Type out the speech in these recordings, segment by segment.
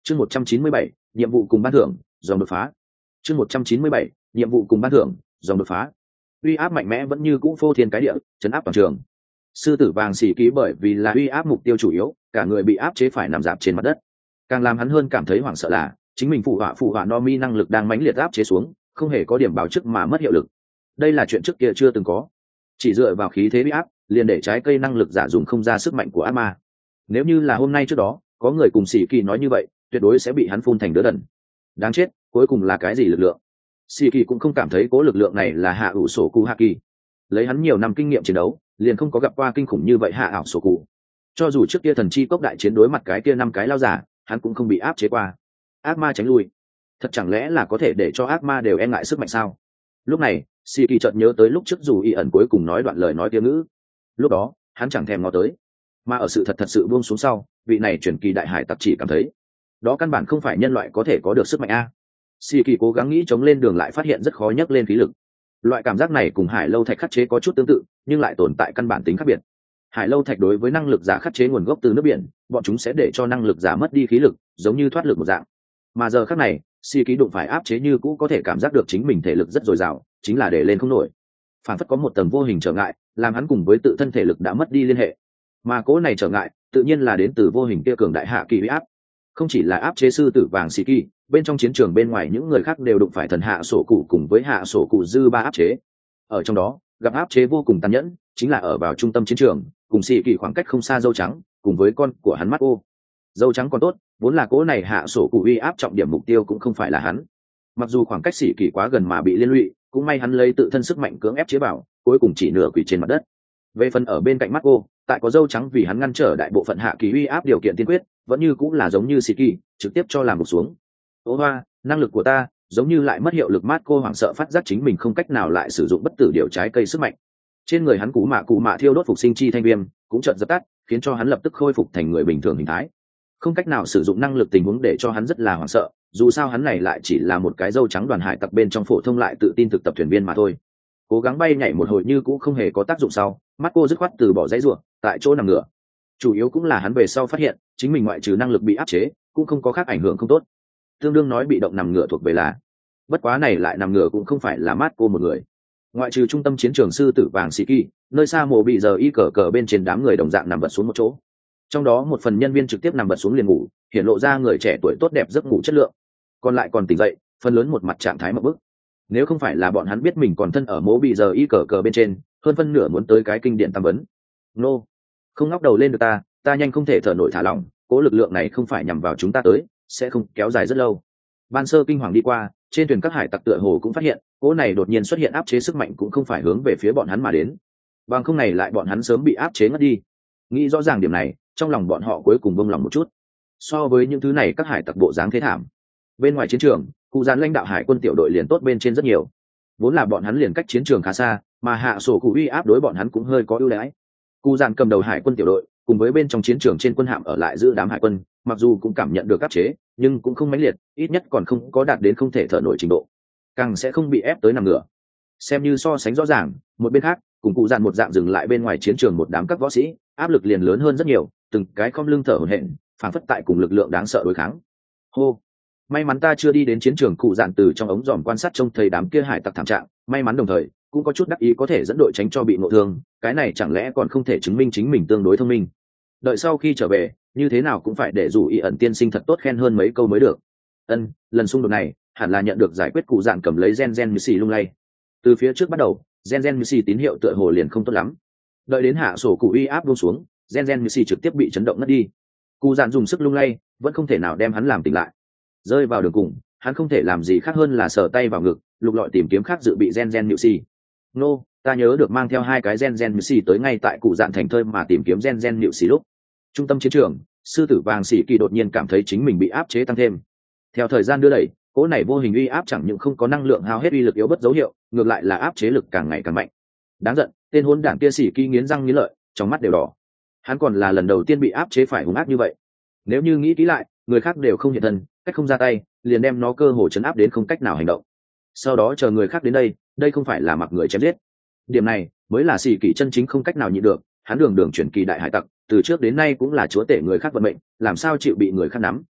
Chương 197, nhiệm vụ cùng ban thưởng, dòng đột phá. Chương 197, nhiệm vụ cùng ban thưởng, dòng đột phá. Uy áp mạnh mẽ vẫn như cũ phô thiên cái địa, chấn áp toàn trường. Sư tử vàng xỉ ký bởi vì là uy áp mục tiêu chủ yếu, cả người bị áp chế phải nằm dạp trên mặt đất. Càng làm hắn hơn cảm thấy hoảng sợ là, chính mình phụ họa no mi năng lực đang mãnh liệt áp chế xuống, không hề có điểm báo trước mà mất hiệu lực. Đây là chuyện trước kia chưa từng có. Chỉ dựa vào khí thế uy áp, liền để trái cây năng lực giả dùng không ra sức mạnh của ác ma. Nếu như là hôm nay trước đó, có người cùng xỉ kỳ nói như vậy, tuyệt đối sẽ bị hắn phun thành đứa đần. Đáng chết, cuối cùng là cái gì lực lượng? Xỉ kỳ cũng không cảm thấy cố lực lượng này là hạ ủ sổ cụ hạ kỳ. Lấy hắn nhiều năm kinh nghiệm chiến đấu, liền không có gặp qua kinh khủng như vậy hạ ảo sổ cụ. Cho dù trước kia thần chi cốc đại chiến đối mặt cái kia 5 cái lao giả, hắn cũng không bị áp chế qua. Ác ma tránh lui, thật chẳng lẽ là có thể để cho ác ma đều e ngại sức mạnh sao? Lúc này, xỉ kỳ chợt nhớ tới lúc trước dù y ẩn cuối cùng nói đoạn lời nói tiếng ngữ. Lúc đó, hắn chẳng thèm ngó tới, mà ở sự thật sự buông xuống sau, vị này truyền kỳ đại hải tặc chỉ cảm thấy đó căn bản không phải nhân loại có thể có được sức mạnh a. Xỉ kỳ cố gắng nghĩ chống lên đường lại phát hiện rất khó nhấc lên khí lực. Loại cảm giác này cùng hải lâu thạch khắc chế có chút tương tự, nhưng lại tồn tại căn bản tính khác biệt. Hải lâu thạch đối với năng lực giả khắc chế nguồn gốc từ nước biển, bọn chúng sẽ để cho năng lực giả mất đi khí lực, giống như thoát lực một dạng. Mà giờ khắc này, xỉ kỳ đụng phải áp chế như cũ có thể cảm giác được chính mình thể lực rất dồi dào, chính là để lên không nổi. Phản phất có một tầng vô hình trở ngại, làm hắn cùng với tự thân thể lực đã mất đi liên hệ. Mà cố này trở ngại, tự nhiên là đến từ vô hình kia cường đại hạ kỳ uy áp. Không chỉ là áp chế sư tử vàng xỉ kỳ, bên trong chiến trường bên ngoài những người khác đều đụng phải thần hạ sổ cụ cùng với hạ sổ cụ dư ba áp chế. Ở trong đó, gặp áp chế vô cùng tàn nhẫn, chính là ở vào trung tâm chiến trường, cùng xỉ kỳ khoảng cách không xa dâu trắng, cùng với con của hắn mắt ô. Dâu trắng còn tốt, vốn là cố này hạ sổ cụ uy áp trọng điểm mục tiêu cũng không phải là hắn. Mặc dù khoảng cách xỉ kỳ quá gần mà bị liên lụy, cũng may hắn lấy tự thân sức mạnh cưỡng ép chế bảo, cuối cùng chỉ nửa quỳ trên mặt đất. Về phần ở bên cạnh mắt ô, tại có dâu trắng vì hắn ngăn trở đại bộ phận hạ kỳ uy áp điều kiện tiên quyết, vẫn như cũng là giống như xỉ kỳ, trực tiếp cho làm gục xuống. Ô hoa, năng lực của ta giống như lại mất hiệu lực. Mát cô hoảng sợ phát giác chính mình không cách nào lại sử dụng bất tử điều trái cây sức mạnh. Trên người hắn cụ mạ thiêu đốt phục sinh chi thanh viêm cũng chợt dập tắt, khiến cho hắn lập tức khôi phục thành người bình thường hình thái. Không cách nào sử dụng năng lực tình huống để cho hắn rất là hoảng sợ, dù sao hắn này lại chỉ là một cái dâu trắng đoàn hải tặc bên trong phổ thông lại tự tin thực tập thuyền viên mà thôi. Cố gắng bay nhảy một hồi như cũng không hề có tác dụng sau, mắt cô dứt khoát từ bỏ dãy ruộng tại chỗ nằm ngửa. Chủ yếu cũng là hắn về sau phát hiện chính mình ngoại trừ năng lực bị áp chế cũng không có khác ảnh hưởng không tốt. Tương đương nói bị động nằm ngửa thuộc về là, bất quá này lại nằm ngửa cũng không phải là mát cô một người. Ngoại trừ trung tâm chiến trường sư tử vàng xỉ kỳ, nơi xa mồ bị giờ y cờ bên trên đám người đồng dạng nằm vật xuống một chỗ. Trong đó một phần nhân viên trực tiếp nằm bật xuống liền ngủ, hiện lộ ra người trẻ tuổi tốt đẹp giấc ngủ chất lượng. Còn lại còn tỉnh dậy, phần lớn một mặt trạng thái mộng bức. Nếu không phải là bọn hắn biết mình còn thân ở mố bị giờ y cờ bên trên, hơn phân nửa muốn tới cái kinh điển tam vấn. Nô, không ngóc đầu lên được ta nhanh không thể thở nổi thả lỏng, cố lực lượng này không phải nhằm vào chúng ta tới, sẽ không kéo dài rất lâu. Ban sơ kinh hoàng đi qua, trên thuyền các hải tặc tựa hồ cũng phát hiện, cố này đột nhiên xuất hiện áp chế sức mạnh cũng không phải hướng về phía bọn hắn mà đến. Bằng không này lại bọn hắn sớm bị áp chế ngất đi. Nghĩ rõ ràng điểm này, trong lòng bọn họ cuối cùng bông lòng một chút. So với những thứ này các hải tặc bộ dáng thế thảm, bên ngoài chiến trường cụ dàn lãnh đạo hải quân tiểu đội liền tốt bên trên rất nhiều. Vốn là bọn hắn liền cách chiến trường khá xa, mà hạ sổ cụ uy áp đối bọn hắn cũng hơi có ưu đãi. Cụ dàn cầm đầu hải quân tiểu đội cùng với bên trong chiến trường trên quân hạm ở lại giữ đám hải quân, mặc dù cũng cảm nhận được áp chế nhưng cũng không mãnh liệt, ít nhất còn không có đạt đến không thể thở nổi trình độ, càng sẽ không bị ép tới nằm ngửa. Xem như so sánh rõ ràng, một bên khác cùng cụ dàn một dạng dừng lại bên ngoài chiến trường một đám các võ sĩ, áp lực liền lớn hơn rất nhiều, từng cái khom lưng thở hổn hển, phảng phất tại cùng lực lượng đáng sợ đối kháng. Hô, may mắn ta chưa đi đến chiến trường. Cụ dạn từ trong ống dòm quan sát trông thấy đám kia hải tặc thảm trạng, may mắn đồng thời cũng có chút đắc ý có thể dẫn đội tránh cho bị ngộ thương, cái này chẳng lẽ còn không thể chứng minh chính mình tương đối thông minh. Đợi sau khi trở về, như thế nào cũng phải để dù y ẩn tiên sinh thật tốt khen hơn mấy câu mới được. Lần xung đột này hẳn là nhận được giải quyết. Cụ dạn cầm lấy gen như xì lung lay. Từ phía trước bắt đầu, gen như xì tín hiệu tựa hồ liền không tốt lắm. Đợi đến hạ sổ cụ uy áp buông xuống, gen như xì trực tiếp bị chấn động ngất đi. Cụ dạn dùng sức lung lay, vẫn không thể nào đem hắn làm tỉnh lại. Rơi vào đường cùng, hắn không thể làm gì khác hơn là sờ tay vào ngực, lục lọi tìm kiếm khác dự bị gen như xì. Nô, ta nhớ được mang theo 2 cái gen như xì tới ngay tại cụ dạn thành thơi mà tìm kiếm gen như xì lúc. Trung tâm chiến trường, sư tử vàng xỉ kỳ đột nhiên cảm thấy chính mình bị áp chế tăng thêm. Theo thời gian đưa đẩy, cỗ này vô hình uy áp chẳng những không có năng lượng hao hết uy lực yếu bất dấu hiệu, ngược lại là áp chế lực càng ngày càng mạnh. Đáng giận, tên hỗn đản kia xỉ kỳ nghiến răng nghiến lợi, trong mắt đều đỏ. Hắn còn là lần đầu tiên bị áp chế phải hung ác như vậy. Nếu như nghĩ kỹ lại, người khác đều không hiện thân, cách không ra tay, liền đem nó cơ hồ chấn áp đến không cách nào hành động. Sau đó chờ người khác đến đây không phải là mặc người chém giết. Điểm này mới là xỉ kỳ chân chính không cách nào nhịn được. Hắn đường chuyển kỳ đại hải tặc, từ trước đến nay cũng là chúa tể người khác vận mệnh, làm sao chịu bị người khác nắm.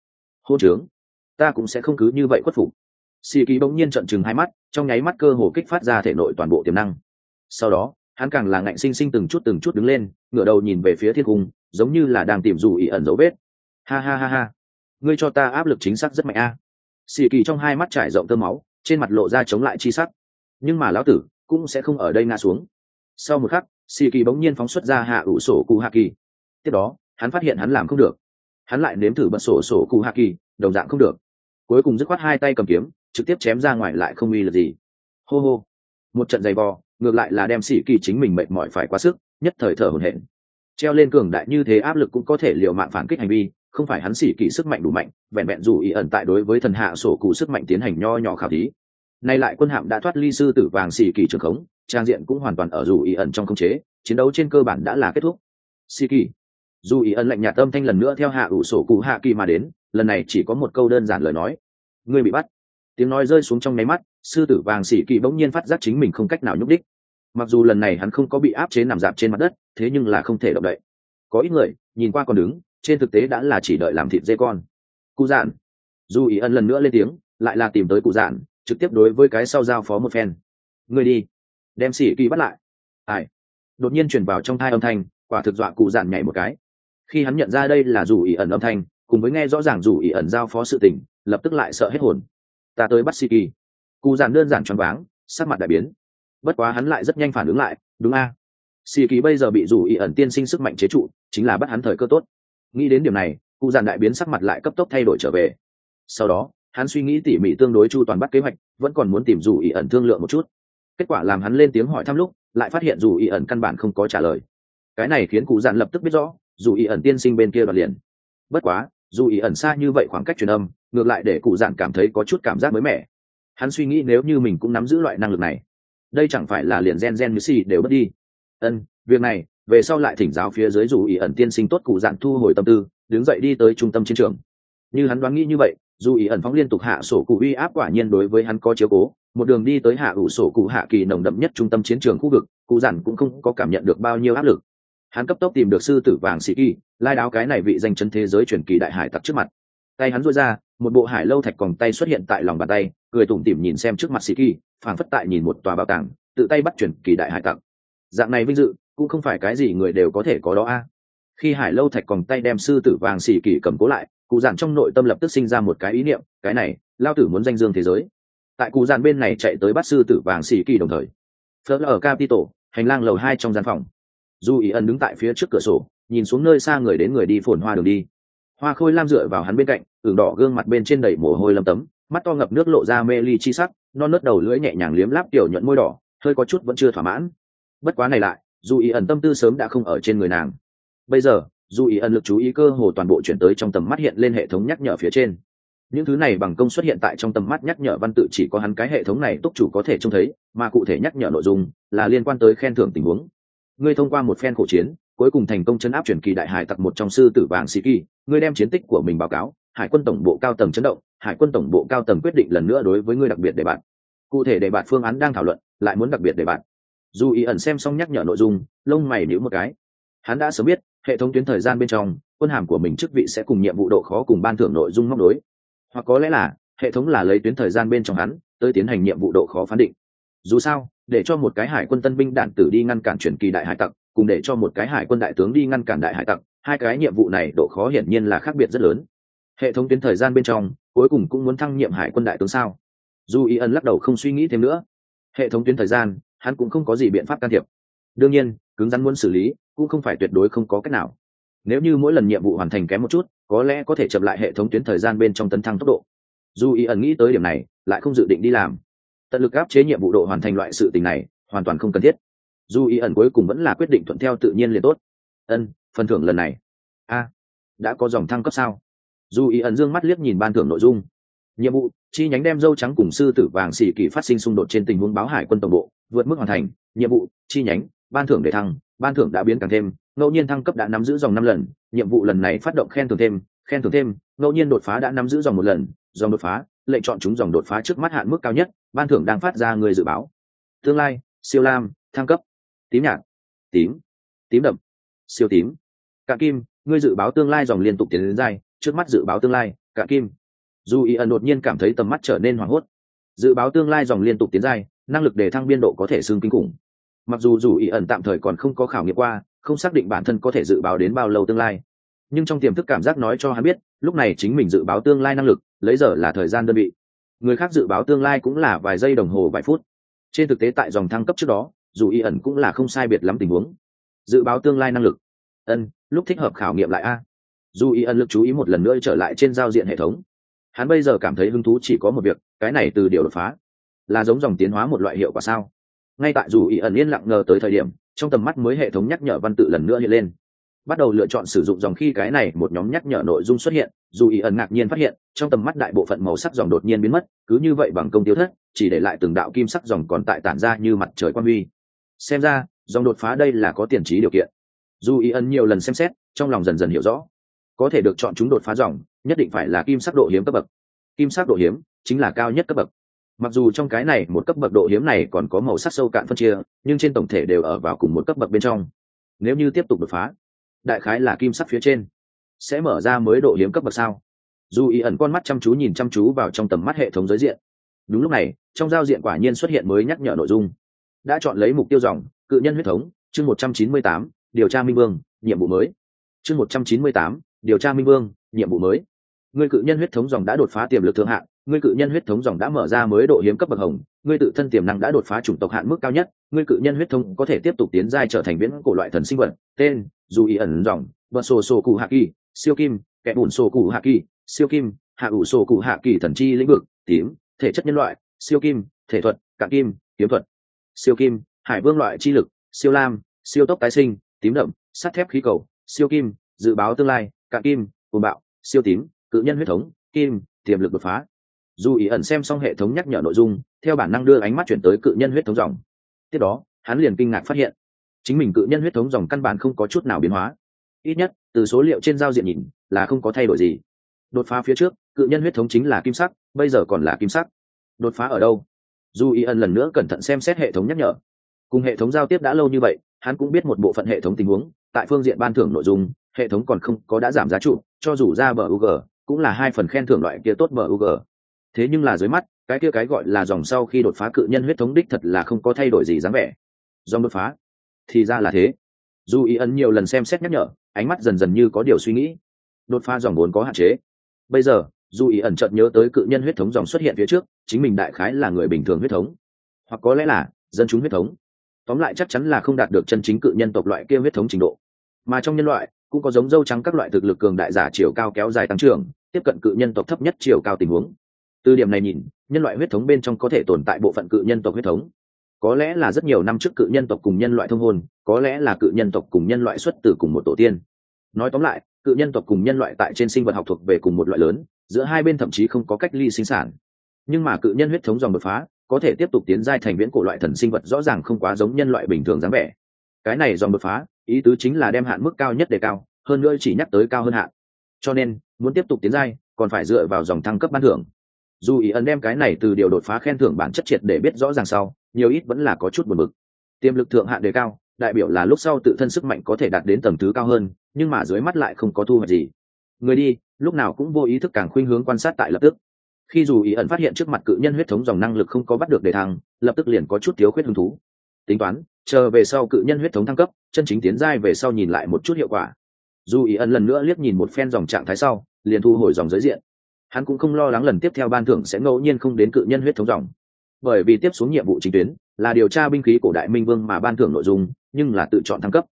hô trướng, ta cũng sẽ không cứ như vậy khuất phục. Sĩ kỳ bỗng nhiên trợn trừng hai mắt, trong nháy mắt cơ hồ kích phát ra thể nội toàn bộ tiềm năng. Sau đó hắn càng là ngạnh sinh sinh từng chút đứng lên, ngửa đầu nhìn về phía thiên cung, giống như là đang tìm dù ý ẩn dấu vết. Ha ha ha ha, ngươi cho ta áp lực chính xác rất mạnh a. Sĩ kỳ trong hai mắt trải rộng tơ máu, trên mặt lộ ra chống lại chi sắc. Nhưng mà lão tử cũng sẽ không ở đây ngã xuống. Sau một khắc, Sĩ kỳ bỗng nhiên phóng xuất ra hạ ủ sổ cụ hạ kỳ. Tiếp đó hắn phát hiện hắn làm không được, hắn lại nếm thử bật sổ cụ hạ kỳ, đồng dạng không được. Cuối cùng dứt khoát hai tay cầm kiếm trực tiếp chém ra ngoài, lại không uy lực gì. Hô hô, một trận giày vò ngược lại là đem Sĩ kỳ chính mình mệt mỏi phải quá sức, nhất thời thở hổn hển. Treo lên cường đại như thế áp lực cũng có thể liều mạng phản kích hành vi, không phải hắn Sĩ kỳ sức mạnh đủ mạnh, vẹn vẹn dù ý ẩn tại đối với thần hạ sổ cụ sức mạnh tiến hành nho nhỏ khảo thí. Nay lại quân hạm đã thoát ly sư tử vàng Sĩ kỳ trường khống, trang diện cũng hoàn toàn ở dù ý ẩn trong khống chế, chiến đấu trên cơ bản đã là kết thúc. Sĩ kỳ, dù ý ẩn lạnh nhạt âm thanh lần nữa theo hạ ủ sổ cụ hạ kỳ mà đến, lần này chỉ có một câu đơn giản lời nói: ngươi bị bắt. Tiếng nói rơi xuống trong nháy mắt, sư tử vàng Sĩ kỳ bỗng nhiên phát giác chính mình không cách nào nhúc đích. Mặc dù lần này hắn không có bị áp chế nằm dạp trên mặt đất, thế nhưng là không thể động đậy. Có ít người nhìn qua còn đứng, trên thực tế đã là chỉ đợi làm thịt dê con. Cụ dạn, dù ý ẩn lần nữa lên tiếng, lại là tìm tới cụ dạn, trực tiếp đối với cái sau giao phó một phen: ngươi đi, đem Sĩ kỳ bắt lại. Ai? Đột nhiên truyền vào trong tai âm thanh, quả thực dọa cụ dạn nhảy một cái. Khi hắn nhận ra đây là dù ý ẩn âm thanh, cùng với nghe rõ ràng dù ý ẩn giao phó sự tình, lập tức lại sợ hết hồn. Ta tới bắt Sĩ kỳ. Cụ dạn đơn giản choáng váng, sắc mặt đại biến. Bất quá hắn lại rất nhanh phản ứng lại, đúng a, Sĩ kỳ bây giờ bị dù ý ẩn tiên sinh sức mạnh chế trụ, chính là bắt hắn thời cơ tốt. Nghĩ đến điểm này, cụ dạn đại biến sắc mặt lại cấp tốc thay đổi trở về. Sau đó hắn suy nghĩ tỉ mỉ tương đối chu toàn bắt kế hoạch, vẫn còn muốn tìm dù ý ẩn thương lượng một chút. Kết quả làm hắn lên tiếng hỏi thăm lúc, lại phát hiện dù ý ẩn căn bản không có trả lời. Cái này khiến cụ dạn lập tức biết rõ dù ý ẩn tiên sinh bên kia đoạt liền. Bất quá dù ý ẩn xa như vậy khoảng cách truyền âm, ngược lại để cụ dạn cảm thấy có chút cảm giác mới mẻ. Hắn suy nghĩ nếu như mình cũng nắm giữ loại năng lực này, đây chẳng phải là liền gen như xì đều mất đi. Việc này về sau lại thỉnh giáo phía dưới dù ý ẩn tiên sinh tốt. Cụ dạn thu hồi tâm tư, đứng dậy đi tới trung tâm chiến trường. Như hắn đoán nghĩ như vậy, dù ý ẩn phóng liên tục hạ sổ cụ uy áp quả nhiên đối với hắn có chiếu cố, một đường đi tới hạ ủ sổ cụ hạ kỳ nồng đậm nhất trung tâm chiến trường khu vực, cụ dạn cũng không có cảm nhận được bao nhiêu áp lực. Hắn cấp tốc tìm được sư tử vàng Sĩ kỳ, lai đáo cái này vị danh chấn thế giới truyền kỳ đại hải tặc trước mặt. Tay hắn duỗi ra, một bộ hải lâu thạch còng tay xuất hiện tại lòng bàn tay, cười tủm tỉm nhìn xem trước mặt Sĩ kỳ, phảng phất tại nhìn một tòa bảo tàng, tự tay bắt truyền kỳ đại hải tặc. Dạng này vinh dự cũng không phải cái gì người đều có thể có đó a. Khi hải lâu thạch còng tay đem sư tử vàng Sĩ kỳ cầm cố lại, cụ dạn trong nội tâm lập tức sinh ra một cái ý niệm: cái này lao tử muốn danh dương thế giới. Tại cụ dạn bên này chạy tới bắt sư tử vàng Sĩ kỳ đồng thời, Fleur ở Capital hành lang lầu 2 trong gian phòng, dù ý ẩn đứng tại phía trước cửa sổ, nhìn xuống nơi xa người đến người đi phồn hoa đường đi. Hoa khôi lam dựa vào hắn bên cạnh, ửng đỏ gương mặt bên trên đầy mồ hôi lấm tấm, mắt to ngập nước lộ ra mê ly chi sắc, non nớt đầu lưỡi nhẹ nhàng liếm láp tiểu nhuận môi đỏ, hơi có chút vẫn chưa thỏa mãn. Bất quá này lại, dù ý ẩn tâm tư sớm đã không ở trên người nàng. Bây giờ dù ý ẩn lực chú ý cơ hồ toàn bộ chuyển tới trong tầm mắt hiện lên hệ thống nhắc nhở phía trên. Những thứ này bằng công xuất hiện tại trong tầm mắt nhắc nhở văn tự chỉ có hắn cái hệ thống này túc chủ có thể trông thấy, mà cụ thể nhắc nhở nội dung là liên quan tới khen thưởng tình huống. Ngươi thông qua một phen khổ chiến, cuối cùng thành công chấn áp truyền kỳ đại hải tặc một trong sư tử vàng Sĩ kỳ, ngươi đem chiến tích của mình báo cáo, hải quân tổng bộ cao tầng chấn động, hải quân tổng bộ cao tầng quyết định lần nữa đối với ngươi đặc biệt đề bạt. Cụ thể đề bạt phương án đang thảo luận, lại muốn đặc biệt đề bạt. Dù ý ẩn xem xong nhắc nhở nội dung, lông mày nhíu một cái. Hắn đã sớm biết hệ thống tuyến thời gian bên trong, quân hàm của mình chức vị sẽ cùng nhiệm vụ độ khó cùng ban thưởng nội dung móc đối, hoặc có lẽ là hệ thống là lấy tuyến thời gian bên trong hắn tới tiến hành nhiệm vụ độ khó phán định. Dù sao, để cho một cái hải quân tân binh đạn tử đi ngăn cản truyền kỳ đại hải tặc, cùng để cho một cái hải quân đại tướng đi ngăn cản đại hải tặc, hai cái nhiệm vụ này độ khó hiển nhiên là khác biệt rất lớn. Hệ thống tuyến thời gian bên trong cuối cùng cũng muốn thăng nhiệm hải quân đại tướng sao? Dù ý ẩn lắc đầu không suy nghĩ thêm nữa. Hệ thống tuyến thời gian hắn cũng không có gì biện pháp can thiệp. Đương nhiên cứng rắn muốn xử lý cũng không phải tuyệt đối không có cách nào. Nếu như mỗi lần nhiệm vụ hoàn thành kém một chút, có lẽ có thể chậm lại hệ thống tuyến thời gian bên trong tấn thăng tốc độ. Dù ý ẩn nghĩ tới điểm này, lại không dự định đi làm. Tận lực áp chế nhiệm vụ độ hoàn thành loại sự tình này hoàn toàn không cần thiết. Dù ý ẩn cuối cùng vẫn là quyết định thuận theo tự nhiên liền tốt. Phần thưởng lần này đã có dòng thăng cấp sao? Dù ý ẩn dương mắt liếc nhìn ban thưởng nội dung. Nhiệm vụ chi nhánh đem dâu trắng cùng sư tử vàng Sĩ kỳ phát sinh xung đột trên tình huống báo hải quân tổng bộ, vượt mức hoàn thành. Nhiệm vụ chi nhánh ban thưởng để thăng, ban thưởng đã biến càng thêm, ngẫu nhiên thăng cấp đã nắm giữ dòng 5 lần. Nhiệm vụ lần này phát động khen thưởng thêm, ngẫu nhiên đột phá đã nắm giữ dòng 1 lần. Dòng đột phá lệnh chọn chúng dòng đột phá trước mắt hạn mức cao nhất, ban thưởng đang phát ra người dự báo. Tương lai siêu lam thăng cấp, tím nhạt, tím đậm, siêu tím, cạn kim. Ngươi dự báo tương lai dòng liên tục tiến đến giai, trước mắt dự báo tương lai cả kim. Dù ý ẩn đột nhiên cảm thấy tầm mắt trở nên hoảng hốt. Dự báo tương lai dòng liên tục tiến giai, năng lực để thăng biên độ có thể xương kinh khủng. Mặc dù dù ý ẩn tạm thời còn không có khảo nghiệm qua, không xác định bản thân có thể dự báo đến bao lâu tương lai, nhưng trong tiềm thức cảm giác nói cho hắn biết lúc này chính mình dự báo tương lai năng lực lấy giờ là thời gian đơn vị. Người khác dự báo tương lai cũng là vài giây đồng hồ vài phút. Trên thực tế tại dòng thăng cấp trước đó, dù ý ẩn cũng là không sai biệt lắm tình huống. Dự báo tương lai năng lực. Lúc thích hợp khảo nghiệm lại a. Dù ý ẩn lực chú ý một lần nữa trở lại trên giao diện hệ thống. Hắn bây giờ cảm thấy hứng thú chỉ có một việc, cái này từ điều đột phá là giống dòng tiến hóa một loại hiệu quả sao. Ngay tại dù ý ẩn yên lặng ngờ tới thời điểm, trong tầm mắt mới hệ thống nhắc nhở văn tự lần nữa hiện lên. Bắt đầu lựa chọn sử dụng dòng khi cái này một nhóm nhắc nhở nội dung xuất hiện, dù ý ẩn ngạc nhiên phát hiện trong tầm mắt đại bộ phận màu sắc dòng đột nhiên biến mất, cứ như vậy bằng công tiêu thất, chỉ để lại từng đạo kim sắc dòng còn tại tản ra như mặt trời quang huy. Xem ra dòng đột phá đây là có tiền trí điều kiện. Dù ý ẩn nhiều lần xem xét, trong lòng dần dần hiểu rõ, có thể được chọn chúng đột phá dòng nhất định phải là kim sắc độ hiếm cấp bậc. Kim sắc độ hiếm chính là cao nhất cấp bậc. Mặc dù trong cái này một cấp bậc độ hiếm này còn có màu sắc sâu cạn phân chia, nhưng trên tổng thể đều ở vào cùng một cấp bậc bên trong. Nếu như tiếp tục đột phá, đại khái là kim sắc phía trên sẽ mở ra mới độ hiếm cấp bậc sao. Dù ý ẩn con mắt chăm chú nhìn chăm chú vào trong tầm mắt hệ thống giới diện. Đúng lúc này trong giao diện quả nhiên xuất hiện mới nhắc nhở nội dung. Đã chọn lấy mục tiêu dòng cự nhân huyết thống, chương 198, điều tra minh vương, nhiệm vụ mới. Chương 198, điều tra minh vương, nhiệm vụ mới. Ngươi cự nhân huyết thống dòng đã đột phá tiềm lực thượng hạn, ngươi cự nhân huyết thống dòng đã mở ra mới độ hiếm cấp bậc hồng, ngươi tự thân tiềm năng đã đột phá chủng tộc hạn mức cao nhất, ngươi cự nhân huyết thống có thể tiếp tục tiến giai trở thành viễn cổ loại thần sinh vật. Tên: Dù ý ẩn dòng, bờ sổ sổ cụ hạ kỳ, siêu kim, kẻ bùn sổ cụ hạ kỳ, siêu kim, hạ ủ sổ cụ hạ kỳ thần chi lĩnh vực, tím, thể chất nhân loại, siêu kim, thể thuật, cạn kim, kiếm thuật, siêu kim, hải vương loại chi lực, siêu lam, siêu tốc tái sinh, tím đậm, sắt thép khí cầu, siêu kim, dự báo tương lai, cạn kim, cuồng bạo, siêu tím, cự nhân huyết thống, kim, tiềm lực đột phá. Dù ý ẩn xem xong hệ thống nhắc nhở nội dung, theo bản năng đưa ánh mắt chuyển tới cự nhân huyết thống dòng. Tiếp đó hắn liền kinh ngạc phát hiện chính mình cự nhân huyết thống dòng căn bản không có chút nào biến hóa, ít nhất từ số liệu trên giao diện nhìn là không có thay đổi gì. Đột phá phía trước cự nhân huyết thống chính là kim sắc, bây giờ còn là kim sắc. Đột phá ở đâu? Dù ý ẩn lần nữa cẩn thận xem xét hệ thống nhắc nhở. Cùng hệ thống giao tiếp đã lâu như vậy, hắn cũng biết một bộ phận hệ thống tình huống. Tại phương diện ban thưởng nội dung, hệ thống còn không có đã giảm giá trụ, cho dù ra bờ UG cũng là 2 phần khen thưởng loại kia tốt bờ UG. Thế nhưng là dưới mắt cái kia cái gọi là dòng sau khi đột phá cự nhân huyết thống đích thật là không có thay đổi gì dáng vẻ. Dòng đột phá thì ra là thế. Dù ý ẩn nhiều lần xem xét nhắc nhở, ánh mắt dần dần như có điều suy nghĩ. Đột phá dòng vốn có hạn chế, bây giờ dù ý ẩn chợt nhớ tới cự nhân huyết thống dòng xuất hiện phía trước chính mình đại khái là người bình thường huyết thống, hoặc có lẽ là dân chúng huyết thống. Tóm lại chắc chắn là không đạt được chân chính cự nhân tộc loại kia huyết thống trình độ. Mà trong nhân loại cũng có giống dâu trắng các loại thực lực cường đại giả chiều cao kéo dài tăng trưởng, tiếp cận cự nhân tộc thấp nhất chiều cao tình huống. Từ điểm này nhìn, nhân loại huyết thống bên trong có thể tồn tại bộ phận cự nhân tộc huyết thống. Có lẽ là rất nhiều năm trước cự nhân tộc cùng nhân loại thông hôn, có lẽ là cự nhân tộc cùng nhân loại xuất từ cùng một tổ tiên. Nói tóm lại, cự nhân tộc cùng nhân loại tại trên sinh vật học thuộc về cùng một loại lớn, giữa hai bên thậm chí không có cách ly sinh sản. Nhưng mà cự nhân huyết thống dòng đột phá có thể tiếp tục tiến giai thành viễn cổ loại thần sinh vật rõ ràng không quá giống nhân loại bình thường dáng vẻ. Cái này dòng đột phá ý tứ chính là đem hạn mức cao nhất đề cao, hơn nữa chỉ nhắc tới cao hơn hạn. Cho nên muốn tiếp tục tiến giai còn phải dựa vào dòng thăng cấp ban thưởng. Dù ý ẩn đem cái này từ điều đột phá khen thưởng bản chất triệt để biết rõ ràng sau, nhiều ít vẫn là có chút buồn bực. Tiềm lực thượng hạn đề cao đại biểu là lúc sau tự thân sức mạnh có thể đạt đến tầng thứ cao hơn, nhưng mà dưới mắt lại không có thu hoạch gì. Người đi lúc nào cũng vô ý thức càng khuynh hướng quan sát tại lập tức. Khi dù ý ẩn phát hiện trước mặt cự nhân huyết thống dòng năng lực không có bắt được đề thăng, lập tức liền có chút thiếu khuyết hứng thú. Tính toán chờ về sau cự nhân huyết thống thăng cấp chân chính tiến giai về sau nhìn lại một chút hiệu quả. Dù ý ẩn lần nữa liếc nhìn một phen dòng trạng thái sau liền thu hồi dòng giới diện. Hắn cũng không lo lắng lần tiếp theo ban thưởng sẽ ngẫu nhiên không đến cự nhân huyết thống dòng, bởi vì tiếp xuống nhiệm vụ chính tuyến là điều tra binh khí cổ đại minh vương mà ban thưởng nội dung nhưng là tự chọn thăng cấp.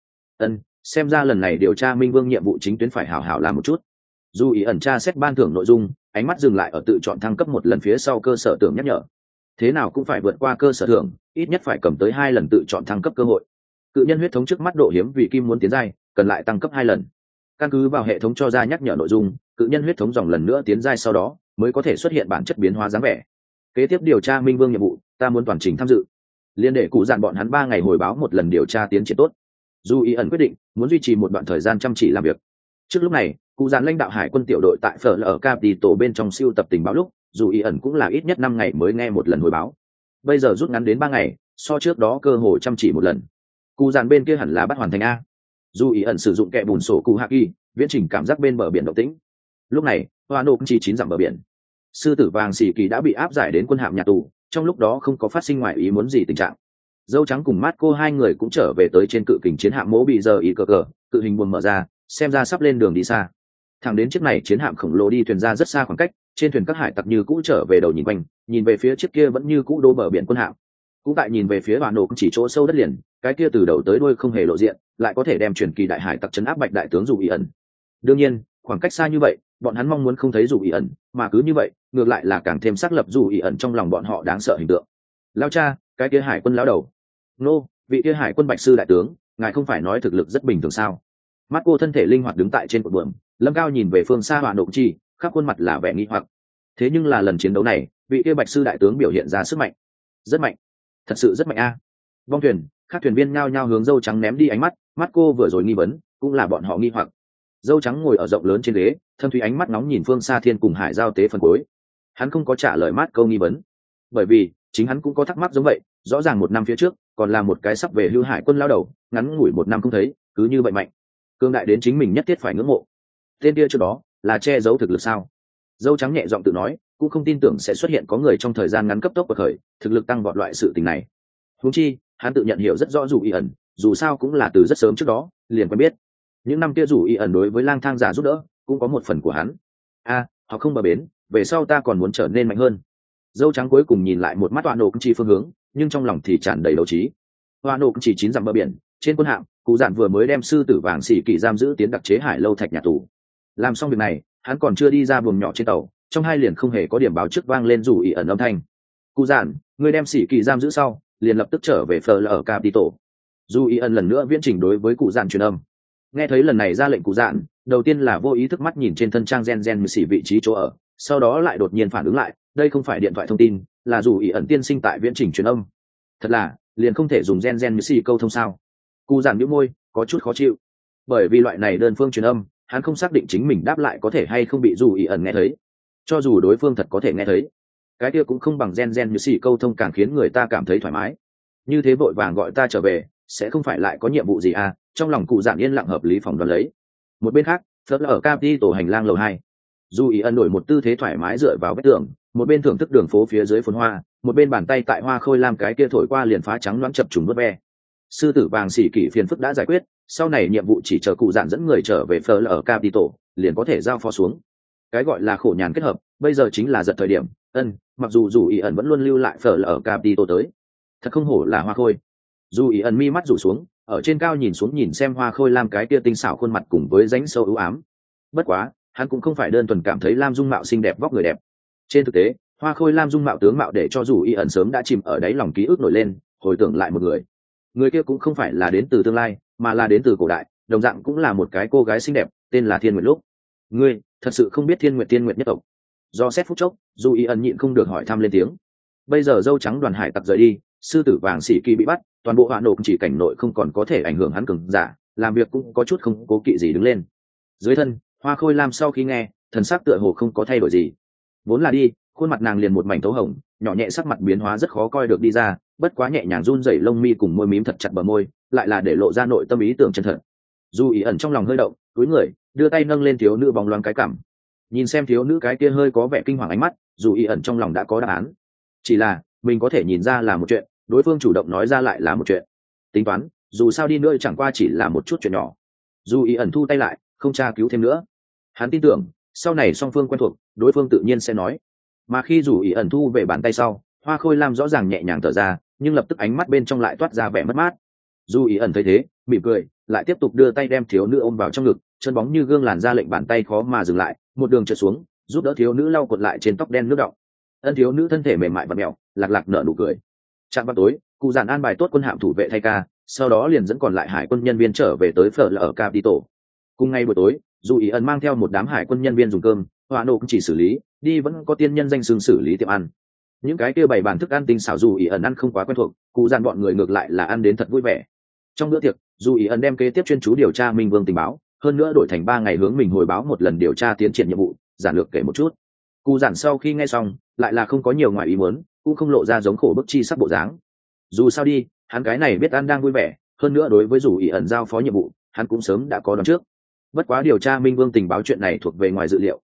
Xem ra lần này điều tra minh vương nhiệm vụ chính tuyến phải hảo hảo làm một chút. Dù ý ẩn tra xét ban thưởng nội dung, ánh mắt dừng lại ở tự chọn thăng cấp một lần phía sau cơ sở tưởng nhắc nhở. Thế nào cũng phải vượt qua cơ sở thưởng, ít nhất phải cầm tới 2 lần tự chọn thăng cấp cơ hội. Cự nhân huyết thống trước mắt độ hiếm vì kim muốn tiến giai cần lại tăng cấp 2 lần. Căn cứ vào hệ thống cho ra nhắc nhở nội dung, cự nhân huyết thống dòng lần nữa tiến giai sau đó mới có thể xuất hiện bản chất biến hóa dáng vẻ. Kế tiếp điều tra minh vương nhiệm vụ ta muốn toàn trình tham dự, liên để cụ dặn bọn hắn 3 ngày hồi báo một lần điều tra tiến triển tốt. Dù ý ẩn quyết định muốn duy trì một đoạn thời gian chăm chỉ làm việc. Trước lúc này cụ dặn lãnh đạo hải quân tiểu đội tại phở ở Capitol bên trong siêu tập tình báo lúc dù ý ẩn cũng là ít nhất 5 ngày mới nghe một lần hồi báo, bây giờ rút ngắn đến 3 ngày, so trước đó cơ hội chăm chỉ một lần. Cụ dặn bên kia hẳn là bắt hoàn thành a. Dù ý ẩn sử dụng kẹ bùn sổ cụ hạ kỳ viễn trình cảm giác bên bờ biển động tĩnh. Lúc này hoa nộp chỉ 9 dặm bờ biển. Sư tử vàng xỉ kỳ đã bị áp giải đến quân hạm nhà tù, trong lúc đó không có phát sinh ngoài ý muốn gì tình trạng. Dâu trắng cùng Marco hai người cũng trở về tới trên cự kình chiến hạm mỗ bị giờ ý cờ, cự hình buồm mở ra, xem ra sắp lên đường đi xa. Thẳng đến chiếc này chiến hạm khổng lồ đi thuyền ra rất xa khoảng cách, trên thuyền các hải tặc như cũ trở về đầu nhìn quanh, nhìn về phía chiếc kia vẫn như cũ đỗ bờ biển quân hạm. Cũng tại nhìn về phía Hoa nộp chỉ chỗ sâu đất liền, cái kia từ đầu tới đuôi không hề lộ diện, lại có thể đem truyền kỳ đại hải tặc trấn áp Bạch đại tướng Dù Ý ẩn. Đương nhiên, khoảng cách xa như vậy, bọn hắn mong muốn không thấy Dù Ý ẩn, mà cứ như vậy, ngược lại là càng thêm xác lập Dù Ý ẩn trong lòng bọn họ đáng sợ hình tượng. Lão cha, cái kia hải quân lão đầu. Nô, vị kia hải quân Bạch sư đại tướng, ngài không phải nói thực lực rất bình thường sao? Mắt cô thân thể linh hoạt đứng tại trên cột buồm, Lâm Cao nhìn về phương xa Hoa nộp chi, khắp khuôn mặt là vẻ nghi hoặc. Thế nhưng là lần chiến đấu này, vị kia Bạch sư đại tướng biểu hiện ra sức mạnh, rất mạnh, thật sự rất mạnh a. Vong thuyền, các thuyền viên nhao nhao hướng dâu trắng ném đi ánh mắt, mắt cô vừa rồi nghi vấn, cũng là bọn họ nghi hoặc. Dâu trắng ngồi ở rộng lớn trên ghế, thâm thúy ánh mắt nóng nhìn phương xa thiên cùng hải giao tế phần cuối. Hắn không có trả lời mát câu nghi vấn, bởi vì chính hắn cũng có thắc mắc giống vậy. Rõ ràng một năm phía trước còn là một cái sắp về hưu hải quân lao đầu, ngắn ngủi một năm không thấy, cứ như vậy mạnh, cương đại đến chính mình nhất thiết phải ngưỡng mộ. Tên kia trước đó là che giấu thực lực sao? Dâu trắng nhẹ giọng tự nói, cũng không tin tưởng sẽ xuất hiện có người trong thời gian ngắn cấp tốc bậc khởi, thực lực tăng vọt loại sự tình này. Huống chi, hắn tự nhận hiểu rất rõ Dù Ý ẩn, dù sao cũng là từ rất sớm trước đó liền quen biết. Những năm kia Dù Ý ẩn đối với lang thang giả giúp đỡ, cũng có một phần của hắn. Họ không bờ bến, về sau ta còn muốn trở nên mạnh hơn. Dâu trắng cuối cùng nhìn lại một mắt Hoa nộp chỉ phương hướng, nhưng trong lòng thì tràn đầy đấu trí. Hoa nộp chỉ 9 dặm bờ biển, trên quân hạm, cụ dạn vừa mới đem sư tử vàng xỉ kỳ giam giữ tiến đặc chế hải lâu thạch nhà tù. Làm xong việc này, hắn còn chưa đi ra buồng nhỏ trên tàu, trong hai liền không hề có điểm báo trước vang lên Dù Ý ẩn âm thanh. Cụ dạn, người đem xỉ kỳ giam giữ sau, liền lập tức trở về Fleur Capital. Dù Ý ẩn lần nữa viễn trình đối với cụ dạn truyền âm. Nghe thấy lần này ra lệnh cụ dạn, đầu tiên là vô ý thức mắt nhìn trên thân trang gen xỉ vị trí chỗ ở, sau đó lại đột nhiên phản ứng lại, đây không phải điện thoại thông tin, là Dù Ý ẩn tiên sinh tại viễn trình truyền âm. Thật là, liền không thể dùng gen xỉ câu thông sao? Cụ dạn nhíu môi, có chút khó chịu. Bởi vì loại này đơn phương truyền âm, hắn không xác định chính mình đáp lại có thể hay không bị Dù Ý ẩn nghe thấy. Cho dù đối phương thật có thể nghe thấy, cái kia cũng không bằng gen xỉ câu thông càng khiến người ta cảm thấy thoải mái. Như thế vội vàng gọi ta trở về, sẽ không phải lại có nhiệm vụ gì à? Trong lòng cụ dạn yên lặng hợp lý phỏng đoán lấy. Một bên khác, Phớt ở Capital hành lang lầu 2. Dù Ý ẩn đổi một tư thế thoải mái dựa vào vách tường, một bên thưởng thức đường phố phía dưới phồn hoa, một bên bàn tay tại hoa khôi lam cái kia thổi qua liền phá trắng loãng chập trùng vớt ve. Sư tử vàng xỉ kỳ phiền phức đã giải quyết, sau này nhiệm vụ chỉ chờ cụ dạn dẫn người trở về Phớt ở Capital, liền có thể giao phó xuống. Cái gọi là khổ nhàn kết hợp, bây giờ chính là giật thời điểm. Mặc dù Dù Ý ẩn vẫn luôn lưu lại Phớt ở Capital tới, thật không hổ là hoa khôi. Dù Ý ẩn mi mắt rủ xuống, ở trên cao nhìn xuống nhìn xem hoa khôi lam cái kia tinh xảo khuôn mặt cùng với rãnh sâu ưu ám. Bất quá, hắn cũng không phải đơn thuần cảm thấy lam dung mạo xinh đẹp vóc người đẹp. Trên thực tế, hoa khôi lam dung mạo tướng mạo để cho Dù Ý ẩn sớm đã chìm ở đáy lòng ký ức nổi lên, hồi tưởng lại một người. Người kia cũng không phải là đến từ tương lai, mà là đến từ cổ đại, đồng dạng cũng là một cái cô gái xinh đẹp, tên là Thiên Nguyệt Lúc. Ngươi thật sự không biết Thiên Nguyệt nhất tộc? Do xét phút chốc, Dù Ý ẩn nhịn không được hỏi thăm lên tiếng. Bây giờ dâu trắng đoàn hải tặc rời đi, sư tử vàng xỉ kỳ bị bắt, toàn bộ Hoa nộp chỉ cảnh nội không còn có thể ảnh hưởng hắn cường giả, làm việc cũng có chút không cố kỵ gì đứng lên. Dưới thân, hoa khôi lam sau khi nghe, thần sắc tựa hồ không có thay đổi gì. Vốn là đi, khuôn mặt nàng liền một mảnh thấu hồng, nhỏ nhẹ sắc mặt biến hóa rất khó coi được đi ra, bất quá nhẹ nhàng run rẩy lông mi cùng môi mím thật chặt bờ môi, lại là để lộ ra nội tâm ý tưởng chân thật. Dù Ý ẩn trong lòng hơi động, cúi người, đưa tay nâng lên thiếu nữ bóng loáng cái cằm. Nhìn xem thiếu nữ cái kia hơi có vẻ kinh hoàng ánh mắt, Dù Ý ẩn trong lòng đã có đáp án. Chỉ là, mình có thể nhìn ra là một chuyện, đối phương chủ động nói ra lại là một chuyện. Tính toán, dù sao đi nữa chẳng qua chỉ là một chút chuyện nhỏ. Dù Ý ẩn thu tay lại, không tra cứu thêm nữa. Hắn tin tưởng, sau này song phương quen thuộc, đối phương tự nhiên sẽ nói. Mà khi Dù Ý ẩn thu về bàn tay sau, hoa khôi lam rõ ràng nhẹ nhàng thở ra, nhưng lập tức ánh mắt bên trong lại toát ra vẻ mất mát. Dù Ý ẩn thấy thế, mỉm cười, lại tiếp tục đưa tay đem thiếu nữ ôm vào trong ngực, chân bóng như gương làn ra lệnh bàn tay khó mà dừng lại, một đường trượt xuống, giúp đỡ thiếu nữ lau cuộn lại trên tóc đen nước đọng. Thiếu nữ thân thể mềm mại và mèo, lạc lạc nở nụ cười. Trạng vào tối, cụ dàn an bài tốt quân hạm thủ vệ thay ca, sau đó liền dẫn còn lại hải quân nhân viên trở về tới Fleur Capital. Cùng ngày buổi tối, Dù Ý ẩn mang theo một đám hải quân nhân viên dùng cơm, Hoa nộp chỉ xử lý, đi vẫn có tiên nhân danh xưng xử lý tiệm ăn. Những cái kia bày bàn thức ăn tinh xảo Dù Ý ẩn ăn không quá quen thuộc, cụ dàn bọn người ngược lại là ăn đến thật vui vẻ. Trong bữa tiệc, Dù Ý ẩn đem kế tiếp chuyên chú điều tra Minh Vương tình báo, hơn nữa đổi thành 3 ngày hướng mình hồi báo một lần điều tra tiến triển nhiệm vụ, giản lược kể một chút. Cụ dàn sau khi nghe xong, lại là không có nhiều ngoài ý muốn, cũng không lộ ra giống khổ bức chi sắc bộ dáng. Dù sao đi, hắn cái này biết ăn đang vui vẻ, hơn nữa đối với Dù Ý ẩn giao phó nhiệm vụ, hắn cũng sớm đã có đoán trước. Bất quá điều tra Minh Vương tình báo chuyện này thuộc về ngoài dự liệu,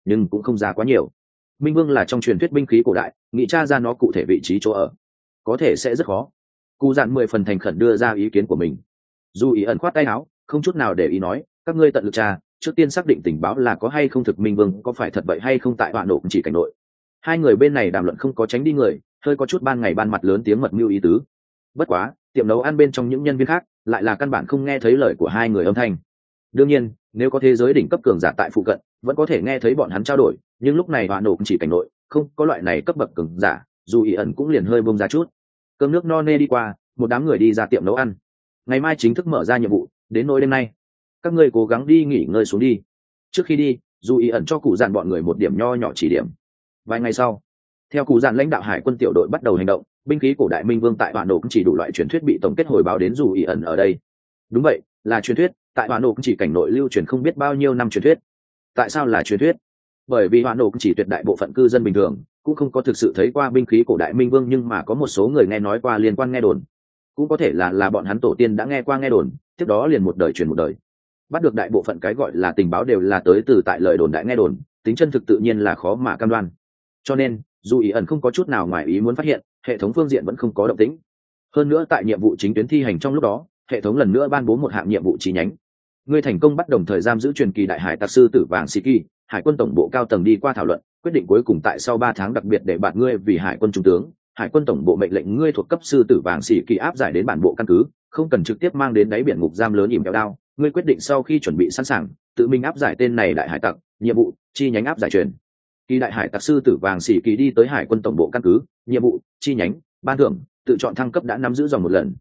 nhưng cũng không ra quá nhiều. Minh Vương là trong truyền thuyết binh khí cổ đại, nghĩ tra ra nó cụ thể vị trí chỗ ở có thể sẽ rất khó. Cụ dạn 10 phần thành khẩn đưa ra ý kiến của mình. Dù ý ẩn khoát tay áo, không chút nào để ý nói, các ngươi tận lực tra, trước tiên xác định tình báo là có hay không thực. Minh Vương có phải thật vậy hay không tại Hoạn Nộ chỉ cảnh nội. Hai người bên này đàm luận không có tránh đi người, hơi có chút ban ngày ban mặt lớn tiếng mật mưu ý tứ. Bất quá, tiệm nấu ăn bên trong những nhân viên khác lại là căn bản không nghe thấy lời của hai người âm thanh. Đương nhiên, nếu có thế giới đỉnh cấp cường giả tại phụ cận, vẫn có thể nghe thấy bọn hắn trao đổi, nhưng lúc này Hoạn Nộ chỉ cảnh nội không có loại này cấp bậc cường giả, dù ý ẩn cũng liền hơi bông ra chút. Cơm nước no nê đi qua, một đám người đi ra tiệm nấu ăn. Ngày mai chính thức mở ra nhiệm vụ, đến nỗi đêm nay các ngươi cố gắng đi nghỉ ngơi xuống đi. Trước khi đi, dù ý ẩn cho cụ dạn bọn người một điểm nho nhỏ chỉ điểm. Vài ngày sau, theo cụ dạn lãnh đạo hải quân tiểu đội bắt đầu hành động, binh khí cổ đại Minh Vương tại Hoạn Nộ cũng chỉ đủ loại truyền thuyết bị tổng kết hồi báo đến dù ý ẩn ở đây. Đúng vậy, là truyền thuyết, tại Hoạn Nộ cũng chỉ cảnh nội lưu truyền không biết bao nhiêu năm truyền thuyết. Tại sao là truyền thuyết? Bởi vì Hoạn Nộ cũng chỉ tuyệt đại bộ phận cư dân bình thường cũng không có thực sự thấy qua binh khí cổ đại Minh Vương, nhưng mà có một số người nghe nói qua liên quan nghe đồn. Cũng có thể là bọn hắn tổ tiên đã nghe qua nghe đồn, tiếp đó liền một đời truyền một đời. Bắt được đại bộ phận cái gọi là tình báo đều là tới từ tại lời đồn đại nghe đồn, tính chân thực tự nhiên là khó mà cam đoan. Cho nên, dù ý ẩn không có chút nào ngoài ý muốn phát hiện, hệ thống phương diện vẫn không có động tĩnh. Hơn nữa tại nhiệm vụ chính tuyến thi hành trong lúc đó, hệ thống lần nữa ban bố một hạng nhiệm vụ chi nhánh. Ngươi thành công bắt đồng thời giam giữ truyền kỳ đại hải tặc sư tử vàng Siki, hải quân tổng bộ cao tầng đi qua thảo luận, quyết định cuối cùng tại sau 3 tháng đặc biệt để bạn ngươi vì hải quân trung tướng, hải quân tổng bộ mệnh lệnh ngươi thuộc cấp sư tử vàng Siki áp giải đến bản bộ căn cứ, không cần trực tiếp mang đến đáy biển ngục giam lớn ỉm kẹo đao. Ngươi quyết định sau khi chuẩn bị sẵn sàng, tự mình áp giải tên này đại hải tặc. Nhiệm vụ chi nhánh áp giải truyền kỳ đại hải tặc sư tử vàng Siki đi tới hải quân tổng bộ căn cứ. Nhiệm vụ chi nhánh ban thưởng tự chọn thăng cấp đã nắm giữ dòng một lần.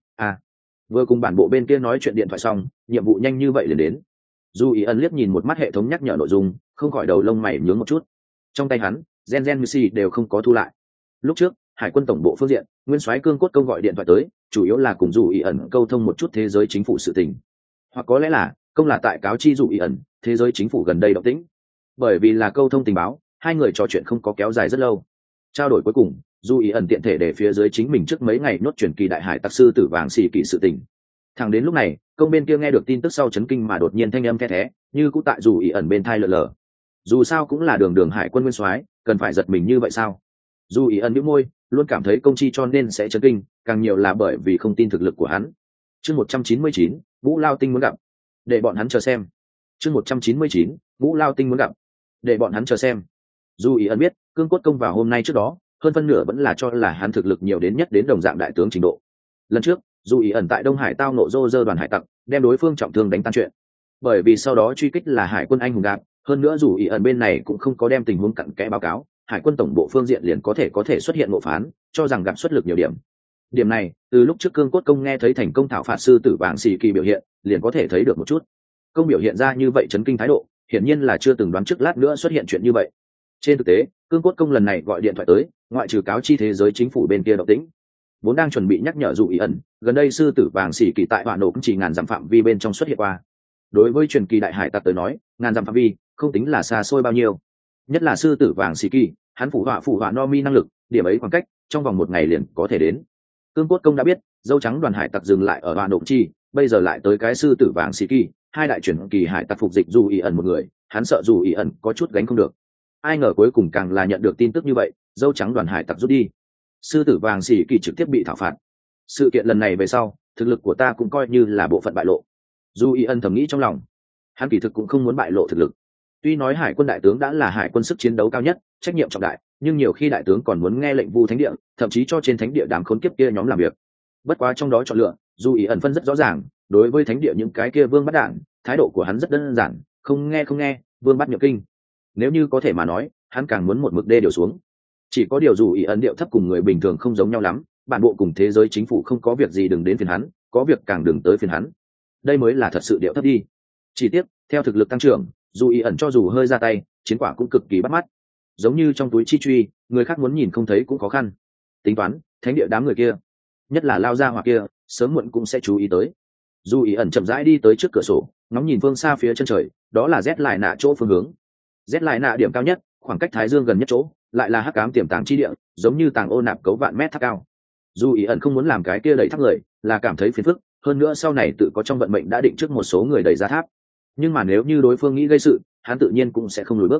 Vừa cùng bản bộ bên kia nói chuyện điện thoại xong, nhiệm vụ nhanh như vậy liền đến. Dù ý ẩn liếc nhìn một mắt hệ thống nhắc nhở nội dung, không khỏi đầu lông mày nhướng một chút. Trong tay hắn, gen Missy đều không có thu lại. Lúc trước, hải quân tổng bộ phương diện, nguyên soái Cương Cốt Công gọi điện thoại tới, chủ yếu là cùng dù ý ẩn câu thông một chút thế giới chính phủ sự tình. Hoặc có lẽ là, công là tại cáo chi dù ý ẩn, thế giới chính phủ gần đây động tĩnh. Bởi vì là câu thông tình báo, hai người trò chuyện không có kéo dài rất lâu. Trao đổi cuối cùng, dù ý ẩn tiện thể để phía dưới chính mình trước mấy ngày nốt truyền kỳ đại hải tặc sư tử vàng xì kỳ sự tình. Thẳng đến lúc này, công bên kia nghe được tin tức sau chấn kinh mà đột nhiên thanh âm the thé, như cũng tại dù ý ẩn bên thai lờ lờ. Dù sao cũng là đường hải quân nguyên soái, cần phải giật mình như vậy sao? Dù ý ẩn nhếch môi, luôn cảm thấy công chi cho nên sẽ chấn kinh, càng nhiều là bởi vì không tin thực lực của hắn. Chương 199, Vũ Lao Tinh muốn gặp. Để bọn hắn chờ xem. Chương 199, Vũ Lao Tinh muốn gặp. Để bọn hắn chờ xem. Dù ý ẩn biết, Cương Cốt Công vào hôm nay trước đó, hơn phân nửa vẫn là cho là hắn thực lực nhiều đến nhất đến đồng dạng đại tướng trình độ. Lần trước, dù ý ẩn tại Đông Hải tao nộ rô rơ đoàn hải tặc, đem đối phương trọng thương đánh tan chuyện. Bởi vì sau đó truy kích là hải quân anh hùng đạp, hơn nữa dù ý ẩn bên này cũng không có đem tình huống cặn kẽ báo cáo, hải quân tổng bộ phương diện liền có thể xuất hiện ngộ phán, cho rằng gặp xuất lực nhiều điểm. Điểm này, từ lúc trước Cương Cốt Công nghe thấy thành công thảo phạt sư tử vàng xì kỳ biểu hiện, liền có thể thấy được một chút. Công biểu hiện ra như vậy chấn kinh thái độ, hiển nhiên là chưa từng đoán trước lát nữa xuất hiện chuyện như vậy. Trên thực tế, Cương Cốt Công lần này gọi điện thoại tới, ngoại trừ cáo chi thế giới chính phủ bên kia động tĩnh, vốn đang chuẩn bị nhắc nhở dù ý ẩn, gần đây sư tử vàng xỉ kỳ tại Hoạn Nộ cũng chỉ ngàn dặm phạm vi bên trong xuất hiện qua. Đối với truyền kỳ đại hải tặc tới nói, ngàn dặm phạm vi không tính là xa xôi bao nhiêu. Nhất là sư tử vàng xỉ kỳ, hắn phủ họa no mi năng lực, điểm ấy khoảng cách trong vòng 1 ngày liền có thể đến. Cương Cốt Công đã biết, dâu trắng đoàn hải tặc dừng lại ở Hoạn Nộ chi, bây giờ lại tới cái sư tử vàng xỉ kỳ, hai đại truyền kỳ hải tặc phục dịch dù ý ẩn một người, hắn sợ dù ý ẩn có chút gánh không được. Ai ngờ cuối cùng càng là nhận được tin tức như vậy, dâu trắng đoàn hải tặc rút đi, sư tử vàng xỉ kỳ trực tiếp bị thảo phạt. Sự kiện lần này về sau, thực lực của ta cũng coi như là bộ phận bại lộ. Dù ý ẩn thầm nghĩ trong lòng, hắn kỳ thực cũng không muốn bại lộ thực lực. Tuy nói hải quân đại tướng đã là hải quân sức chiến đấu cao nhất, trách nhiệm trọng đại, nhưng nhiều khi đại tướng còn muốn nghe lệnh vu thánh địa, thậm chí cho trên thánh địa đám khốn kiếp kia nhóm làm việc. Bất quá trong đó chọn lựa, dù ý ẩn phân rất rõ ràng, đối với thánh địa những cái kia vương bắt đạn, thái độ của hắn rất đơn giản, không nghe, vương bắt nhập kinh. Nếu như có thể mà nói, hắn càng muốn một mực đê điều xuống. Chỉ có điều dù ý ẩn điệu thấp cùng người bình thường không giống nhau lắm, bản bộ cùng thế giới chính phủ không có việc gì đừng đến phiền hắn, có việc càng đừng tới phiền hắn. Đây mới là thật sự điệu thấp đi. Chỉ tiếc, theo thực lực tăng trưởng, dù ý ẩn cho dù hơi ra tay, chiến quả cũng cực kỳ bắt mắt. Giống như trong túi chi truy, người khác muốn nhìn không thấy cũng khó khăn. Tính toán, thánh địa đám người kia, nhất là lao ra hoặc kia, sớm muộn cũng sẽ chú ý tới. Dù ý ẩn chậm rãi đi tới trước cửa sổ, ngóng nhìn phương xa phía chân trời, đó là Z lại nạ chỗ phương hướng. Z lại nạ điểm cao nhất, khoảng cách Thái Dương gần nhất chỗ, lại là hắc ám tiềm tàng chi địa, giống như tàng ô nạp cấu vạn mét tháp cao. Dù ý ẩn không muốn làm cái kia đẩy tháp người, là cảm thấy phiền phức, hơn nữa sau này tự có trong vận mệnh đã định trước một số người đẩy ra tháp. Nhưng mà nếu như đối phương nghĩ gây sự, hắn tự nhiên cũng sẽ không lùi bước.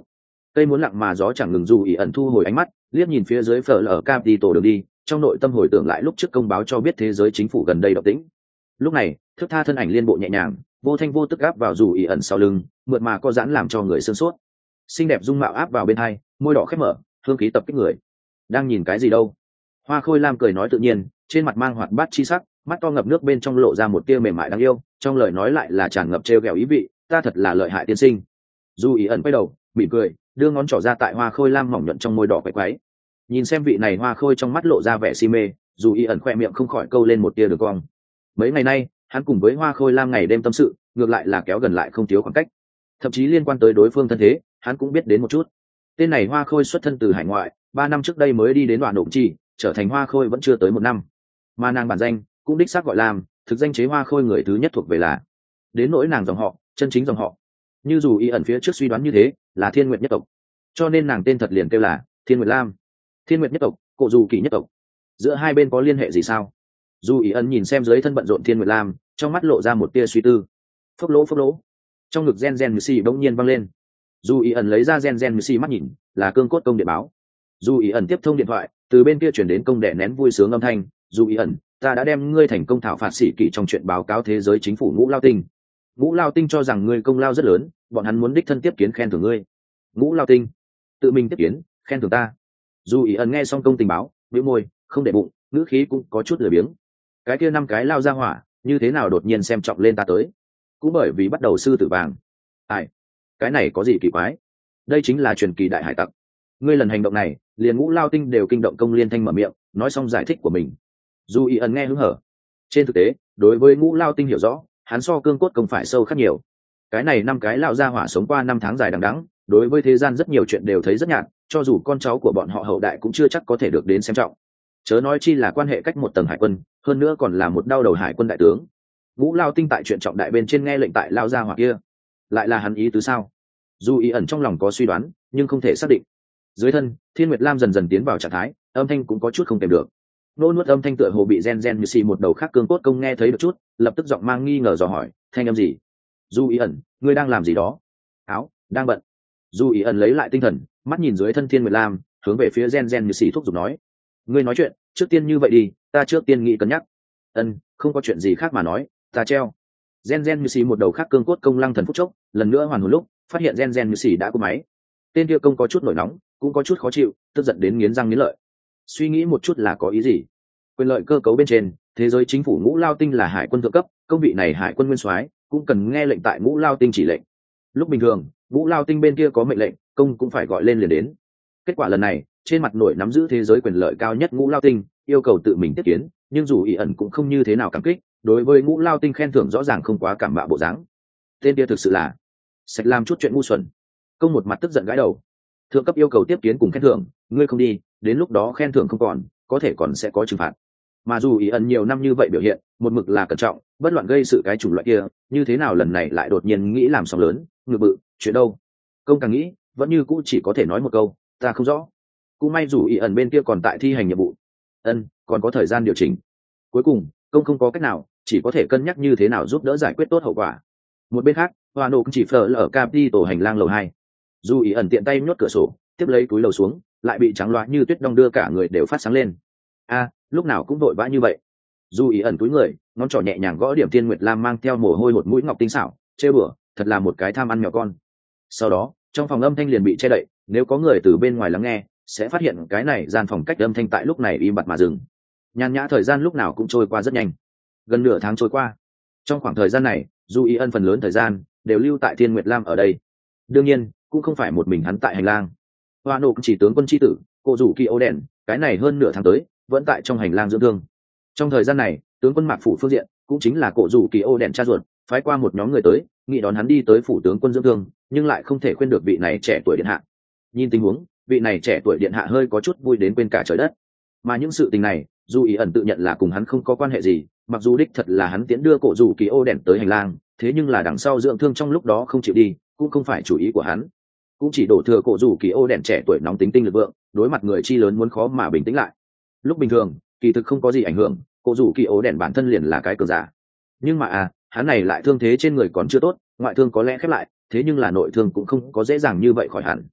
cây muốn lặng mà gió chẳng ngừng, dù ý ẩn thu hồi ánh mắt liếc nhìn phía dưới phở lở capital đường đi, trong nội tâm hồi tưởng lại lúc trước công báo cho biết thế giới chính phủ gần đây động tĩnh. Lúc này thước tha thân ảnh liên bộ nhẹ nhàng vô thanh vô tức áp vào dù ý ẩn sau lưng, mượt mà có giãn làm cho người sương sốt. Xinh đẹp dung mạo áp vào bên hai, môi đỏ khép mở, hương khí tập kích người. Đang nhìn cái gì đâu? Hoa Khôi Lam cười nói tự nhiên, trên mặt mang hoạt bát chi sắc, mắt to ngập nước bên trong lộ ra một tia mềm mại đáng yêu, trong lời nói lại là tràn ngập trêu ghẹo ý vị. Ta thật là lợi hại tiên sinh. Dù ý ẩn quay đầu mỉm cười, đưa ngón trỏ ra tại Hoa Khôi Lam mỏng nhuận trong môi đỏ quay quái. Nhìn xem vị này Hoa Khôi trong mắt lộ ra vẻ si mê, dù ý ẩn khoe miệng không khỏi câu lên một tia đường cong. Mấy ngày nay hắn cùng với Hoa Khôi Lam ngày đêm tâm sự, ngược lại là kéo gần lại không thiếu khoảng cách. Thậm chí liên quan tới đối phương thân thế hắn cũng biết đến một chút. Tên này Hoa Khôi xuất thân từ hải ngoại, 3 năm trước đây mới đi đến đoạn Nộm Chi, trở thành Hoa Khôi vẫn chưa tới 1 năm. Mà nàng bản danh cũng đích xác gọi Lam, thực danh chế Hoa Khôi người thứ nhất thuộc về là. Đến nỗi nàng dòng họ, chân chính dòng họ, như dù y ẩn phía trước suy đoán như thế, là Thiên Nguyệt nhất tộc. Cho nên nàng tên thật liền kêu là Thiên Nguyệt Lam. Thiên Nguyệt nhất tộc, Cổ Dù Kỳ nhất tộc. Giữa hai bên có liên hệ gì sao? Dù y ẩn nhìn xem dưới thân bận rộn Thiên Nguyệt Lam, trong mắt lộ ra một tia suy tư. Phốc lỗ. Trong ngực gen Messi bỗng nhiên văng lên. Dù y ẩn lấy ra gen Messi mắt nhìn, là cương cốt công điện báo. Dù y ẩn tiếp thông điện thoại, từ bên kia chuyển đến công đệ nén vui sướng âm thanh. Dù y ẩn, ta đã đem ngươi thành công thảo phạt sĩ kỷ trong chuyện báo cáo thế giới chính phủ Ngũ Lao Tinh. Ngũ Lao Tinh cho rằng ngươi công lao rất lớn, bọn hắn muốn đích thân tiếp kiến khen thưởng ngươi. Ngũ Lao Tinh tự mình tiếp kiến khen thưởng ta? Dù ý ẩn nghe xong công tình báo, bĩu môi, không để bụng, ngữ khí cũng có chút lười biếng. Cái kia 5 cái lao ra hỏa, như thế nào đột nhiên xem trọng lên ta tới? Cũng bởi vì bắt đầu sư tử vàng. Ai? Cái này có gì kỳ quái? Đây chính là truyền kỳ đại hải tặc. Ngươi lần hành động này, liền Ngũ Lao Tinh đều kinh động, công liên thanh mở miệng, nói xong giải thích của mình. Dù ý ẩn nghe hứng hở. Trên thực tế, đối với Ngũ Lao Tinh hiểu rõ, hắn so cương cốt công phải sâu khác nhiều. Cái này 5 cái lao ra hỏa sống qua 5 tháng dài đằng đẵng, đối với thế gian rất nhiều chuyện đều thấy rất nhạt, cho dù con cháu của bọn họ hậu đại cũng chưa chắc có thể được đến xem trọng. Chớ nói chi là quan hệ cách một tầng hải quân, hơn nữa còn là một đao đầu hải quân đại tướng. Ngũ Lao Tinh tại chuyện trọng đại bên trên nghe lệnh tại lao ra hỏa kia, lại là hắn ý tứ sao? Dù ý ẩn trong lòng có suy đoán, nhưng không thể xác định. Dưới thân, Thiên Nguyệt Lam dần dần tiến vào trạng thái, âm thanh cũng có chút không kèm được. Nô nuốt âm thanh tựa hồ bị gen như xì một đầu khác cương cốt công nghe thấy được chút, lập tức giọng mang nghi ngờ dò hỏi, thanh âm gì? Du ý ẩn, ngươi đang làm gì đó? Áo, đang bận. Du ý ẩn lấy lại tinh thần, mắt nhìn dưới thân Thiên Nguyệt Lam, hướng về phía gen như xì thúc giục nói, ngươi nói chuyện trước tiên như vậy đi, ta trước tiên nghĩ cân nhắc. Không có chuyện gì khác mà nói, ta treo. Gen như xì một đầu khác cương cốt công lăng thần phút chốc, lần nữa hoàn hồn lúc phát hiện gen như xì đã cúp máy. Tên kia công có chút nổi nóng, cũng có chút khó chịu, tức giận đến nghiến răng nghiến lợi. Suy nghĩ một chút là có ý gì? Quyền lợi cơ cấu bên trên, thế giới chính phủ Ngũ Lao Tinh là hải quân thượng cấp, công vị này hải quân nguyên soái cũng cần nghe lệnh tại Ngũ Lao Tinh chỉ lệnh. Lúc bình thường Ngũ Lao Tinh bên kia có mệnh lệnh, công cũng phải gọi lên liền đến. Kết quả lần này, trên mặt nổi nắm giữ thế giới quyền lợi cao nhất Ngũ Lao Tinh yêu cầu tự mình tiếp kiến, nhưng dù ý ẩn cũng không như thế nào cảm kích, đối với Ngũ Lao Tinh khen thưởng rõ ràng không quá cảm bạo bộ dáng. Tên kia thực sự là sạch làm chút chuyện ngu xuẩn. Công một mặt tức giận gãi đầu. Thượng cấp yêu cầu tiếp kiến cùng khen thưởng, ngươi không đi, đến lúc đó khen thưởng không còn, có thể còn sẽ có trừng phạt. Mà dù ý ẩn nhiều năm như vậy biểu hiện, một mực là cẩn trọng, bất loạn gây sự cái chủng loại kia, như thế nào lần này lại đột nhiên nghĩ làm sóng lớn, ngự bự, chuyện đâu? Công càng nghĩ, vẫn như cũ chỉ có thể nói một câu, ta không rõ. Cũng may dù ý ẩn bên kia còn tại thi hành nhiệm vụ, còn có thời gian điều chỉnh. Cuối cùng, công không có cách nào, chỉ có thể cân nhắc như thế nào giúp đỡ giải quyết tốt hậu quả. Một bên khác, Hoa Nộ cũng chỉ phở ở Capital hành lang lầu 2. Dù ý ẩn tiện tay nhốt cửa sổ, tiếp lấy túi lầu xuống, lại bị trắng loá như tuyết đong đưa cả người đều phát sáng lên. Lúc nào cũng vội vã như vậy. Dù ý ẩn túi người, ngón trỏ nhẹ nhàng gõ điểm Thiên Nguyệt Lam mang theo mồ hôi một mũi ngọc tinh xảo, trêu bừa, thật là một cái tham ăn mèo con. Sau đó, trong phòng âm thanh liền bị che đậy, nếu có người từ bên ngoài lắng nghe, sẽ phát hiện cái này gian phòng cách âm thanh tại lúc này im bặt mà dừng. Nhàn nhã thời gian lúc nào cũng trôi qua rất nhanh. Gần nửa tháng trôi qua. Trong khoảng thời gian này, Dù ý ẩn phần lớn thời gian đều lưu tại Thiên Nguyệt Lam ở đây. Đương nhiên, cũng không phải một mình hắn tại hành lang. Hoa Nộ chỉ tướng quân chi tử, Cổ Dù Kỳ Ô Đèn, cái này hơn nửa tháng tới vẫn tại trong hành lang dưỡng thương. Trong thời gian này, tướng quân Mạc phủ phương diện, cũng chính là Cổ Dù Kỳ Ô Đèn cha ruột, phái qua một nhóm người tới, nghị đón hắn đi tới phủ tướng quân dưỡng thương, nhưng lại không thể khuyên được vị này trẻ tuổi điện hạ. Nhìn tình huống, vị này trẻ tuổi điện hạ hơi có chút vui đến quên cả trời đất. Mà những sự tình này, Dù ý ẩn tự nhận là cùng hắn không có quan hệ gì, mặc dù đích thật là hắn tiến đưa Cổ Dù Kỳ Ô Đèn tới hành lang, thế nhưng là đằng sau dưỡng thương trong lúc đó không chịu đi, cũng không phải chủ ý của hắn. Cũng chỉ đổ thừa Cổ Dù Kỳ Ô Đèn trẻ tuổi nóng tính tinh lực vượng, đối mặt người chi lớn muốn khó mà bình tĩnh lại. Lúc bình thường, kỳ thực không có gì ảnh hưởng, Cổ Dù Kỳ Ô Đèn bản thân liền là cái cờ giả. Nhưng mà hắn này lại thương thế trên người còn chưa tốt, ngoại thương có lẽ khép lại, thế nhưng là nội thương cũng không có dễ dàng như vậy khỏi hẳn.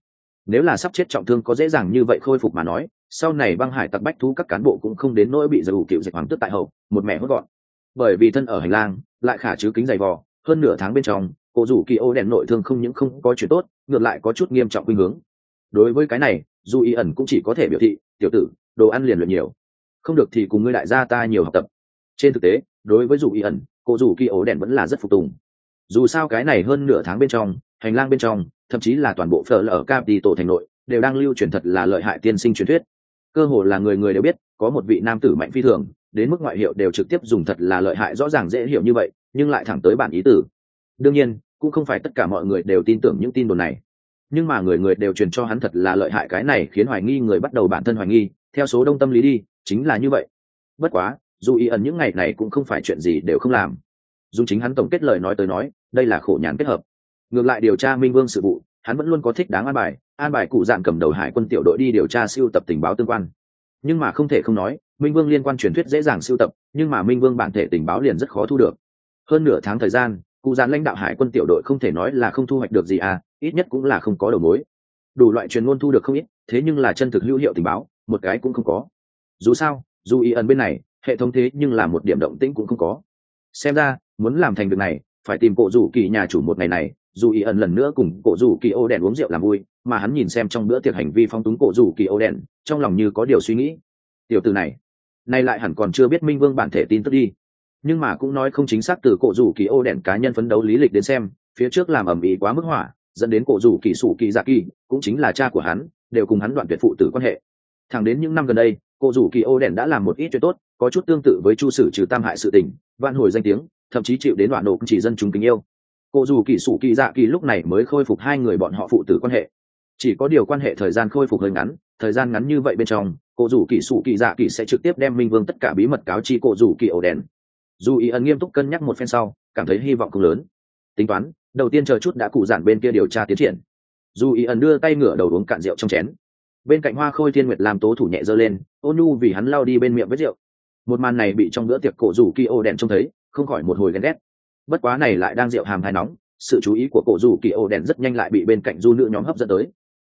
Nếu là sắp chết trọng thương có dễ dàng như vậy khôi phục mà nói, sau này băng hải tặc bách thú các cán bộ cũng không đến nỗi bị giù cựu dịch hoàng tước tại hậu một mẹ hốt gọn. Bởi vì thân ở hành lang lại khả chứ kính dày vò, hơn nửa tháng bên trong cổ rủ kỳ ô đèn nội thương không những không có chuyện tốt, ngược lại có chút nghiêm trọng khuynh hướng. Đối với cái này dù ý ẩn cũng chỉ có thể biểu thị, tiểu tử, đồ ăn liền luyện nhiều, không được thì cùng ngươi đại gia ta nhiều học tập. Trên thực tế đối với dù ý ẩn, cổ rủ kỳ ô đèn vẫn là rất phục tùng. Dù sao cái này hơn nửa tháng bên trong, hành lang bên trong, thậm chí là toàn bộ phở ở Capital thành nội đều đang lưu truyền thật là lợi hại tiên sinh truyền thuyết. Cơ hồ là người người đều biết có một vị nam tử mạnh phi thường, đến mức ngoại hiệu đều trực tiếp dùng thật là lợi hại rõ ràng dễ hiểu như vậy, nhưng lại thẳng tới bản ý tử. Đương nhiên cũng không phải tất cả mọi người đều tin tưởng những tin đồn này, nhưng mà người người đều truyền cho hắn thật là lợi hại, cái này khiến hoài nghi người bắt đầu bản thân hoài nghi, theo số đông tâm lý đi chính là như vậy. Bất quá dù ý ẩn những ngày này cũng không phải chuyện gì đều không làm. Dùng chính hắn tổng kết lời nói tới nói, đây là khổ nhàn kết hợp. Ngược lại điều tra Minh Vương sự vụ, hắn vẫn luôn có thích đáng an bài cụ dạng cầm đầu hải quân tiểu đội đi điều tra siêu tập tình báo tương quan. Nhưng mà không thể không nói, Minh Vương liên quan truyền thuyết dễ dàng siêu tập, nhưng mà Minh Vương bản thể tình báo liền rất khó thu được. Hơn nửa tháng thời gian, cụ dạng lãnh đạo hải quân tiểu đội không thể nói là không thu hoạch được gì à, ít nhất cũng là không có đầu mối. Đủ loại truyền ngôn thu được không ít, thế nhưng là chân thực hữu hiệu tình báo, một cái cũng không có. Dù sao, dù ý ẩn bên này, hệ thống thế nhưng là một điểm động tĩnh cũng không có. Xem ra, muốn làm thành việc này, phải tìm cổ rủ kỳ nhà chủ một ngày này. Dù ý ẩn lần nữa cùng cổ rủ kỳ ô đèn uống rượu làm vui, mà hắn nhìn xem trong bữa tiệc hành vi phong túng cổ rủ kỳ ô đèn, trong lòng như có điều suy nghĩ. Tiểu tử này nay lại hẳn còn chưa biết Minh Vương bản thể tin tức đi. Nhưng mà cũng nói không chính xác, từ cổ rủ kỳ ô đèn cá nhân phấn đấu lý lịch đến xem, phía trước làm ầm ĩ quá mức hỏa, dẫn đến cổ rủ kỳ sủ kỳ dạ kỳ cũng chính là cha của hắn đều cùng hắn đoạn tuyệt phụ tử quan hệ. Thẳng đến những năm gần đây, cổ rủ kỳ ô đèn đã làm một ít chuyện tốt, có chút tương tự với chu sử trừ tam hại sự tình, vạn hồi danh tiếng, thậm chí chịu đến đoạn nộ chỉ dân chúng kính yêu. Cổ rủ kỳ sủ kỳ dạ kỳ lúc này mới khôi phục hai người bọn họ phụ tử quan hệ. Chỉ có điều quan hệ thời gian khôi phục hơi ngắn, thời gian ngắn như vậy bên trong, cổ rủ kỳ sủ kỳ dạ kỳ sẽ trực tiếp đem Minh Vương tất cả bí mật cáo chi cổ rủ kỳ ổ đèn. Dù ý ẩn nghiêm túc cân nhắc một phen sau, cảm thấy hy vọng không lớn. Tính toán đầu tiên chờ chút đã cụ giản bên kia điều tra tiến triển. Dù ý ẩn đưa tay ngửa đầu uống cạn rượu trong chén. Bên cạnh Hoa Khôi Thiên Nguyệt làm tố thủ nhẹ giơ lên, ôn nhu vì hắn lau đi bên miệng vết rượu. Một màn này bị trong bữa tiệc cổ rủ kỳ ổ đèn trông thấy, không khỏi một hồi ghen ghét. Bất quá này lại đang rượu hàm hai nóng, sự chú ý của cổ rủ kỳ ổ đèn rất nhanh lại bị bên cạnh du nữ nhóm hấp dẫn tới.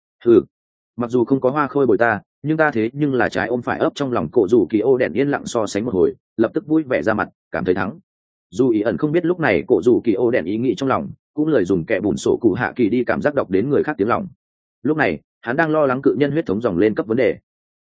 Mặc dù không có Hoa Khôi bồi ta, nhưng ta thế nhưng là trái ôm phải ấp, trong lòng cổ rủ kỳ ô đèn yên lặng so sánh một hồi, lập tức vui vẻ ra mặt, cảm thấy thắng. Dù ý ẩn không biết lúc này cổ rủ kỳ ô đèn ý nghĩ trong lòng, cũng lời dùng kẻ bùn sổ cụ hạ kỳ đi cảm giác đọc đến người khác tiếng lòng. Lúc này hắn đang lo lắng cự nhân huyết thống dòng lên cấp vấn đề.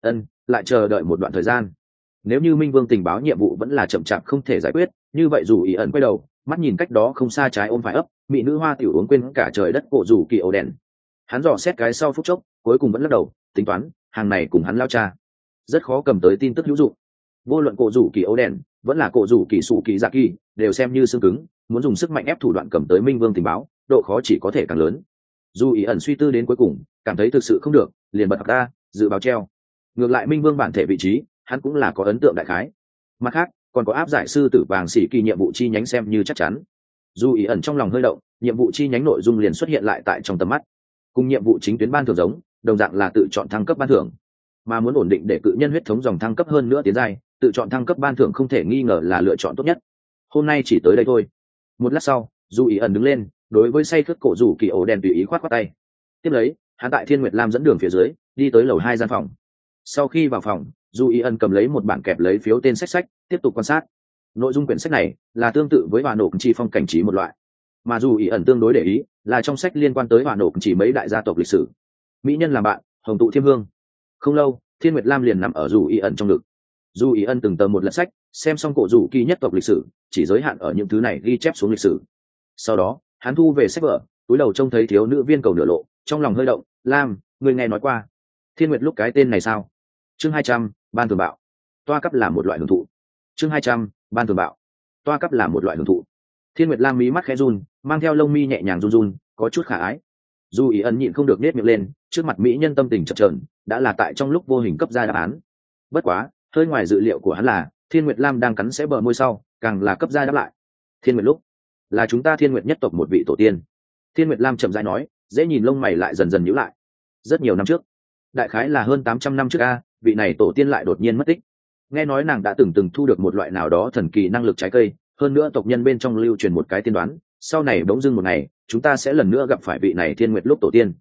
Lại chờ đợi một đoạn thời gian. Nếu như Minh Vương tình báo nhiệm vụ vẫn là chậm chạp không thể giải quyết, như vậy dù ý ẩn quay đầu, mắt nhìn cách đó không xa trái ôm phải ấp, mỹ nữ hoa tiểu uống quên cả trời đất cổ rủ kỳ ô đèn. Hắn dò xét cái sau phút chốc, cuối cùng vẫn lắc đầu, tính toán hàng này cùng hắn lao cha rất khó cầm tới tin tức hữu dụng. Vô luận cổ rủ kỳ ấu đèn vẫn là cổ rủ kỳ sủ kỳ dạ kỳ đều xem như xương cứng, muốn dùng sức mạnh ép thủ đoạn cầm tới Minh Vương tình báo, độ khó chỉ có thể càng lớn. Dù ý ẩn suy tư đến cuối cùng cảm thấy thực sự không được, liền bật ra dự báo treo. Ngược lại Minh Vương bản thể vị trí hắn cũng là có ấn tượng đại khái. Mặt khác còn có áp giải sư tử vàng xỉ kỳ nhiệm vụ chi nhánh xem như chắc chắn. Dù ý ẩn trong lòng hơi động, nhiệm vụ chi nhánh nội dung liền xuất hiện lại tại trong tầm mắt. Cùng nhiệm vụ chính tuyến ban thường giống, đồng dạng là tự chọn thăng cấp ban thưởng, mà muốn ổn định để cự nhân huyết thống dòng thăng cấp hơn nữa tiến giai, tự chọn thăng cấp ban thưởng không thể nghi ngờ là lựa chọn tốt nhất. Hôm nay chỉ tới đây thôi. Một lát sau dù ý ẩn đứng lên, đối với say khướt cổ rủ kỳ ổ đèn tùy ý khoát khoát tay. Tiếp lấy hắn tại Thiên Nguyệt Lam dẫn đường phía dưới đi tới lầu 2 gian phòng. Sau khi vào phòng, dù ý ẩn cầm lấy một bản kẹp lấy phiếu tên sách tiếp tục quan sát. Nội dung quyển sách này là tương tự với Hỏa Nổ Chi Phong cảnh trí một loại, mà dù ý ẩn tương đối để ý là trong sách liên quan tới Hỏa Nổ chỉ mấy đại gia tộc lịch sử. Mỹ nhân làm bạn, hồng tụ thiêm hương. Không lâu Thiên Nguyệt Lam liền nằm ở dù ý ẩn trong ngực. Dù ý ẩn từng tờ một lật sách, xem xong cổ rủ kỳ nhất tộc lịch sử, chỉ giới hạn ở những thứ này ghi chép xuống lịch sử. Sau đó hắn thu về sách vở, túi đầu trông thấy thiếu nữ viên cầu nửa lộ, trong lòng hơi động. Lam, người nghe nói qua Thiên Nguyệt lúc cái tên này sao? Chương 200, ban thường bạo. Toa cấp là một loại hưởng thụ. Chương 200, ban thường bạo. Toa cấp là một loại hưởng thụ. Thiên Nguyệt Lam mí mắt khẽ run, mang theo lông mi nhẹ nhàng run run, có chút khả ái. Dù ý ẩn nhịn không được nết miệng lên, trước mặt mỹ nhân tâm tình chập chờn, đã là tại trong lúc vô hình cấp ra đáp án. Bất quá hơi ngoài dự liệu của hắn là Thiên Nguyệt Lam đang cắn xé bờ môi sau, càng là cấp ra đáp lại. Thiên Nguyệt lúc là chúng ta Thiên Nguyệt nhất tộc một vị tổ tiên. Thiên Nguyệt Lam chậm rãi nói, dễ nhìn lông mày lại dần dần nhíu lại. Rất nhiều năm trước, đại khái là hơn 800 năm trước a, vị này tổ tiên lại đột nhiên mất tích. Nghe nói nàng đã từng thu được một loại nào đó thần kỳ năng lực trái cây, hơn nữa tộc nhân bên trong lưu truyền một cái tiên đoán, sau này bỗng dưng một ngày chúng ta sẽ lần nữa gặp phải vị này Thiên Nguyệt lúc tổ tiên.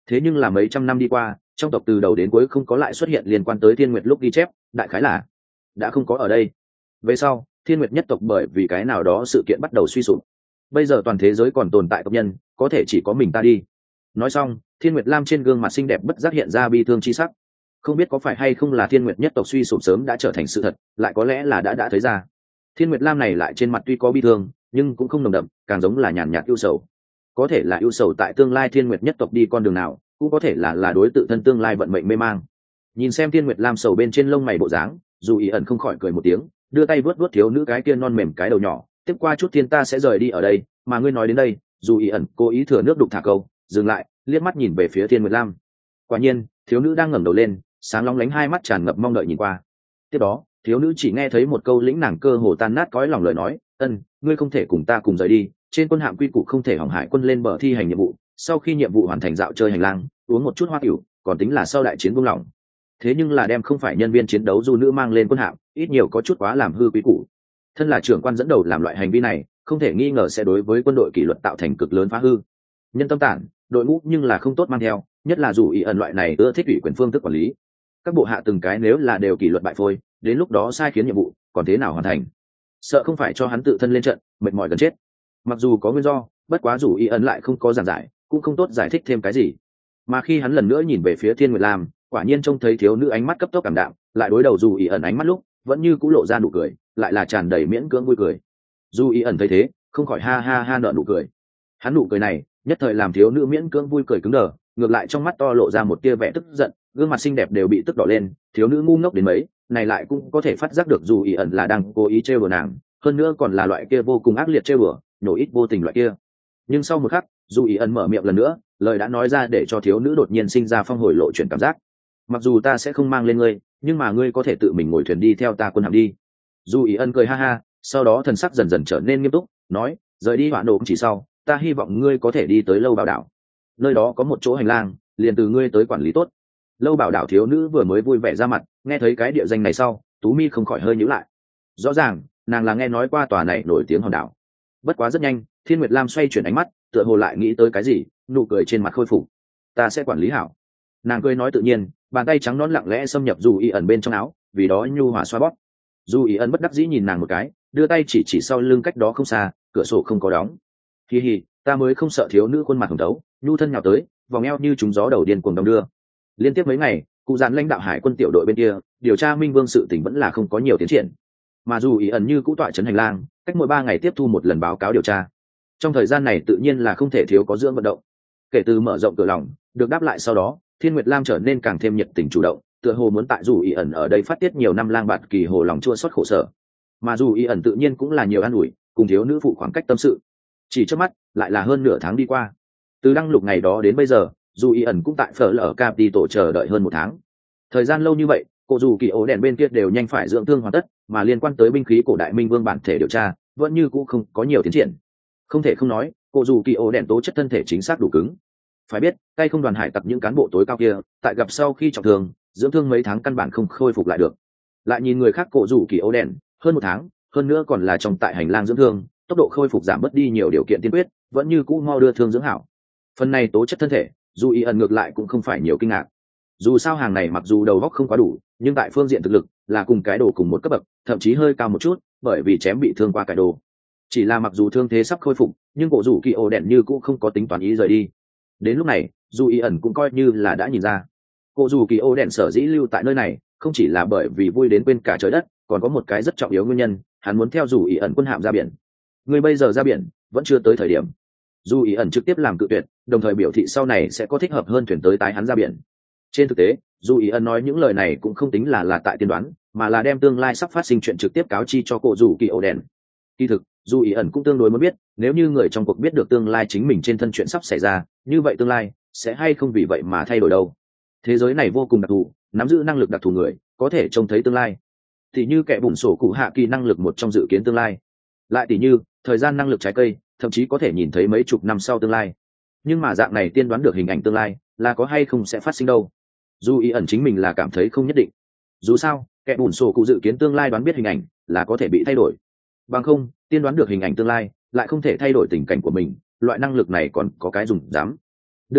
Thế nhưng là mấy trăm năm đi qua, trong tộc từ đầu đến cuối không có lại xuất hiện liên quan tới Thiên Nguyệt lúc ghi chép, đại khái là đã không có ở đây. Về sau, Thiên Nguyệt nhất tộc bởi vì cái nào đó sự kiện bắt đầu suy sụp. Bây giờ toàn thế giới còn tồn tại tộc nhân, có thể chỉ có mình ta đi. Nói xong, Thiên Nguyệt Lam trên gương mặt xinh đẹp bất giác hiện ra bi thương chi sắc. Không biết có phải hay không là Thiên Nguyệt nhất tộc suy sụp sớm đã trở thành sự thật, lại có lẽ là đã thấy ra. Thiên Nguyệt Lam này lại trên mặt tuy có bi thương, nhưng cũng không nồng đậm, càng giống là nhàn nhạt ưu sầu. Có thể là ưu sầu tại tương lai Thiên Nguyệt nhất tộc đi con đường nào, cũng có thể là đối tự thân tương lai vận mệnh mê mang. Nhìn xem Thiên Nguyệt Lam sầu bên trên lông mày bộ dáng, dù ý ẩn không khỏi cười một tiếng, đưa tay vuốt vuốt thiếu nữ cái kia non mềm cái đầu nhỏ, tiếp qua chút thiên ta sẽ rời đi ở đây, mà ngươi nói đến đây, dù ý ẩn cố ý thừa nước đục thả câu, dừng lại, liếc mắt nhìn về phía Thiên Nguyệt Lam. Quả nhiên, thiếu nữ đang ngẩng đầu lên, sáng long lánh hai mắt tràn ngập mong đợi nhìn qua. Tiếp đó, thiếu nữ chỉ nghe thấy một câu lĩnh nàng cơ hồ tan nát cõi lòng lời nói, ân, ngươi không thể cùng ta cùng rời đi, trên quân hạm quy củ không thể hỏng hải quân lên bờ thi hành nhiệm vụ, sau khi nhiệm vụ hoàn thành dạo chơi hành lang, uống một chút hoa tiểu, còn tính là sau đại chiến buông lỏng. Thế nhưng là đem không phải nhân viên chiến đấu du nữ mang lên quân hạm, ít nhiều có chút quá làm hư quy củ. Thân là trưởng quan dẫn đầu làm loại hành vi này, không thể nghi ngờ sẽ đối với quân đội kỷ luật tạo thành cực lớn phá hư. Nhân tâm tản, đội ngũ nhưng là không tốt mang theo, nhất là dù ý ẩn loại này ưa thích ủy quyền phương thức quản lý. Các bộ hạ từng cái nếu là đều kỷ luật bại phôi, đến lúc đó sai khiến nhiệm vụ, còn thế nào hoàn thành? Sợ không phải cho hắn tự thân lên trận, mệt mỏi gần chết. Mặc dù có nguyên do, bất quá dù ý ẩn lại không có giảng giải, cũng không tốt giải thích thêm cái gì. Mà khi hắn lần nữa nhìn về phía Thiên Nguyệt Lam, quả nhiên trông thấy thiếu nữ ánh mắt cấp tốc cảm đạm, lại đối đầu dù ý ẩn ánh mắt lúc vẫn như cũ lộ ra nụ cười, lại là tràn đầy miễn cưỡng vui cười. Dù ý ẩn thấy thế, không khỏi ha ha ha nở nụ cười. Hắn nụ cười này nhất thời làm thiếu nữ miễn cưỡng vui cười cứng đờ, ngược lại trong mắt to lộ ra một tia vẻ tức giận, gương mặt xinh đẹp đều bị tức đỏ lên. Thiếu nữ ngu ngốc đến mấy, này lại cũng có thể phát giác được dù ý ẩn là đang cố ý trêu đùa nàng, hơn nữa còn là loại kia vô cùng ác liệt trêu đùa, nhổ ít vô tình loại kia. Nhưng sau một khắc, dù ý ẩn mở miệng lần nữa, lời đã nói ra để cho thiếu nữ đột nhiên sinh ra phong hồi lộ chuyển cảm giác. Mặc dù ta sẽ không mang lên ngươi, nhưng mà ngươi có thể tự mình ngồi thuyền đi theo ta quân hạm đi. Dù ý ân cười ha ha, sau đó thần sắc dần dần trở nên nghiêm túc, nói, rời đi hoạn nổ chỉ sau, ta hy vọng ngươi có thể đi tới Lâu Bảo đảo. Nơi đó có một chỗ hành lang, liền từ ngươi tới quản lý tốt. Lâu Bảo đảo thiếu nữ vừa mới vui vẻ ra mặt, nghe thấy cái địa danh này sau, tú mi không khỏi hơi nhíu lại. Rõ ràng, nàng là nghe nói qua tòa này nổi tiếng hòn đảo. Bất quá rất nhanh, Thiên Nguyệt Lam xoay chuyển ánh mắt, tựa hồ lại nghĩ tới cái gì, nụ cười trên mặt khôi phục. Ta sẽ quản lý hảo. Nàng cười nói tự nhiên, bàn tay trắng nõn lặng lẽ xâm nhập dù ý ẩn bên trong áo, vì đó nhu hòa xoa bóp. Dù ý ẩn bất đắc dĩ nhìn nàng một cái, đưa tay chỉ sau lưng cách đó không xa, cửa sổ không có đóng. Hi hi, ta mới không sợ thiếu nữ khuôn mặt hồng tấu, nhu thân nhào tới, vòng eo như trúng gió đầu điên cuồng đong đưa. Liên tiếp mấy ngày, cụ dàn lãnh đạo hải quân tiểu đội bên kia, điều tra Minh Vương sự tình vẫn là không có nhiều tiến triển. Mà dù ý ẩn như cũ tọa trấn hành lang, cách mỗi 3 ngày tiếp thu một lần báo cáo điều tra. Trong thời gian này tự nhiên là không thể thiếu có dưỡng vận động. Kể từ mở rộng cửa lòng, được đáp lại sau đó, Thiên Nguyệt Lam trở nên càng thêm nhiệt tình chủ động, tựa hồ muốn tại dù ý ẩn ở đây phát tiết nhiều năm lang bạt kỳ hồ lòng chua xót khổ sở. Mà dù ý ẩn tự nhiên cũng là nhiều an ủi, cùng thiếu nữ phụ khoảng cách tâm sự. Chỉ trước mắt, lại là hơn nửa tháng đi qua. Từ đăng lục ngày đó đến bây giờ, dù ý ẩn cũng tại phở lở Capital chờ đợi hơn 1 tháng. Thời gian lâu như vậy, cô dù kỳ ố đèn bên kia đều nhanh phải dưỡng thương hoàn tất, mà liên quan tới binh khí cổ đại Minh Vương bản thể điều tra, vẫn như cũ không có nhiều tiến triển. Không thể không nói, cô dù kỳ ố đèn tố chất thân thể chính xác đủ cứng. Phải biết, tay không đoàn hải tặc những cán bộ tối cao kia, tại gặp sau khi trọng thương, dưỡng thương mấy tháng căn bản không khôi phục lại được. Lại nhìn người khác cổ dù kỳ ố đèn, hơn 1 tháng, hơn nữa còn là trong tại hành lang dưỡng thương, tốc độ khôi phục giảm bớt đi nhiều điều kiện tiên quyết, vẫn như cũ mau đưa thương dưỡng hảo. Phần này tố chất thân thể, dù ý ẩn ngược lại cũng không phải nhiều kinh ngạc. Dù sao hàng này mặc dù đầu óc không quá đủ, nhưng tại phương diện thực lực là cùng cái đồ cùng một cấp bậc, thậm chí hơi cao một chút, bởi vì chém bị thương qua cái đồ. Chỉ là mặc dù thương thế sắp khôi phục, nhưng cổ dù kỳ ổ đèn như cũng không có tính toán ý rời đi. Đến lúc này, dù ý ẩn cũng coi như là đã nhìn ra, cổ dù kỳ ổ đèn sở dĩ lưu tại nơi này, không chỉ là bởi vì vui đến quên cả trời đất, còn có một cái rất trọng yếu nguyên nhân, hắn muốn theo dù ý ẩn quân hạm ra biển. Người bây giờ ra biển, vẫn chưa tới thời điểm. Dù ý ẩn trực tiếp làm cự tuyệt, đồng thời biểu thị sau này sẽ có thích hợp hơn thuyền tới tái hắn ra biển. Trên thực tế, dù ý ẩn nói những lời này cũng không tính là tại tiên đoán, mà là đem tương lai sắp phát sinh chuyện trực tiếp cáo chi cho cổ dù kỳ ổ đèn. Kỳ thực, dù ý ẩn cũng tương đối muốn biết, nếu như người trong cuộc biết được tương lai chính mình trên thân chuyện sắp xảy ra, như vậy tương lai sẽ hay không vì vậy mà thay đổi đâu. Thế giới này vô cùng đặc thù, nắm giữ năng lực đặc thù người có thể trông thấy tương lai. Thì như kẻ bùn sổ cụ hạ kỳ năng lực một trong dự kiến tương lai, lại tỷ như thời gian năng lực trái cây, thậm chí có thể nhìn thấy mấy chục năm sau tương lai. Nhưng mà dạng này tiên đoán được hình ảnh tương lai là có hay không sẽ phát sinh đâu. Dù ý ẩn chính mình là cảm thấy không nhất định. Dù sao, kẻ bùn sổ cụ dự kiến tương lai đoán biết hình ảnh là có thể bị thay đổi. Bằng không, tiên đoán được hình ảnh tương lai lại không thể thay đổi tình cảnh của mình, loại năng lực này còn có cái dùng dám. Đương nhiên,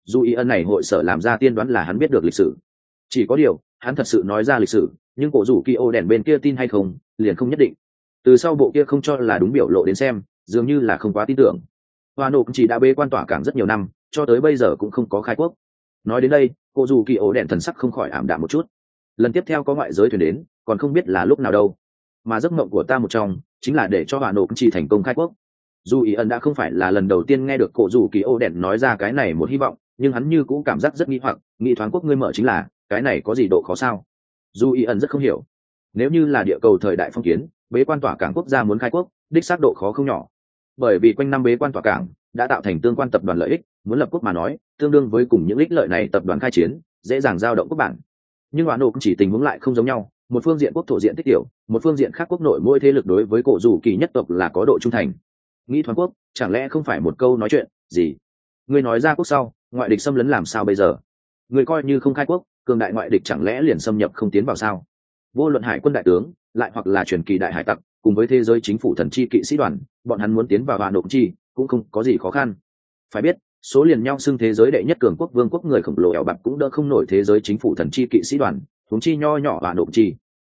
dù ý ân này hội sở làm ra tiên đoán là hắn biết được lịch sử. Chỉ có điều hắn thật sự nói ra lịch sử, nhưng cổ rủ kỳ ô đèn bên kia tin hay không liền không nhất định. Từ sau bộ kia không cho là đúng biểu lộ đến xem, dường như là không quá tin tưởng. Hoa nộp chỉ đã bế quan tỏa cảng rất nhiều năm, cho tới bây giờ cũng không có khai quốc. Nói đến đây, cổ rủ kỳ ô đèn thần sắc không khỏi ảm đạm một chút. Lần tiếp theo có ngoại giới thuyền đến, còn không biết là lúc nào đâu. Mà giấc mộng của ta một trong chính là để cho Hoa nộp chỉ thành công khai quốc. Dù ý ẩn đã không phải là lần đầu tiên nghe được cổ rủ kỳ ô đèn nói ra cái này một hy vọng, nhưng hắn như cũng cảm giác rất nghi hoặc, nghĩ thoáng quốc ngươi mở chính là cái này có gì độ khó sao? Dù ý ẩn rất không hiểu. Nếu như là địa cầu thời đại phong kiến, bế quan tỏa cảng quốc gia muốn khai quốc, đích xác độ khó không nhỏ. Bởi vì quanh năm bế quan tỏa cảng đã tạo thành tương quan tập đoàn lợi ích, muốn lập quốc mà nói, tương đương với cùng những ích lợi này tập đoàn khai chiến, dễ dàng giao động quốc bản. Nhưng Hoa nộp chỉ tình huống lại không giống nhau, một phương diện quốc thổ diện tích tiểu, một phương diện khác quốc nội mỗi thế lực đối với cổ rủ kỳ nhất tộc là có độ trung thành. Nghĩ thoáng quốc chẳng lẽ không phải một câu nói chuyện gì? Ngươi nói ra quốc sau, ngoại địch xâm lấn làm sao bây giờ? Ngươi coi như không khai quốc, cường đại ngoại địch chẳng lẽ liền xâm nhập không tiến vào sao? Vô luận hải quân đại tướng lại hoặc là truyền kỳ đại hải tặc, cùng với thế giới chính phủ thần chi kỵ sĩ đoàn, bọn hắn muốn tiến vào Hoa nộp chi cũng không có gì khó khăn. Phải biết số liền nhau xưng thế giới đệ nhất cường quốc vương quốc người khổng lồ ẻo bạc cũng đỡ không nổi thế giới chính phủ thần chi kỵ sĩ đoàn, huống chi nho nhỏ Hoa nộp chi.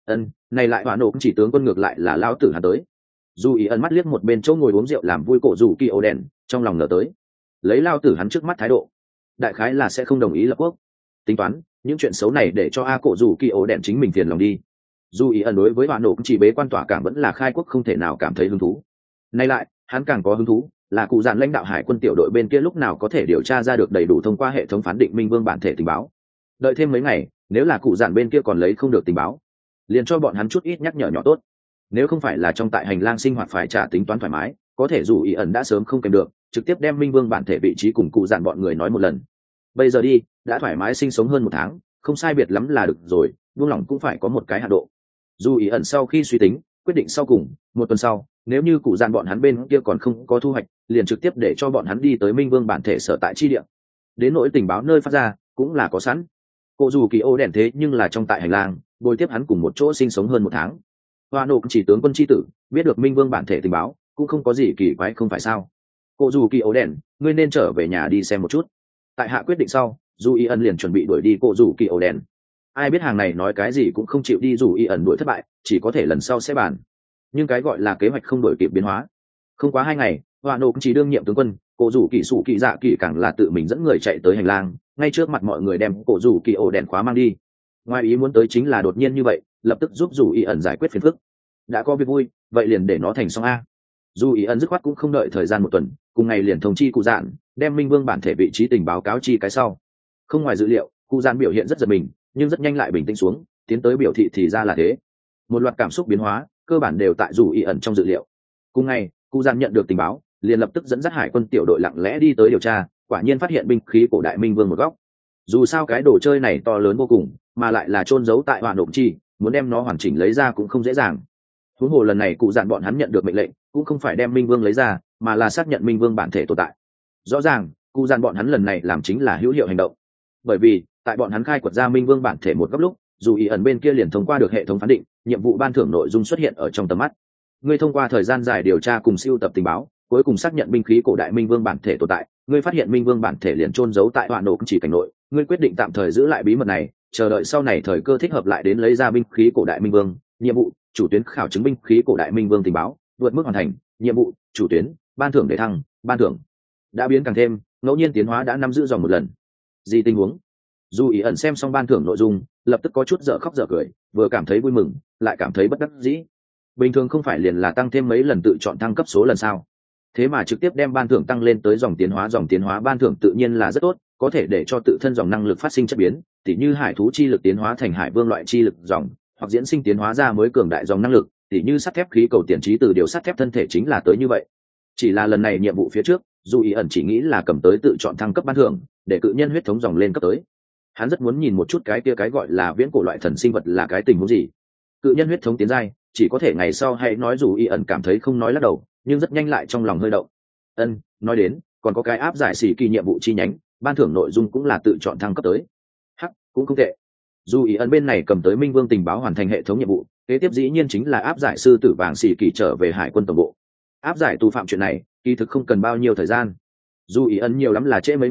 Này lại Hoa nộp chỉ tướng quân ngược lại là lão tử hắn tới. Dù ý ẩn mắt liếc một bên chỗ ngồi uống rượu làm vui cổ rủ kỳ ô đèn, trong lòng ngờ tới lấy lao tử hắn trước mắt thái độ, đại khái là sẽ không đồng ý lập quốc. Tính toán những chuyện xấu này để cho cổ rủ kỳ ô đèn chính mình phiền lòng đi. Dù ý ẩn đối với Hoa nộp chỉ bế quan tỏa cảng vẫn là khai quốc không thể nào cảm thấy hứng thú. Nay lại hắn càng có hứng thú là cụ dạn lãnh đạo hải quân tiểu đội bên kia lúc nào có thể điều tra ra được đầy đủ thông qua hệ thống phán định minh vương bản thể tình báo. Đợi thêm mấy ngày, nếu là cụ dạn bên kia còn lấy không được tình báo, liền cho bọn hắn chút ít nhắc nhở nhỏ tốt. Nếu không phải là trong tại hành lang sinh hoạt phải trả tính toán thoải mái, có thể dù ý ẩn đã sớm không kèm được, trực tiếp đem minh vương bản thể vị trí cùng cụ dạn bọn người nói một lần. Bây giờ đi đã thoải mái sinh sống hơn một tháng, không sai biệt lắm là được rồi, buông lỏng cũng phải có một cái hạ độ. Dù ý ẩn sau khi suy tính quyết định sau cùng, một tuần sau nếu như cụ dạn bọn hắn bên kia còn không có thu hoạch, liền trực tiếp để cho bọn hắn đi tới minh vương bản thể sở tại chi địa. Đến nỗi tình báo nơi phát ra cũng là có sẵn. Cô dù kỳ ô đèn thế nhưng là trong tại hành lang bồi tiếp hắn cùng một chỗ sinh sống hơn một tháng. Hoa nộp chỉ tướng quân chi tử biết được minh vương bản thể tình báo cũng không có gì kỳ quái không phải sao? Cô dù kỳ ấu đèn, ngươi nên trở về nhà đi xem một chút. Tại hạ quyết định sau, dù y ẩn liền chuẩn bị đuổi đi cô dù kỳ ấu đèn. Ai biết hàng này nói cái gì cũng không chịu đi, dù y ẩn đuổi thất bại, chỉ có thể lần sau sẽ bàn. Nhưng cái gọi là kế hoạch không đổi kịp biến hóa. Không quá 2 ngày, Hoa nộp chỉ đương nhiệm tướng quân, cô dù kỳ sủ kỳ dạ kỳ càng là tự mình dẫn người chạy tới hành lang, ngay trước mặt mọi người đem cô dù kỳ ấu đèn khóa mang đi. Ngoài ý muốn tới chính là đột nhiên như vậy, lập tức giúp dù y ẩn giải quyết phiền phức. Đã có việc vui, vậy liền để nó thành xong a. Dù ý ẩn dứt khoát cũng không đợi thời gian một tuần, cùng ngày liền thông chi cụ dạn đem minh vương bản thể vị trí tình báo cáo chi cái sau. Không ngoài dự liệu, cụ dạn biểu hiện rất giật mình, nhưng rất nhanh lại bình tĩnh xuống, tiến tới biểu thị thì ra là thế. Một loạt cảm xúc biến hóa cơ bản đều tại dù ý ẩn trong dự liệu. Cùng ngày cụ dạn nhận được tình báo, liền lập tức dẫn dắt hải quân tiểu đội lặng lẽ đi tới điều tra, quả nhiên phát hiện binh khí cổ đại minh vương một góc. Dù sao cái đồ chơi này to lớn vô cùng, mà lại là chôn giấu tại Hoa nộp chi, muốn đem nó hoàn chỉnh lấy ra cũng không dễ dàng. Huống hồ lần này cụ dạn bọn hắn nhận được mệnh lệnh cũng không phải đem minh vương lấy ra, mà là xác nhận minh vương bản thể tồn tại. Rõ ràng cụ dạn bọn hắn lần này làm chính là hữu hiệu hành động, bởi vì tại bọn hắn khai quật ra minh vương bản thể một góc lúc, dù ý ẩn bên kia liền thông qua được hệ thống phán định, nhiệm vụ ban thưởng nội dung xuất hiện ở trong tầm mắt. Ngươi thông qua thời gian dài điều tra cùng siêu tập tình báo, cuối cùng xác nhận binh khí cổ đại minh vương bản thể tồn tại. Ngươi phát hiện minh vương bản thể liền chôn giấu tại Hoa nộp chỉ cảnh nội. Ngươi quyết định tạm thời giữ lại bí mật này, chờ đợi sau này thời cơ thích hợp lại đến lấy ra binh khí cổ đại minh vương. Nhiệm vụ chủ tuyến khảo chứng binh khí cổ đại minh vương tình báo vượt mức hoàn thành. Nhiệm vụ chủ tuyến ban thưởng để thăng, ban thưởng đã biến càng thêm ngẫu nhiên tiến hóa đã nắm giữ dòng một lần. Gì tình huống? Dù ý ẩn xem xong ban thưởng nội dung, lập tức có chút dở khóc dở cười, vừa cảm thấy vui mừng lại cảm thấy bất đắc dĩ. Bình thường không phải liền là tăng thêm mấy lần tự chọn thăng cấp số lần sao? Thế mà trực tiếp đem ban thưởng tăng lên tới dòng tiến hóa ban thưởng tự nhiên là rất tốt, có thể để cho tự thân dòng năng lực phát sinh chất biến, tỉ như hải thú chi lực tiến hóa thành hải vương loại chi lực dòng, hoặc diễn sinh tiến hóa ra mới cường đại dòng năng lực, tỉ như sắt thép khí cầu tiền trí từ điều sắt thép thân thể chính là tới như vậy. Chỉ là lần này nhiệm vụ phía trước, dù ý ẩn chỉ nghĩ là cầm tới tự chọn thăng cấp ban thưởng, để cự nhân huyết thống dòng lên cấp tới. Hắn rất muốn nhìn một chút cái kia cái gọi là viễn cổ loại thần sinh vật là cái tình huống gì. Cự nhân huyết thống tiến giai, chỉ có thể ngày sau hãy nói, dù ý ẩn cảm thấy không nói lắc đầu, nhưng rất nhanh lại trong lòng hơi động. Nói đến còn có cái áp giải xỉ kỳ nhiệm vụ chi nhánh, ban thưởng nội dung cũng là tự chọn thăng cấp tới. Cũng không tệ. Dù ý ẩn bên này cầm tới minh vương tình báo hoàn thành hệ thống nhiệm vụ, kế tiếp dĩ nhiên chính là áp giải sư tử vàng xỉ kỳ trở về hải quân tổng bộ. Áp giải tù phạm chuyện này kỳ thực không cần bao nhiêu thời gian. Dù ý ẩn nhiều lắm là trễ mấy ngày,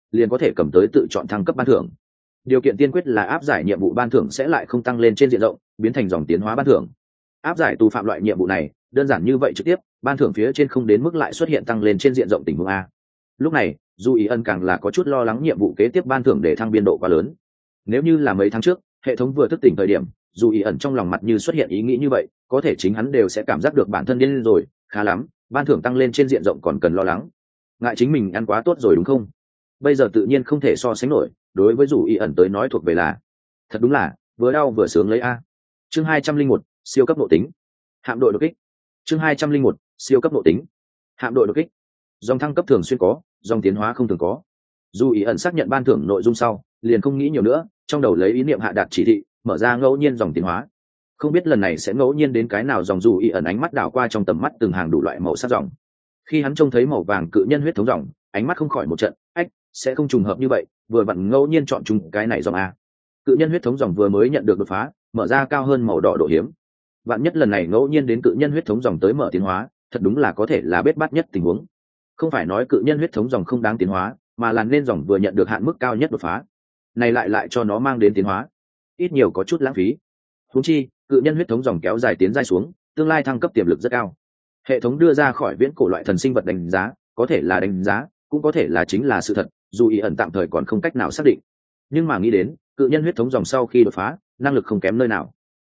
liền có thể cầm tới tự chọn thăng cấp ban thưởng. Điều kiện tiên quyết là áp giải nhiệm vụ ban thưởng sẽ lại không tăng lên trên diện rộng, biến thành dòng tiến hóa ban thưởng. Áp giải tù phạm loại nhiệm vụ này đơn giản như vậy trực tiếp, ban thưởng phía trên không đến mức lại xuất hiện tăng lên trên diện rộng tình huống a. Lúc này Du Ý Ân càng là có chút lo lắng nhiệm vụ kế tiếp ban thưởng để thăng biên độ quá lớn. Nếu như là mấy tháng trước hệ thống vừa thức tỉnh thời điểm, Du Ý Ân trong lòng mặt như xuất hiện ý nghĩ như vậy, có thể chính hắn đều sẽ cảm giác được bản thân điên rồi, khá lắm, ban thưởng tăng lên trên diện rộng còn cần lo lắng, ngại chính mình ăn quá tốt rồi đúng không? Bây giờ tự nhiên không thể so sánh nổi, đối với Du Ý Ân tới nói thuộc về là thật đúng là vừa đau vừa sướng lấy a. Chương 201, siêu cấp nội tính. Hạm đội đột kích. Chương 201, siêu cấp nội tính. Hạm đội đột kích. Dòng thăng cấp thường xuyên có, dòng tiến hóa không thường có. Du Ý Ẩn xác nhận ban thưởng nội dung sau, liền không nghĩ nhiều nữa, trong đầu lấy ý niệm hạ đạt chỉ thị, mở ra ngẫu nhiên dòng tiến hóa. Không biết lần này sẽ ngẫu nhiên đến cái nào dòng. Du Ý Ẩn ánh mắt đảo qua trong tầm mắt từng hàng đủ loại màu sắc dòng. Khi hắn trông thấy màu vàng cự nhân huyết thống dòng, ánh mắt không khỏi một trận, ách, sẽ không trùng hợp như vậy, vừa vặn ngẫu nhiên chọn chung cái này dòng a. Cự nhân huyết thống dòng vừa mới nhận được đột phá, mở ra cao hơn màu đỏ độ hiếm. Vạn nhất lần này ngẫu nhiên đến cự nhân huyết thống dòng tới mở tiến hóa, thật đúng là có thể là bết bát nhất tình huống. Không phải nói cự nhân huyết thống dòng không đáng tiến hóa, mà là nên dòng vừa nhận được hạn mức cao nhất đột phá, này lại cho nó mang đến tiến hóa, ít nhiều có chút lãng phí. Huống chi cự nhân huyết thống dòng kéo dài tiến giai xuống, tương lai thăng cấp tiềm lực rất cao. Hệ thống đưa ra khỏi viễn cổ loại thần sinh vật đánh giá, có thể là đánh giá, cũng có thể là chính là sự thật, dù Ý Ẩn tạm thời còn không cách nào xác định. Nhưng mà nghĩ đến cự nhân huyết thống dòng sau khi đột phá, năng lực không kém nơi nào.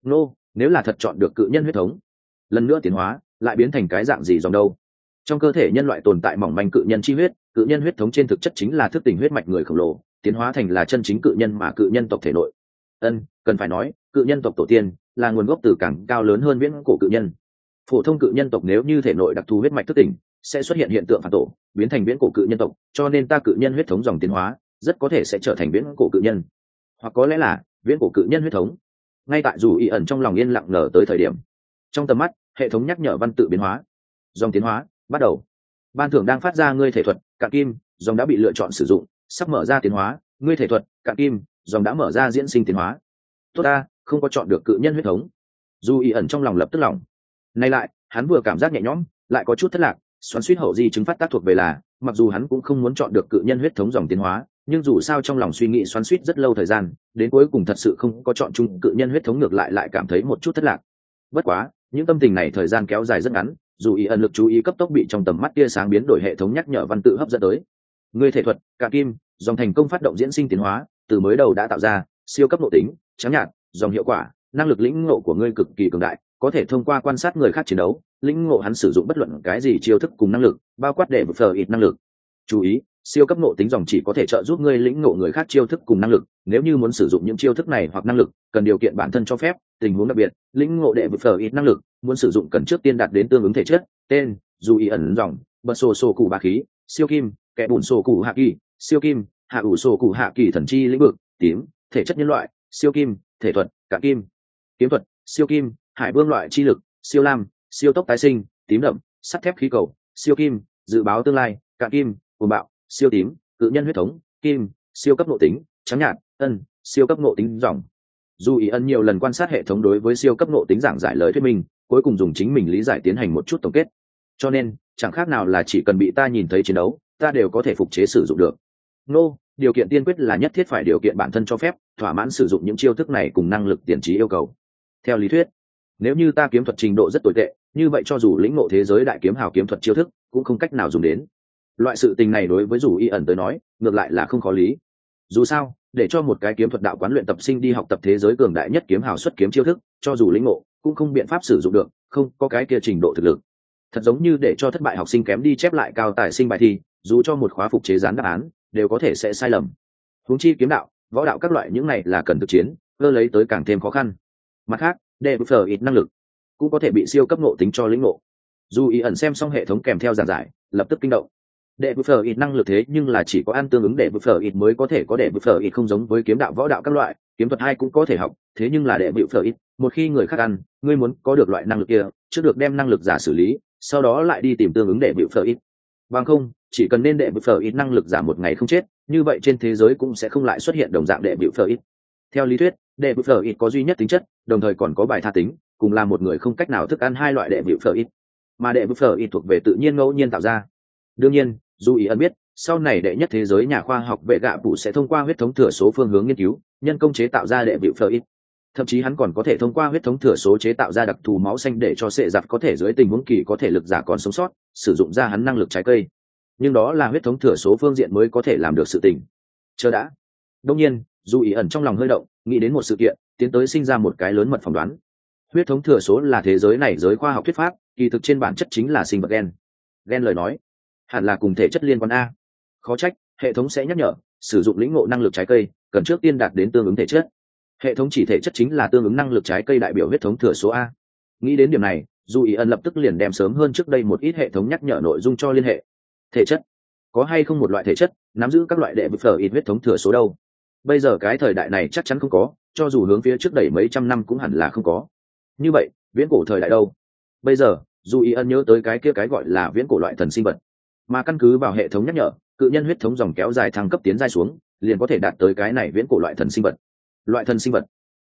Nếu là thật chọn được cự nhân huyết thống, lần nữa tiến hóa, lại biến thành cái dạng gì dòng đâu? Trong cơ thể nhân loại tồn tại mỏng manh cự nhân chi huyết, cự nhân huyết thống trên thực chất chính là thức tỉnh huyết mạch người khổng lồ, tiến hóa thành là chân chính cự nhân mà cự nhân tộc thể nội. Cần phải nói, cự nhân tộc tổ tiên là nguồn gốc từ càng cao lớn hơn viễn cổ cự nhân. Phổ thông cự nhân tộc nếu như thể nội đặc thù huyết mạch thức tỉnh, sẽ xuất hiện hiện tượng phản tổ, biến thành viễn cổ cự nhân tộc, cho nên ta cự nhân huyết thống dòng tiến hóa, rất có thể sẽ trở thành viễn cổ cự nhân, hoặc có lẽ là viễn cổ cự nhân huyết thống. Ngay tại Dù Ý Ẩn trong lòng yên lặng ngờ tới thời điểm, trong tầm mắt hệ thống nhắc nhở văn tự biến hóa, dòng tiến hóa bắt đầu. Ban thưởng đang phát ra, ngươi thể thuật cạn kim, dòng đã bị lựa chọn sử dụng, sắp mở ra tiến hóa. Ngươi thể thuật cạn kim, dòng đã mở ra diễn sinh tiến hóa. Tốt ta, không có chọn được cự nhân huyết thống. Dù Ý Ẩn trong lòng lập tức lòng. Nay lại, hắn vừa cảm giác nhẹ nhõm, lại có chút thất lạc, xoắn suýt hậu di chứng phát tác thuộc về là, mặc dù hắn cũng không muốn chọn được cự nhân huyết thống dòng tiến hóa, nhưng dù sao trong lòng suy nghĩ xoắn suýt rất lâu thời gian, đến cuối cùng thật sự không có chọn chung cự nhân huyết thống, ngược lại cảm thấy một chút thất lạc. Bất quá, những tâm tình này thời gian kéo dài rất ngắn, Dù Ý Ẩn lực chú ý cấp tốc bị trong tầm mắt tia sáng biến đổi hệ thống nhắc nhở văn tự hấp dẫn tới. Ngươi thể thuật cạn kim, dòng thành công phát động diễn sinh tiến hóa, từ mới đầu đã tạo ra siêu cấp nội tính, trắng nhạt, dòng hiệu quả, năng lực lĩnh ngộ của ngươi cực kỳ cường đại, có thể thông qua quan sát người khác chiến đấu, lĩnh ngộ hắn sử dụng bất luận cái gì chiêu thức cùng năng lực, bao quát để phờ ít năng lực. Chú ý, siêu cấp nội tính dòng chỉ có thể trợ giúp ngươi lĩnh ngộ người khác chiêu thức cùng năng lực, nếu như muốn sử dụng những chiêu thức này hoặc năng lực, cần điều kiện bản thân cho phép, tình huống đặc biệt, lĩnh ngộ đệ phờ ít năng lực, muốn sử dụng cần trước tiên đạt đến tương ứng thể chất. Tên: Dù Ý Ẩn dòng, bật sổ cụ bá khí, siêu kim, kẻ bùn sổ cụ hạ kỳ, siêu kim, hạ ủ sổ cụ hạ kỳ thần chi lĩnh vực, tím, thể chất nhân loại, siêu kim, thể thuật, cạn kim, kiếm thuật, siêu kim, hải vương loại chi lực, siêu lam, siêu tốc tái sinh, tím đậm, sắt thép khí cầu, siêu kim, dự báo tương lai, cạn kim, cuồng bạo, siêu tím, cự nhân huyết thống, kim, siêu cấp nội tính, trắng nhạt, siêu cấp nội tính dòng. Dù Ý Ân nhiều lần quan sát hệ thống đối với siêu cấp nội tính giảng giải lời thuyết minh, cuối cùng dùng chính mình lý giải tiến hành một chút tổng kết. Cho nên, chẳng khác nào là chỉ cần bị ta nhìn thấy chiến đấu, ta đều có thể phục chế sử dụng được. Điều kiện tiên quyết là nhất thiết phải điều kiện bản thân cho phép, thỏa mãn sử dụng những chiêu thức này cùng năng lực tiền trí yêu cầu. Theo lý thuyết, nếu như ta kiếm thuật trình độ rất tồi tệ, như vậy cho dù lĩnh ngộ thế giới đại kiếm hào kiếm thuật chiêu thức, cũng không cách nào dùng đến. Loại sự tình này đối với Dù Ý Ẩn tới nói, ngược lại là không khó lý. Dù sao, để cho một cái kiếm thuật đạo quán luyện tập sinh đi học tập thế giới cường đại nhất kiếm hào xuất kiếm chiêu thức, cho dù lĩnh ngộ, cũng không biện pháp sử dụng được, không có cái kia trình độ thực lực. Thật giống như để cho thất bại học sinh kém đi chép lại cao tài sinh bài thi, dù cho một khóa phục chế dán đáp án, đều có thể sẽ sai lầm. Huống chi kiếm đạo, võ đạo các loại những này là cần thực chiến, cơ lấy tới càng thêm khó khăn. Mặt khác, để phờ ít năng lực cũng có thể bị siêu cấp ngộ tính cho lĩnh ngộ. Dù Ý Ẩn xem xong hệ thống kèm theo giảng giải, lập tức kinh động. Đệ phờ ít năng lực thế nhưng là chỉ có ăn tương ứng đệ phờ ít mới có thể có, đệ phờ ít không giống với kiếm đạo võ đạo các loại, kiếm thuật ai cũng có thể học, thế nhưng là đệ phờ ít, một khi người khác ăn, ngươi muốn có được loại năng lực kia, trước được đem năng lực giả xử lý, sau đó lại đi tìm tương ứng đệ phờ ít. Bằng không, chỉ cần nên đệ phờ ít năng lực giả một ngày không chết, như vậy trên thế giới cũng sẽ không lại xuất hiện đồng dạng đệ phờ ít. Theo lý thuyết, đệ phờ ít có duy nhất tính chất, đồng thời còn có bài tha tính, cùng là một người không cách nào thức ăn hai loại đệ phờ ít, mà đệ phờ ít thuộc về tự nhiên ngẫu nhiên tạo ra. Đương nhiên, Dù Ý Ẩn biết, sau này đệ nhất thế giới nhà khoa học vệ gạ phụ sẽ thông qua huyết thống thừa số phương hướng nghiên cứu nhân công chế tạo ra đệ vịu phờ ít. Thậm chí hắn còn có thể thông qua huyết thống thừa số chế tạo ra đặc thù máu xanh để cho sệ giặc có thể dưới tình huống kỳ có thể lực giả còn sống sót sử dụng ra hắn năng lực trái cây, nhưng đó là huyết thống thừa số phương diện mới có thể làm được sự tình. Chờ đã. Đông nhiên dù ý ẩn trong lòng hơi động, nghĩ đến một sự kiện, tiến tới sinh ra một cái lớn mật phỏng đoán. Huyết thống thừa số là thế giới này giới khoa học thuyết pháp, kỳ thực trên bản chất chính là sinh vật gen. Gen lời nói hẳn là cùng thể chất liên quan a. Khó trách hệ thống sẽ nhắc nhở sử dụng lĩnh ngộ năng lực trái cây cần trước tiên đạt đến tương ứng thể chất. Hệ thống chỉ thể chất chính là tương ứng năng lực trái cây đại biểu huyết thống thừa số a. Nghĩ đến điểm này, dù ý ẩn lập tức liền đem sớm hơn trước đây một ít hệ thống nhắc nhở nội dung cho liên hệ. Thể chất, có hay không một loại thể chất nắm giữ các loại đệ vịu phờ ít huyết thống thừa số đâu? Bây giờ cái thời đại này chắc chắn không có, cho dù hướng phía trước đẩy mấy trăm năm cũng hẳn là không có. Như vậy viễn cổ thời đại đâu? Bây giờ dù ý ẩn nhớ tới cái kia cái gọi là viễn cổ loại thần sinh vật, mà căn cứ vào hệ thống nhắc nhở cự nhân huyết thống dòng kéo dài thăng cấp tiến giai xuống liền có thể đạt tới cái này viễn cổ loại thần sinh vật. Loại thần sinh vật?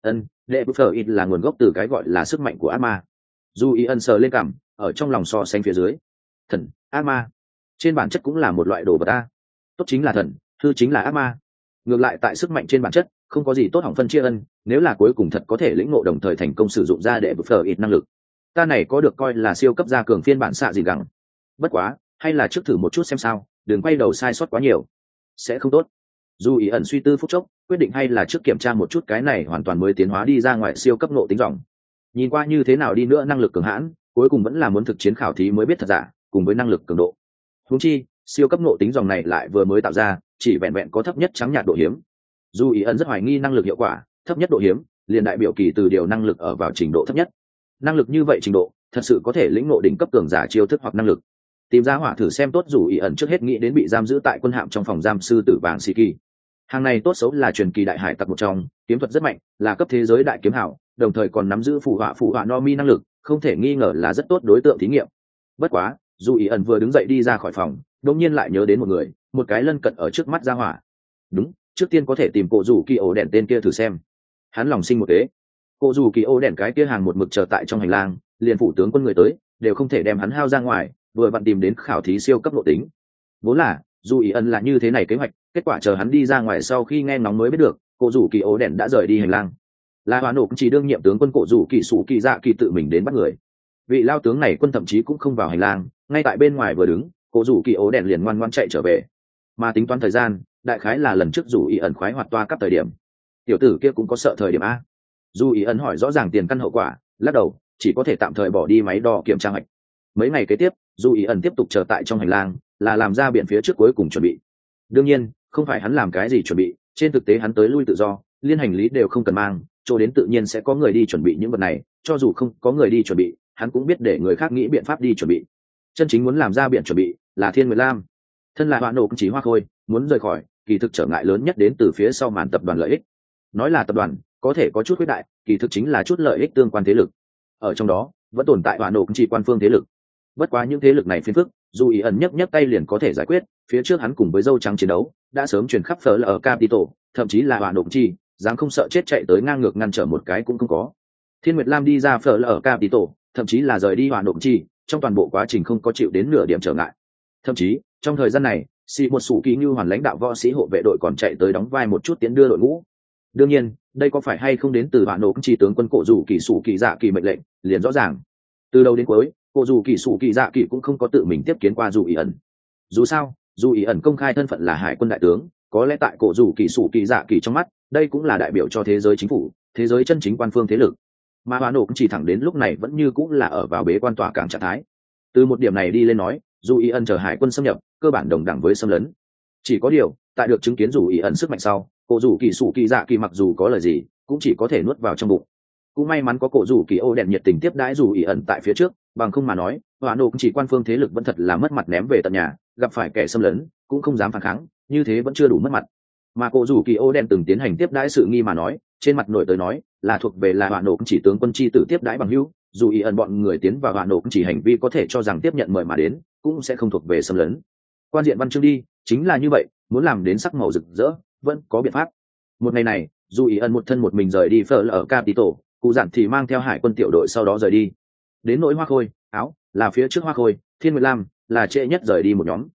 Đệ vịu phờ ít là nguồn gốc từ cái gọi là sức mạnh của ác ma. Dù ý ẩn sờ lên cảm, ở trong lòng so sánh phía dưới. Thần, ác ma, trên bản chất cũng là một loại đồ vật a. Tốt chính là thần, hư chính là ác ma. Ngược lại tại sức mạnh trên bản chất không có gì tốt hỏng phân chia ân, nếu là cuối cùng thật có thể lĩnh ngộ đồng thời thành công sử dụng ra để phờ ít năng lực, ta này có được coi là siêu cấp gia cường phiên bản xạ gì gẳng. Bất quá hay là trước thử một chút xem sao, đừng quay đầu sai sót quá nhiều sẽ không tốt. Dù ý ẩn suy tư phút chốc, quyết định hay là trước kiểm tra một chút cái này hoàn toàn mới tiến hóa đi ra ngoài siêu cấp nộ tính dòng. Nhìn qua như thế nào đi nữa năng lực cường hãn, cuối cùng vẫn là muốn thực chiến khảo thí mới biết thật giả, cùng với năng lực cường độ. Huống chi siêu cấp nộ tính dòng này lại vừa mới tạo ra, chỉ vẹn vẹn có thấp nhất trắng nhạt độ hiếm. Dù ý ẩn rất hoài nghi năng lực hiệu quả, thấp nhất độ hiếm liền đại biểu kỳ từ điều năng lực ở vào trình độ thấp nhất. Năng lực như vậy trình độ thật sự có thể lĩnh ngộ đỉnh cấp cường giả chiêu thức hoặc năng lực. Tìm ra hỏa thử xem tốt. Dù ý ẩn trước hết nghĩ đến bị giam giữ tại quân hạm trong phòng giam sư tử vàng xì kỳ. Hàng này tốt xấu là truyền kỳ đại hải tặc một trong, kiếm thuật rất mạnh, là cấp thế giới đại kiếm hảo, đồng thời còn nắm giữ phù họa no mi năng lực, không thể nghi ngờ là rất tốt đối tượng thí nghiệm. Bất quá dù ý ẩn vừa đứng dậy đi ra khỏi phòng, đột nhiên lại nhớ đến một người, một cái lân cận ở trước mắt ra hỏa. Đúng, trước tiên có thể tìm cổ rủ kỳ ổ đèn tên kia thử xem. Hắn lòng sinh một kế. Cổ rủ kỳ ổ đèn cái kia hàng một mực chờ tại trong hành lang, liền phủ tướng quân người tới đều không thể đem hắn hao ra ngoài, vừa vặn tìm đến khảo thí siêu cấp nội tính. Vốn là dù ý ẩn là như thế này kế hoạch, kết quả chờ hắn đi ra ngoài sau khi nghe ngóng mới biết được cổ rủ kỳ ổ đèn đã rời đi hành lang. Là Hoa Nổ chỉ đương nhiệm tướng quân cổ rủ kỳ sủ kỳ dạ kỳ tự mình đến bắt người. Vị lao tướng này quân thậm chí cũng không vào hành lang, ngay tại bên ngoài vừa đứng, cổ rủ kỳ ổ đèn liền ngoan ngoãn chạy trở về. Mà tính toán thời gian, đại khái là lần trước dù ý ẩn khoái hoạt toa cấp thời điểm. Tiểu tử kia cũng có sợ thời điểm a? Dù ý ẩn hỏi rõ ràng tiền căn hậu quả, lắc đầu, chỉ có thể tạm thời bỏ đi máy đo kiểm tra hạch. Mấy ngày kế tiếp, dù ý ẩn tiếp tục chờ tại trong hành lang, là làm ra biện phía trước cuối cùng chuẩn bị. Đương nhiên không phải hắn làm cái gì chuẩn bị, trên thực tế hắn tới lui tự do, liên hành lý đều không cần mang, chỗ đến tự nhiên sẽ có người đi chuẩn bị những vật này, cho dù không có người đi chuẩn bị, hắn cũng biết để người khác nghĩ biện pháp đi chuẩn bị. Chân chính muốn làm ra biện chuẩn bị là Thiên Nguyệt Lam. Thân là Hoa Nổ chỉ hoa khôi, muốn rời khỏi, kỳ thực trở ngại lớn nhất đến từ phía sau màn tập đoàn lợi ích. Nói là tập đoàn có thể có chút khuyết đại, kỳ thực chính là chút lợi ích tương quan thế lực. Ở trong đó vẫn tồn tại Hoa Nổ chỉ quan phương thế lực. Bất quá những thế lực này phiền phức, dù ý ẩn nhấc tay liền có thể giải quyết. Phía trước hắn cùng với dâu trắng chiến đấu đã sớm truyền khắp phở ở Capital, thậm chí là Hoa Nổ chỉ dám không sợ chết chạy tới ngang ngược ngăn trở một cái cũng không có. Thiên Nguyệt Lam đi ra phở ở Capital, thậm chí là rời đi Hoa Nổ chỉ, trong toàn bộ quá trình không có chịu đến nửa điểm trở ngại. Thậm chí trong thời gian này, một sủ kỳ như hoàn lãnh đạo võ sĩ hộ vệ đội còn chạy tới đóng vai một chút tiến đưa đội ngũ. Đương nhiên đây có phải hay không đến từ Hoa Nổ chỉ tướng quân cổ rủ kỳ sủ kỳ dạ kỳ mệnh lệnh liền rõ ràng. Từ đầu đến cuối cổ rủ kỳ sủ kỳ dạ kỳ cũng không có tự mình tiếp kiến qua dù ý ẩn. Dù sao dù ý ẩn công khai thân phận là hải quân đại tướng, có lẽ tại cổ rủ kỳ sủ kỳ dạ kỳ trong mắt đây cũng là đại biểu cho thế giới chính phủ, thế giới chân chính quan phương thế lực. Mà Hoa Nổ chỉ thẳng đến lúc này vẫn như cũng là ở vào bế quan tỏa cảng trạng thái. Từ một điểm này đi lên nói, dù ý ẩn chờ hải quân xâm nhập cơ bản đồng đẳng với xâm lấn. Chỉ có điều tại được chứng kiến dù ý ẩn sức mạnh sau, cổ rủ kỳ sủ kỳ dạ kỳ mặc dù có lời gì cũng chỉ có thể nuốt vào trong bụng. Cũng may mắn có cổ rủ kỳ ô đèn nhiệt tình tiếp đãi dù ý ẩn tại phía trước, bằng không mà nói Hoa Nổ chỉ quan phương thế lực vẫn thật là mất mặt ném về tận nhà, gặp phải kẻ xâm lấn cũng không dám phản kháng, như thế vẫn chưa đủ mất mặt. Mà cổ rủ kỳ ô đèn từng tiến hành tiếp đãi sự nghi mà nói, trên mặt nổi tới nói là thuộc về là Hoa Nổ chỉ tướng quân chi tử tiếp đãi bằng hữu. Dù ý ẩn bọn người tiến vào Hoa Nổ chỉ hành vi có thể cho rằng tiếp nhận mời mà đến, cũng sẽ không thuộc về xâm lấn. Quan diện văn chương đi chính là như vậy, muốn làm đến sắc màu rực rỡ vẫn có biện pháp. Một ngày này dù ý ẩn một thân một mình rời đi phở ở Capital, cụ dặn thì mang theo hải quân tiểu đội sau đó rời đi. Đến nỗi hoa khôi áo là phía trước hoa khôi, Thiên Nguyệt Lam là trễ nhất rời đi một nhóm.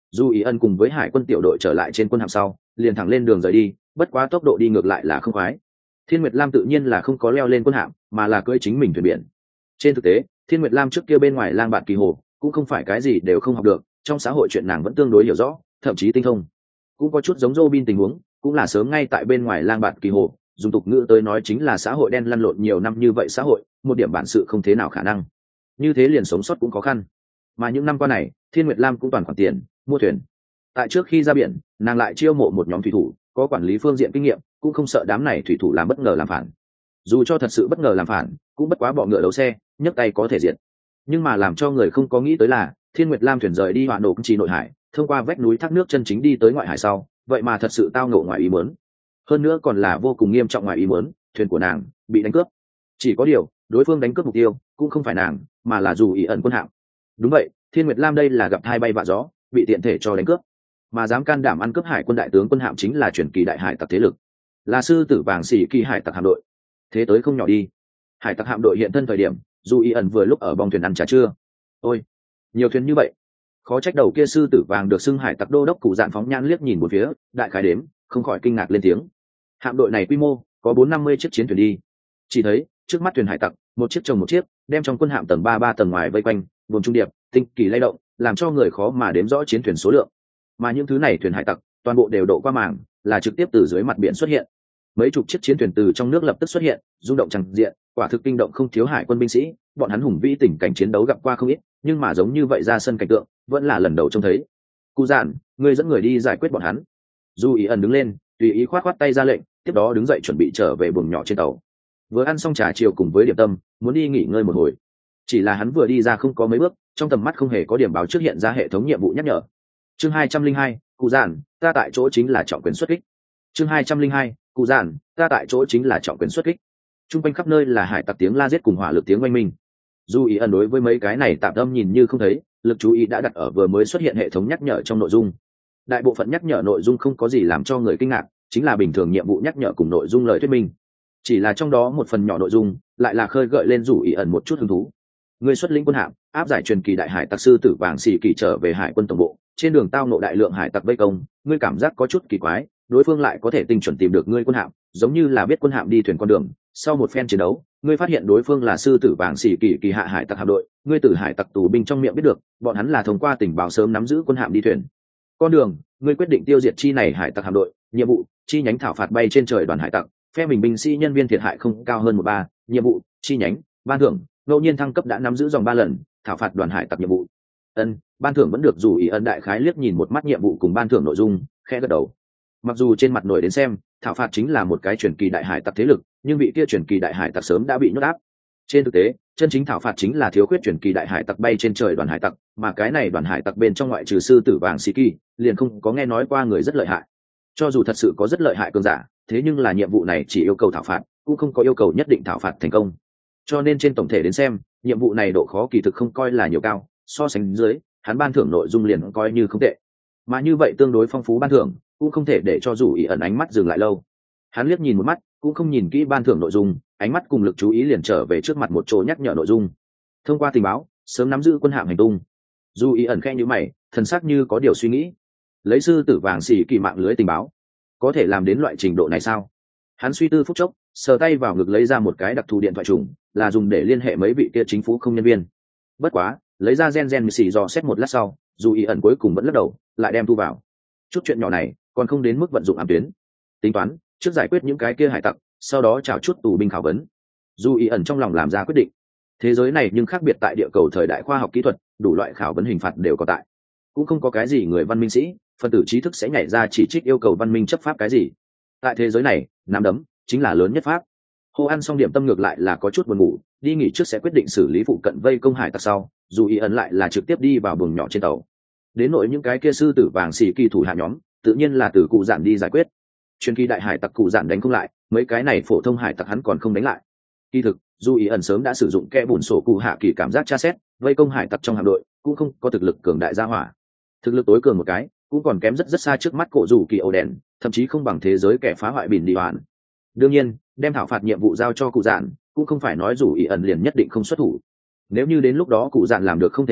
dù ý ân cùng với hải quân tiểu đội trở lại trên quân hạm sau liền thẳng lên đường rời đi, bất quá tốc độ đi ngược lại là không khoái. Thiên Nguyệt Lam tự nhiên là không có leo lên quân hạm mà là cưỡi chính mình thuyền biển. Trên thực tế Thiên Nguyệt Lam trước kia bên ngoài lang bạn kỳ hồ cũng không phải cái gì đều không học được, trong xã hội chuyện nàng vẫn tương đối hiểu rõ, thậm chí tinh thông. Cũng có chút giống Robin tình huống, cũng là sớm ngay tại bên ngoài lang bạn kỳ hồ, dùng tục ngữ tới nói chính là xã hội đen lăn lộn nhiều năm như vậy xã hội, một điểm bản sự không thế nào khả năng. Như thế liền sống sót cũng khó khăn. Mà những năm qua này, Thiên Nguyệt Lam cũng toàn khoản tiền mua thuyền. Tại trước khi ra biển, nàng lại chiêu mộ một nhóm thủy thủ, có quản lý phương diện kinh nghiệm, cũng không sợ đám này thủy thủ làm bất ngờ làm phản. Dù cho thật sự bất ngờ làm phản, cũng bất quá bọ ngựa đấu xe, nhấc tay có thể diệt. Nhưng mà làm cho người không có nghĩ tới là, Thiên Nguyệt Lam thuyền rời đi Hoạn Nổ Trì nội hải, thông qua vách núi thác nước chân chính đi tới ngoại hải sau, vậy mà thật sự tao ngộ ngoài ý muốn. Hơn nữa còn là vô cùng nghiêm trọng ngoài ý muốn, thuyền của nàng bị đánh cướp. Chỉ có điều, đối phương đánh cướp mục tiêu cũng không phải nàng, mà là dù ý ẩn quân hạm. Đúng vậy, Thiên Nguyệt Lam đây là gặp hai bay vạ gió, bị tiện thể cho đánh cướp. Mà dám can đảm ăn cướp hải quân đại tướng quân hạm chính là truyền kỳ đại hải tặc thế lực, là sư tử vàng xỉ kỳ hải tặc hạm đội. Thế tới không nhỏ đi. Hải tặc hạm đội hiện thân thời điểm, dù ý ẩn vừa lúc ở bong thuyền ăn trà trưa. Ôi, nhiều thuyền như vậy, khó trách đầu kia sư tử vàng được xưng hải tặc đô đốc cụ dạn phóng nhãn liếc nhìn một phía, đại khái đếm không khỏi kinh ngạc lên tiếng. Hạm đội này quy mô có 450 chiếc chiến thuyền đi. Chỉ thấy trước mắt thuyền hải tặc một chiếc chồng một chiếc, đem trong quân hạm tầng ba tầng ngoài vây quanh, vùng trung điệp tinh kỳ lay động, làm cho người khó mà đếm rõ chiến thuyền số lượng. Mà những thứ này thuyền hải tặc toàn bộ đều độ qua màng, là trực tiếp từ dưới mặt biển xuất hiện. Mấy chục chiếc chiến thuyền từ trong nước lập tức xuất hiện, rung động chẳng diện, quả thực kinh động không thiếu hải quân binh sĩ. Bọn hắn hùng vĩ tình cảnh chiến đấu gặp qua không ít, nhưng mà giống như vậy ra sân cảnh tượng vẫn là lần đầu trông thấy. Cụ dạn, ngươi dẫn người đi giải quyết bọn hắn. Du ý ẩn đứng lên, tùy ý khoát tay ra lệnh, tiếp đó đứng dậy chuẩn bị trở về buồng nhỏ trên tàu. Vừa ăn xong trà chiều cùng với điểm tâm, muốn đi nghỉ ngơi một hồi. Chỉ là hắn vừa đi ra không có mấy bước, trong tầm mắt không hề có điểm báo trước hiện ra hệ thống nhiệm vụ nhắc nhở. Chương 202, cụ dạn, ta tại chỗ chính là trọng quyền xuất kích. Chương 202, cụ dạn, ta tại chỗ chính là trọng quyền xuất kích. Trung quanh khắp nơi là hải tặc tiếng la giết cùng hỏa lực tiếng oanh minh. Du ý ẩn đối với mấy cái này tạm tâm nhìn như không thấy, lực chú ý đã đặt ở vừa mới xuất hiện hệ thống nhắc nhở trong nội dung. Đại bộ phận nhắc nhở nội dung không có gì làm cho người kinh ngạc, chính là bình thường nhiệm vụ nhắc nhở cùng nội dung lời thuyết minh. Chỉ là trong đó một phần nhỏ nội dung lại là khơi gợi lên Du ý ẩn một chút hứng thú. Người xuất lĩnh quân hạm áp giải truyền kỳ đại hải tặc sư tử vàng xì kỳ trở về hải quân tổng bộ, trên đường tao nộ đại lượng hải tặc vây công, ngươi cảm giác có chút kỳ quái, đối phương lại có thể tinh chuẩn tìm được ngươi quân hạm, giống như là biết quân hạm đi thuyền con đường. Sau một phen chiến đấu, ngươi phát hiện đối phương là sư tử vàng xỉ kỳ kỳ hạ hải tặc hạm đội, ngươi từ hải tặc tù binh trong miệng biết được, bọn hắn là thông qua tình báo sớm nắm giữ quân hạm đi thuyền con đường. Ngươi quyết định tiêu diệt chi này hải tặc hạm đội, nhiệm vụ chi nhánh thảo phạt bay trên trời đoàn hải tặc, phe mình binh sĩ nhân viên thiệt hại không cao hơn 13, nhiệm vụ chi nhánh ban thưởng ngẫu nhiên thăng cấp đã nắm giữ dòng 3 lần, thảo phạt đoàn hải tặc nhiệm vụ. Ban thưởng vẫn được dù ý ân đại khái liếc nhìn một mắt nhiệm vụ cùng ban thưởng nội dung, khẽ gật đầu. Mặc dù trên mặt nổi đến xem thảo phạt chính là một cái truyền kỳ đại hải tặc thế lực, nhưng vị kia truyền kỳ đại hải tặc sớm đã bị nhốt áp. Trên thực tế chân chính thảo phạt chính là thiếu khuyết truyền kỳ đại hải tặc bay trên trời đoàn hải tặc, mà cái này đoàn hải tặc bên trong ngoại trừ sư tử vàng xì kỳ liền không có nghe nói qua người rất lợi hại. Cho dù thật sự có rất lợi hại cường giả, thế nhưng là nhiệm vụ này chỉ yêu cầu thảo phạt, cũng không có yêu cầu nhất định thảo phạt thành công. Cho nên trên tổng thể đến xem nhiệm vụ này độ khó kỳ thực không coi là nhiều cao, so sánh dưới hắn ban thưởng nội dung liền coi như không tệ. Mà như vậy tương đối phong phú ban thưởng cũng không thể để cho dù ý ẩn ánh mắt dừng lại lâu. Hắn liếc nhìn một mắt cũng không nhìn kỹ ban thưởng nội dung, ánh mắt cùng lực chú ý liền trở về trước mặt một chỗ nhắc nhở nội dung. Thông qua tình báo sớm nắm giữ quân hạm hành tung. Dù ý ẩn khẽ nhíu mày, thần sắc như có điều suy nghĩ. Lấy sư tử vàng xỉ kỳ mạng lưới tình báo có thể làm đến loại trình độ này sao? Hắn suy tư phút chốc, sờ tay vào ngực lấy ra một cái đặc thù điện thoại trùng, là dùng để liên hệ mấy vị kia chính phủ không nhân viên. Bất quá lấy ra gen xì dò xét một lát sau, dù ý ẩn cuối cùng vẫn lắc đầu, lại đem thu vào. Chút chuyện nhỏ này còn không đến mức vận dụng ám tuyến. Tính toán trước giải quyết những cái kia hải tặc, sau đó chào chút tù binh khảo vấn. Dù ý ẩn trong lòng làm ra quyết định. Thế giới này nhưng khác biệt tại địa cầu thời đại khoa học kỹ thuật, đủ loại khảo vấn hình phạt đều có tại. Cũng không có cái gì người văn minh sĩ phân tử trí thức sẽ nhảy ra chỉ trích yêu cầu văn minh chấp pháp cái gì. Tại thế giới này nắm đấm chính là lớn nhất pháp. Hồ ăn xong điểm tâm ngược lại là có chút buồn ngủ, đi nghỉ trước sẽ quyết định xử lý phụ cận vây công hải tặc sau. Dù ý ẩn lại là trực tiếp đi vào buồng nhỏ trên tàu. Đến nội những cái kia sư tử vàng xì kỳ thủ hạ nhóm tự nhiên là từ cụ giản đi giải quyết. Truyền kỳ đại hải tặc cụ giản đánh không lại, mấy cái này phổ thông hải tặc hắn còn không đánh lại. Kỳ thực dù ý ẩn sớm đã sử dụng kẽ bùn sổ cụ hạ kỳ cảm giác tra xét, vây công hải tặc trong hạm đội cũng không có thực lực cường đại gia hỏa. Thực lực tối cường một cái cũng còn kém rất xa trước mắt cổ dù kỳ ổ đèn, thậm chí không bằng thế giới kẻ phá hoại bỉn đi hoàn. Đương nhiên đem thảo phạt nhiệm vụ giao cho cụ giản cũng không phải nói dù ý ẩn liền nhất định không xuất thủ. Nếu như đến lúc đó cụ giản làm được không thể diện,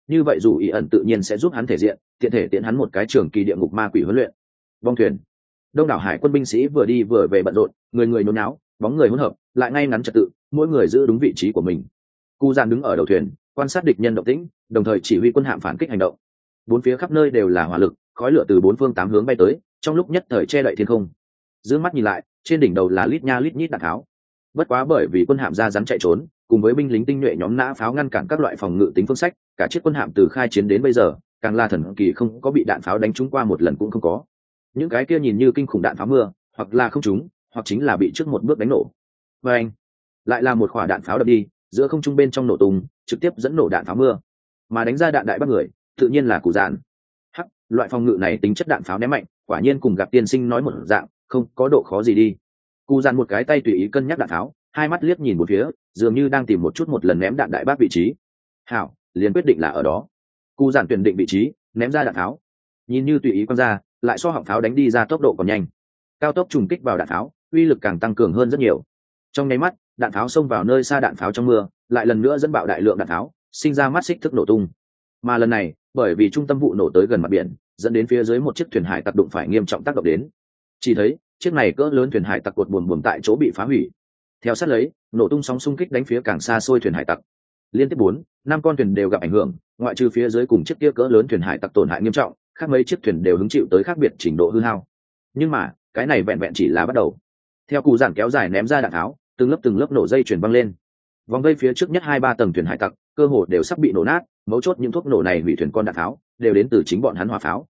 như vậy dù ý ẩn tự nhiên sẽ giúp hắn thể diện tiện thể tiễn hắn một cái trường kỳ địa ngục ma quỷ huấn luyện. Bong thuyền, đông đảo hải quân binh sĩ vừa đi vừa về bận rộn, người người nôn náo, bóng người hỗn hợp, lại ngay ngắn trật tự, mỗi người giữ đúng vị trí của mình. Cu Gian đứng ở đầu thuyền, quan sát địch nhân động tĩnh, đồng thời chỉ huy quân hạm phản kích hành động. Bốn phía khắp nơi đều là hỏa lực, khói lửa từ bốn phương tám hướng bay tới, trong lúc nhất thời che đậy thiên không. Dương mắt nhìn lại, trên đỉnh đầu là lít nha lít nhít đạn tháo. Bất quá bởi vì quân hạm ra rắn chạy trốn, cùng với binh lính tinh nhuệ nhóm nã pháo ngăn cản các loại phòng ngự tính phương sách, cả chiếc quân hạm từ khai chiến đến bây giờ, càng là thần kỳ không có bị đạn pháo đánh trúng qua một lần cũng không có. Những cái kia nhìn như kinh khủng đạn pháo mưa, hoặc là không trúng, hoặc chính là bị trước một bước đánh nổ. Và anh, lại là một quả đạn pháo đập đi, giữa không trung bên trong nổ tung, trực tiếp dẫn nổ đạn pháo mưa, mà đánh ra đạn đại bác người, tự nhiên là Cù Dạn. Hắc, loại phòng ngự này tính chất đạn pháo ném mạnh, quả nhiên cùng gặp tiên sinh nói một dạng, không có độ khó gì đi. Cù Dạn một cái tay tùy ý cân nhắc đạn pháo, hai mắt liếc nhìn một phía, dường như đang tìm một chút một lần ném đạn đại bác vị trí. Hảo, liền quyết định là ở đó. Cù Dạn tuyển định vị trí, ném ra đạn pháo. Nhìn như tùy ý quăng ra, lại so họng pháo đánh đi ra tốc độ còn nhanh. Cao tốc trùng kích vào đạn pháo, uy lực càng tăng cường hơn rất nhiều. Trong nháy mắt, đạn pháo xông vào nơi xa đạn pháo trong mưa, lại lần nữa dẫn bạo đại lượng đạn pháo, sinh ra mắt xích thức nổ tung. Mà lần này, bởi vì trung tâm vụ nổ tới gần mặt biển, dẫn đến phía dưới một chiếc thuyền hải tặc đụng phải nghiêm trọng tác động đến. Chỉ thấy, chiếc này cỡ lớn thuyền hải tặc cột buồm tại chỗ bị phá hủy. Theo sát lấy, nổ tung sóng xung kích đánh phía càng xa xôi thuyền hải tặc. Liên tiếp 4, 5 con thuyền đều gặp ảnh hưởng, ngoại trừ phía dưới cùng chiếc kia cỡ lớn thuyền hải tặc tổn hại nghiêm trọng, khác mấy chiếc thuyền đều hứng chịu tới khác biệt trình độ hư hao. Nhưng mà, cái này vẹn vẹn chỉ là bắt đầu. Theo Cù Dạn kéo dài ném ra đạn tháo, từng lớp nổ dây chuyển băng lên. Vòng vây phía trước nhất 2-3 tầng thuyền hải tặc, cơ hồ đều sắp bị nổ nát, mấu chốt những thuốc nổ này hủy thuyền con đạn tháo, đều đến từ chính bọn hắn hỏa pháo.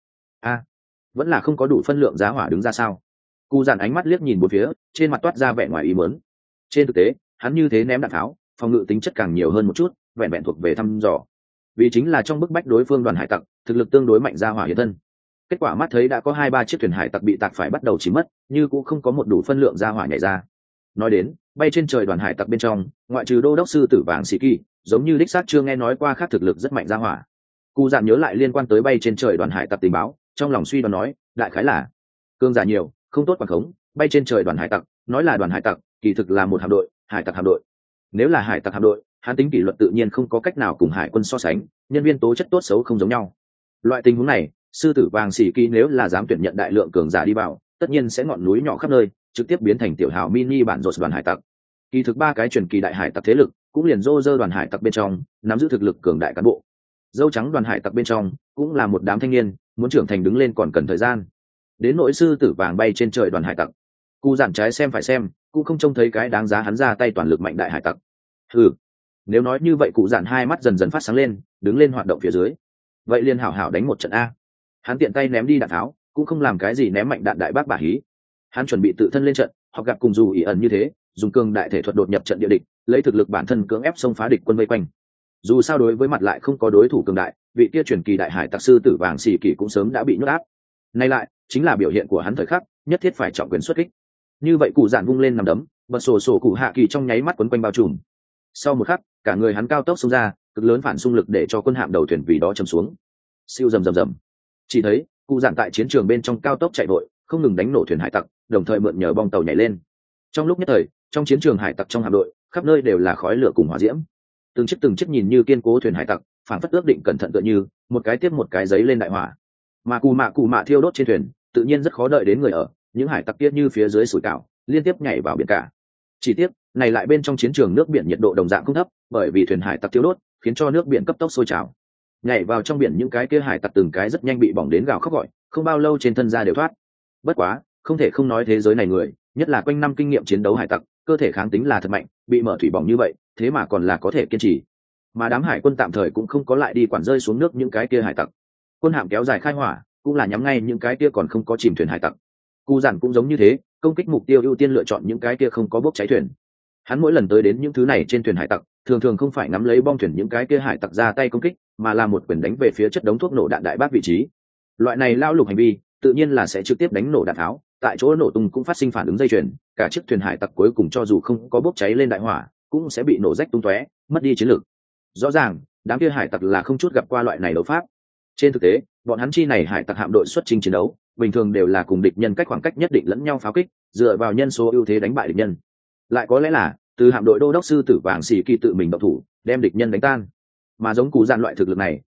Vẫn là không có đủ phân lượng giá hỏa đứng ra sao? Cù Dạn ánh mắt liếc nhìn bốn phía, trên mặt toát ra vẻ ngoài ý muốn. Trên thực tế, hắn như thế ném đạn tháo, phòng ngự tính chất càng nhiều hơn một chút, vẹn vẹn thuộc về thăm dò. Vì chính là trong bức bách đối phương đoàn hải tặc, thực lực tương đối mạnh ra hỏa hiện thân. Kết quả mắt thấy đã có 2-3 chiếc thuyền hải tặc bị tạc phải bắt đầu chìm mất, như cũng không có một đủ phân lượng ra hỏa nhảy ra. Nói đến, bay trên trời đoàn hải tặc bên trong, ngoại trừ đô đốc sư tử vàng xì kỳ, giống như đích xác chưa nghe nói qua khác thực lực rất mạnh ra hỏa. Cù Dạn nhớ lại liên quan tới bay trên trời đoàn hải tặc tình báo, trong lòng suy đoán nói, đại khái là cương giả nhiều, không tốt quản khống, bay trên trời đoàn hải tặc, nói là đoàn hải tặc, kỳ thực là một hạm đội, hải tặc hạm đội. Nếu là hải tặc hạm đội, hắn tính kỷ luật tự nhiên không có cách nào cùng hải quân so sánh, nhân viên tố chất tốt xấu không giống nhau. Loại tình huống này, sư tử vàng xì kỳ nếu là dám tuyển nhận đại lượng cường giả đi vào, tất nhiên sẽ ngọn núi nhỏ khắp nơi, trực tiếp biến thành tiểu hào mini bản rột đoàn hải tặc. Kỳ thực 3 cái truyền kỳ đại hải tặc thế lực, cũng liền rô rơ đoàn hải tặc bên trong, nắm giữ thực lực cường đại cán bộ. Dâu trắng đoàn hải tặc bên trong, cũng là một đám thanh niên, muốn trưởng thành đứng lên còn cần thời gian. Đến nội sư tử vàng bay trên trời đoàn hải tặc, Cù Dạn trái xem phải xem, cũng không trông thấy cái đáng giá hắn ra tay toàn lực mạnh đại hải tặc. Nếu nói như vậy, Cù Dạn hai mắt dần dần phát sáng lên, đứng lên hoạt động phía dưới. Vậy liền hảo hảo đánh một trận a. Hắn tiện tay ném đi đạn tháo, cũng không làm cái gì ném mạnh đạn đại bác bả hí. Hắn chuẩn bị tự thân lên trận, hoặc gặp cùng dù ý ẩn như thế, dùng cường đại thể thuật đột nhập trận địa địch, lấy thực lực bản thân cưỡng ép xông phá địch quân vây quanh. Dù sao đối với mặt lại không có đối thủ cường đại, vị kia truyền kỳ đại hải tặc sư tử vàng xì kỳ cũng sớm đã bị nhốt áp. Nay lại chính là biểu hiện của hắn thời khắc, nhất thiết phải trọng quyền xuất kích. Như vậy Cù Dạn vung lên nằm đấm, bật sổ cụ hạ kỳ trong nháy mắt quấn quanh bao trùm. Sau một khắc, cả người hắn cao tốc xông ra, cực lớn phản xung lực để cho quân hạm đầu thuyền vì đó chầm xuống. Siêu rầm rầm rầm. Chỉ thấy Cù Dạn tại chiến trường bên trong cao tốc chạy vội, không ngừng đánh nổ thuyền hải tặc, đồng thời mượn nhờ bong tàu nhảy lên. Trong lúc nhất thời, trong chiến trường hải tặc trong hạm đội, khắp nơi đều là khói lửa cùng hỏa diễm. Từng chiếc nhìn như kiên cố thuyền hải tặc, phản phất ước định cẩn thận tựa như một cái tiếp một cái giấy lên đại hỏa. Mà cụ mạ thiêu đốt trên thuyền, tự nhiên rất khó đợi đến người ở, những hải tặc kia như phía dưới sủi cảo, liên tiếp nhảy vào biển cả. Chỉ tiếc, này lại bên trong chiến trường nước biển nhiệt độ đồng dạng không thấp, bởi vì thuyền hải tặc thiêu đốt, khiến cho nước biển cấp tốc sôi trào. Nhảy vào trong biển những cái kia hải tặc từng cái rất nhanh bị bỏng đến gào khóc gọi, không bao lâu trên thân da đều thoát. Bất quá, không thể không nói thế giới này người, nhất là quanh năm kinh nghiệm chiến đấu hải tặc, cơ thể kháng tính là thật mạnh, bị mở thủy bỏng như vậy, thế mà còn là có thể kiên trì. Mà đám hải quân tạm thời cũng không có lại đi quản rơi xuống nước những cái kia hải tặc. Quân hạm kéo dài khai hỏa, cũng là nhắm ngay những cái kia còn không có chìm thuyền hải tặc. Cù Dạn cũng giống như thế, công kích mục tiêu ưu tiên lựa chọn những cái kia không có bốc cháy thuyền. Hắn mỗi lần tới đến những thứ này trên thuyền hải tặc, thường không phải ngắm lấy bong thuyền những cái kia hải tặc ra tay công kích, mà là một quyền đánh về phía chất đống thuốc nổ đạn đại bác vị trí. Loại này lao lục hành vi, tự nhiên là sẽ trực tiếp đánh nổ đạn tháo, tại chỗ nổ tung cũng phát sinh phản ứng dây chuyền, cả chiếc thuyền hải tặc cuối cùng cho dù không có bốc cháy lên đại hỏa, cũng sẽ bị nổ rách tung tóe, mất đi chiến lược. Rõ ràng, đám kia hải tặc là không chút gặp qua loại này đấu pháp. Trên thực tế, bọn hắn chi này hải tặc hạm đội xuất chinh chiến đấu, bình thường đều là cùng địch nhân cách khoảng cách nhất định lẫn nhau pháo kích, dựa vào nhân số ưu thế đánh bại địch nhân. Lại có lẽ là từ hạm đội đô đốc sư tử vàng xì kỳ tự mình động thủ, đem địch nhân đánh tan. Mà giống Cù Dạn loại thực lực này,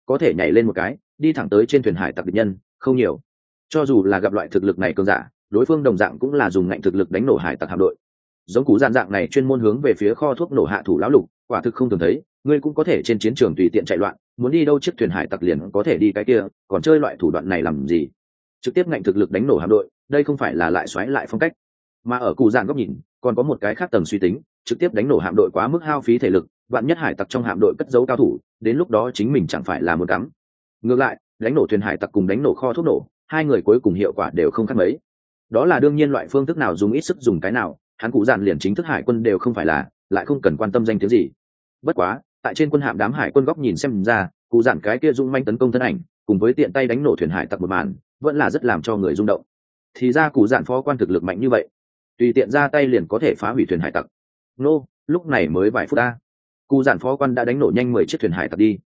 có thể nhảy lên một cái đi thẳng tới trên thuyền hải tặc địch nhân không nhiều. Cho dù là gặp loại thực lực này cường giả, đối phương đồng dạng cũng là dùng ngạnh thực lực đánh nổ hải tặc hạm đội. Giống cú dạn dạng này chuyên môn hướng về phía kho thuốc nổ hạ thủ lão lục, quả thực không thường thấy. Ngươi cũng có thể trên chiến trường tùy tiện chạy loạn, muốn đi đâu chiếc thuyền hải tặc liền có thể đi cái kia, còn chơi loại thủ đoạn này làm gì? Trực tiếp ngạnh thực lực đánh nổ hạm đội, đây không phải là lại xoáy lại phong cách. Mà ở cú dạn góc nhìn, còn có một cái khác tầng suy tính, trực tiếp đánh nổ hạm đội quá mức hao phí thể lực, vạn nhất hải tặc trong hạm đội cất giấu cao thủ, đến lúc đó chính mình chẳng phải là một cắm. Ngược lại, đánh nổ thuyền hải tặc cùng đánh nổ kho thuốc nổ, hai người cuối cùng hiệu quả đều không khác mấy. Đó là đương nhiên, loại phương thức nào dùng ít sức dùng cái nào, hắn cụ dạn liền chính thức hải quân đều không phải là, lại không cần quan tâm danh tiếng gì. Bất quá, tại trên quân hạm đám hải quân góc nhìn xem ra, cụ dạn cái kia dũng manh tấn công thân ảnh, cùng với tiện tay đánh nổ thuyền hải tặc một màn, vẫn là rất làm cho người rung động. Thì ra cụ dạn phó quan thực lực mạnh như vậy, tùy tiện ra tay liền có thể phá hủy thuyền hải tặc. Nô, lúc này mới vài phút ta, cụ dạn phó quan đã đánh nổ nhanh 10 chiếc thuyền hải tặc đi.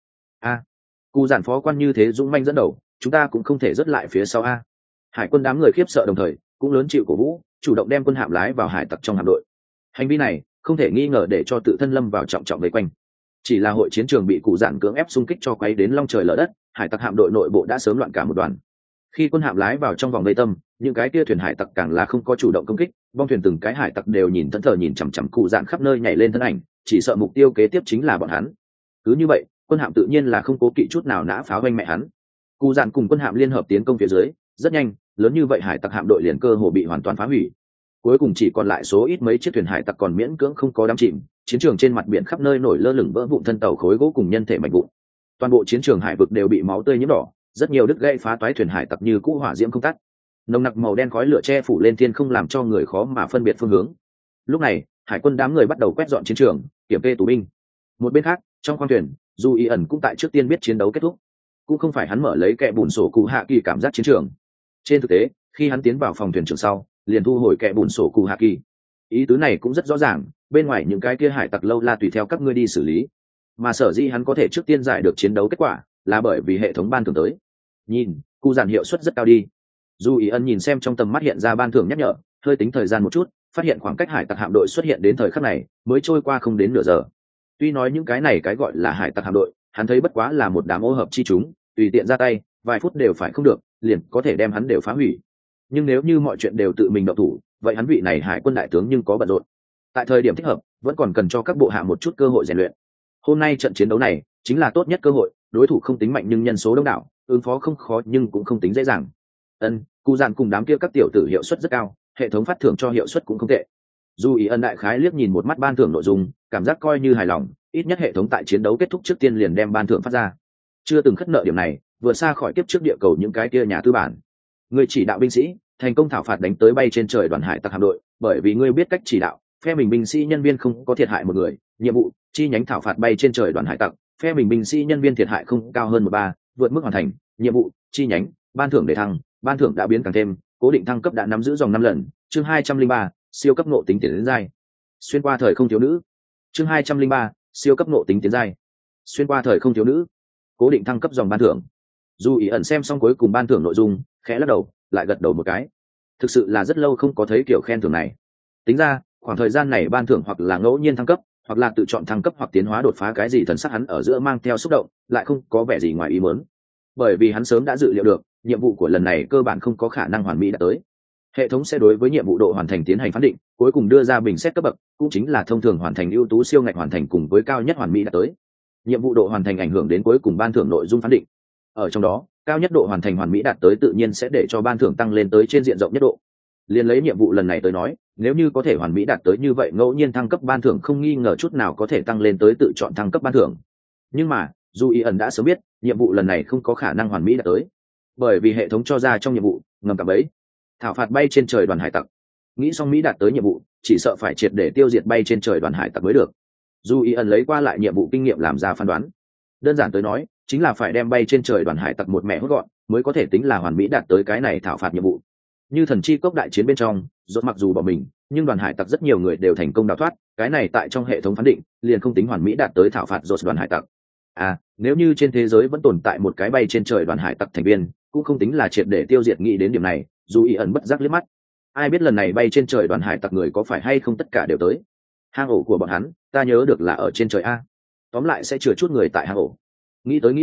Cụ dạn phó quan như thế dũng manh dẫn đầu, chúng ta cũng không thể rớt lại phía sau a. Hải quân đám người khiếp sợ đồng thời cũng lớn chịu cổ vũ, chủ động đem quân hạm lái vào hải tặc trong hạm đội. Hành vi này không thể nghi ngờ để cho tự thân lâm vào trọng trọng vây quanh. Chỉ là hội chiến trường bị cụ dạn cưỡng ép xung kích cho quấy đến long trời lở đất, hải tặc hạm đội nội bộ đã sớm loạn cả một đoàn. Khi quân hạm lái vào trong vòng vây tâm, những cái kia thuyền hải tặc càng là không có chủ động công kích, bong thuyền từng cái hải tặc đều nhìn thẫn thờ nhìn chằm chằm cụ dạn khắp nơi nhảy lên thân ảnh, chỉ sợ mục tiêu kế tiếp chính là bọn hắn. Cứ như vậy, quân hạm tự nhiên là không cố kỵ chút nào nã pháo vanh mẹ hắn. Cụ dạn cùng quân hạm liên hợp tiến công phía dưới, rất nhanh, lớn như vậy hải tặc hạm đội liền cơ hồ bị hoàn toàn phá hủy. Cuối cùng chỉ còn lại số ít mấy chiếc thuyền hải tặc còn miễn cưỡng không có đắm chìm, chiến trường trên mặt biển khắp nơi nổi lơ lửng vỡ vụn thân tàu khối gỗ cùng nhân thể mảnh vụn. Toàn bộ chiến trường hải vực đều bị máu tươi nhiễm đỏ, rất nhiều đứt gãy phá toái thuyền hải tặc như cũ hỏa diễm không tắt. Nồng nặc màu đen khói lửa che phủ lên thiên không làm cho người khó mà phân biệt phương hướng. Lúc này, hải quân đám người bắt đầu quét dọn chiến trường, kiểm kê tù binh. Một bên khác, trong khoang thuyền, dù ý ẩn cũng tại trước tiên biết chiến đấu kết thúc. Cũng không phải hắn mở lấy kẹ bùn sổ cụ hạ kỳ cảm giác chiến trường. Trên thực tế, khi hắn tiến vào phòng thuyền trưởng sau, liền thu hồi kẹ bùn sổ cụ hạ kỳ. Ý tứ này cũng rất rõ ràng, bên ngoài những cái kia hải tặc lâu la tùy theo các ngươi đi xử lý. Mà sở dĩ hắn có thể trước tiên giải được chiến đấu kết quả, là bởi vì hệ thống ban thưởng tới. Nhìn, cụ giản hiệu suất rất cao đi. Dù ý ân nhìn xem trong tầm mắt hiện ra ban thưởng nhắc nhở, hơi tính thời gian một chút, phát hiện khoảng cách hải tặc hạm đội xuất hiện đến thời khắc này mới trôi qua không đến nửa giờ. Tuy nói những cái này cái gọi là hải tặc hạm đội, hắn thấy bất quá là một đám ô hợp chi chúng, tùy tiện ra tay, vài phút đều phải không được, liền có thể đem hắn đều phá hủy. Nhưng nếu như mọi chuyện đều tự mình động thủ, vậy hắn vị này hải quân đại tướng nhưng có bận rộn. Tại thời điểm thích hợp, vẫn còn cần cho các bộ hạ một chút cơ hội rèn luyện. Hôm nay trận chiến đấu này chính là tốt nhất cơ hội, đối thủ không tính mạnh nhưng nhân số đông đảo, ứng phó không khó nhưng cũng không tính dễ dàng. Cụ dạn cùng đám kia các tiểu tử hiệu suất rất cao, hệ thống phát thưởng cho hiệu suất cũng không tệ. Dù ý ân đại khái liếc nhìn một mắt ban thưởng nội dung, cảm giác coi như hài lòng, ít nhất hệ thống tại chiến đấu kết thúc trước tiên liền đem ban thưởng phát ra. Chưa từng khất nợ điểm này, vừa xa khỏi kiếp trước địa cầu những cái kia nhà tư bản. Người chỉ đạo binh sĩ thành công thảo phạt đánh tới bay trên trời đoàn hải tặc hạm đội, bởi vì ngươi biết cách chỉ đạo, phe mình binh sĩ nhân viên không có thiệt hại một người. Nhiệm vụ chi nhánh thảo phạt bay trên trời đoàn hải tặc, phe mình binh sĩ nhân viên thiệt hại không cao hơn 13, vượt mức hoàn thành. Nhiệm vụ chi nhánh ban thưởng để thăng, ban thưởng đã biến càng thêm, cố định thăng cấp đã nắm giữ dòng 5 lần. Chương 203, siêu cấp nộ tính tiến đến giai. Xuyên qua thời không thiếu nữ. Chương 203, siêu cấp nộ tính tiến giai. Xuyên qua thời không thiếu nữ. Cố định thăng cấp dòng ban thưởng. Dù ý ẩn xem xong cuối cùng ban thưởng nội dung, khẽ lắc đầu, lại gật đầu một cái. Thực sự là rất lâu không có thấy kiểu khen thưởng này. Tính ra, khoảng thời gian này ban thưởng hoặc là ngẫu nhiên thăng cấp, hoặc là tự chọn thăng cấp hoặc tiến hóa đột phá cái gì thần sắc hắn ở giữa mang theo xúc động, lại không có vẻ gì ngoài ý muốn. Bởi vì hắn sớm đã dự liệu được, nhiệm vụ của lần này cơ bản không có khả năng hoàn mỹ đã tới. Hệ thống sẽ đối với nhiệm vụ độ hoàn thành tiến hành phán định, cuối cùng đưa ra bình xét cấp bậc, cũng chính là thông thường hoàn thành ưu tú siêu ngạch hoàn thành cùng với cao nhất hoàn mỹ đã tới. Nhiệm vụ độ hoàn thành ảnh hưởng đến cuối cùng ban thưởng nội dung phán định. Ở trong đó, cao nhất độ hoàn thành hoàn mỹ đạt tới tự nhiên sẽ để cho ban thưởng tăng lên tới trên diện rộng nhất độ. Liên lấy nhiệm vụ lần này tới nói, nếu như có thể hoàn mỹ đạt tới như vậy, ngẫu nhiên thăng cấp ban thưởng không nghi ngờ chút nào có thể tăng lên tới tự chọn thăng cấp ban thưởng. Nhưng mà, dù ý ẩn đã sớm biết, nhiệm vụ lần này không có khả năng hoàn mỹ đạt tới, bởi vì hệ thống cho ra trong nhiệm vụ ngầm cả bấy thảo phạt bay trên trời đoàn hải tặc. Nghĩ xong mỹ đạt tới nhiệm vụ, chỉ sợ phải triệt để tiêu diệt bay trên trời đoàn hải tặc mới được. Dù ý ẩn lấy qua lại nhiệm vụ kinh nghiệm làm ra phán đoán, đơn giản tới nói chính là phải đem bay trên trời đoàn hải tặc một mẹ hốt gọn mới có thể tính là hoàn mỹ đạt tới cái này thảo phạt nhiệm vụ. Như thần chi cốc đại chiến bên trong, rốt mặc dù bỏ mình, nhưng đoàn hải tặc rất nhiều người đều thành công đào thoát, cái này tại trong hệ thống phán định liền không tính hoàn mỹ đạt tới thảo phạt rốt đoàn hải tặc. Nếu như trên thế giới vẫn tồn tại một cái bay trên trời đoàn hải tặc thành viên, cũng không tính là triệt để tiêu diệt. Nghĩ đến điểm này, dù ý ẩn bất giác liếc mắt. Ai biết lần này bay trên trời đoàn hải tặc người có phải hay không tất cả đều tới. Hang ổ của bọn hắn ta nhớ được là ở trên trời a, tóm lại sẽ chừa chút người tại hang ổ. Nghĩ tới nghĩ lui,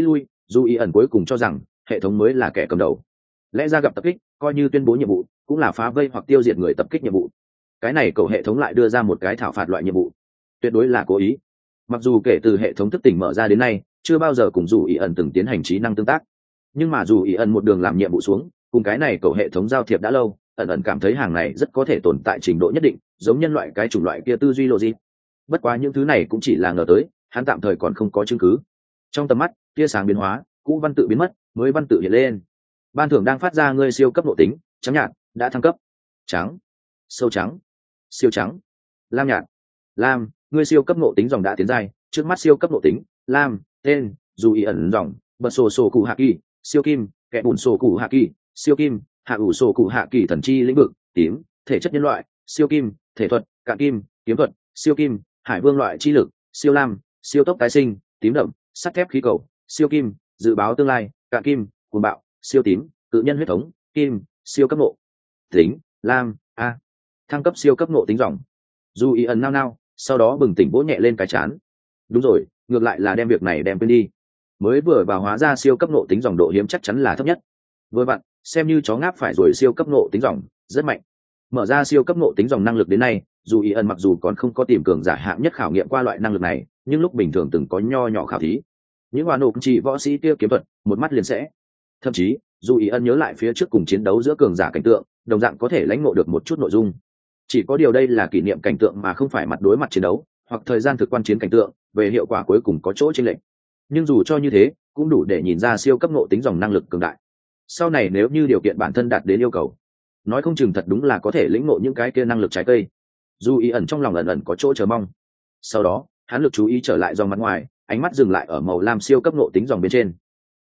dù ý ẩn cuối cùng cho rằng hệ thống mới là kẻ cầm đầu. Lẽ ra gặp tập kích coi như tuyên bố nhiệm vụ cũng là phá vây hoặc tiêu diệt người tập kích nhiệm vụ, cái này cậu hệ thống lại đưa ra một cái thảo phạt loại nhiệm vụ, tuyệt đối là cố ý. Mặc dù kể từ hệ thống thức tỉnh mở ra đến nay chưa bao giờ cùng dù ý ẩn từng tiến hành trí năng tương tác, nhưng mà dù ý ẩn một đường làm nhiệm vụ xuống, cùng cái này cậu hệ thống giao thiệp đã lâu, ẩn ẩn cảm thấy hàng này rất có thể tồn tại trình độ nhất định giống nhân loại cái chủng loại kia tư duy logic. Bất quá những thứ này cũng chỉ là ngờ tới, hắn tạm thời còn không có chứng cứ. Trong tầm mắt tia sáng biến hóa, cũ văn tự biến mất, mới văn tự hiện lên. Ban thưởng đang phát ra ngươi siêu cấp nội tính, trắng nhạt đã thăng cấp. Trắng, sâu trắng, siêu trắng, lam nhạt. Lam, ngươi siêu cấp nội tính dòng đã tiến giai, trước mắt siêu cấp nội tính lam, tên dù ý ẩn dòng bật sổ sổ cụ hạ kỳ, siêu kim kẻ bùn sổ cụ hạ kỳ, siêu kim hạ ủ sổ cụ hạ kỳ thần chi lĩnh vực tím, thể chất nhân loại siêu kim, thể thuật cạn kim, kiếm thuật siêu kim, hải vương loại chi lực siêu lam, siêu tốc tái sinh tím đậm, sắt thép khí cầu siêu kim, dự báo tương lai cạn kim, cuồng bạo siêu tím, cự nhân huyết thống kim, siêu cấp nộ tính lam a, thăng cấp siêu cấp nộ tính dòng. Dù ý ẩn nao nao, sau đó bừng tỉnh vỗ nhẹ lên cái chán. Đúng rồi, ngược lại là đem việc này đem quên đi. Mới vừa vào hóa ra siêu cấp nộ tính dòng độ hiếm chắc chắn là thấp nhất. Vừa vặn, xem như chó ngáp phải rồi, siêu cấp nộ tính dòng rất mạnh. Mở ra siêu cấp nộ tính dòng năng lực đến nay, dù ý ẩn mặc dù còn không có tìm cường giả hạng nhất khảo nghiệm qua loại năng lực này, nhưng lúc bình thường từng có nho nhỏ khảo thí. Những hoa nổ chỉ võ sĩ kia kiếm thuật, một mắt liền sẽ. Thậm chí, dù ý ẩn nhớ lại phía trước cùng chiến đấu giữa cường giả cảnh tượng, đồng dạng có thể lãnh ngộ được một chút nội dung. Chỉ có điều đây là kỷ niệm cảnh tượng mà không phải mặt đối mặt chiến đấu hoặc thời gian thực quan chiến cảnh tượng, về hiệu quả cuối cùng có chỗ chênh lệch. Nhưng dù cho như thế cũng đủ để nhìn ra siêu cấp ngộ tính dòng năng lực cường đại. Sau này nếu như điều kiện bản thân đạt đến yêu cầu, nói không chừng thật đúng là có thể lĩnh ngộ những cái kia năng lực trái cây. Dù ý ẩn trong lòng ẩn ẩn có chỗ chờ mong. Sau đó hắn lực chú ý trở lại dòng mặt ngoài, ánh mắt dừng lại ở màu lam siêu cấp ngộ tính dòng bên trên.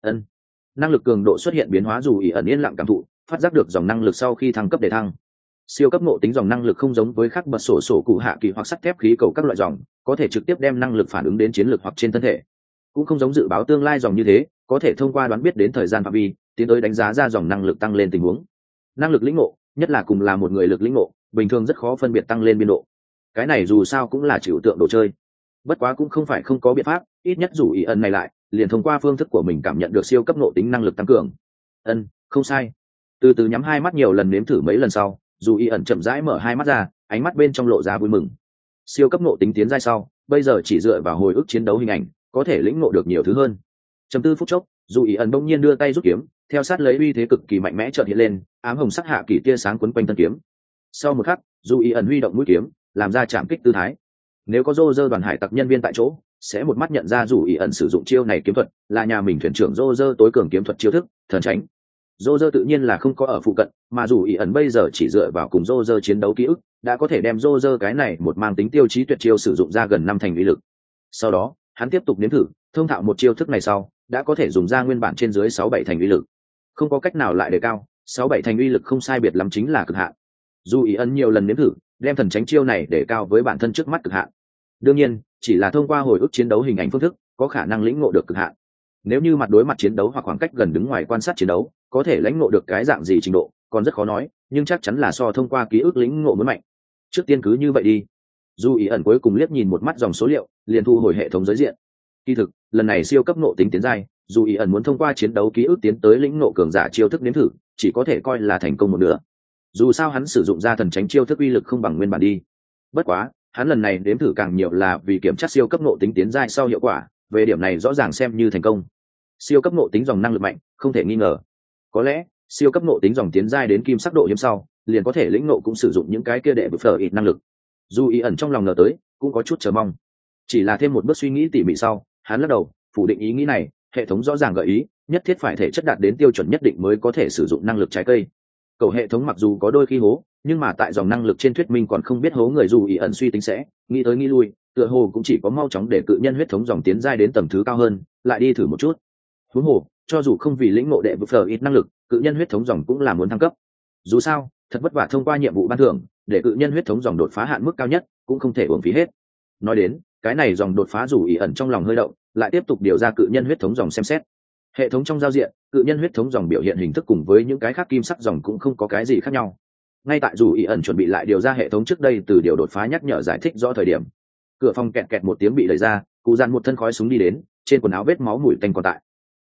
Năng lực cường độ xuất hiện biến hóa, dù ý ẩn yên lặng cảm thụ, phát giác được dòng năng lực sau khi thăng cấp để thăng. Siêu cấp ngộ tính dòng năng lực không giống với khác bật sổ sổ cụ hạ kỳ hoặc sắt thép khí cầu các loại dòng, có thể trực tiếp đem năng lực phản ứng đến chiến lược hoặc trên thân thể. Cũng không giống dự báo tương lai dòng như thế, có thể thông qua đoán biết đến thời gian phạm vi, tiến tới đánh giá ra dòng năng lực tăng lên tình huống. Năng lực lĩnh ngộ, nhất là cùng là một người lực lĩnh ngộ, bình thường rất khó phân biệt tăng lên biên độ. Cái này dù sao cũng là trừu tượng đồ chơi. Bất quá cũng không phải không có biện pháp, ít nhất dù ý ẩn này lại, liền thông qua phương thức của mình cảm nhận được siêu cấp ngộ tính năng lực tăng cường. Không sai. Từ từ nhắm hai mắt nhiều lần nếm thử mấy lần sau, dù ý ẩn chậm rãi mở hai mắt ra, ánh mắt bên trong lộ ra vui mừng. Siêu cấp ngộ tính tiến giai sau, bây giờ chỉ dựa vào hồi ức chiến đấu hình ảnh, có thể lĩnh ngộ được nhiều thứ hơn. Chầm tư phút chốc, dù ý ẩn bỗng nhiên đưa tay rút kiếm, theo sát lấy uy thế cực kỳ mạnh mẽ chợt hiện lên, ám hồng sắc hạ kỳ tia sáng quấn quanh thân kiếm. Sau một khắc, dù ý ẩn huy động mũi kiếm, làm ra chạm kích tư thái. Nếu có Roger đoàn hải tặc nhân viên tại chỗ, sẽ một mắt nhận ra dù ý ẩn sử dụng chiêu này kiếm thuật là nhà mình thuyền trưởng Roger tối cường kiếm thuật chiêu thức thần tránh. Roger tự nhiên là không có ở phụ cận, mà dù ý ẩn bây giờ chỉ dựa vào cùng Roger chiến đấu ký ức, đã có thể đem Roger cái này một mang tính tiêu chí tuyệt chiêu sử dụng ra gần 5 thành uy lực. Sau đó, hắn tiếp tục nếm thử, thông thạo một chiêu thức này sau, đã có thể dùng ra nguyên bản trên dưới 6-7 thành uy lực. Không có cách nào lại đề cao, 6-7 thành uy lực không sai biệt lắm chính là cực hạn. Dù ý ẩn nhiều lần nếm thử, đem thần tránh chiêu này để cao với bản thân trước mắt cực hạn. Đương nhiên, chỉ là thông qua hồi ức chiến đấu hình ảnh phương thức, có khả năng lĩnh ngộ được cực hạn. Nếu như mặt đối mặt chiến đấu hoặc khoảng cách gần đứng ngoài quan sát chiến đấu, có thể lĩnh ngộ được cái dạng gì trình độ, còn rất khó nói, nhưng chắc chắn là so thông qua ký ức lĩnh ngộ muốn mạnh. Trước tiên cứ như vậy đi. Dù ý ẩn cuối cùng liếc nhìn một mắt dòng số liệu, liền thu hồi hệ thống giới diện. Kỳ thực, lần này siêu cấp ngộ tính tiến giai, dù ý ẩn muốn thông qua chiến đấu ký ức tiến tới lĩnh ngộ cường giả chiêu thức nếm thử, chỉ có thể coi là thành công một nửa. Dù sao hắn sử dụng ra thần tránh chiêu thức uy lực không bằng nguyên bản đi. Bất quá, hắn lần này nếm thử càng nhiều là vì kiểm tra siêu cấp ngộ tính tiến giai sau hiệu quả, về điểm này rõ ràng xem như thành công. Siêu cấp ngộ tính dòng năng lực mạnh, không thể nghi ngờ. Có lẽ, siêu cấp ngộ tính dòng tiến giai đến kim sắc độ hiếm sau, liền có thể lĩnh ngộ cũng sử dụng những cái kia đệ bực phở ít năng lực. Dù ý ẩn trong lòng ngờ tới, cũng có chút chờ mong. Chỉ là thêm một bước suy nghĩ tỉ mỉ sau, hắn lắc đầu, phủ định ý nghĩ này, hệ thống rõ ràng gợi ý, nhất thiết phải thể chất đạt đến tiêu chuẩn nhất định mới có thể sử dụng năng lực trái cây. Cầu hệ thống mặc dù có đôi khi hố, nhưng mà tại dòng năng lực trên thuyết minh còn không biết hố người, dù ý ẩn suy tính sẽ, nghĩ tới nghĩ lui, tựa hồ cũng chỉ có mau chóng để cự nhân huyết thống dòng tiến giai đến tầng thứ cao hơn, lại đi thử một chút. Huống hồ, cho dù không vì lĩnh ngộ đệ vực phở ít năng lực, cự nhân huyết thống dòng cũng là muốn thăng cấp. Dù sao, thật vất vả thông qua nhiệm vụ ban thưởng, để cự nhân huyết thống dòng đột phá hạn mức cao nhất, cũng không thể uổng phí hết. Nói đến, cái này dòng đột phá dù ý ẩn trong lòng hơi động, lại tiếp tục điều ra cự nhân huyết thống dòng xem xét. Hệ thống trong giao diện, cự nhân huyết thống dòng biểu hiện hình thức cùng với những cái khác kim sắc dòng cũng không có cái gì khác nhau. Ngay tại dù ý ẩn chuẩn bị lại điều ra hệ thống trước đây từ điều đột phá nhắc nhở giải thích rõ thời điểm, cửa phòng kẹt kẹt một tiếng bị đẩy ra, cụ dàn một thân khói súng đi đến, trên quần áo vết máu mùi tanh còn tại.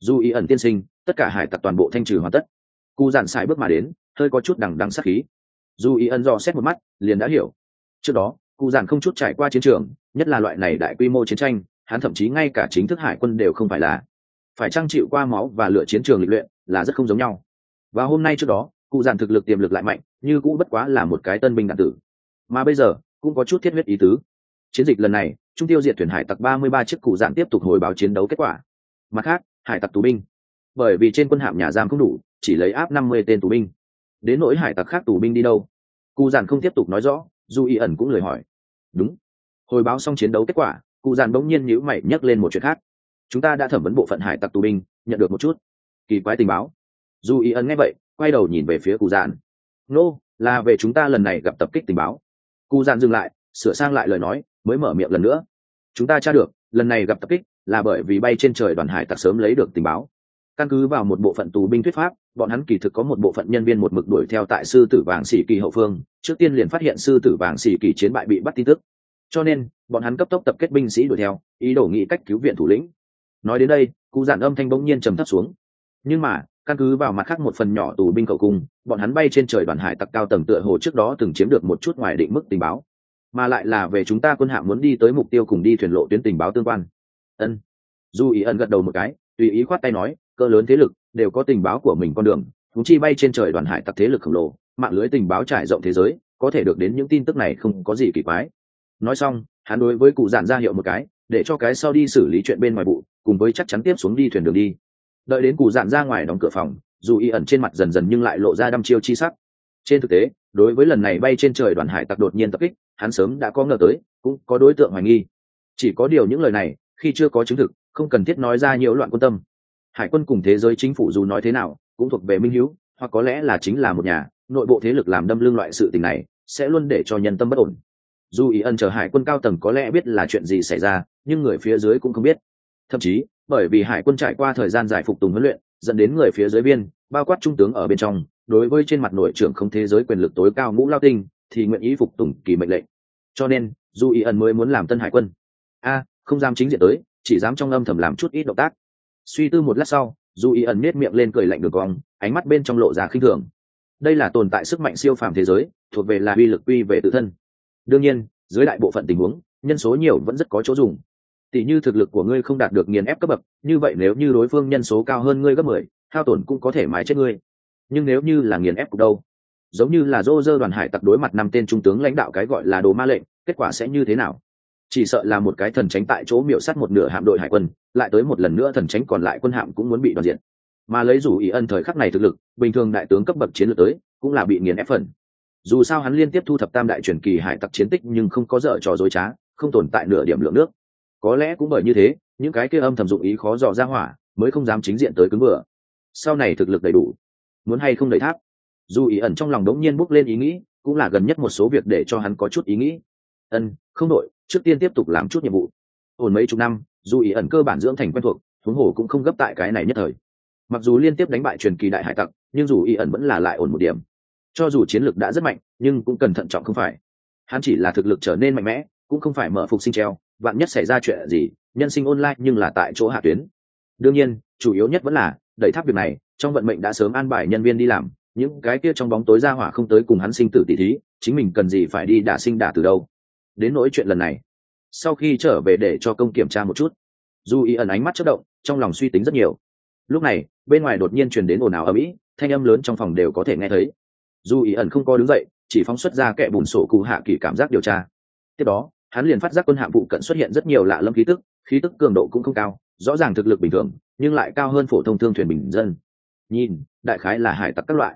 Dù ý ẩn tiên sinh, tất cả hải tặc toàn bộ thanh trừ hoàn tất. Cụ giản xài bước mà đến, hơi có chút đằng đằng sát khí. Dù ý ẩn dò xét một mắt, liền đã hiểu. Trước đó, cụ giản không chút trải qua chiến trường, nhất là loại này đại quy mô chiến tranh, hắn thậm chí ngay cả chính thức hải quân đều không phải là. Phải trang chịu qua máu và lửa chiến trường lịch luyện là rất không giống nhau. Và hôm nay trước đó, cụ giản thực lực tiềm lực lại mạnh, như cũng bất quá là một cái tân binh đạn tử. Mà bây giờ, cũng có chút thiết huyết ý tứ. Chiến dịch lần này, trung tiêu diệt thuyền hải tặc 33 chiếc, cụ giản tiếp tục hồi báo chiến đấu kết quả. Mặt khác, hải tặc tù binh, bởi vì trên quân hạm nhà giam không đủ, chỉ lấy áp 50 tên tù binh. Đến nỗi hải tặc khác tù binh đi đâu, cụ giản không tiếp tục nói rõ, dù ý ẩn cũng lười hỏi. Đúng. Hồi báo xong chiến đấu kết quả, cụ giản bỗng nhiên nhíu mày nhắc lên một chuyện khác. Chúng ta đã thẩm vấn bộ phận hải tặc tù binh, nhận được một chút kỳ quái tình báo. Dù ý ẩn nghe vậy, quay đầu nhìn về phía cụ giản. Nô, là về chúng ta lần này gặp tập kích tình báo. Cụ giản dừng lại, sửa sang lại lời nói, mới mở miệng lần nữa. Chúng ta tra được, lần này gặp tập kích là bởi vì bay trên trời đoàn hải tặc sớm lấy được tình báo. Căn cứ vào một bộ phận tù binh thuyết pháp, bọn hắn kỳ thực có một bộ phận nhân viên một mực đuổi theo tại sư tử vàng xỉ kỳ hậu phương, trước tiên liền phát hiện sư tử vàng xỉ kỳ chiến bại bị bắt tin tức. Cho nên, bọn hắn cấp tốc tập kết binh sĩ đuổi theo, ý đồ nghĩ cách cứu viện thủ lĩnh. Nói đến đây, cụ giản âm thanh bỗng nhiên trầm thấp xuống. Nhưng mà, căn cứ vào mặt khác một phần nhỏ tù binh cậu cung, bọn hắn bay trên trời đoàn hải tặc cao tầng tựa hồ trước đó từng chiếm được một chút ngoài định mức tình báo, mà lại là về chúng ta quân hạm muốn đi tới mục tiêu cùng đi thuyền lộ tuyến tình báo tương quan. Ân. Du ý ẩn gật đầu một cái, tùy ý khoát tay nói, cỡ lớn thế lực đều có tình báo của mình con đường, chúng chi bay trên trời đoàn hải tặc thế lực khổng lồ, mạng lưới tình báo trải rộng thế giới, có thể được đến những tin tức này không có gì kỳ quái. Nói xong, hắn đối với cụ giản ra hiệu một cái, để cho cái sau đi xử lý chuyện bên ngoài vụ, cùng với chắc chắn tiếp xuống đi thuyền đường đi. Đợi đến cụ giản ra ngoài đóng cửa phòng, dù ý ẩn trên mặt dần dần nhưng lại lộ ra đăm chiêu chi sắc. Trên thực tế, đối với lần này bay trên trời đoàn hải tặc đột nhiên tập kích, hắn sớm đã có ngờ tới, cũng có đối tượng hoài nghi. Chỉ có điều những lời này, khi chưa có chứng thực, không cần thiết nói ra nhiễu loạn quân tâm. Hải quân cùng thế giới chính phủ dù nói thế nào, cũng thuộc về minh hữu, hoặc có lẽ là chính là một nhà, nội bộ thế lực làm đâm lưng loại sự tình này, sẽ luôn để cho nhân tâm bất ổn. Dù ý ẩn chờ hải quân cao tầng có lẽ biết là chuyện gì xảy ra, nhưng người phía dưới cũng không biết. Thậm chí, bởi vì hải quân trải qua thời gian dài phục tùng huấn luyện, dẫn đến người phía dưới viên, bao quát trung tướng ở bên trong, đối với trên mặt nội trưởng không thế giới quyền lực tối cao Ngũ Lao Tinh, thì nguyện ý phục tùng kỳ mệnh lệnh. Cho nên, dù ý ẩn mới muốn làm tân hải quân. Không dám chính diện tới, chỉ dám trong âm thầm làm chút ít động tác. Suy tư một lát sau, dù ý ẩn nết miệng lên cười lạnh đường cong, ánh mắt bên trong lộ ra khinh thường. Đây là tồn tại sức mạnh siêu phàm thế giới, thuộc về là uy lực uy về tự thân. Đương nhiên, dưới đại bộ phận tình huống, nhân số nhiều vẫn rất có chỗ dùng. Tỷ như thực lực của ngươi không đạt được nghiền ép cấp bậc, như vậy nếu như đối phương nhân số cao hơn ngươi gấp 10, hao tổn cũng có thể mái chết ngươi. Nhưng nếu như là nghiền ép cục đâu, giống như là Dô Dơ đoàn hải tặc đối mặt 5 tên trung tướng lãnh đạo cái gọi là đồ ma lệnh, kết quả sẽ như thế nào? Chỉ sợ là một cái thần tránh tại chỗ miểu sát một nửa hạm đội hải quân, lại tới một lần nữa thần tránh còn lại quân hạm cũng muốn bị đoàn diện. Mà lấy dù ý ân thời khắc này thực lực, bình thường đại tướng cấp bậc chiến lược tới, cũng là bị nghiền ép phần. Dù sao hắn liên tiếp thu thập tam đại truyền kỳ hải tặc chiến tích nhưng không có dở trò dối trá, không tồn tại nửa điểm lượng nước. Có lẽ cũng bởi như thế, những cái kia âm thầm dụng ý khó dò ra hỏa, mới không dám chính diện tới cứng bừa. Sau này thực lực đầy đủ, muốn hay không đẩy tháp. Dù ý ẩn trong lòng đống nhiên bốc lên ý nghĩ, cũng là gần nhất một số việc để cho hắn có chút ý nghĩ. Không đội, trước tiên tiếp tục làm chút nhiệm vụ. Ổn mấy chục năm, dù ý ẩn cơ bản dưỡng thành quen thuộc, huống hồ cũng không gấp tại cái này nhất thời. Mặc dù liên tiếp đánh bại truyền kỳ đại hải tặc, nhưng dù ý ẩn vẫn là lại ổn một điểm. Cho dù chiến lược đã rất mạnh, nhưng cũng cần thận trọng không phải. Hắn chỉ là thực lực trở nên mạnh mẽ, cũng không phải mở phục sinh treo, vạn nhất xảy ra chuyện gì, nhân sinh online nhưng là tại chỗ hạ tuyến. Đương nhiên, chủ yếu nhất vẫn là đẩy tháp việc này, trong vận mệnh đã sớm an bài nhân viên đi làm, những cái kia trong bóng tối ra hỏa không tới cùng hắn sinh tử tỷ thí, chính mình cần gì phải đi đả sinh đả từ đâu. Đến nỗi chuyện lần này, sau khi trở về để cho công kiểm tra một chút, dù ý ẩn ánh mắt chớp động, trong lòng suy tính rất nhiều. Lúc này, bên ngoài đột nhiên truyền đến ồn ào ầm ĩ, thanh âm lớn trong phòng đều có thể nghe thấy. Dù ý ẩn không có đứng dậy, chỉ phóng xuất ra kẻ bùn sổ cụ hạ kỳ cảm giác điều tra. Tiếp đó, hắn liền phát giác quân hạm phụ cận xuất hiện rất nhiều lạ lẫm khí tức cường độ cũng không cao, rõ ràng thực lực bình thường, nhưng lại cao hơn phổ thông thương thuyền bình dân. Nhìn, đại khái là hải tặc các loại.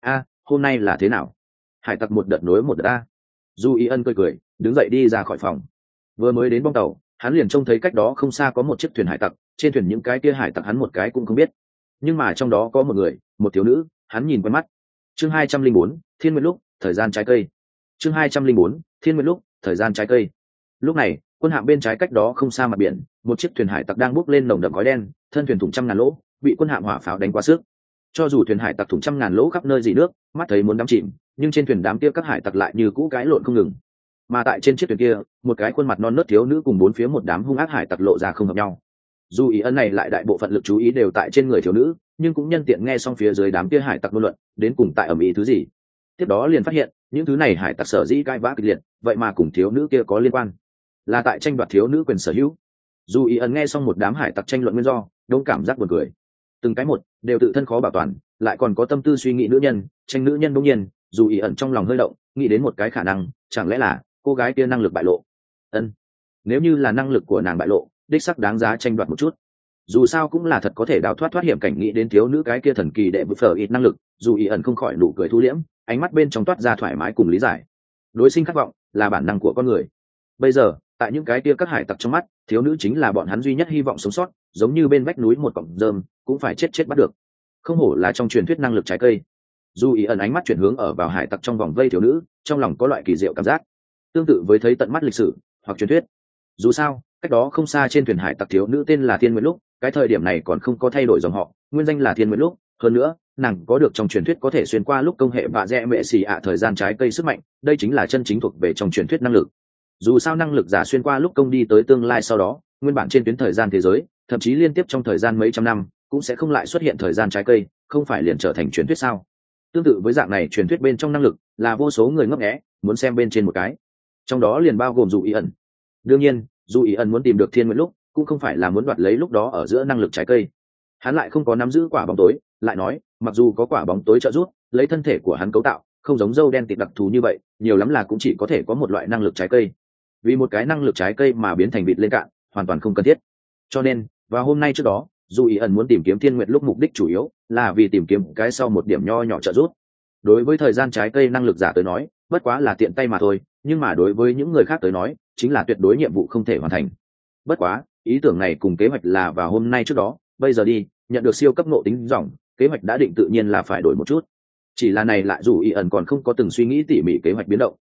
Hôm nay là thế nào? Hải tặc một đợt nối một đợt a. Du ý ân cười, đứng dậy đi ra khỏi phòng. Vừa mới đến bong tàu, hắn liền trông thấy cách đó không xa có một chiếc thuyền hải tặc, trên thuyền những cái kia hải tặc hắn một cái cũng không biết. Nhưng mà trong đó có một người, một thiếu nữ, hắn nhìn quen mắt. Chương 204, Thiên Nguyệt lúc, thời gian trái cây. Chương 204, Thiên Nguyệt lúc, thời gian trái cây. Lúc này, quân hạm bên trái cách đó không xa mặt biển, một chiếc thuyền hải tặc đang bốc lên nồng đậm khói đen, thân thuyền thủng trăm ngàn lỗ, bị quân hạm hỏa pháo đánh quá sức. Cho dù thuyền hải tặc thủng trăm ngàn lỗ khắp nơi dỉ nước, mắt thấy muốn đắm chìm, nhưng trên thuyền đám kia các hải tặc lại như cũ cãi lộn không ngừng. Mà tại trên chiếc thuyền kia, một cái khuôn mặt non nớt thiếu nữ cùng bốn phía một đám hung ác hải tặc lộ ra không hợp nhau. dù ý ân này lại đại bộ phận lực chú ý đều tại trên người thiếu nữ, nhưng cũng nhân tiện nghe xong phía dưới đám kia hải tặc ngôn luận đến cùng tại ầm ĩ thứ gì. Tiếp đó liền phát hiện những thứ này hải tặc sở dĩ cãi vã kịch liệt, vậy mà cùng thiếu nữ kia có liên quan, là tại tranh đoạt thiếu nữ quyền sở hữu. Dù ý ân nghe xong một đám hải tặc tranh luận nguyên do, đông cảm giác buồn cười. Từng cái một đều tự thân khó bảo toàn, lại còn có tâm tư suy nghĩ nữ nhân, tranh nữ nhân. Đương nhiên, dù ý ẩn trong lòng hơi động, nghĩ đến một cái khả năng, chẳng lẽ là cô gái kia năng lực bại lộ. Nếu như là năng lực của nàng bại lộ, đích sắc đáng giá tranh đoạt một chút. Dù sao cũng là thật có thể đào thoát hiểm cảnh. Nghĩ đến thiếu nữ cái kia thần kỳ đệ bự phở ít năng lực, dù ý ẩn không khỏi nụ cười thu liễm, ánh mắt bên trong toát ra thoải mái cùng lý giải. Đối sinh khát vọng là bản năng của con người. Bây giờ tại những cái kia các hải tặc trong mắt, thiếu nữ chính là bọn hắn duy nhất hy vọng sống sót, giống như bên vách núi một cọng rơm cũng phải chết bắt được. Không hổ là trong truyền thuyết năng lực trái cây. Dù ý ẩn ánh mắt chuyển hướng ở vào hải tặc trong vòng vây thiếu nữ, trong lòng có loại kỳ diệu cảm giác tương tự với thấy tận mắt lịch sử hoặc truyền thuyết. Dù sao cách đó không xa trên thuyền hải tặc thiếu nữ tên là Thiên Nguyệt Lúc, cái thời điểm này còn không có thay đổi dòng họ, nguyên danh là Thiên Nguyệt Lúc. Hơn nữa nàng có được trong truyền thuyết có thể xuyên qua lúc công hệ bạ rẽ mẹ xì ạ thời gian trái cây sức mạnh, đây chính là chân chính thuộc về trong truyền thuyết năng lực. Dù sao năng lực giả xuyên qua lúc công đi tới tương lai sau đó, nguyên bản trên tuyến thời gian thế giới, thậm chí liên tiếp trong thời gian mấy trăm năm cũng sẽ không lại xuất hiện thời gian trái cây, không phải liền trở thành truyền thuyết sao? Tương tự với dạng này truyền thuyết bên trong năng lực là vô số người ngấp nghé muốn xem bên trên một cái, trong đó liền bao gồm dù ý ẩn. Đương nhiên dù ý ẩn muốn tìm được Thiên Nguyệt Lúc cũng không phải là muốn đoạt lấy lúc đó ở giữa năng lực trái cây, hắn lại không có nắm giữ quả bóng tối. Lại nói mặc dù có quả bóng tối trợ giúp, lấy thân thể của hắn cấu tạo không giống dâu đen tịt đặc thù như vậy, nhiều lắm là cũng chỉ có thể có một loại năng lực trái cây. Vì một cái năng lực trái cây mà biến thành vịt lên cạn hoàn toàn không cần thiết. Cho nên vào hôm nay trước đó, dù ý ẩn muốn tìm kiếm Thiên Nguyệt Lúc mục đích chủ yếu là vì tìm kiếm cái sau một điểm nho nhỏ trợ giúp. Đối với thời gian trái cây năng lực giả tới nói bất quá là tiện tay mà thôi, nhưng mà đối với những người khác tới nói chính là tuyệt đối nhiệm vụ không thể hoàn thành. Bất quá ý tưởng này cùng kế hoạch là vào hôm nay trước đó, bây giờ đi nhận được siêu cấp ngộ tính dòng, kế hoạch đã định tự nhiên là phải đổi một chút. Chỉ là này lại dù ý ẩn còn không có từng suy nghĩ tỉ mỉ kế hoạch biến động.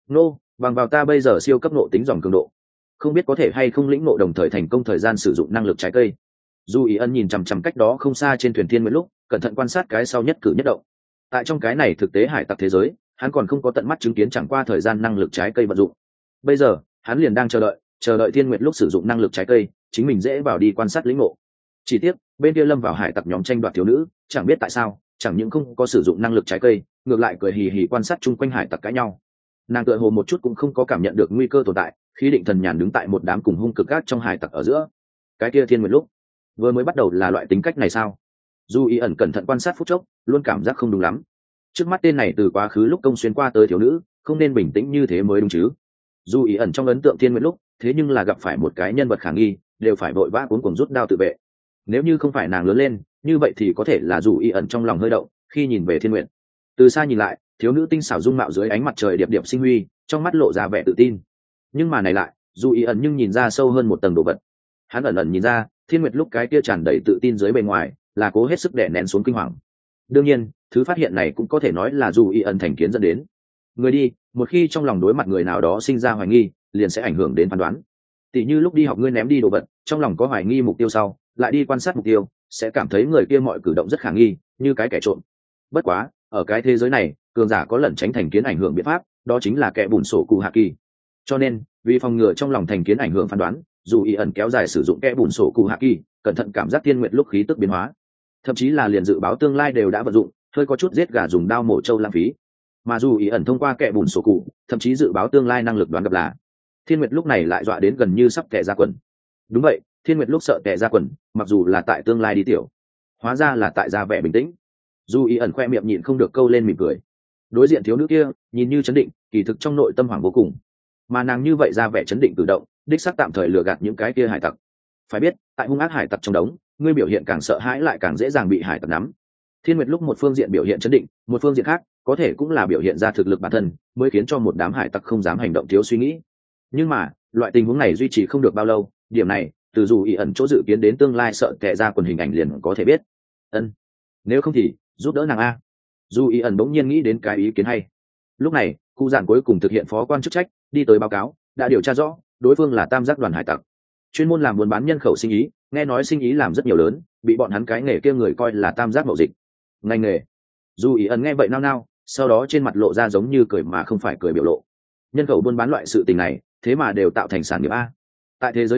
Bằng vào ta bây giờ siêu cấp ngộ tính dòng cường độ, không biết có thể hay không lĩnh ngộ đồng thời thành công thời gian sử dụng năng lực trái cây. Dù ý ẩn nhìn chằm chằm cách đó không xa trên thuyền Thiên Nguyệt Lúc, cẩn thận quan sát cái sau nhất cử nhất động. Tại trong cái này thực tế hải tặc thế giới, hắn còn không có tận mắt chứng kiến chẳng qua thời gian năng lực trái cây vận dụng. Bây giờ hắn liền đang chờ đợi Thiên Nguyệt Lúc sử dụng năng lực trái cây, chính mình dễ vào đi quan sát lĩnh ngộ. Chỉ tiếc bên kia lâm vào hải tặc nhóm tranh đoạt thiếu nữ, chẳng biết tại sao chẳng những không có sử dụng năng lực trái cây, ngược lại cười hì hì quan sát chung quanh hải tặc cãi nhau. Nàng tựa hồ một chút cũng không có cảm nhận được nguy cơ tồn tại, khí định thần nhàn đứng tại một đám cùng hung cực gác trong hải tặc ở giữa. Cái kia Thiên Nguyệt Lúc vừa mới bắt đầu là loại tính cách này sao? Dù ý ẩn cẩn thận quan sát phút chốc, luôn cảm giác không đúng lắm. Trước mắt tên này từ quá khứ lúc công xuyên qua tới thiếu nữ, không nên bình tĩnh như thế mới đúng chứ. Dù ý ẩn trong ấn tượng Thiên Nguyệt Lúc, thế nhưng là gặp phải một cái nhân vật khả nghi, đều phải vội vã cuống cuồng rút đao tự vệ. Nếu như không phải nàng lớn lên, như vậy thì có thể là dù ý ẩn trong lòng hơi động, khi nhìn về Thiên Nguyệt. Từ xa nhìn lại, thiếu nữ tinh xảo dung mạo dưới ánh mặt trời điệp điệp sinh huy, trong mắt lộ ra vẻ tự tin. Nhưng mà này lại, dù ý ẩn nhưng nhìn ra sâu hơn một tầng đồ vật. Hắn ẩn nhìn ra, Thiên Nguyệt Lúc cái kia tràn đầy tự tin dưới bề ngoài, là cố hết sức đè nén xuống kinh hoàng. Đương nhiên thứ phát hiện này cũng có thể nói là dù ý ẩn thành kiến dẫn đến. Người đi một khi trong lòng đối mặt người nào đó sinh ra hoài nghi, liền sẽ ảnh hưởng đến phán đoán. Tỷ như lúc đi học ngươi ném đi đồ vật, trong lòng có hoài nghi mục tiêu sau lại đi quan sát mục tiêu, sẽ cảm thấy người kia mọi cử động rất khả nghi, như cái kẻ trộm. Bất quá ở cái thế giới này, cường giả có lẩn tránh thành kiến ảnh hưởng biện pháp, đó chính là kẻ bùn sổ cụ hạ kỳ. Cho nên vì phòng ngừa trong lòng thành kiến ảnh hưởng phán đoán, dù ý ẩn kéo dài sử dụng kẻ bùn sổ cụ hạ kỳ, cẩn thận cảm giác Thiên Nguyệt Lúc khí tức biến hóa, thậm chí là liền dự báo tương lai đều đã vận dụng, hơi có chút giết gà dùng đao mổ trâu lãng phí. Mà dù ý ẩn thông qua kẻ bùn sổ cụ, thậm chí dự báo tương lai năng lực đoán gặp là Thiên Nguyệt Lúc này lại dọa đến gần như sắp tè ra quần. Đúng vậy, Thiên Nguyệt Lúc sợ tè ra quần, mặc dù là tại tương lai đi tiểu, hóa ra là tại ra vẻ bình tĩnh. Dù ý ẩn khoe miệng nhịn không được câu lên mỉm cười. Đối diện thiếu nữ kia nhìn như chấn định, kỳ thực trong nội tâm hoảng vô cùng. Mà nàng như vậy ra vẻ chấn định tự động, đích xác tạm thời lừa gạt những cái kia hải tặc. Phải biết tại hung ác hải tặc trong đống, ngươi biểu hiện càng sợ hãi lại càng dễ dàng bị hải tặc nắm. Thiên Nguyệt Lúc một phương diện biểu hiện chấn định, một phương diện khác có thể cũng là biểu hiện ra thực lực bản thân, mới khiến cho một đám hải tặc không dám hành động thiếu suy nghĩ. Nhưng mà loại tình huống này duy trì không được bao lâu, điểm này từ dù ý ẩn chỗ dự kiến đến tương lai sợ tệ ra quần hình ảnh liền có thể biết. Nếu không thì giúp đỡ nàng a. Dù ý ẩn bỗng nhiên nghĩ đến cái ý kiến hay. Lúc này khu giản cuối cùng thực hiện phó quan chức trách, đi tới báo cáo đã điều tra rõ đối phương là tam giác đoàn hải tặc, chuyên môn làm buôn bán nhân khẩu sinh ý, nghe nói sinh ý làm rất nhiều lớn, bị bọn hắn cái nghề kia người coi là tam giác mậu dịch ngành nghề. Dù ý ẩn nghe vậy nao nao, sau đó trên mặt lộ ra giống như cười mà không phải cười biểu lộ. Nhân khẩu buôn bán loại sự tình này thế mà đều tạo thành sản nghiệp a. Tại thế giới này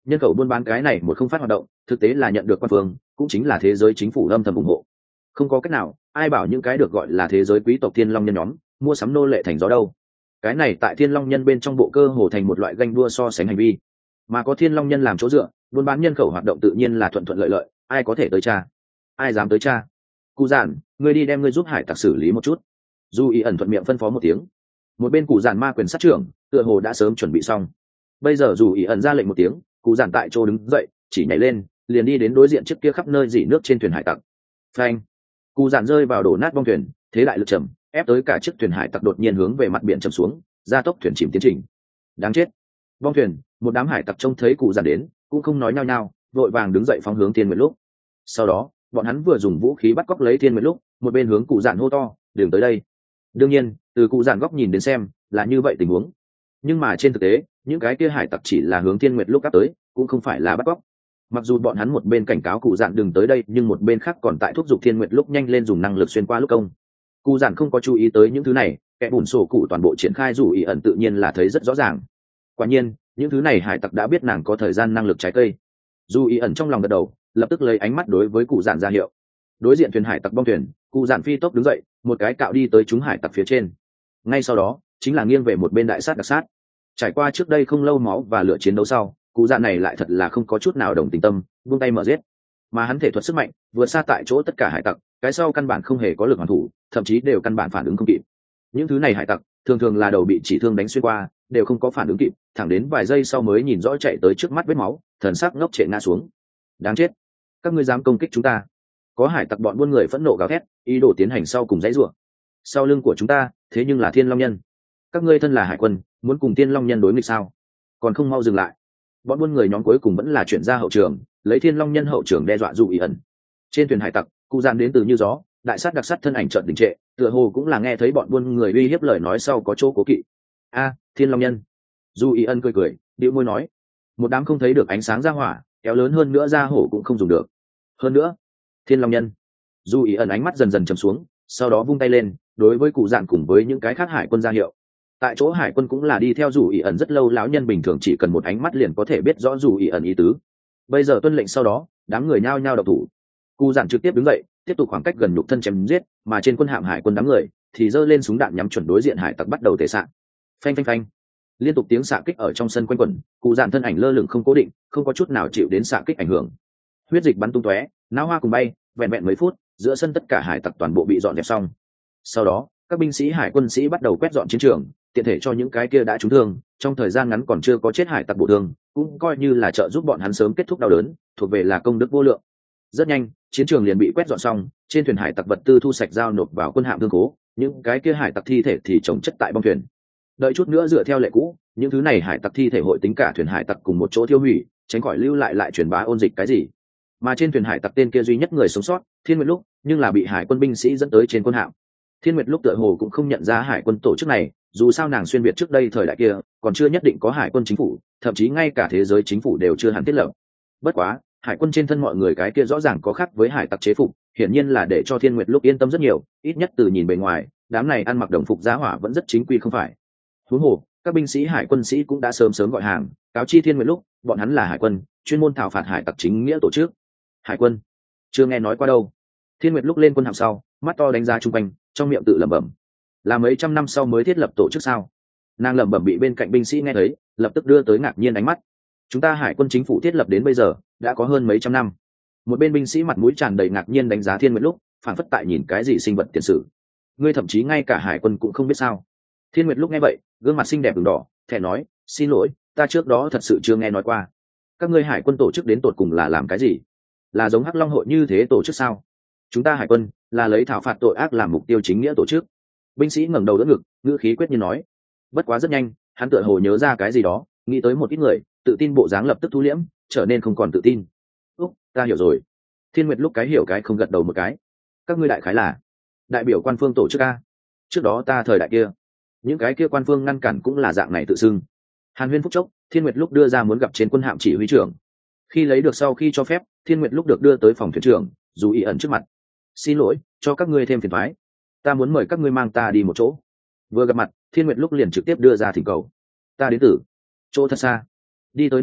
nhân khẩu buôn bán cái này một không phát hoạt động thực tế là nhận được quan phương cũng chính là thế giới chính phủ âm thầm ủng hộ. Không có cách nào, ai bảo những cái được gọi là thế giới quý tộc thiên long nhân nhóm mua sắm nô lệ thành gió đâu. Cái này tại thiên long nhân bên trong bộ cơ hồ thành một loại ganh đua so sánh hành vi, mà có thiên long nhân làm chỗ dựa, buôn bán nhân khẩu hoạt động tự nhiên là thuận thuận lợi lợi. Ai có thể tới cha? Ai dám tới cha? Cụ giản, ngươi đi đem ngươi giúp hải tặc xử lý một chút. Du ý ẩn thuận miệng phân phó một tiếng. Một bên cụ giản ma quyền sát trưởng tựa hồ đã sớm chuẩn bị xong. Bây giờ dù ý ẩn ra lệnh một tiếng, cụ giản tại chỗ đứng dậy, chỉ nhảy lên liền đi đến đối diện trước kia khắp nơi dỉ nước trên thuyền hải tặc. Phanh! Cụ giản rơi vào đổ nát bong thuyền, thế đại lực trầm ép tới cả chiếc thuyền hải tặc đột nhiên hướng về mặt biển chầm xuống, gia tốc thuyền chìm tiến trình. Đáng chết! Bong thuyền, một đám hải tặc trông thấy cụ giản đến cũng không nói nhao nhao, vội vàng đứng dậy phóng hướng Thiên Nguyệt Lúc. Sau đó bọn hắn vừa dùng vũ khí bắt cóc lấy Thiên Nguyệt Lúc, một bên hướng cụ giản hô to, đừng tới đây. Đương nhiên từ cụ giản góc nhìn đến xem là như vậy tình huống, nhưng mà trên thực tế những cái kia hải tặc chỉ là hướng Thiên Nguyệt Lúc áp tới, cũng không phải là bắt cóc. Mặc dù bọn hắn một bên cảnh cáo cụ giản đừng tới đây, nhưng một bên khác còn tại thúc giục Thiên Nguyệt Lúc nhanh lên dùng năng lực xuyên qua lúc công. Cụ giản không có chú ý tới những thứ này, kẻ bùn sổ cụ toàn bộ triển khai dù ý ẩn tự nhiên là thấy rất rõ ràng. Quả nhiên những thứ này hải tặc đã biết nàng có thời gian năng lực trái cây. Dù ý ẩn trong lòng gật đầu, lập tức lấy ánh mắt đối với cụ giản ra hiệu. Đối diện thuyền hải tặc bong thuyền, cụ giản phi tốc đứng dậy, một cái cạo đi tới chúng hải tặc phía trên. Ngay sau đó chính là nghiêng về một bên đại sát đặc sát. Trải qua trước đây không lâu máu và lửa chiến đấu sau, cụ giản này lại thật là không có chút nào đồng tình tâm, buông tay mở giết. Mà hắn thể thuật sức mạnh vượt xa tại chỗ tất cả hải tặc, cái sau căn bản không hề có lực hoàn thủ, thậm chí đều căn bản phản ứng không kịp. Những thứ này hải tặc thường thường là đầu bị chỉ thương đánh xuyên qua, đều không có phản ứng kịp, thẳng đến vài giây sau mới nhìn rõ chạy tới trước mắt vết máu, thần sắc ngốc trệ ngã xuống. Đáng chết, các ngươi dám công kích chúng ta! Có hải tặc bọn buôn người phẫn nộ gào thét, ý đồ tiến hành sau cùng dãy rủa. Sau lưng của chúng ta thế nhưng là Thiên Long nhân, các ngươi thân là hải quân, muốn cùng Thiên Long nhân đối nghịch sao? Còn không mau dừng lại! Bọn buôn người nhóm cuối cùng vẫn là chuyển ra hậu trường, lấy Thiên Long nhân hậu trường đe dọa dù ý ẩn. Trên thuyền hải tặc, cụ giản đến từ như gió, đại sát đặc sát thân ảnh chợt đình trệ, tựa hồ cũng là nghe thấy bọn buôn người uy hiếp lời nói sau có chỗ cố kỵ. A, Thiên Long nhân! Du ý ân cười cười, điệu môi nói, một đám không thấy được ánh sáng ra hỏa, kéo lớn hơn nữa ra hổ cũng không dùng được. Hơn nữa, Thiên Long nhân! Du ý ân ánh mắt dần dần trầm xuống, sau đó vung tay lên, đối với cụ giản cùng với những cái khác hải quân ra hiệu. Tại chỗ hải quân cũng là đi theo Du ý ẩn rất lâu, lão nhân bình thường chỉ cần một ánh mắt liền có thể biết rõ Du ý ẩn ý tứ. Bây giờ tuân lệnh sau đó, đám người nhao nhao độc thủ. Cụ giản trực tiếp đứng dậy, tiếp tục khoảng cách gần nhục thân chém giết, mà trên quân hạm hải quân đám người thì giơ lên súng đạn nhắm chuẩn đối diện hải tặc bắt đầu tề xạ. Phanh phanh phanh, liên tục tiếng xạ kích ở trong sân quanh quẩn, cụ giản thân ảnh lơ lửng không cố định, không có chút nào chịu đến xạ kích ảnh hưởng. Huyết dịch bắn tung tóe, náo hoa cùng bay, vẹn vẹn mấy phút, giữa sân tất cả hải tặc toàn bộ bị dọn dẹp xong. Sau đó các binh sĩ hải quân sĩ bắt đầu quét dọn chiến trường, tiện thể cho những cái kia đã trúng thương, trong thời gian ngắn còn chưa có chết hải tặc bổ thương, cũng coi như là trợ giúp bọn hắn sớm kết thúc đau đớn, thuộc về là công đức vô lượng. Rất nhanh chiến trường liền bị quét dọn xong, trên thuyền hải tặc vật tư thu sạch giao nộp vào quân hạm thương khố, những cái kia hải tặc thi thể thì chồng chất tại bong thuyền. Đợi chút nữa dựa theo lệ cũ, những thứ này hải tặc thi thể hội tính cả thuyền hải tặc cùng một chỗ tiêu hủy, tránh khỏi lưu lại truyền bá ôn dịch cái gì. Mà trên thuyền hải tặc tên kia duy nhất người sống sót, Thiên Nguyệt Lúc, nhưng là bị hải quân binh sĩ dẫn tới trên quân hạm. Thiên Nguyệt Lúc tựa hồ cũng không nhận ra hải quân tổ chức này, dù sao nàng xuyên việt trước đây thời đại kia còn chưa nhất định có hải quân chính phủ, thậm chí ngay cả thế giới chính phủ đều chưa hẳn thiết lập. Bất quá hải quân trên thân mọi người cái kia rõ ràng có khác với hải tặc chế phục, hiển nhiên là để cho Thiên Nguyệt Lúc yên tâm rất nhiều, ít nhất từ nhìn bề ngoài, đám này ăn mặc đồng phục giá hỏa vẫn rất chính quy không phải. Huống hồ các binh sĩ hải quân sĩ cũng đã sớm gọi hàng, cáo chi Thiên Nguyệt Lúc, bọn hắn là hải quân, chuyên môn thảo phạt hải tặc chính nghĩa tổ chức. Hải quân? Chưa nghe nói qua đâu. Thiên Nguyệt Lúc lên quân hạm sau, mắt to đánh giá chung quanh, trong miệng tự lẩm bẩm, là mấy trăm năm sau mới thiết lập tổ chức sao? Nàng lẩm bẩm bị bên cạnh binh sĩ nghe thấy, lập tức đưa tới ngạc nhiên ánh mắt. Chúng ta hải quân chính phủ thiết lập đến bây giờ đã có hơn mấy trăm năm. Một bên binh sĩ mặt mũi tràn đầy ngạc nhiên đánh giá Thiên Nguyệt Lúc, phản phất tại nhìn cái gì sinh vật tiền sử. Ngươi thậm chí ngay cả hải quân cũng không biết sao? Thiên Nguyệt Lúc nghe vậy, gương mặt xinh đẹp ửng đỏ, thẻ nói, xin lỗi, ta trước đó thật sự chưa nghe nói qua. Các ngươi hải quân tổ chức đến tột cùng là làm cái gì? Là giống Hắc Long hội như thế tổ chức sao? Chúng ta hải quân là lấy thảo phạt tội ác làm mục tiêu chính nghĩa tổ chức. Binh sĩ ngẩng đầu đỡ ngực, ngữ khí quyết nhiên nói. Bất quá rất nhanh hắn tựa hồ nhớ ra cái gì đó, nghĩ tới một ít người tự tin bộ dáng lập tức thu liễm, trở nên không còn tự tin. Úc, ta hiểu rồi. Thiên Nguyệt Lúc cái hiểu cái không gật đầu một cái. Các ngươi đại khái là đại biểu quan phương tổ chức a? Trước đó ta thời đại kia những cái kia quan phương ngăn cản cũng là dạng này tự xưng. Hàn huyên phúc chốc, Thiên Nguyệt Lúc đưa ra muốn gặp trên quân hạm chỉ huy trưởng. Khi lấy được sau khi cho phép, Thiên Nguyệt Lúc được đưa tới phòng thuyền trưởng, dù ý ẩn trước mặt. Xin lỗi cho các ngươi thêm phiền toái, ta muốn mời các ngươi mang ta đi một chỗ. Vừa gặp mặt, Thiên Nguyệt Lúc liền trực tiếp đưa ra thỉnh cầu. Ta đến từ chỗ thật xa, đi tới nơi này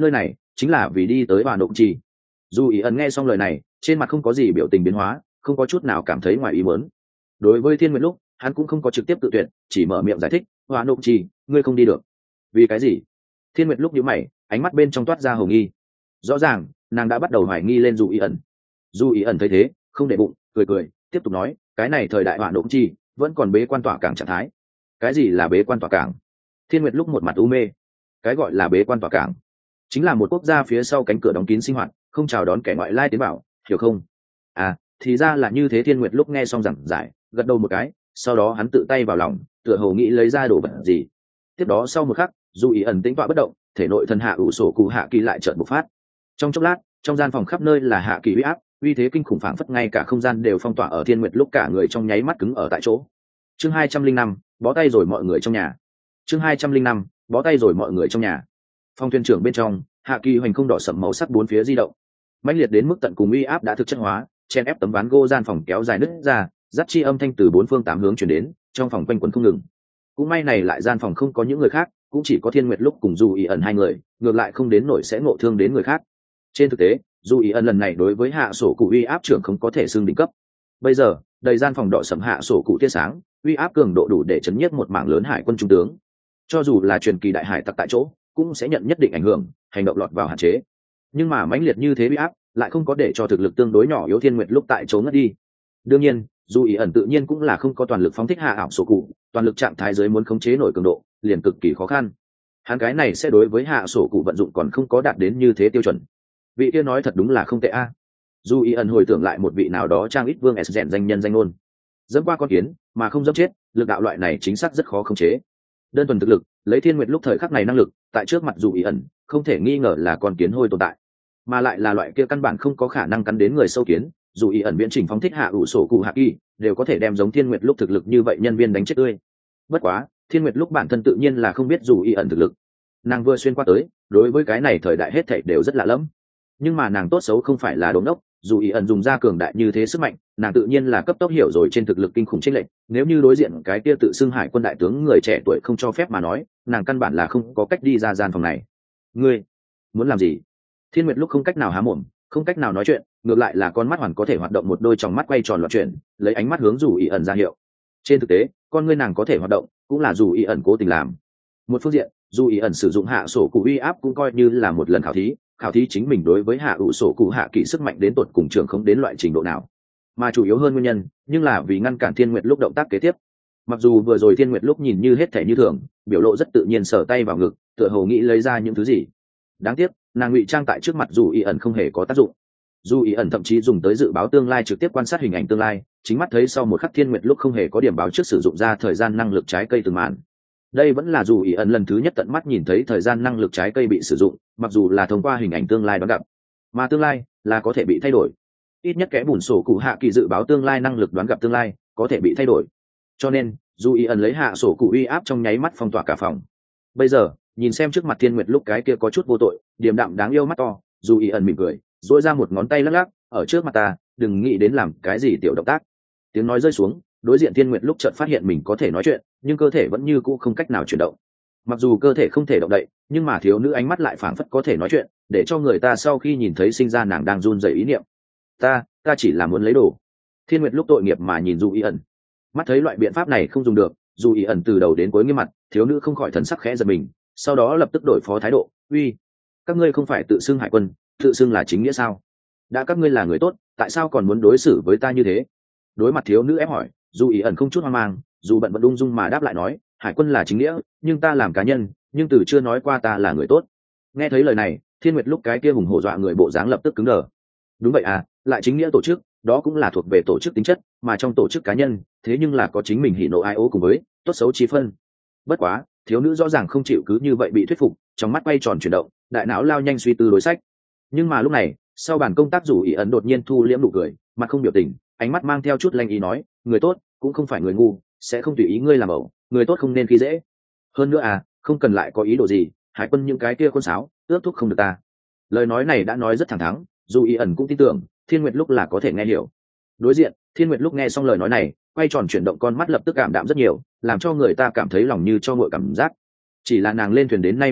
chính là vì đi tới bà nộm trì. Dù ý ẩn nghe xong lời này, trên mặt không có gì biểu tình biến hóa, không có chút nào cảm thấy ngoài ý muốn. Đối với Thiên Nguyệt lúc, hắn cũng không có trực tiếp tự tuyển, chỉ mở miệng giải thích, bà nộm trì, ngươi không đi được. Vì cái gì? Thiên Nguyệt lúc nhíu mày, ánh mắt bên trong toát ra hồng nghi. Rõ ràng nàng đã bắt đầu hoài nghi lên Dù ý ẩn. Dù ý ẩn thấy thế, không để bụng, cười cười, tiếp tục nói, cái này thời đại bà nộm trì vẫn còn bế quan tỏa cảng trạng thái. Cái gì là bế quan tỏa cảng? Thiên Nguyệt lúc một mặt u mê. Cái gọi là bế quan tỏa cảng chính là một quốc gia phía sau cánh cửa đóng kín sinh hoạt, không chào đón kẻ ngoại lai tiến vào, hiểu không? À, thì ra là như thế. Thiên Nguyệt lúc nghe xong giảng giải, gật đầu một cái, sau đó hắn tự tay vào lòng, tựa hồ nghĩ lấy ra đồ vật gì. Tiếp đó sau một khắc, Dù ý ẩn tĩnh tọa bất động, thể nội thần hạ ủ sổ cụ hạ kỳ lại chợt bộc phát. Trong chốc lát, trong gian phòng khắp nơi là hạ kỳ uy áp, uy thế kinh khủng phảng phất ngay cả không gian đều phong tỏa ở Thiên Nguyệt lúc cả người trong nháy mắt cứng ở tại chỗ. Chương 205, bó tay rồi mọi người trong nhà. Chương 205, bó tay rồi mọi người trong nhà. Phòng thuyền trưởng bên trong, hạ kỳ hoành không đỏ sẫm màu sắc bốn phía di động, mãnh liệt đến mức tận cùng uy áp đã thực chất hóa, chen ép tấm ván gỗ gian phòng kéo dài nứt ra, dắt chi âm thanh từ bốn phương tám hướng truyền đến, trong phòng quanh quẩn không ngừng. Cũng may này lại gian phòng không có những người khác, cũng chỉ có Thiên Nguyệt lúc cùng Dù ý ẩn hai người, ngược lại không đến nổi sẽ ngộ thương đến người khác. Trên thực tế, Dù ý ẩn lần này đối với hạ sổ cụ uy áp trưởng không có thể xưng đỉnh cấp. Bây giờ, đầy gian phòng đỏ sẫm hạ sổ cụ tia sáng, uy áp cường độ đủ để chấn nhiếp một mảng lớn hải quân trung tướng. Cho dù là truyền kỳ đại hải tặc tại chỗ, cũng sẽ nhận nhất định ảnh hưởng, hành động lọt vào hạn chế. Nhưng mà mãnh liệt như thế uy áp lại không có để cho thực lực tương đối nhỏ yếu Thiên Nguyệt lúc tại chỗ ngất đi. Đương nhiên, Dù ý ẩn tự nhiên cũng là không có toàn lực phóng thích hạ ảo sổ cụ, toàn lực trạng thái dưới muốn khống chế nổi cường độ, liền cực kỳ khó khăn. Hắn cái này sẽ đối với hạ sổ cụ vận dụng còn không có đạt đến như thế tiêu chuẩn. Vị kia nói thật đúng là không tệ a. Dù ý ẩn hồi tưởng lại một vị nào đó trang ít vương s danh nhân danh ngôn, dẫm qua con kiến mà không dẫm chết, lực đạo loại này chính xác rất khó khống chế. Đơn thuần thực lực, lấy Thiên Nguyệt lúc thời khắc này năng lực, tại trước mặt Dù ý ẩn, không thể nghi ngờ là con kiến hôi tồn tại, mà lại là loại kia căn bản không có khả năng cắn đến người sâu kiến. Dù ý ẩn viễn trình phóng thích hạ ủ sổ cụ hạ kỳ, đều có thể đem giống Thiên Nguyệt lúc thực lực như vậy nhân viên đánh chết tươi. Bất quá, Thiên Nguyệt lúc bản thân tự nhiên là không biết Dù ý ẩn thực lực. Nàng vừa xuyên qua tới, đối với cái này thời đại hết thảy đều rất lạ lẫm. Nhưng mà nàng tốt xấu không phải là đống đốc, Dù ý ẩn dùng ra cường đại như thế sức mạnh, nàng tự nhiên là cấp tốc hiểu rồi trên thực lực kinh khủng chênh lệch. Nếu như đối diện cái kia tự xưng hải quân đại tướng người trẻ tuổi không cho phép mà nói, nàng căn bản là không có cách đi ra gian phòng này. Ngươi muốn làm gì? Thiên Nguyệt lúc không cách nào há mồm, không cách nào nói chuyện, ngược lại là con mắt hoàn có thể hoạt động, một đôi tròng mắt quay tròn loạn chuyển, lấy ánh mắt hướng Dù ý ẩn ra hiệu. Trên thực tế, con ngươi nàng có thể hoạt động, cũng là Dù ý ẩn cố tình làm. Một phương diện, Dù ý ẩn sử dụng hạ sổ cụ uy áp cũng coi như là một lần khảo thí chính mình đối với hạ ủ sổ cụ hạ kỹ sức mạnh đến tột cùng trường không đến loại trình độ nào. Mà chủ yếu hơn nguyên nhân, nhưng là vì ngăn cản Thiên Nguyệt lúc động tác kế tiếp. Mặc dù vừa rồi Thiên Nguyệt lúc nhìn như hết thể như thường, biểu lộ rất tự nhiên, sờ tay vào ngực, tựa hồ nghĩ lấy ra những thứ gì. Đáng tiếc, nàng ngụy trang tại trước mặt Dù ý ẩn không hề có tác dụng. Dù ý ẩn thậm chí dùng tới dự báo tương lai, trực tiếp quan sát hình ảnh tương lai, chính mắt thấy sau một khắc Thiên Nguyệt lúc không hề có điểm báo trước sử dụng ra thời gian năng lực trái cây từng màn. Đây vẫn là Dù ý ẩn lần thứ nhất tận mắt nhìn thấy thời gian năng lực trái cây bị sử dụng, mặc dù là thông qua hình ảnh tương lai đoán gặp, mà tương lai là có thể bị thay đổi. Ít nhất kẽ bùn sổ cụ hạ kỳ dự báo tương lai năng lực đoán gặp tương lai có thể bị thay đổi, cho nên Dù ý ẩn lấy hạ sổ cụ uy áp trong nháy mắt phong tỏa cả phòng. Bây giờ nhìn xem trước mặt Thiên Nguyệt lúc cái kia có chút vô tội, điềm đạm đáng yêu mắt to, Dù ý ẩn mỉm cười, duỗi ra một ngón tay lắc lắc, ở trước mặt ta, đừng nghĩ đến làm cái gì tiểu động tác. Tiếng nói rơi xuống, đối diện Thiên Nguyệt lúc chợt phát hiện mình có thể nói chuyện, nhưng cơ thể vẫn như cũ không cách nào chuyển động. Mặc dù cơ thể không thể động đậy, nhưng mà thiếu nữ ánh mắt lại phảng phất có thể nói chuyện, để cho người ta sau khi nhìn thấy sinh ra nàng đang run rẩy ý niệm. Ta chỉ là muốn lấy đồ. Thiên Nguyệt lúc tội nghiệp mà nhìn Dù ý ẩn, mắt thấy loại biện pháp này không dùng được, Dù ý ẩn từ đầu đến cuối nghiêm mặt, thiếu nữ không khỏi thần sắc khẽ giật mình, sau đó lập tức đổi phó thái độ. Uy, các ngươi không phải tự xưng hải quân, tự xưng là chính nghĩa sao? Đã các ngươi là người tốt, tại sao còn muốn đối xử với ta như thế? Đối mặt thiếu nữ ép hỏi, Dù ý ẩn không chút hoang mang, dù bận vẫn ung dung mà đáp lại nói, hải quân là chính nghĩa, nhưng ta làm cá nhân, nhưng từ chưa nói qua ta là người tốt. Nghe thấy lời này, Thiên Nguyệt lúc cái kia hùng hổ dọa người bộ dáng lập tức cứng đờ. Đúng vậy à, lại chính nghĩa tổ chức, đó cũng là thuộc về tổ chức tính chất, mà trong tổ chức cá nhân, thế nhưng là có chính mình hỉ nộ ai ố cùng với tốt xấu chi phân. Bất quá, thiếu nữ rõ ràng không chịu cứ như vậy bị thuyết phục, trong mắt quay tròn chuyển động, đại não lao nhanh suy tư đối sách. Nhưng mà lúc này, sau bàn công tác Dù ý ẩn đột nhiên thu liễm nụ cười, mặt không biểu tình, ánh mắt mang theo chút lanh ý nói, người tốt cũng không phải người ngu, sẽ không tùy ý ngươi làm ẩu, người tốt không nên khi dễ. Hơn nữa à, không cần lại có ý đồ gì, hải quân những cái kia quân sáo ước thúc không được ta. Lời nói này đã nói rất thẳng thắn, Dù ý ẩn cũng tin tưởng Thiên Nguyệt lúc là có thể nghe hiểu. Đối diện Thiên Nguyệt lúc nghe xong lời nói này, quay tròn chuyển động con mắt lập tức cảm đạm rất nhiều, làm cho người ta cảm thấy lòng như cho nguội cảm giác. Chỉ là nàng lên thuyền đến nay biểu hiện,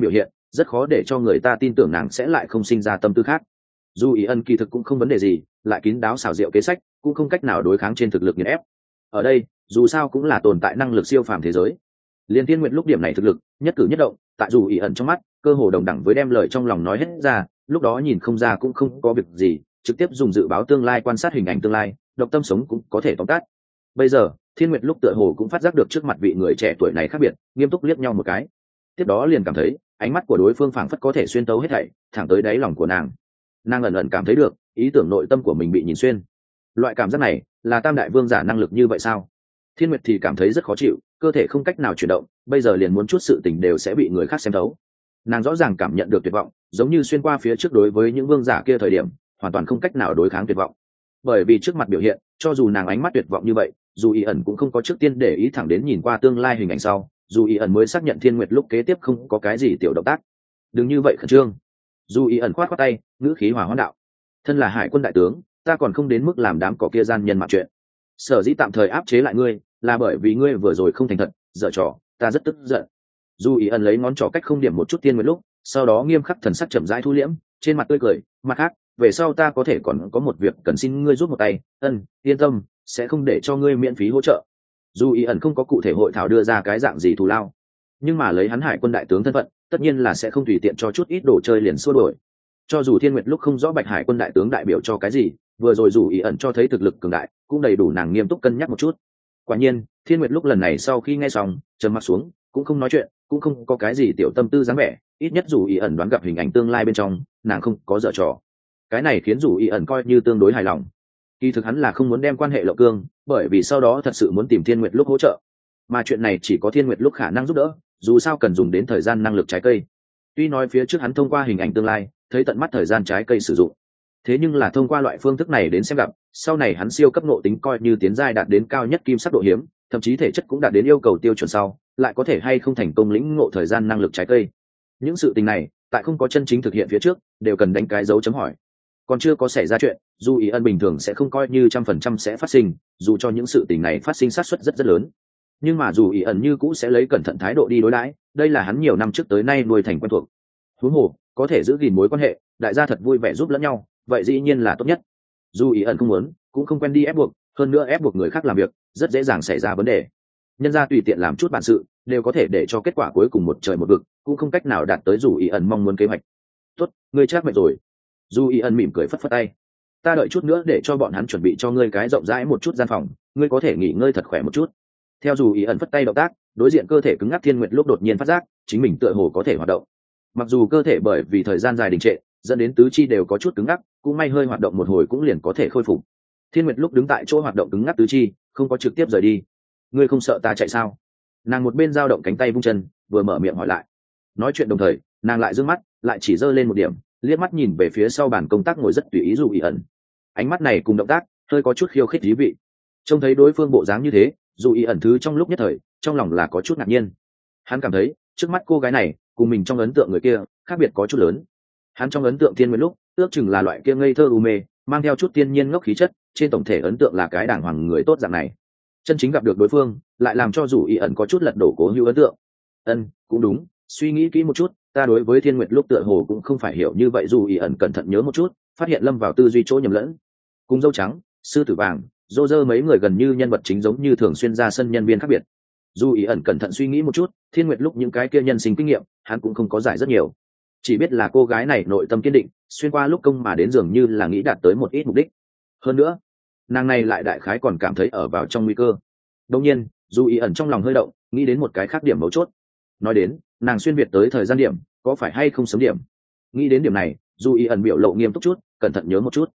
rất khó để cho người ta tin tưởng nàng sẽ lại không sinh ra tâm tư khác. Dù ý ẩn kỳ thực cũng không vấn đề gì, lại kín đáo xảo diệu kế sách cũng không cách nào đối kháng trên thực lực nghiền ép. Ở đây dù sao cũng là tồn tại năng lực siêu phàm thế giới. Liên Thiên Nguyệt lúc điểm này thực lực nhất cử nhất động tại dù ý ẩn trong mắt cơ hồ đồng đẳng với đem lời trong lòng nói hết ra, lúc đó nhìn không ra cũng không có việc gì, trực tiếp dùng dự báo tương lai quan sát hình ảnh tương lai, độc tâm sống cũng có thể tóm tắt. Bây giờ Thiên Nguyệt lúc tựa hồ cũng phát giác được trước mặt vị người trẻ tuổi này khác biệt, nghiêm túc liếc nhau một cái, tiếp đó liền cảm thấy ánh mắt của đối phương phảng phất có thể xuyên tấu hết thảy thẳng tới đáy lòng của nàng. Nàng ẩn ẩn cảm thấy được ý tưởng nội tâm của mình bị nhìn xuyên. Loại cảm giác này là tam đại vương giả năng lực như vậy sao? Thiên Nguyệt thì cảm thấy rất khó chịu, cơ thể không cách nào chuyển động, bây giờ liền muốn chút sự tình đều sẽ bị người khác xem thấu. Nàng rõ ràng cảm nhận được tuyệt vọng, giống như xuyên qua phía trước đối với những vương giả kia thời điểm hoàn toàn không cách nào đối kháng tuyệt vọng. Bởi vì trước mặt biểu hiện, cho dù nàng ánh mắt tuyệt vọng như vậy, dù ý ẩn cũng không có trước tiên để ý thẳng đến nhìn qua tương lai hình ảnh sau, dù ý ẩn mới xác nhận Thiên Nguyệt lúc kế tiếp không có cái gì tiểu động tác. Đừng như vậy khẩn trương. Dù ý ẩn khoát khoát tay, ngữ khí hòa hoãn đạo: thân là hải quân đại tướng, ta còn không đến mức làm đám cỏ kia gian nhân mạng chuyện. Sở dĩ tạm thời áp chế lại ngươi là bởi vì ngươi vừa rồi không thành thật, dở trò, ta rất tức giận. Dù ý ẩn lấy ngón trỏ cách không điểm một chút Thiên Nguyệt lúc, sau đó nghiêm khắc thần sắc chậm rãi thu liễm, trên mặt tươi cười, mặt khác, về sau ta có thể còn có một việc cần xin ngươi giúp một tay. Yên tâm, sẽ không để cho ngươi miễn phí hỗ trợ. Dù ý ẩn không có cụ thể hội thảo đưa ra cái dạng gì thù lao, nhưng mà lấy hắn hải quân đại tướng thân phận, tất nhiên là sẽ không tùy tiện cho chút ít đồ chơi liền xua đổi. Cho dù Thiên Nguyệt lúc không rõ bạch hải quân đại tướng đại biểu cho cái gì, vừa rồi dù ý ẩn cho thấy thực lực cường đại cũng đầy đủ nàng nghiêm túc cân nhắc một chút. Quả nhiên Thiên Nguyệt lúc lần này sau khi nghe xong trầm mặc xuống, cũng không nói chuyện, cũng không có cái gì tiểu tâm tư dáng vẻ, ít nhất dù ý ẩn đoán gặp hình ảnh tương lai bên trong nàng không có dở trò. Cái này khiến dù ý ẩn coi như tương đối hài lòng. Kỳ thực hắn là không muốn đem quan hệ lộng cương, bởi vì sau đó thật sự muốn tìm Thiên Nguyệt lúc hỗ trợ, mà chuyện này chỉ có Thiên Nguyệt lúc khả năng giúp đỡ, dù sao cần dùng đến thời gian năng lực trái cây. Tuy nói phía trước hắn thông qua hình ảnh tương lai thấy tận mắt thời gian trái cây sử dụng, thế nhưng là thông qua loại phương thức này đến xem gặp, sau này hắn siêu cấp nộ tính coi như tiến giai đạt đến cao nhất kim sắc độ hiếm, thậm chí thể chất cũng đạt đến yêu cầu tiêu chuẩn sau, lại có thể hay không thành công lĩnh ngộ thời gian năng lực trái cây. Những sự tình này tại không có chân chính thực hiện phía trước đều cần đánh cái dấu chấm hỏi. Còn chưa có xảy ra chuyện, dù ý ân bình thường sẽ không coi như 100% sẽ phát sinh, dù cho những sự tình này phát sinh xác suất rất rất lớn, nhưng mà dù ý ẩn như cũ sẽ lấy cẩn thận thái độ đi đối đãi, đây là hắn nhiều năm trước tới nay nuôi thành quen thuộc. Huống hồ có thể giữ gìn mối quan hệ, đại gia thật vui vẻ giúp lẫn nhau, vậy dĩ nhiên là tốt nhất. Dù ý ẩn không muốn, cũng không quen đi ép buộc, hơn nữa ép buộc người khác làm việc rất dễ dàng xảy ra vấn đề. Nhân gia tùy tiện làm chút bản sự đều có thể để cho kết quả cuối cùng một trời một vực, cũng không cách nào đạt tới dù ý ẩn mong muốn kế hoạch. Tốt, ngươi chắc mệt rồi. Dù ý ẩn mỉm cười phất phất tay, ta đợi chút nữa để cho bọn hắn chuẩn bị cho ngươi cái rộng rãi một chút gian phòng, ngươi có thể nghỉ ngơi thật khỏe một chút. Theo dù ý ẩn phất tay động tác, đối diện cơ thể cứng ngắc Thiên Nguyệt lúc đột nhiên phát giác chính mình tựa hồ có thể hoạt động. Mặc dù cơ thể bởi vì thời gian dài đình trệ dẫn đến tứ chi đều có chút cứng ngắc, cũng may hơi hoạt động một hồi cũng liền có thể khôi phục. Thiên Nguyệt lúc đứng tại chỗ hoạt động cứng ngắc tứ chi, không có trực tiếp rời đi. Ngươi không sợ ta chạy sao? Nàng một bên dao động cánh tay vung chân, vừa mở miệng hỏi lại. Nói chuyện đồng thời nàng lại dương mắt, lại chỉ giơ lên một điểm, liếc mắt nhìn về phía sau bàn công tác ngồi rất tùy ý dù ý ẩn. Ánh mắt này cùng động tác hơi có chút khiêu khích thú vị. Trông thấy đối phương bộ dáng như thế, dù ý ẩn thứ trong lúc nhất thời trong lòng là có chút ngạc nhiên. Hắn cảm thấy trước mắt cô gái này cùng mình trong ấn tượng người kia khác biệt có chút lớn. Hắn trong ấn tượng Thiên Nguyệt lúc ước chừng là loại kia ngây thơ u mê, mang theo chút tiên nhiên ngốc khí chất, trên tổng thể ấn tượng là cái đàng hoàng người tốt dạng này. Chân chính gặp được đối phương lại làm cho dù ý ẩn có chút lật đổ cố hữu ấn tượng. Cũng đúng, suy nghĩ kỹ một chút, ta đối với Thiên Nguyệt lúc tựa hồ cũng không phải hiểu như vậy. Dù ý ẩn cẩn thận nhớ một chút, phát hiện lâm vào tư duy chỗ nhầm lẫn. Cùng dâu trắng, sư tử vàng, dô dơ mấy người gần như nhân vật chính giống như thường xuyên ra sân nhân viên khác biệt. Dù ý ẩn cẩn thận suy nghĩ một chút, Thiên Nguyệt lúc những cái kia nhân sinh kinh nghiệm hắn cũng không có giải rất nhiều, chỉ biết là cô gái này nội tâm kiên định, xuyên qua lúc công mà đến dường như là nghĩ đạt tới một ít mục đích. Hơn nữa nàng này lại đại khái còn cảm thấy ở vào trong nguy cơ. Đương nhiên dù ý ẩn trong lòng hơi động, nghĩ đến một cái khác điểm mấu chốt. Nói đến nàng xuyên việt tới thời gian điểm có phải hay không sớm điểm. Nghĩ đến điểm này, dù ý ẩn biểu lộ nghiêm túc chút, cẩn thận nhớ một chút.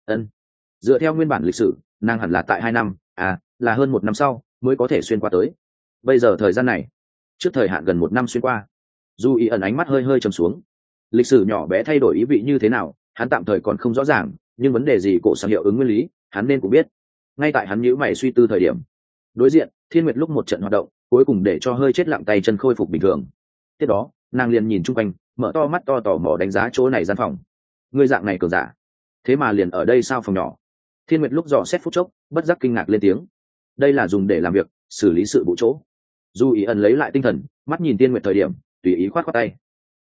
Dựa theo nguyên bản lịch sử, nàng hẳn là tại 2 năm, là hơn 1 năm sau mới có thể xuyên qua tới. Bây giờ thời gian này trước thời hạn gần 1 năm xuyên qua. Dù ý ẩn ánh mắt hơi hơi trầm xuống. Lịch sử nhỏ bé thay đổi ý vị như thế nào hắn tạm thời còn không rõ ràng, nhưng vấn đề gì cổ sáng hiệu ứng nguyên lý hắn nên cũng biết. Ngay tại hắn nhíu mày suy tư thời điểm, đối diện Thiên Nguyệt lúc một trận hoạt động cuối cùng để cho hơi chết lặng tay chân khôi phục bình thường. Tiếp đó nàng liền nhìn chung quanh, mở to mắt to tò mò đánh giá chỗ này gian phòng. Ngươi dạng này cường giả thế mà liền ở đây sao? Phòng nhỏ. Thiên Nguyệt lúc dò xét phút chốc, bất giác kinh ngạc lên tiếng. Đây là dùng để làm việc, xử lý sự vụ chỗ. Dù ý ẩn lấy lại tinh thần, mắt nhìn Thiên Nguyệt thời điểm tùy ý khoát khoát tay.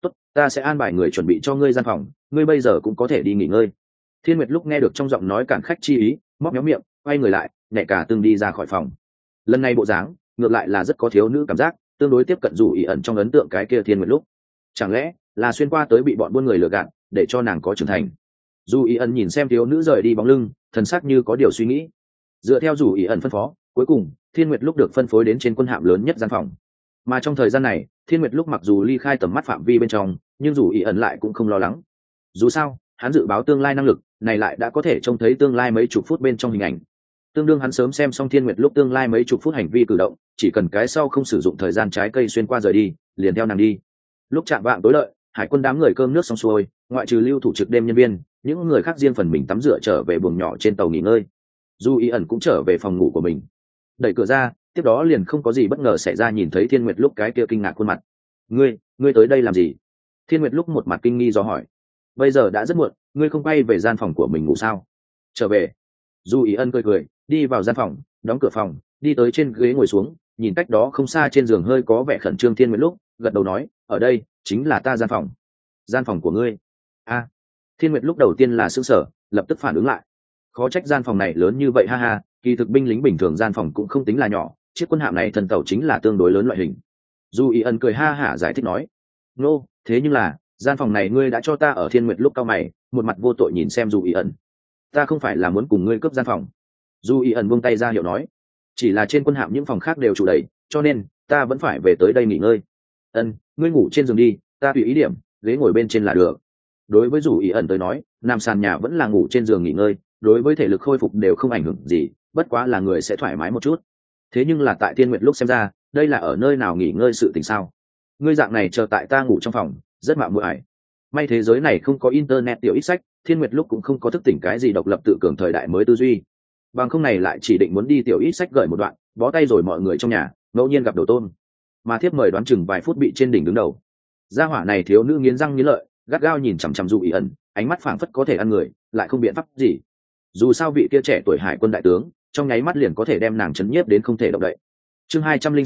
tốt, ta sẽ an bài người chuẩn bị cho ngươi gian phòng, ngươi bây giờ cũng có thể đi nghỉ ngơi. Thiên Nguyệt lúc nghe được trong giọng nói cản khách chi ý, móc méo miệng, quay người lại, nhẹ cả tương đi ra khỏi phòng. Lần này bộ dáng ngược lại là rất có thiếu nữ cảm giác, tương đối tiếp cận dù ý ẩn trong ấn tượng cái kia Thiên Nguyệt lúc. Chẳng lẽ là xuyên qua tới bị bọn buôn người lừa gạt, để cho nàng có trưởng thành? Dù ý ẩn nhìn xem thiếu nữ rời đi bóng lưng, thần sắc như có điều suy nghĩ. Dựa theo dù ý ẩn phân phó, cuối cùng Thiên Nguyệt lúc được phân phối đến trên quân hạm lớn nhất gian phòng. Mà trong thời gian này, Thiên Nguyệt lúc mặc dù ly khai tầm mắt phạm vi bên trong, nhưng dù ý ẩn lại cũng không lo lắng. Dù sao, hắn dự báo tương lai năng lực này lại đã có thể trông thấy tương lai mấy chục phút bên trong hình ảnh. Tương đương hắn sớm xem xong Thiên Nguyệt lúc tương lai mấy chục phút hành vi cử động, chỉ cần cái sau không sử dụng thời gian trái cây xuyên qua rời đi, liền theo nàng đi. Lúc chạm vạng tối lợi, hải quân đám người cơm nước xong xuôi, ngoại trừ lưu thủ trực đêm nhân viên, những người khác riêng phần mình tắm rửa trở về buồng nhỏ trên tàu nghỉ ngơi. Dù ý ẩn cũng trở về phòng ngủ của mình. Đẩy cửa ra, tiếp đó liền không có gì bất ngờ xảy ra, nhìn thấy Thiên Nguyệt lúc cái kia kinh ngạc khuôn mặt. Ngươi tới đây làm gì? Thiên Nguyệt lúc một mặt kinh nghi do hỏi. Bây giờ đã rất muộn, ngươi không quay về gian phòng của mình ngủ sao? Trở về. Dù ý ân cười cười, đi vào gian phòng, đóng cửa phòng, đi tới trên ghế ngồi xuống, nhìn cách đó không xa trên giường hơi có vẻ khẩn trương Thiên Nguyệt lúc, gật đầu nói, ở đây chính là ta gian phòng. Gian phòng của ngươi? A. Thiên Nguyệt lúc đầu tiên là sững sờ, lập tức phản ứng lại. Khó trách gian phòng này lớn như vậy, ha ha, kỳ thực binh lính bình thường gian phòng cũng không tính là nhỏ, chiếc quân hạm này thần tàu chính là tương đối lớn loại hình. Dù ý ân cười ha hả giải thích nói, nô, thế nhưng là gian phòng này ngươi đã cho ta ở. Thiên Nguyệt lúc cao mày, một mặt vô tội nhìn xem Dù ý ân. Ta không phải là muốn cùng ngươi cướp gian phòng. Dù ý ân buông tay ra hiệu nói, chỉ là trên quân hạm những phòng khác đều chủ đầy, cho nên ta vẫn phải về tới đây nghỉ ngơi. Ngươi ngủ trên giường đi, ta tùy ý điểm, ghế ngồi bên trên là được. Đối với Dù ý ân tới nói, nằm sàn nhà vẫn là ngủ trên giường nghỉ ngơi, đối với thể lực khôi phục đều không ảnh hưởng gì, bất quá là người sẽ thoải mái một chút. Thế nhưng là tại Thiên Nguyệt lúc xem ra, đây là ở nơi nào nghỉ ngơi sự tình sao? Ngươi dạng này chờ tại ta ngủ trong phòng, rất mạo muội. May thế giới này không có internet tiểu ít sách, Thiên Nguyệt lúc cũng không có thức tỉnh cái gì độc lập tự cường thời đại mới tư duy. Bằng không này lại chỉ định muốn đi tiểu ít sách gửi một đoạn, bó tay rồi mọi người trong nhà, ngẫu nhiên gặp đầu tôm. Mà thiếp mời đoán chừng vài phút bị trên đỉnh đứng đầu. Gia hỏa này thiếu nữ nghiến răng nghiến lợi, gắt gao nhìn chằm chằm Dù ý ẩn, ánh mắt phảng phất có thể ăn người, lại không biện pháp gì. Dù sao vị kia trẻ tuổi hải quân đại tướng, trong nháy mắt liền có thể đem nàng chấn nhiếp đến không thể động đậy. Chương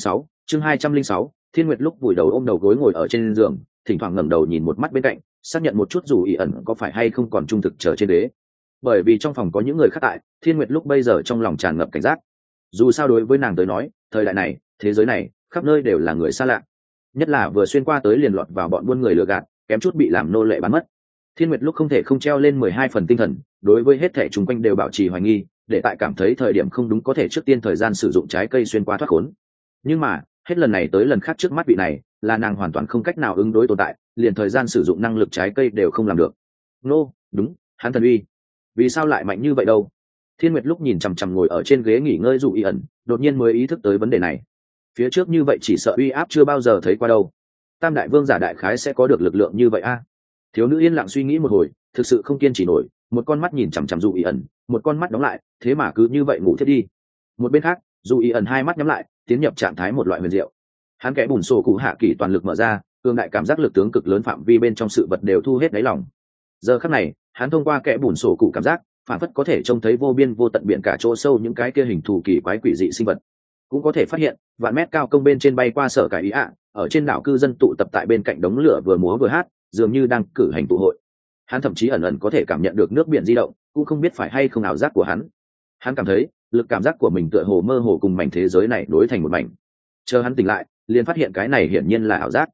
206, Thiên Nguyệt lúc vùi đầu ôm đầu gối ngồi ở trên giường, thỉnh thoảng ngẩng đầu nhìn một mắt bên cạnh, xác nhận một chút Dù ý ẩn có phải hay không còn trung thực chờ trên đế. Bởi vì trong phòng có những người khác tại, Thiên Nguyệt lúc bây giờ trong lòng tràn ngập cảnh giác. Dù sao đối với nàng tới nói, thời đại này, thế giới này, khắp nơi đều là người xa lạ. Nhất là vừa xuyên qua tới liền lọt vào bọn buôn người lừa gạt, kém chút bị làm nô lệ bán mất. Thiên Nguyệt lúc không thể không treo lên 12 phần tinh thần, đối với hết thảy chúng quanh đều bảo trì hoài nghi, để tại cảm thấy thời điểm không đúng có thể trước tiên thời gian sử dụng trái cây xuyên qua thoát khốn. Nhưng mà, hết lần này tới lần khác trước mắt vị này, là nàng hoàn toàn không cách nào ứng đối tồn tại, liền thời gian sử dụng năng lực trái cây đều không làm được. Đúng, hắn thần uy. Vì sao lại mạnh như vậy đâu? Thiên Nguyệt lúc nhìn chằm chằm ngồi ở trên ghế nghỉ ngơi Dù ý ẩn, đột nhiên mới ý thức tới vấn đề này. Phía trước như vậy chỉ sợ uy áp chưa bao giờ thấy qua đâu. Tam đại vương giả đại khái sẽ có được lực lượng như vậy a? Thiếu nữ yên lặng suy nghĩ một hồi, thực sự không kiên trì nổi, một con mắt nhìn chằm chằm Dù ý ẩn, một con mắt đóng lại, thế mà cứ như vậy ngủ thiếp đi. Một bên khác, Dù ý ẩn hai mắt nhắm lại, tiến nhập trạng thái một loại huyền diệu. Hắn kẽ bùn sổ cụ hạ kỳ toàn lực mở ra, cường đại cảm giác lực tướng cực lớn phạm vi bên trong sự vật đều thu hết đáy lòng. Giờ khắc này, hắn thông qua kẽ bùn sổ cụ cảm giác, phản phất có thể trông thấy vô biên vô tận biển cả chỗ sâu những cái kia hình thù kỳ quái quỷ dị sinh vật, cũng có thể phát hiện vạn mét cao công bên trên bay qua sở cải ý ạ, ở trên đảo cư dân tụ tập tại bên cạnh đống lửa vừa múa vừa hát, dường như đang cử hành tụ hội. Hắn thậm chí ẩn ẩn có thể cảm nhận được nước biển di động, cũng không biết phải hay không ảo giác của hắn. Hắn cảm thấy lực cảm giác của mình tựa hồ mơ hồ cùng mảnh thế giới này đối thành một mảnh. Chờ hắn tỉnh lại, liền phát hiện cái này hiển nhiên là ảo giác.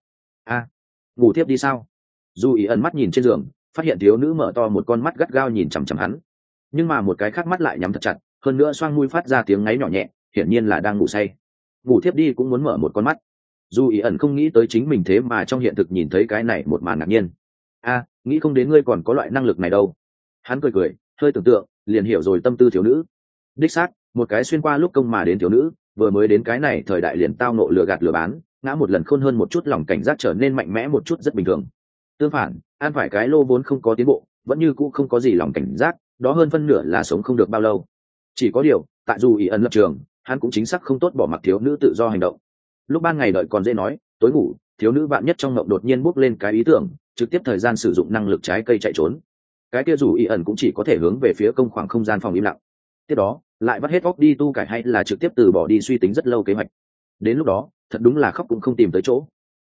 Ngủ tiếp đi sao? Dù ý ẩn mắt nhìn trên giường, phát hiện thiếu nữ mở to một con mắt gắt gao nhìn chằm chằm hắn, nhưng mà một cái khác mắt lại nhắm thật chặt, hơn nữa xoang mũi phát ra tiếng ngáy nhỏ nhẹ, hiển nhiên là đang ngủ say. Ngủ thiếp đi cũng muốn mở một con mắt. Dù ý ẩn không nghĩ tới chính mình thế mà trong hiện thực nhìn thấy cái này một màn ngạc nhiên. Nghĩ không đến ngươi còn có loại năng lực này đâu. Hắn cười cười, hơi tưởng tượng, liền hiểu rồi tâm tư thiếu nữ. Đích xác, một cái xuyên qua lúc công mà đến thiếu nữ, vừa mới đến cái này thời đại liền tao nộ lừa gạt lừa bán, ngã một lần khôn hơn một chút, lòng cảnh giác trở nên mạnh mẽ một chút rất bình thường. Tương phản, ăn phải cái lô vốn không có tiến bộ, vẫn như cũ không có gì lòng cảnh giác, đó hơn phân nửa là sống không được bao lâu. Chỉ có điều, tại dù ý ẩn lập trường, hắn cũng chính xác không tốt bỏ mặc thiếu nữ tự do hành động. Lúc ban ngày đợi còn dễ nói, tối ngủ, thiếu nữ bạn nhất trong ngộng đột nhiên bốc lên cái ý tưởng, trực tiếp thời gian sử dụng năng lực trái cây chạy trốn. Cái kia dù ý ẩn cũng chỉ có thể hướng về phía công khoảng không gian phòng im lặng. Tiếp đó, lại vắt hết óc đi tu cải hay là trực tiếp từ bỏ đi suy tính rất lâu kế hoạch. Đến lúc đó, thật đúng là khóc cũng không tìm tới chỗ.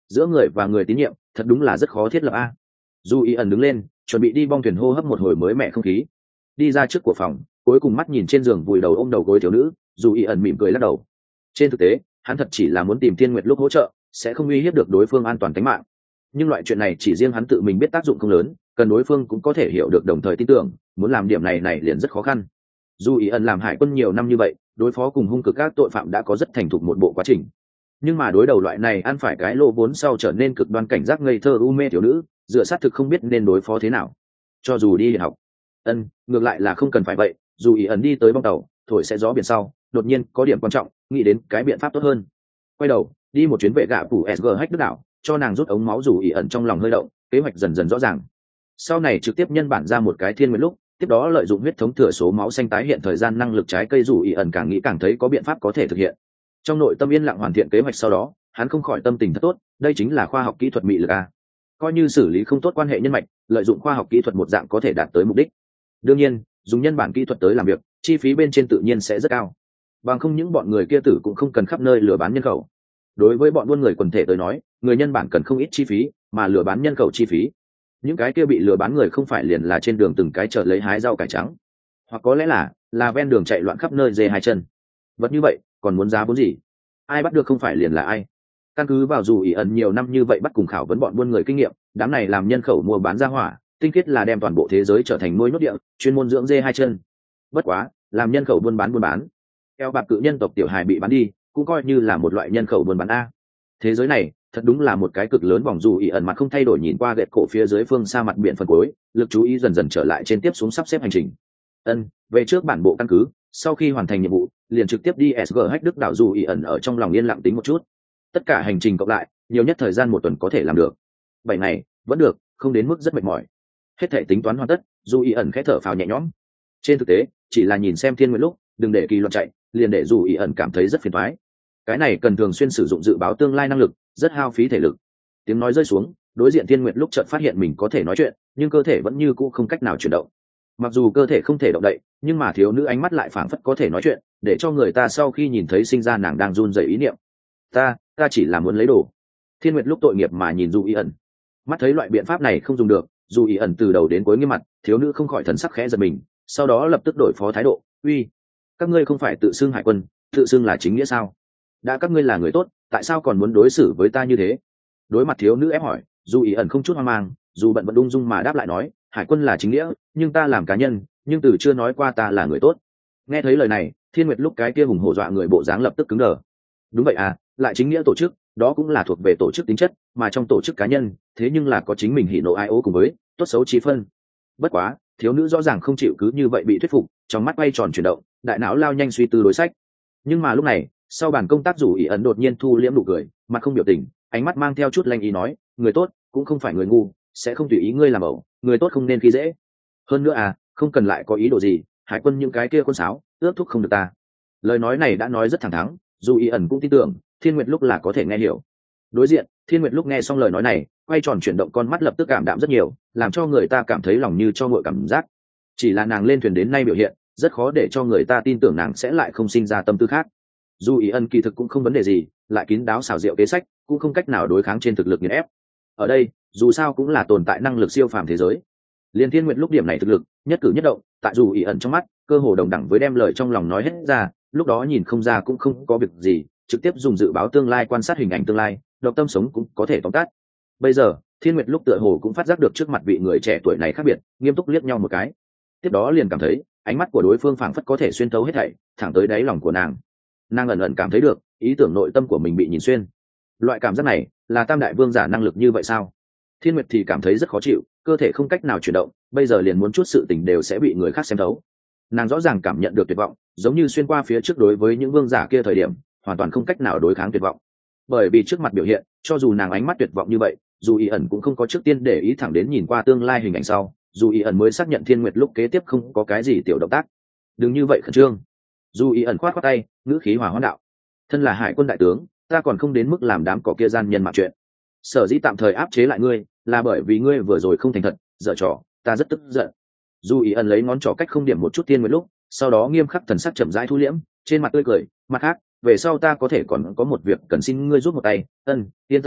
giữa người và người tín nhiệm thật đúng là rất khó thiết lập a. Dù ý ẩn đứng lên chuẩn bị đi bong thuyền hô hấp một hồi mới mẻ không khí, đi ra trước của phòng, cuối cùng mắt nhìn trên giường vùi đầu ôm đầu gối thiếu nữ, dù ý ẩn mỉm cười lắc đầu. Trên thực tế hắn thật chỉ là muốn tìm Thiên Nguyệt lúc hỗ trợ, sẽ không uy hiếp được đối phương an toàn tính mạng. Nhưng loại chuyện này chỉ riêng hắn tự mình biết tác dụng không lớn, cần đối phương cũng có thể hiểu được đồng thời tin tưởng, muốn làm điểm này liền rất khó khăn. Dù ý ẩn làm hải quân nhiều năm như vậy, đối phó cùng hung cực các tội phạm đã có rất thành thục một bộ quá trình, nhưng mà đối đầu loại này ăn phải cái lô vốn sau trở nên cực đoan cảnh giác ngây thơ u mê thiếu nữ, dựa sát thực không biết nên đối phó thế nào. Cho dù đi học ngược lại là không cần phải vậy. Dù ý ẩn đi tới bong tàu thổi sẽ gió biển sau, đột nhiên có điểm quan trọng, nghĩ đến cái biện pháp tốt hơn. Quay đầu đi một chuyến vệ gạ phủ sg hách đức đảo, cho nàng rút ống máu. Dù ý ẩn trong lòng hơi động, kế hoạch dần dần rõ ràng. Sau này trực tiếp nhân bản ra một cái Thiên Nguyệt lúc, tiếp đó lợi dụng huyết thống thừa số máu xanh tái hiện thời gian năng lực trái cây. Dù ý ẩn càng nghĩ càng thấy có biện pháp có thể thực hiện. Trong nội tâm yên lặng hoàn thiện kế hoạch, sau đó hắn không khỏi tâm tình thật tốt. Đây chính là khoa học kỹ thuật mị lực a. Coi như xử lý không tốt quan hệ nhân mạch, lợi dụng khoa học kỹ thuật một dạng có thể đạt tới mục đích. Đương nhiên dùng nhân bản kỹ thuật tới làm việc, chi phí bên trên tự nhiên sẽ rất cao, bằng không những bọn người kia tử cũng không cần khắp nơi lừa bán nhân khẩu. Đối với bọn buôn người quần thể tới nói, người nhân bản cần không ít chi phí, mà lừa bán nhân khẩu chi phí, những cái kia bị lừa bán người không phải liền là trên đường từng cái chợ lấy hái rau cải trắng, hoặc có lẽ là ven đường chạy loạn khắp nơi dê hai chân. Vật như vậy còn muốn giá vốn gì? Ai bắt được không phải liền là ai. Căn cứ vào dù ý ẩn nhiều năm như vậy bắt cùng khảo vấn bọn buôn người kinh nghiệm, đám này làm nhân khẩu mua bán ra hỏa tinh khiết là đem toàn bộ thế giới trở thành nuôi nhốt địa, chuyên môn dưỡng dê hai chân. Bất quá làm nhân khẩu buôn bán eo bạc cự nhân tộc tiểu hài bị bán đi cũng coi như là một loại nhân khẩu buôn bán a. Thế giới này thật đúng là một cái cực lớn vòng. Dù ý ẩn mặt không thay đổi nhìn qua gậy cổ phía dưới phương xa mặt biển phần cuối, lực chú ý dần dần trở lại trên tiếp xuống sắp xếp hành trình. Về trước bản bộ căn cứ, sau khi hoàn thành nhiệm vụ liền trực tiếp đi sg hách đức đảo. Dù ý ẩn ở trong lòng yên lặng tính một chút, tất cả hành trình cộng lại nhiều nhất thời gian 1 tuần có thể làm được. 7 ngày vẫn được, không đến mức rất mệt mỏi. Hết thể tính toán hoàn tất, dù ý ẩn khẽ thở phào nhẹ nhõm. Trên thực tế chỉ là nhìn xem Thiên Nguyệt lúc đừng để kỳ luật chạy, liền để dù ý ẩn cảm thấy rất phiền toái. Cái này cần thường xuyên sử dụng dự báo tương lai năng lực, rất hao phí thể lực. Tiếng nói rơi xuống, đối diện Thiên Nguyệt lúc chợt phát hiện mình có thể nói chuyện, nhưng cơ thể vẫn như cũ không cách nào chuyển động. Mặc dù cơ thể không thể động đậy, nhưng mà thiếu nữ ánh mắt lại phảng phất có thể nói chuyện, để cho người ta sau khi nhìn thấy sinh ra nàng đang run rẩy ý niệm. Ta chỉ là muốn lấy đồ. Thiên Nguyệt lúc tội nghiệp mà nhìn dù ý ẩn, mắt thấy loại biện pháp này không dùng được, dù ý ẩn từ đầu đến cuối nghiêm mặt, thiếu nữ không khỏi thần sắc khẽ giật mình, sau đó lập tức đổi phó thái độ. Uy, các ngươi không phải tự xưng hải quân, tự xưng là chính nghĩa sao? Đã các ngươi là người tốt, tại sao còn muốn đối xử với ta như thế? Đối mặt thiếu nữ ép hỏi, dù ý ẩn không chút hoang mang, dù bận vẫn ung dung mà đáp lại nói, hải quân là chính nghĩa, nhưng ta làm cá nhân, nhưng từ chưa nói qua ta là người tốt. Nghe thấy lời này, Thiên Nguyệt lúc cái kia hùng hổ dọa người bộ dáng lập tức cứng đờ. Đúng vậy à, lại chính nghĩa tổ chức, đó cũng là thuộc về tổ chức tính chất, mà trong tổ chức cá nhân thế nhưng là có chính mình hỉ nộ ai ố cùng với tốt xấu chi phân. Bất quá thiếu nữ rõ ràng không chịu cứ như vậy bị thuyết phục, trong mắt quay tròn chuyển động, đại não lao nhanh suy tư đối sách. Nhưng mà lúc này sau bàn công tác, dù ý ẩn đột nhiên thu liễm nụ cười, mặt không biểu tình, ánh mắt mang theo chút lanh ý nói, người tốt cũng không phải người ngu, sẽ không tùy ý ngươi làm ẩu, người tốt không nên khi dễ. Hơn nữa à, không cần lại có ý đồ gì, hải quân những cái kia quân sáo ước thúc không được ta. Lời nói này đã nói rất thẳng thắn, dù ý ẩn cũng tin tưởng Thiên Nguyệt lúc là có thể nghe hiểu. Đối diện Thiên Nguyệt lúc nghe xong lời nói này, quay tròn chuyển động con mắt lập tức cảm đạm rất nhiều, làm cho người ta cảm thấy lòng như cho nguội cảm giác. Chỉ là nàng lên thuyền đến nay biểu hiện rất khó để cho người ta tin tưởng nàng sẽ lại không sinh ra tâm tư khác. Dù ý ẩn kỳ thực cũng không vấn đề gì, lại kín đáo xảo diệu kế sách cũng không cách nào đối kháng trên thực lực nghiền ép. Ở đây dù sao cũng là tồn tại năng lực siêu phàm thế giới. Liên Thiên Nguyệt lúc điểm này thực lực nhất cử nhất động tại dù ý ẩn trong mắt cơ hồ đồng đẳng với đem lời trong lòng nói hết ra, lúc đó nhìn không ra cũng không có việc gì, trực tiếp dùng dự báo tương lai quan sát hình ảnh tương lai, độc tâm sống cũng có thể tóm tắt. Bây giờ Thiên Nguyệt lúc tựa hồ cũng phát giác được trước mặt vị người trẻ tuổi này khác biệt, nghiêm túc liếc nhau một cái, tiếp đó liền cảm thấy ánh mắt của đối phương phảng phất có thể xuyên thấu hết thảy thẳng tới đáy lòng của nàng. Nàng ẩn ẩn cảm thấy được ý tưởng nội tâm của mình bị nhìn xuyên. Loại cảm giác này là tam đại vương giả năng lực như vậy sao? Thiên Nguyệt thì cảm thấy rất khó chịu, cơ thể không cách nào chuyển động, bây giờ liền muốn chút sự tình đều sẽ bị người khác xem thấu. Nàng rõ ràng cảm nhận được tuyệt vọng, giống như xuyên qua phía trước đối với những vương giả kia thời điểm hoàn toàn không cách nào đối kháng tuyệt vọng. Bởi vì trước mặt biểu hiện, cho dù nàng ánh mắt tuyệt vọng như vậy, dù ý ẩn cũng không có trước tiên để ý thẳng đến nhìn qua tương lai hình ảnh sau, dù ý ẩn mới xác nhận Thiên Nguyệt lúc kế tiếp không có cái gì tiểu động tác. Đừng như vậy khẩn trương. Dù ý ẩn khoát khoát tay, ngữ khí hòa hoãn đạo, thân là hải quân đại tướng, ta còn không đến mức làm đám cỏ kia gian nhân mạng chuyện. Sở dĩ tạm thời áp chế lại ngươi là bởi vì ngươi vừa rồi không thành thật, dở trò, ta rất tức giận. Dù ý ẩn lấy ngón trỏ cách không điểm một chút Thiên Nguyệt lúc, sau đó nghiêm khắc thần sắc chậm rãi thu liễm, trên mặt tươi cười, mặt khác về sau ta có thể còn có một việc cần xin ngươi giúp một tay. Yên tâm,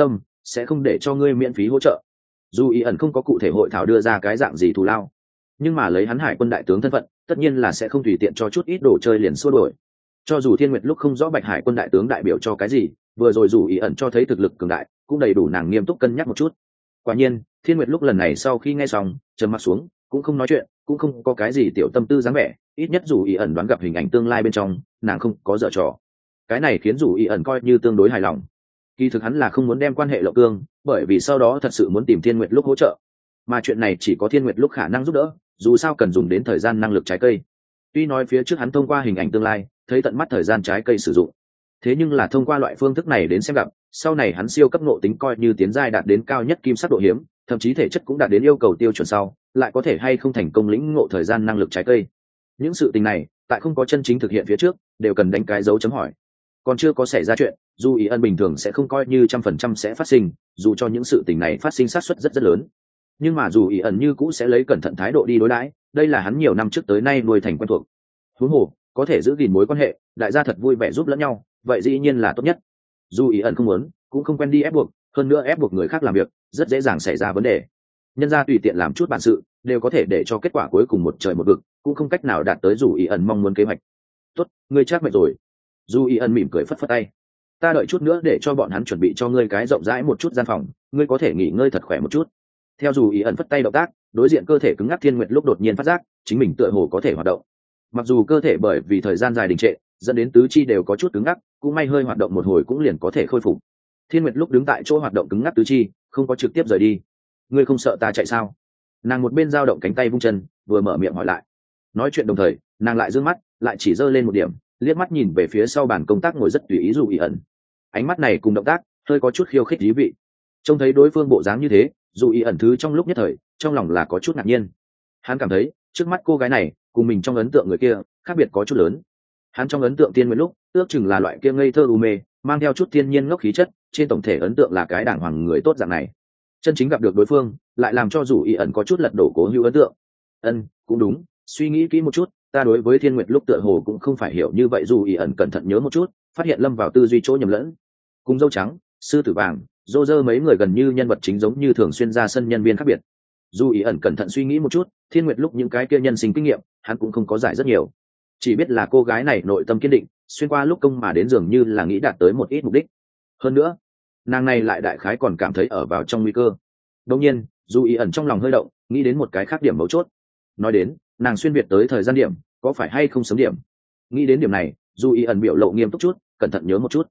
sẽ không để cho ngươi miễn phí hỗ trợ. Dù ý ẩn không có cụ thể hội thảo đưa ra cái dạng gì thù lao, nhưng mà lấy hắn hải quân đại tướng thân phận, tất nhiên là sẽ không tùy tiện cho chút ít đồ chơi liền xua đổi. Cho dù Thiên Nguyệt lúc không rõ bạch hải quân đại tướng đại biểu cho cái gì, vừa rồi dù ý ẩn cho thấy thực lực cường đại, cũng đầy đủ nàng nghiêm túc cân nhắc một chút. Quả nhiên, Thiên Nguyệt lúc lần này sau khi nghe xong, trầm mặc xuống, cũng không nói chuyện, cũng không có cái gì tiểu tâm tư dáng vẻ, ít nhất dù ý ẩn đoán gặp hình ảnh tương lai bên trong, nàng không có dở trò. Cái này khiến dù ý ẩn coi như tương đối hài lòng. Kỳ thực hắn là không muốn đem quan hệ lộng cương, bởi vì sau đó thật sự muốn tìm Thiên Nguyệt lúc hỗ trợ, mà chuyện này chỉ có Thiên Nguyệt lúc khả năng giúp đỡ, dù sao cần dùng đến thời gian năng lực trái cây. Tuy nói phía trước hắn thông qua hình ảnh tương lai thấy tận mắt thời gian trái cây sử dụng, thế nhưng là thông qua loại phương thức này đến xem gặp, sau này hắn siêu cấp ngộ tính coi như tiến giai đạt đến cao nhất kim sắc độ hiếm, thậm chí thể chất cũng đạt đến yêu cầu tiêu chuẩn sau, lại có thể hay không thành công lĩnh ngộ thời gian năng lực trái cây. Những sự tình này tại không có chân chính thực hiện phía trước đều cần đánh cái dấu chấm hỏi. Còn chưa có xảy ra chuyện, dù ý ân bình thường sẽ không coi như 100% sẽ phát sinh, dù cho những sự tình này phát sinh xác suất rất rất lớn, nhưng mà dù ý ẩn như cũ sẽ lấy cẩn thận thái độ đi đối đãi, đây là hắn nhiều năm trước tới nay nuôi thành quen thuộc. Huống hồ có thể giữ gìn mối quan hệ, đại gia thật vui vẻ giúp lẫn nhau, vậy dĩ nhiên là tốt nhất. Dù ý ẩn không muốn, cũng không quen đi ép buộc, hơn nữa ép buộc người khác làm việc rất dễ dàng xảy ra vấn đề. Nhân ra tùy tiện làm chút bản sự đều có thể để cho kết quả cuối cùng một trời một vực, cũng không cách nào đạt tới dù ý ẩn mong muốn kế hoạch. Tốt, ngươi chắc mệt rồi. Dù ý ẩn mỉm cười phất phất tay. Ta đợi chút nữa để cho bọn hắn chuẩn bị cho ngươi cái rộng rãi một chút gian phòng, ngươi có thể nghỉ ngơi thật khỏe một chút. Theo dù ý ẩn phất tay động tác, đối diện cơ thể cứng ngắc Thiên Nguyệt lúc đột nhiên phát giác chính mình tựa hồ có thể hoạt động. Mặc dù cơ thể bởi vì thời gian dài đình trệ dẫn đến tứ chi đều có chút cứng ngắc, cũng may hơi hoạt động một hồi cũng liền có thể khôi phục. Thiên Nguyệt lúc đứng tại chỗ hoạt động cứng ngắc tứ chi, không có trực tiếp rời đi. Ngươi không sợ ta chạy sao? Nàng một bên dao động cánh tay vung chân, vừa mở miệng hỏi lại. Nói chuyện đồng thời, nàng lại giương mắt, lại chỉ giơ lên một điểm, liếc mắt nhìn về phía sau bàn công tác ngồi rất tùy ý dù ý ẩn. Ánh mắt này cùng động tác hơi có chút khiêu khích thú vị. Trông thấy đối phương bộ dáng như thế, dù ý ẩn thứ trong lúc nhất thời trong lòng là có chút ngạc nhiên. Hắn cảm thấy trước mắt cô gái này cùng mình trong ấn tượng người kia khác biệt có chút lớn. Hắn trong ấn tượng Tiên Nguyệt lúc ước chừng là loại kia ngây thơ u mê, mang theo chút thiên nhiên ngốc khí chất, trên tổng thể ấn tượng là cái đàng hoàng người tốt dạng này. Chân chính gặp được đối phương lại làm cho dù ý ẩn có chút lật đổ cố hữu ấn tượng. Cũng đúng, suy nghĩ kỹ một chút, ta đối với Thiên Nguyệt lúc tựa hồ cũng không phải hiểu như vậy. Dù ý ẩn cẩn thận nhớ một chút, phát hiện lâm vào tư duy chỗ nhầm lẫn. Cùng dâu trắng, sư tử vàng, dô dơ mấy người gần như nhân vật chính giống như thường xuyên ra sân nhân viên khác biệt. Dù ý ẩn cẩn thận suy nghĩ một chút, Thiên Nguyệt lúc những cái kia nhân sinh kinh nghiệm hắn cũng không có giải rất nhiều, chỉ biết là cô gái này nội tâm kiên định, xuyên qua lúc công mà đến dường như là nghĩ đạt tới một ít mục đích. Hơn nữa nàng này lại đại khái còn cảm thấy ở vào trong nguy cơ. Đương nhiên dù ý ẩn trong lòng hơi động, nghĩ đến một cái khác điểm mấu chốt. Nói đến nàng xuyên việt tới thời gian điểm có phải hay không sớm điểm. Nghĩ đến điểm này, dù ý ẩn biểu lộ nghiêm túc chút, cẩn thận nhớ một chút.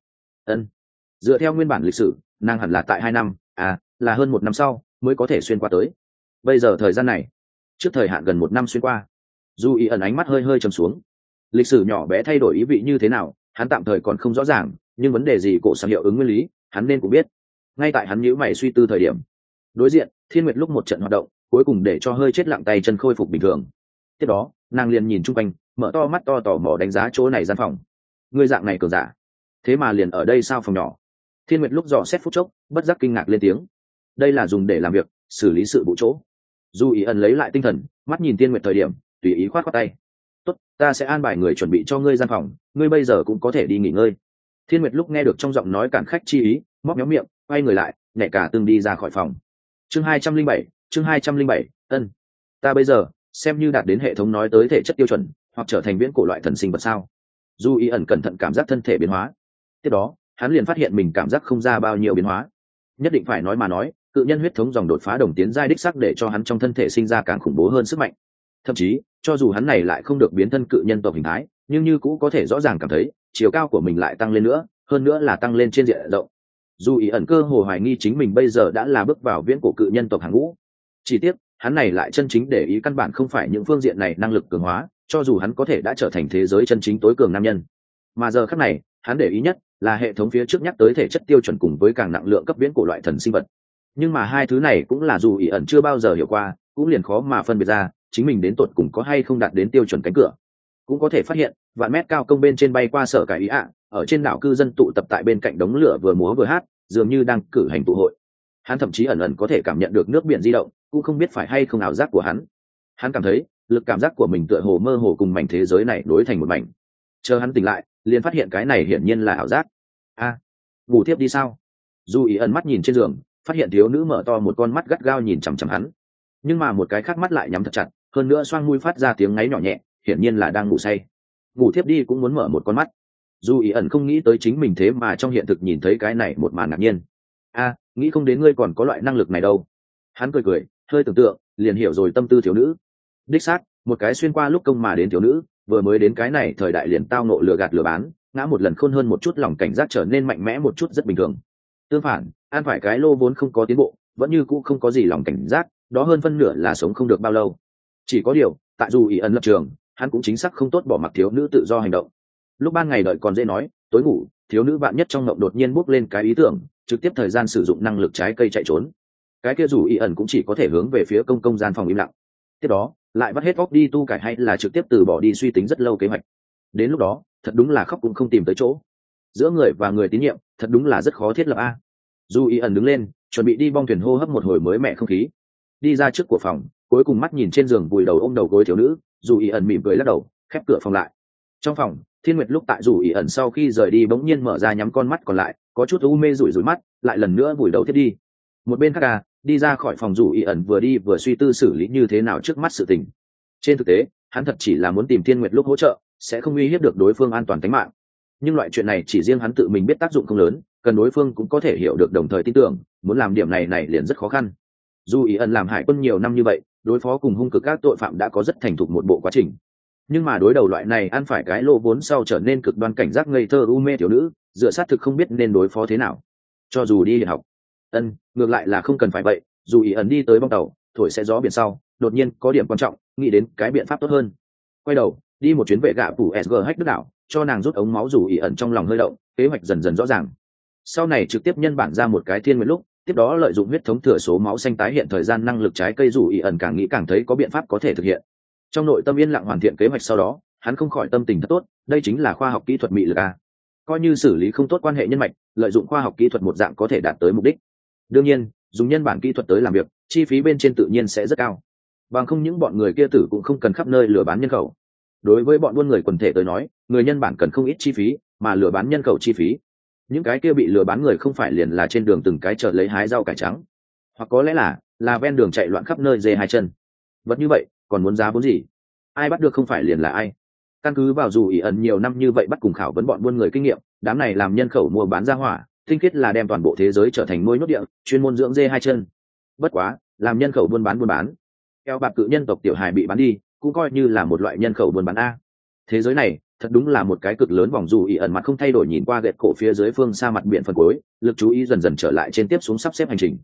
Dựa theo nguyên bản lịch sử, nàng hẳn là tại 2 năm, là hơn 1 năm sau mới có thể xuyên qua tới. Bây giờ thời gian này trước thời hạn gần 1 năm xuyên qua. Dù ý ẩn ánh mắt hơi hơi trầm xuống. Lịch sử nhỏ bé thay đổi ý vị như thế nào hắn tạm thời còn không rõ ràng, nhưng vấn đề gì cổ sáng hiệu ứng nguyên lý hắn nên cũng biết. Ngay tại hắn nhíu mày suy tư thời điểm, đối diện Thiên Nguyệt lúc một trận hoạt động cuối cùng để cho hơi chết lặng tay chân khôi phục bình thường. Tiếp đó nàng liền nhìn chung quanh, mở to mắt to tò mò đánh giá chỗ này gian phòng. Người dạng này cường giả thế mà liền ở đây sao? Phòng nhỏ. Thiên Nguyệt lúc dò xét phút chốc, bất giác kinh ngạc lên tiếng. Đây là dùng để làm việc, xử lý sự vụ chỗ. Dù ý ẩn lấy lại tinh thần, mắt nhìn Thiên Nguyệt thời điểm tùy ý khoát khoát tay. Tốt, ta sẽ an bài người chuẩn bị cho ngươi gian phòng, ngươi bây giờ cũng có thể đi nghỉ ngơi. Thiên Nguyệt lúc nghe được trong giọng nói cản khách chi ý, móc méo miệng, quay người lại, nhảy cả tương đi ra khỏi phòng. Chương 207, ta bây giờ xem như đạt đến hệ thống nói tới thể chất tiêu chuẩn, hoặc trở thành viễn cổ loại thần sinh vật sao? Dù ý ẩn cẩn thận cảm giác thân thể biến hóa. Tiếp đó hắn liền phát hiện mình cảm giác không ra bao nhiêu biến hóa. Nhất định phải nói mà nói, cự nhân huyết thống dòng đột phá đồng tiến giai đích sắc để cho hắn trong thân thể sinh ra càng khủng bố hơn sức mạnh. Thậm chí cho dù hắn này lại không được biến thân cự nhân tộc hình thái, nhưng như cũ có thể rõ ràng cảm thấy chiều cao của mình lại tăng lên nữa, hơn nữa là tăng lên trên diện rộng. Dù ý ẩn cơ hồ hoài nghi chính mình bây giờ đã là bước vào viễn cổ cự nhân tộc hàng ngũ. Chỉ tiếc hắn này lại chân chính để ý căn bản không phải những phương diện này năng lực cường hóa, cho dù hắn có thể đã trở thành thế giới chân chính tối cường nam nhân, mà giờ khắc này hắn để ý nhất là hệ thống phía trước nhắc tới thể chất tiêu chuẩn cùng với càng nặng lượng cấp viễn cổ loại thần sinh vật. Nhưng mà hai thứ này cũng là dù ý ẩn chưa bao giờ hiểu qua, cũng liền khó mà phân biệt ra chính mình đến tột cùng có hay không đạt đến tiêu chuẩn cánh cửa. Cũng có thể phát hiện vạn mét cao công bên trên bay qua sở cải ý ở trên đảo cư dân tụ tập tại bên cạnh đống lửa vừa múa vừa hát, dường như đang cử hành tụ hội. Hắn thậm chí ẩn ẩn có thể cảm nhận được nước biển di động, cũng không biết phải hay không ảo giác của hắn. Hắn cảm thấy lực cảm giác của mình tựa hồ mơ hồ cùng mảnh thế giới này đối thành một mảnh. Chờ hắn tỉnh lại liền phát hiện cái này hiển nhiên là ảo giác. Ngủ tiếp đi sao? Dù ý ẩn mắt nhìn trên giường, phát hiện thiếu nữ mở to một con mắt gắt gao nhìn chằm chằm hắn, nhưng mà một cái khác mắt lại nhắm thật chặt, hơn nữa xoang mũi phát ra tiếng ngáy nhỏ nhẹ, hiển nhiên là đang ngủ say. Ngủ thiếp đi cũng muốn mở một con mắt. Dù ý ẩn không nghĩ tới chính mình thế mà trong hiện thực nhìn thấy cái này một màn ngạc nhiên. Nghĩ không đến ngươi còn có loại năng lực này đâu. Hắn cười cười, hơi tưởng tượng liền hiểu rồi tâm tư thiếu nữ. Đích xác, một cái xuyên qua lúc công mà đến thiếu nữ, vừa mới đến cái này thời đại liền tao nộ lừa gạt lừa bán, ngã một lần khôn hơn một chút, lòng cảnh giác trở nên mạnh mẽ một chút rất bình thường. Tương phản, ăn phải cái lô vốn không có tiến bộ, vẫn như cũ không có gì lòng cảnh giác, đó hơn phân nửa là sống không được bao lâu. Chỉ có điều, tại dù ý ẩn lập trường, hắn cũng chính xác không tốt bỏ mặc thiếu nữ tự do hành động. Lúc ban ngày đợi còn dễ nói, tối ngủ, thiếu nữ bạn nhất trong ngộng đột nhiên bốc lên cái ý tưởng, trực tiếp thời gian sử dụng năng lực trái cây chạy trốn. Cái kia dù ý ẩn cũng chỉ có thể hướng về phía công gian phòng im lặng. Tiếp đó, lại vắt hết óc đi tu cải hay là trực tiếp từ bỏ đi suy tính rất lâu kế hoạch. Đến lúc đó, thật đúng là khóc cũng không tìm tới chỗ. Giữa người và người tín nhiệm, thật đúng là rất khó thiết lập a. Dù ý ẩn đứng lên, chuẩn bị đi bong thuyền hô hấp một hồi mới mẻ không khí. Đi ra trước của phòng, cuối cùng mắt nhìn trên giường vùi đầu ôm đầu gối thiếu nữ, dù ý ẩn mỉm cười lắc đầu, khép cửa phòng lại. Trong phòng, Thiên Nguyệt lúc tại dù ý ẩn sau khi rời đi bỗng nhiên mở ra nhắm con mắt còn lại, có chút u mê rủi rủi mắt, lại lần nữa vùi đầu thiết đi. Một bên khác đi ra khỏi phòng dù ý ẩn vừa đi vừa suy tư xử lý như thế nào trước mắt sự tình. Trên thực tế, hắn thật chỉ là muốn tìm Thiên Nguyệt lúc hỗ trợ, sẽ không uy hiếp được đối phương an toàn tính mạng. Nhưng loại chuyện này chỉ riêng hắn tự mình biết tác dụng không lớn, cần đối phương cũng có thể hiểu được đồng thời tin tưởng, muốn làm điểm này liền rất khó khăn. Dù ý ẩn làm hải quân nhiều năm như vậy, đối phó cùng hung cực các tội phạm đã có rất thành thục một bộ quá trình, nhưng mà đối đầu loại này ăn phải cái lô vốn sau trở nên cực đoan cảnh giác ngây thơ u mê thiếu nữ, dựa sát thực không biết nên đối phó thế nào. Cho dù đi học, ngược lại là không cần phải vậy. Dù ý ẩn đi tới bong tàu, thổi sẽ gió biển sau, đột nhiên có điểm quan trọng, nghĩ đến cái biện pháp tốt hơn. Quay đầu đi một chuyến vệ gạ phủ SG Hách Đức đảo, cho nàng rút ống máu. Dù ý ẩn trong lòng hơi động, kế hoạch dần dần rõ ràng. Sau này trực tiếp nhân bản ra một cái Thiên Nguyệt lúc, tiếp đó lợi dụng huyết thống thừa số máu xanh tái hiện thời gian năng lực trái cây. Dù ý ẩn càng nghĩ càng thấy có biện pháp có thể thực hiện. Trong nội tâm yên lặng hoàn thiện kế hoạch sau đó, hắn không khỏi tâm tình thật tốt, đây chính là khoa học kỹ thuật mị lực a. Coi như xử lý không tốt quan hệ nhân mạch, lợi dụng khoa học kỹ thuật một dạng có thể đạt tới mục đích. Đương nhiên, dùng nhân bản kỹ thuật tới làm việc, chi phí bên trên tự nhiên sẽ rất cao. Bằng không những bọn người kia tử cũng không cần khắp nơi lừa bán nhân khẩu. Đối với bọn buôn người quần thể tới nói, người nhân bản cần không ít chi phí, mà lừa bán nhân khẩu chi phí. Những cái kia bị lừa bán người không phải liền là trên đường từng cái chợ lấy hái rau cải trắng, hoặc có lẽ là ven đường chạy loạn khắp nơi dê hai chân. Vật như vậy, còn muốn giá vốn gì? Ai bắt được không phải liền là ai. Căn cứ vào dù ý ẩn nhiều năm như vậy bắt cùng khảo vấn bọn buôn người kinh nghiệm, đám này làm nhân khẩu mua bán ra hỏa, tinh khiết là đem toàn bộ thế giới trở thành nuôi nhốt địa, chuyên môn dưỡng dê hai chân. Bất quá, làm nhân khẩu buôn bán, eo bạc cự nhân tộc tiểu hài bị bán đi, cũng coi như là một loại nhân khẩu buôn bán a. Thế giới này, thật đúng là một cái cực lớn vòng. Dù ý ẩn mặt không thay đổi nhìn qua gậy cổ phía dưới phương xa mặt biển phần cuối, lực chú ý dần dần trở lại trên tiếp xuống sắp xếp hành trình.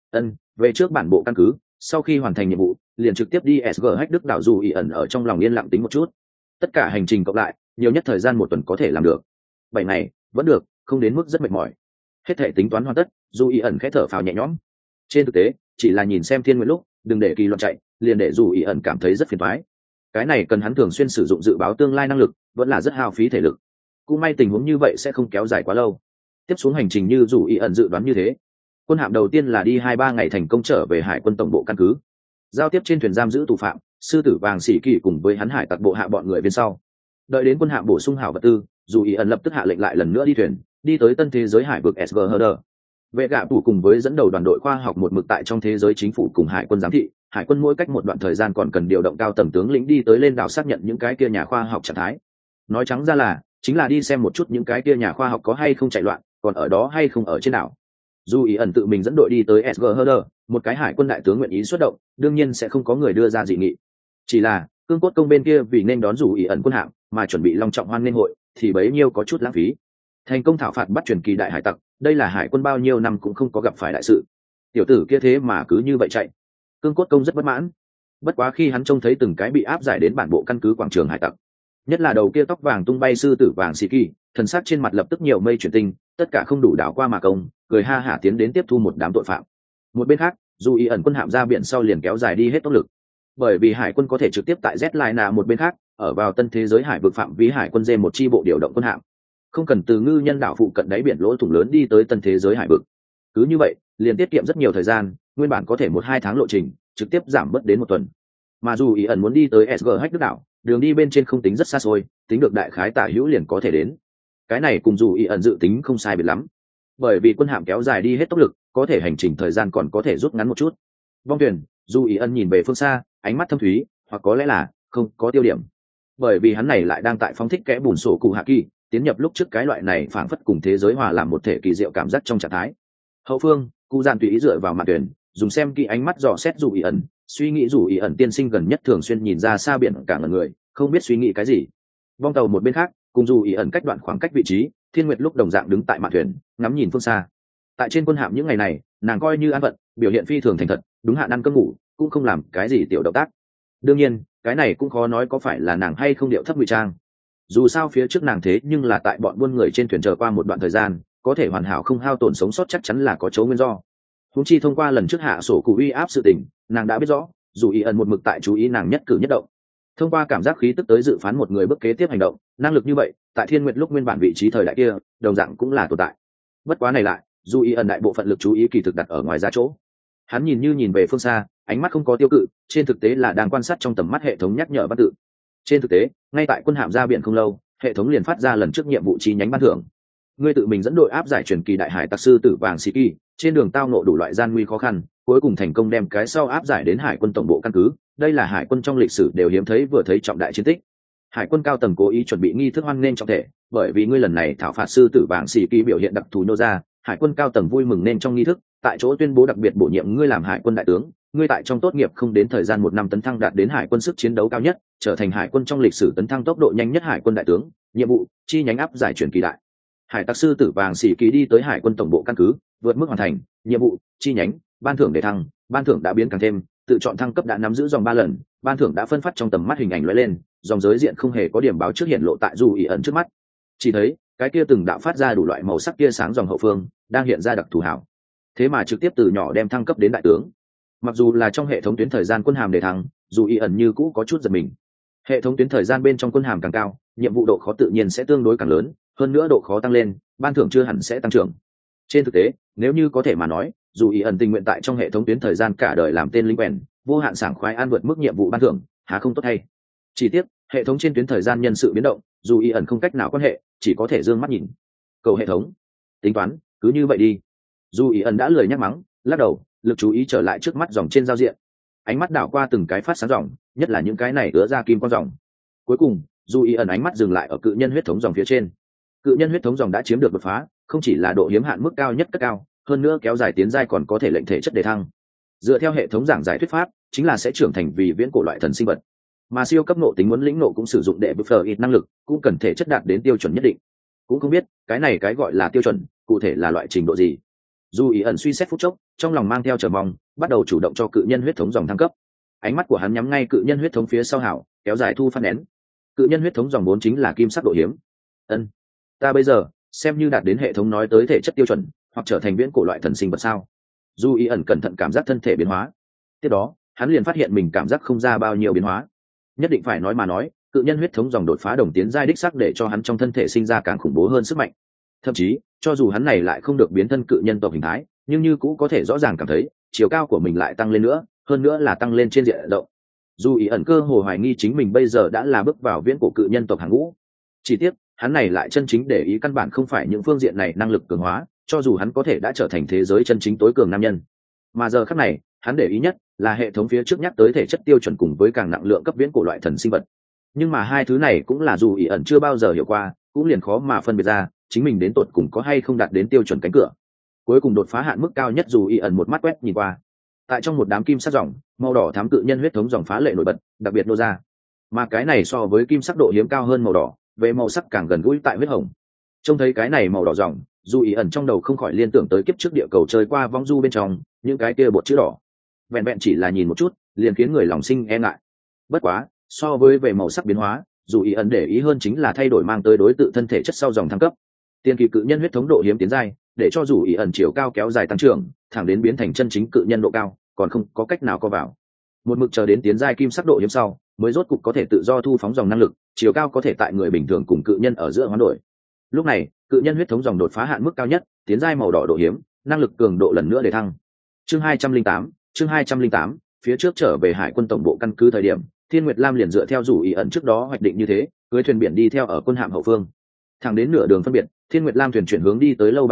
Về trước bản bộ căn cứ, sau khi hoàn thành nhiệm vụ, liền trực tiếp đi SG Hách Đức đảo. Dù ý ẩn ở trong lòng yên lặng tính một chút, tất cả hành trình cộng lại, nhiều nhất thời gian 1 tuần có thể làm được. 7 ngày, vẫn được, không đến mức rất mệt mỏi. Hết thể tính toán hoàn tất, Dù ý ẩn khẽ thở phào nhẹ nhõm. Trên thực tế, chỉ là nhìn xem Thiên Nguyệt lúc, đừng để kỳ loạn chạy, liền để Dù ý ẩn cảm thấy rất phiền toái. Cái này cần hắn thường xuyên sử dụng dự báo tương lai năng lực, vẫn là rất hao phí thể lực. Cũng may tình huống như vậy sẽ không kéo dài quá lâu. Tiếp xuống hành trình như Dù ý ẩn dự đoán như thế, quân hạm đầu tiên là đi 2-3 ngày thành công trở về hải quân tổng bộ căn cứ, giao tiếp trên thuyền giam giữ tù phạm sư tử vàng xỉ kỳ cùng với hắn hải tặc bộ hạ bọn người bên sau. Đợi đến quân hạm bổ sung hảo vật tư, Dù ý ẩn lập tức hạ lệnh lại lần nữa đi thuyền, đi tới tân thế giới hải vực SG Herder. Vệ gạ tù cùng với dẫn đầu đoàn đội khoa học một mực tại trong thế giới chính phủ cùng hải quân giám thị. Hải quân mỗi cách một đoạn thời gian còn cần điều động cao tầng tướng lĩnh đi tới lên đảo xác nhận những cái kia nhà khoa học trạng thái. Nói trắng ra là chính là đi xem một chút những cái kia nhà khoa học có hay không chạy loạn, còn ở đó hay không ở trên đảo. Dù ý ẩn tự mình dẫn đội đi tới SG Herder, một cái hải quân đại tướng nguyện ý xuất động, đương nhiên sẽ không có người đưa ra dị nghị. Chỉ là cương cốt công bên kia vì nên đón Dù ý ẩn quân hạm mà chuẩn bị long trọng hoan nghênh hội, thì bấy nhiêu có chút lãng phí. Thành công thảo phạt bắt truyền kỳ đại hải tặc, đây là hải quân bao nhiêu năm cũng không có gặp phải đại sự. Tiểu tử kia thế mà cứ như vậy chạy, cương cốt công rất bất mãn. Bất quá khi hắn trông thấy từng cái bị áp giải đến bản bộ căn cứ quảng trường hải tặc, nhất là đầu kia tóc vàng tung bay sư tử vàng xì kỳ, thần sắc trên mặt lập tức nhiều mây chuyển tinh, tất cả không đủ đảo qua mà công, cười ha hả tiến đến tiếp thu một đám tội phạm. Một bên khác, Dù ý ẩn quân hạm ra biển sau liền kéo dài đi hết tốc lực, bởi vì hải quân có thể trực tiếp tại Z-Line một bên khác, ở vào tân thế giới hải vực phạm vi hải quân một chi bộ điều động quân hạm, không cần từ ngư nhân đảo phụ cận đáy biển lỗ thủng lớn đi tới tân thế giới hải vực. Cứ như vậy, liền tiết kiệm rất nhiều thời gian, nguyên bản có thể 1-2 tháng lộ trình, trực tiếp giảm bớt đến 1 tuần. Mà Dù ý ẩn muốn đi tới SG Hách Đức đảo, đường đi bên trên không tính rất xa xôi, tính được đại khái tả hữu liền có thể đến. Cái này cùng Dù ý ẩn dự tính không sai biệt lắm. bởi vì quân hạm kéo dài đi hết tốc lực, có thể hành trình thời gian còn có thể rút ngắn một chút. Vong thuyền, dù ý ẩn nhìn về phương xa, ánh mắt thâm thúy, hoặc có lẽ là không có tiêu điểm, bởi vì hắn này lại đang tại phóng thích kẽ bùn sổ cụ hạ kỳ, tiến nhập lúc trước cái loại này phảng phất cùng thế giới hòa làm một thể kỳ diệu cảm giác trong trạng thái. Hậu phương, cụ dàn tùy ý dựa vào mặt thuyền, dùng xem kỹ ánh mắt dò xét dù ý ẩn, suy nghĩ dù ý ẩn tiên sinh gần nhất thường xuyên nhìn ra xa biển cả ngần người, không biết suy nghĩ cái gì. Vong tàu một bên khác, cùng dù ý ẩn cách đoạn khoảng cách vị trí, Thiên Nguyệt lúc đồng dạng đứng tại mặt thuyền, ngắm nhìn phương xa. Tại trên quân hạm những ngày này, nàng coi như an phận, biểu hiện phi thường thành thật, đúng hạn ăn cơm ngủ, cũng không làm cái gì tiểu động tác. Đương nhiên, cái này cũng khó nói có phải là nàng hay không điệu thấp ngụy trang. Dù sao phía trước nàng thế nhưng là tại bọn buôn người trên thuyền chờ qua một đoạn thời gian, có thể hoàn hảo không hao tổn sống sót chắc chắn là có chỗ nguyên do. Huống chi thông qua lần trước hạ sổ cụ uy áp sự tình, nàng đã biết rõ, dù ý ẩn một mực tại chú ý nàng nhất cử nhất động. Thông qua cảm giác khí tức tới dự phán một người bước kế tiếp hành động, năng lực như vậy, tại Thiên Nguyệt lúc nguyên bản vị trí thời đại kia, đồng dạng cũng là tồn tại. Bất quá này lại, dù ý ẩn đại bộ phận lực chú ý kỳ thực đặt ở ngoài ra chỗ. Hắn nhìn về phương xa, ánh mắt không có tiêu cự, trên thực tế là đang quan sát trong tầm mắt hệ thống nhắc nhở văn tự. Trên thực tế, ngay tại quân hạm ra biển không lâu, hệ thống liền phát ra lần trước nhiệm vụ chi nhánh ban thưởng. Ngươi tự mình dẫn đội áp giải truyền kỳ đại hải tặc sư tử vàng sĩ kỳ, trên đường tao nộ đủ loại gian nguy khó khăn, cuối cùng thành công đem cái sau áp giải đến hải quân tổng bộ căn cứ. Đây là hải quân trong lịch sử đều hiếm thấy vừa thấy trọng đại chiến tích. Hải quân cao tầng cố ý chuẩn bị nghi thức hoan nghênh trọng thể, bởi vì ngươi lần này thảo phạt sư tử vàng sĩ kỳ biểu hiện đặc thù nô ra, hải quân cao tầng vui mừng nên trong nghi thức, tại chỗ tuyên bố đặc biệt bổ nhiệm ngươi làm hải quân đại tướng. Ngươi tại trong tốt nghiệp không đến thời gian 1 năm tấn thăng đạt đến hải quân sức chiến đấu cao nhất, trở thành hải quân trong lịch sử tấn thăng tốc độ nhanh nhất hải quân đại tướng. Nhiệm vụ chi nhánh áp giải truyền kỳ đại hải tặc sư tử vàng sĩ kỳ đi tới hải quân tổng bộ căn cứ, vượt mức hoàn thành. Nhiệm vụ chi nhánh ban thưởng để thăng, ban thưởng đã biến càng thêm, tự chọn thăng cấp đã nắm giữ dòng 3 lần, ban thưởng đã phân phát trong tầm mắt hình ảnh lóe lên, dòng giới diện không hề có điểm báo trước hiện lộ tại dù ý ẩn trước mắt. Chỉ thấy cái kia từng đạo phát ra đủ loại màu sắc tia sáng dòng hậu phương đang hiện ra đặc thù hảo, thế mà trực tiếp từ nhỏ đem thăng cấp đến đại tướng. Mặc dù là trong hệ thống tuyến thời gian quân hàm để thăng, dù ý ẩn như cũ có chút giật mình. Hệ thống tuyến thời gian bên trong quân hàm càng cao, nhiệm vụ độ khó tự nhiên sẽ tương đối càng lớn, hơn nữa độ khó tăng lên, ban thưởng chưa hẳn sẽ tăng trưởng. Trên thực tế, nếu như có thể mà nói, dù ý ẩn tình nguyện tại trong hệ thống tuyến thời gian cả đời làm tên linh quèn, vô hạn sảng khoái an vượt mức nhiệm vụ ban thưởng, há không tốt hay. Chỉ tiếc, hệ thống trên tuyến thời gian nhân sự biến động, dù ý ẩn không cách nào quan hệ, chỉ có thể dương mắt nhìn. Cầu hệ thống, tính toán, cứ như vậy đi. Dù ý ẩn đã lười nhắc mắng, lắc đầu, lực chú ý trở lại trước mắt dòng trên giao diện. Ánh mắt đảo qua từng cái phát sáng dòng, nhất là những cái này ứa ra kim quang dòng. Cuối cùng, dù ý ẩn ánh mắt dừng lại ở cự nhân huyết thống dòng phía trên. Cự nhân huyết thống dòng đã chiếm được đột phá, không chỉ là độ hiếm hạn mức cao nhất cất cao, hơn nữa kéo dài tiến giai còn có thể lệnh thể chất đề thăng. Dựa theo hệ thống giảng giải thuyết pháp, chính là sẽ trưởng thành vì viễn cổ loại thần sinh vật. Mà siêu cấp nộ tính muốn lĩnh nộ cũng sử dụng để buffer ít năng lực, cũng cần thể chất đạt đến tiêu chuẩn nhất định. Cũng không biết cái này cái gọi là tiêu chuẩn, cụ thể là loại trình độ gì. Dù ý ẩn suy xét phút chốc, trong lòng mang theo chờ mong, bắt đầu chủ động cho cự nhân huyết thống dòng thăng cấp. Ánh mắt của hắn nhắm ngay cự nhân huyết thống phía sau hảo, kéo dài thu phát nén. Cự nhân huyết thống dòng 4 chính là kim sắc độ hiếm. Ta bây giờ xem như đạt đến hệ thống nói tới thể chất tiêu chuẩn, hoặc trở thành viễn cổ loại thần sinh vật sao? Dù ý ẩn cẩn thận cảm giác thân thể biến hóa. Tiếp đó, hắn liền phát hiện mình cảm giác không ra bao nhiêu biến hóa. Nhất định phải nói mà nói, cự nhân huyết thống dòng đột phá đồng tiến giai đích sắc để cho hắn trong thân thể sinh ra càng khủng bố hơn sức mạnh. Thậm chí, cho dù hắn này lại không được biến thân cự nhân tộc hình thái, nhưng như cũ có thể rõ ràng cảm thấy chiều cao của mình lại tăng lên nữa, hơn nữa là tăng lên trên diện rộng. Dù ý ẩn cơ hồ hoài nghi chính mình bây giờ đã là bước vào viễn cổ cự nhân tộc hàng ngũ. Chỉ tiếc, hắn này lại chân chính để ý căn bản không phải những phương diện này năng lực cường hóa, cho dù hắn có thể đã trở thành thế giới chân chính tối cường nam nhân. Mà giờ khắc này, hắn để ý nhất là hệ thống phía trước nhắc tới thể chất tiêu chuẩn cùng với càng nặng lượng cấp viễn cổ loại thần sinh vật. Nhưng mà hai thứ này cũng là dù ý ẩn chưa bao giờ hiểu qua, cũng liền khó mà phân biệt ra chính mình đến tột cùng có hay không đạt đến tiêu chuẩn cánh cửa. Cuối cùng đột phá hạn mức cao nhất dù ý ẩn một mắt quét nhìn qua. Tại trong một đám kim sắc dòng, màu đỏ thám cự nhân huyết thống dòng phá lệ nổi bật, đặc biệt nô ra. Mà cái này so với kim sắc độ hiếm cao hơn màu đỏ, về màu sắc càng gần gũi tại huyết hồng. Trông thấy cái này màu đỏ dòng, dù ý ẩn trong đầu không khỏi liên tưởng tới kiếp trước địa cầu chơi qua vong du bên trong những cái kia bột chữ đỏ. Vẹn vẹn chỉ là nhìn một chút liền khiến người lòng sinh e ngại. Bất quá, so với về màu sắc biến hóa, dù ý ẩn để ý hơn chính là thay đổi mang tới đối tự thân thể chất sau dòng thăng cấp. Tiên kỳ cự nhân huyết thống độ hiếm tiến giai, để cho dù ý ẩn chiều cao kéo dài tăng trưởng, thẳng đến biến thành chân chính cự nhân độ cao, còn không có cách nào co vào. Một mực chờ đến tiến giai kim sắc độ hiếm sau, mới rốt cục có thể tự do thu phóng dòng năng lực, chiều cao có thể tại người bình thường cùng cự nhân ở giữa hoán đổi. Lúc này, cự nhân huyết thống dòng đột phá hạn mức cao nhất, tiến giai màu đỏ độ hiếm, năng lực cường độ lần nữa để thăng. Chương 208, phía trước trở về hải quân tổng bộ căn cứ thời điểm, Thiên Nguyệt Lam liền dựa theo rủ ý ẩn trước đó hoạch định như thế, cưỡi thuyền biển đi theo ở quân hạm hậu phương. Thẳng đến nửa đường phân biệt, Thiên Nguyệt Lam thuyền chuyển hướng đi tới lâu bảo đảo,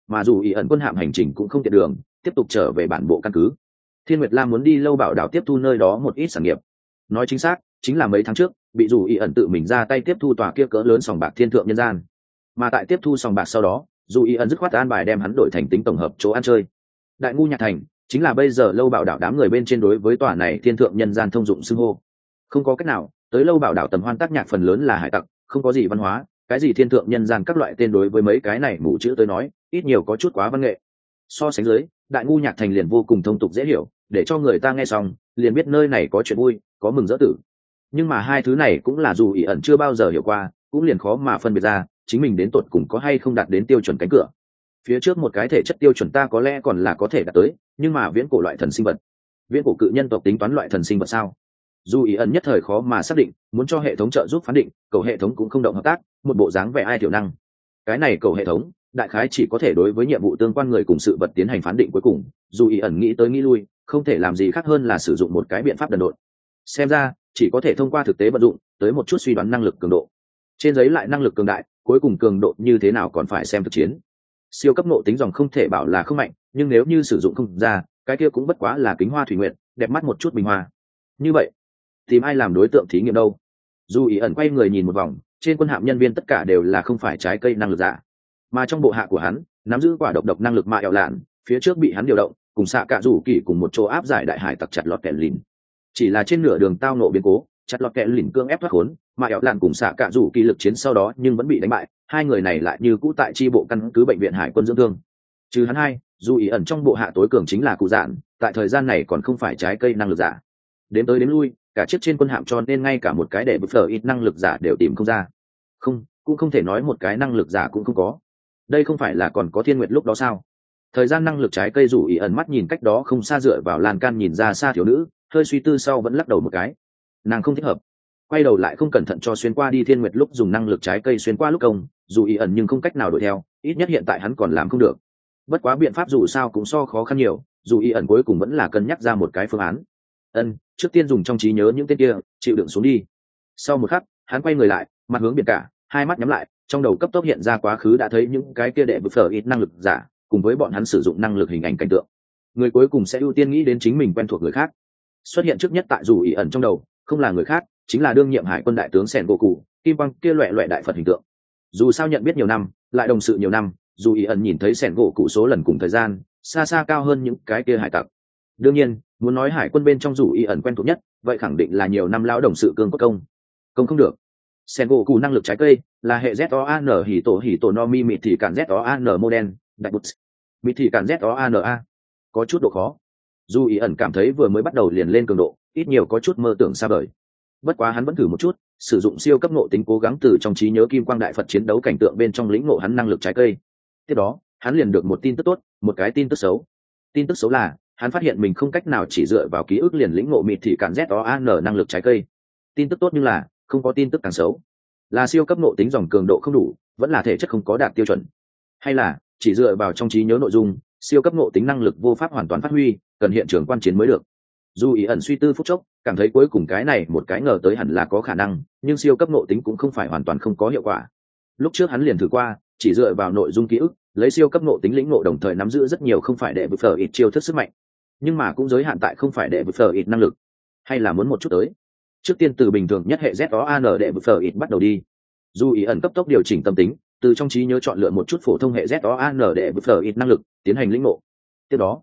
mà dù ý ẩn quân hạm hành trình cũng không tiện đường, tiếp tục trở về bản bộ căn cứ. Thiên Nguyệt Lam muốn đi Lâu Bảo đảo tiếp thu nơi đó một ít sản nghiệp. Nói chính xác, chính là mấy tháng trước, bị dù ý ẩn tự mình ra tay tiếp thu tòa kia cỡ lớn sòng bạc Thiên Thượng Nhân Gian. Mà tại tiếp thu sòng bạc sau đó, dù ý ẩn dứt khoát an bài đem hắn đổi thành tính tổng hợp chỗ ăn chơi. Đại ngu nhạc thành chính là bây giờ Lâu Bảo đảo đám người bên trên đối với tòa này Thiên Thượng Nhân Gian thông dụng xưng hô. Không có cách nào, tới Lâu Bảo đảo tầm hoan tác nhạc phần lớn là hải tặc, không có gì văn hóa, cái gì Thiên Thượng Nhân Gian các loại tên đối với mấy cái này mù chữ tới nói, ít nhiều có chút quá văn nghệ. So sánh dưới, đại ngu nhạc thành liền vô cùng thông tục dễ hiểu, để cho người ta nghe xong liền biết nơi này có chuyện vui, có mừng rỡ tử. Nhưng mà hai thứ này cũng là dù ý ẩn chưa bao giờ hiểu qua, cũng liền khó mà phân biệt ra chính mình đến tột cùng có hay không đạt đến tiêu chuẩn cánh cửa. Phía trước một cái thể chất tiêu chuẩn ta có lẽ còn là có thể đạt tới, nhưng mà viễn cổ loại thần sinh vật, viễn cổ cự nhân tộc tính toán loại thần sinh vật sao? Dù ý ẩn nhất thời khó mà xác định, muốn cho hệ thống trợ giúp phán định, cầu hệ thống cũng không động hợp tác, một bộ dáng vẻ ai thiểu năng. Cái này cầu hệ thống đại khái chỉ có thể đối với nhiệm vụ tương quan người cùng sự vật tiến hành phán định cuối cùng. Dù ý ẩn nghĩ tới nghĩ lui, không thể làm gì khác hơn là sử dụng một cái biện pháp đần độn. Xem ra chỉ có thể thông qua thực tế vận dụng tới một chút suy đoán năng lực cường độ. Trên giấy lại năng lực cường đại, cuối cùng cường độ như thế nào còn phải xem thực chiến. Siêu cấp nộ tính dòng không thể bảo là không mạnh, nhưng nếu như sử dụng không ra, cái kia cũng bất quá là kính hoa thủy nguyện, đẹp mắt một chút bình hoa. Như vậy tìm ai làm đối tượng thí nghiệm đâu? Dù ý ẩn quay người nhìn một vòng, trên quân hạm nhân viên tất cả đều là không phải trái cây năng lực giả, mà trong bộ hạ của hắn nắm giữ quả độc năng lực mạ ẻo lạn, phía trước bị hắn điều động cùng xạ cạ rủ kỳ cùng một chỗ áp giải đại hải tặc chặt lọt kẹt lìn. Chỉ là trên nửa đường tao nộ biến cố, chặt lọt kẹt lìn cương ép thoát khốn, mạ ẻo lạn cùng xạ cạ rủ kỳ lực chiến sau đó nhưng vẫn bị đánh bại, hai người này lại như cũ tại chi bộ căn cứ bệnh viện hải quân dưỡng thương. Trừ hắn hai, dù ý ẩn trong bộ hạ tối cường chính là cụ dạn, tại thời gian này còn không phải trái cây năng lực giả. Đến tới đến lui, cả chiếc trên quân hạm cho nên ngay cả một cái để bức phở ít năng lực giả đều tìm không ra. Không, cũng không thể nói một cái năng lực giả cũng không có. Đây không phải là còn có Thiên Nguyệt lúc đó sao? Thời gian năng lực trái cây rủ ý ẩn mắt nhìn cách đó không xa dựa vào lan can nhìn ra xa thiếu nữ, hơi suy tư sau vẫn lắc đầu một cái. Nàng không thích hợp. Quay đầu lại không cẩn thận cho xuyên qua đi Thiên Nguyệt lúc dùng năng lực trái cây xuyên qua lúc công, dù ý ẩn nhưng không cách nào đuổi theo, ít nhất hiện tại hắn còn làm không được. Bất quá biện pháp dù sao cũng so khó khăn nhiều, dù ý ẩn cuối cùng vẫn là cân nhắc ra một cái phương án. Trước tiên dùng trong trí nhớ những tên kia, chịu đựng xuống đi. Sau một khắc, hắn quay người lại, mặt hướng biển cả, hai mắt nhắm lại, trong đầu cấp tốc hiện ra quá khứ đã thấy những cái kia đệ bực phở ít năng lực giả, cùng với bọn hắn sử dụng năng lực hình ảnh cảnh tượng. Người cuối cùng sẽ ưu tiên nghĩ đến chính mình quen thuộc người khác. Xuất hiện trước nhất tại dù ý ẩn trong đầu, không là người khác, chính là đương nhiệm hải quân đại tướng Sẻn Gỗ Cụ, kim quang kia loẻ loẻ đại Phật hình tượng. Dù sao nhận biết nhiều năm, lại đồng sự nhiều năm, dù ý ẩn nhìn thấy Sẻn Gỗ Cụ số lần cùng thời gian, xa xa cao hơn những cái kia hải tặc. Đương nhiên, muốn nói hải quân bên trong dù ý ẩn quen thuộc nhất, vậy khẳng định là nhiều năm lão đồng sự cương cốt công. Công không được. Sen gỗ cụ năng lực trái cây là hệ ZOAN hỉ tổ no mi mịt thì cản ZOAN model đại bút mịt thì cản ZOANA, có chút độ khó. Dù ý ẩn cảm thấy vừa mới bắt đầu liền lên cường độ, ít nhiều có chút mơ tưởng xa vời. Bất quá hắn vẫn thử một chút, sử dụng siêu cấp ngộ tính cố gắng từ trong trí nhớ kim quang đại Phật chiến đấu cảnh tượng bên trong lĩnh ngộ hắn năng lực trái cây. Tiếp đó hắn liền được một tin tức tốt, một cái tin tức xấu. Tin tức xấu là hắn phát hiện mình không cách nào chỉ dựa vào ký ức liền lĩnh ngộ mịt thì cản ZOAN năng lực trái cây. Tin tức tốt nhưng là không có tin tức càng xấu, là siêu cấp ngộ tính dòng cường độ không đủ, vẫn là thể chất không có đạt tiêu chuẩn, hay là chỉ dựa vào trong trí nhớ nội dung, siêu cấp ngộ tính năng lực vô pháp hoàn toàn phát huy, cần hiện trường quan chiến mới được. Dù ý ẩn suy tư phút chốc, cảm thấy cuối cùng cái này một cái ngờ tới hẳn là có khả năng, nhưng siêu cấp ngộ tính cũng không phải hoàn toàn không có hiệu quả. Lúc trước hắn liền thử qua, chỉ dựa vào nội dung ký ức, lấy siêu cấp ngộ tính lĩnh ngộ đồng thời nắm giữ rất nhiều không phải đệ bực phở ít chiêu thức sức mạnh, nhưng mà cũng giới hạn tại không phải đệ bực phở ít năng lực. Hay là muốn một chút tới, trước tiên từ bình thường nhất hệ ZOAN đệ bực phở ít bắt đầu đi. Dù ý ẩn cấp tốc điều chỉnh tâm tính, từ trong trí nhớ chọn lựa một chút phổ thông hệ ZOAN đệ bực phở ít năng lực, tiến hành lĩnh ngộ. Tiếp đó,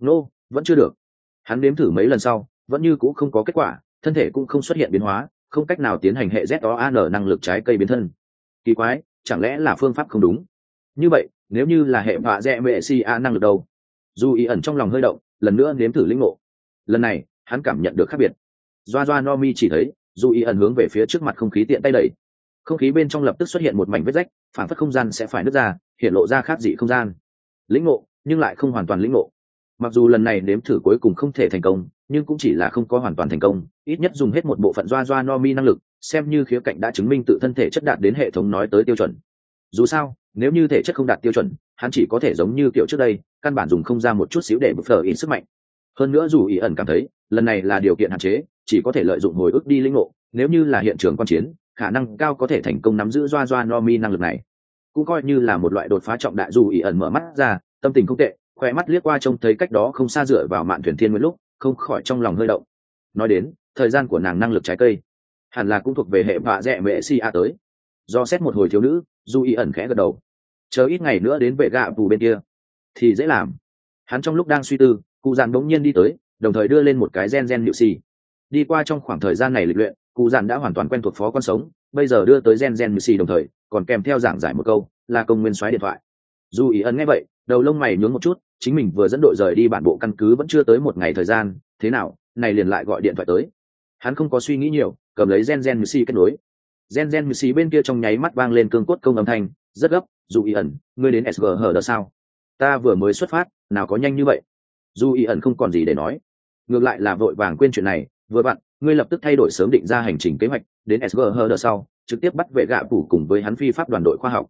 vẫn chưa được. Hắn nếm thử mấy lần sau, vẫn như cũ không có kết quả, thân thể cũng không xuất hiện biến hóa, không cách nào tiến hành hệ ZOAN năng lực trái cây biến thân. Kỳ quái, chẳng lẽ là phương pháp không đúng? Như vậy, nếu như là hệ vạ dẹ mệ si a năng lực đâu? Dù ý ẩn trong lòng hơi động, lần nữa nếm thử lĩnh ngộ. Lần này, hắn cảm nhận được khác biệt. Doa Nomi chỉ thấy, dù ý ẩn hướng về phía trước mặt không khí tiện tay đẩy. Không khí bên trong lập tức xuất hiện một mảnh vết rách, phản phất không gian sẽ phải nứt ra, hiện lộ ra khác dị không gian. Lĩnh ngộ, nhưng lại không hoàn toàn lĩnh ngộ. Mặc dù lần này nếm thử cuối cùng không thể thành công, nhưng cũng chỉ là không có hoàn toàn thành công, ít nhất dùng hết một bộ phận Doa Nomi năng lực, xem như khía cạnh đã chứng minh tự thân thể chất đạt đến hệ thống nói tới tiêu chuẩn. Dù sao, nếu như thể chất không đạt tiêu chuẩn, hắn chỉ có thể giống như kiểu trước đây, căn bản dùng không ra một chút xíu để bộc phở ít sức mạnh. Hơn nữa dù ý ẩn cảm thấy, lần này là điều kiện hạn chế, chỉ có thể lợi dụng hồi ức đi lĩnh ngộ, nếu như là hiện trường quan chiến, khả năng cao có thể thành công nắm giữ Doa Nomi năng lực này. cũng coi như là một loại đột phá trọng đại. Dù ý ẩn mở mắt ra, tâm tình không tệ, khỏe mắt liếc qua trông thấy cách đó không xa dựa vào mạn thuyền thiên nguyên lúc, không khỏi trong lòng hơi động. Nói đến thời gian của nàng năng lực trái cây hẳn là cũng thuộc về hệ vạ dẹ mệ si a tới. Do xét một hồi thiếu nữ, dù ý ẩn khẽ gật đầu. Chờ ít ngày nữa đến vệ gạ bù bên kia thì dễ làm. Hắn trong lúc đang suy tư, cụ dàn bỗng nhiên đi tới, đồng thời đưa lên một cái gen nhự xì. Đi qua trong khoảng thời gian này lịch luyện, cụ dàn đã hoàn toàn quen thuộc phó con sống, bây giờ đưa tới gen nhự xì đồng thời còn kèm theo giảng giải một câu là công nguyên soái điện thoại. Dù ý ẩn nghe vậy, đầu lông mày nhướng một chút, chính mình vừa dẫn đội rời đi bản bộ căn cứ vẫn chưa tới một ngày thời gian, thế nào này liền lại gọi điện thoại tới. Hắn không có suy nghĩ nhiều, cầm lấy gen nhự xì kết nối. Gen nhự xì bên kia trong nháy mắt vang lên cương cốt công âm thanh, rất gấp. Dù ý ẩn, ngươi đến SG hở đợt sao? Ta vừa mới xuất phát, nào có nhanh như vậy. Dù ý ẩn không còn gì để nói, ngược lại là vội vàng quên chuyện này. Vừa vặn, ngươi lập tức thay đổi sớm định ra hành trình kế hoạch, đến SG hở đợt sau trực tiếp bắt vệ gạ phủ cùng với hắn phi pháp đoàn đội khoa học.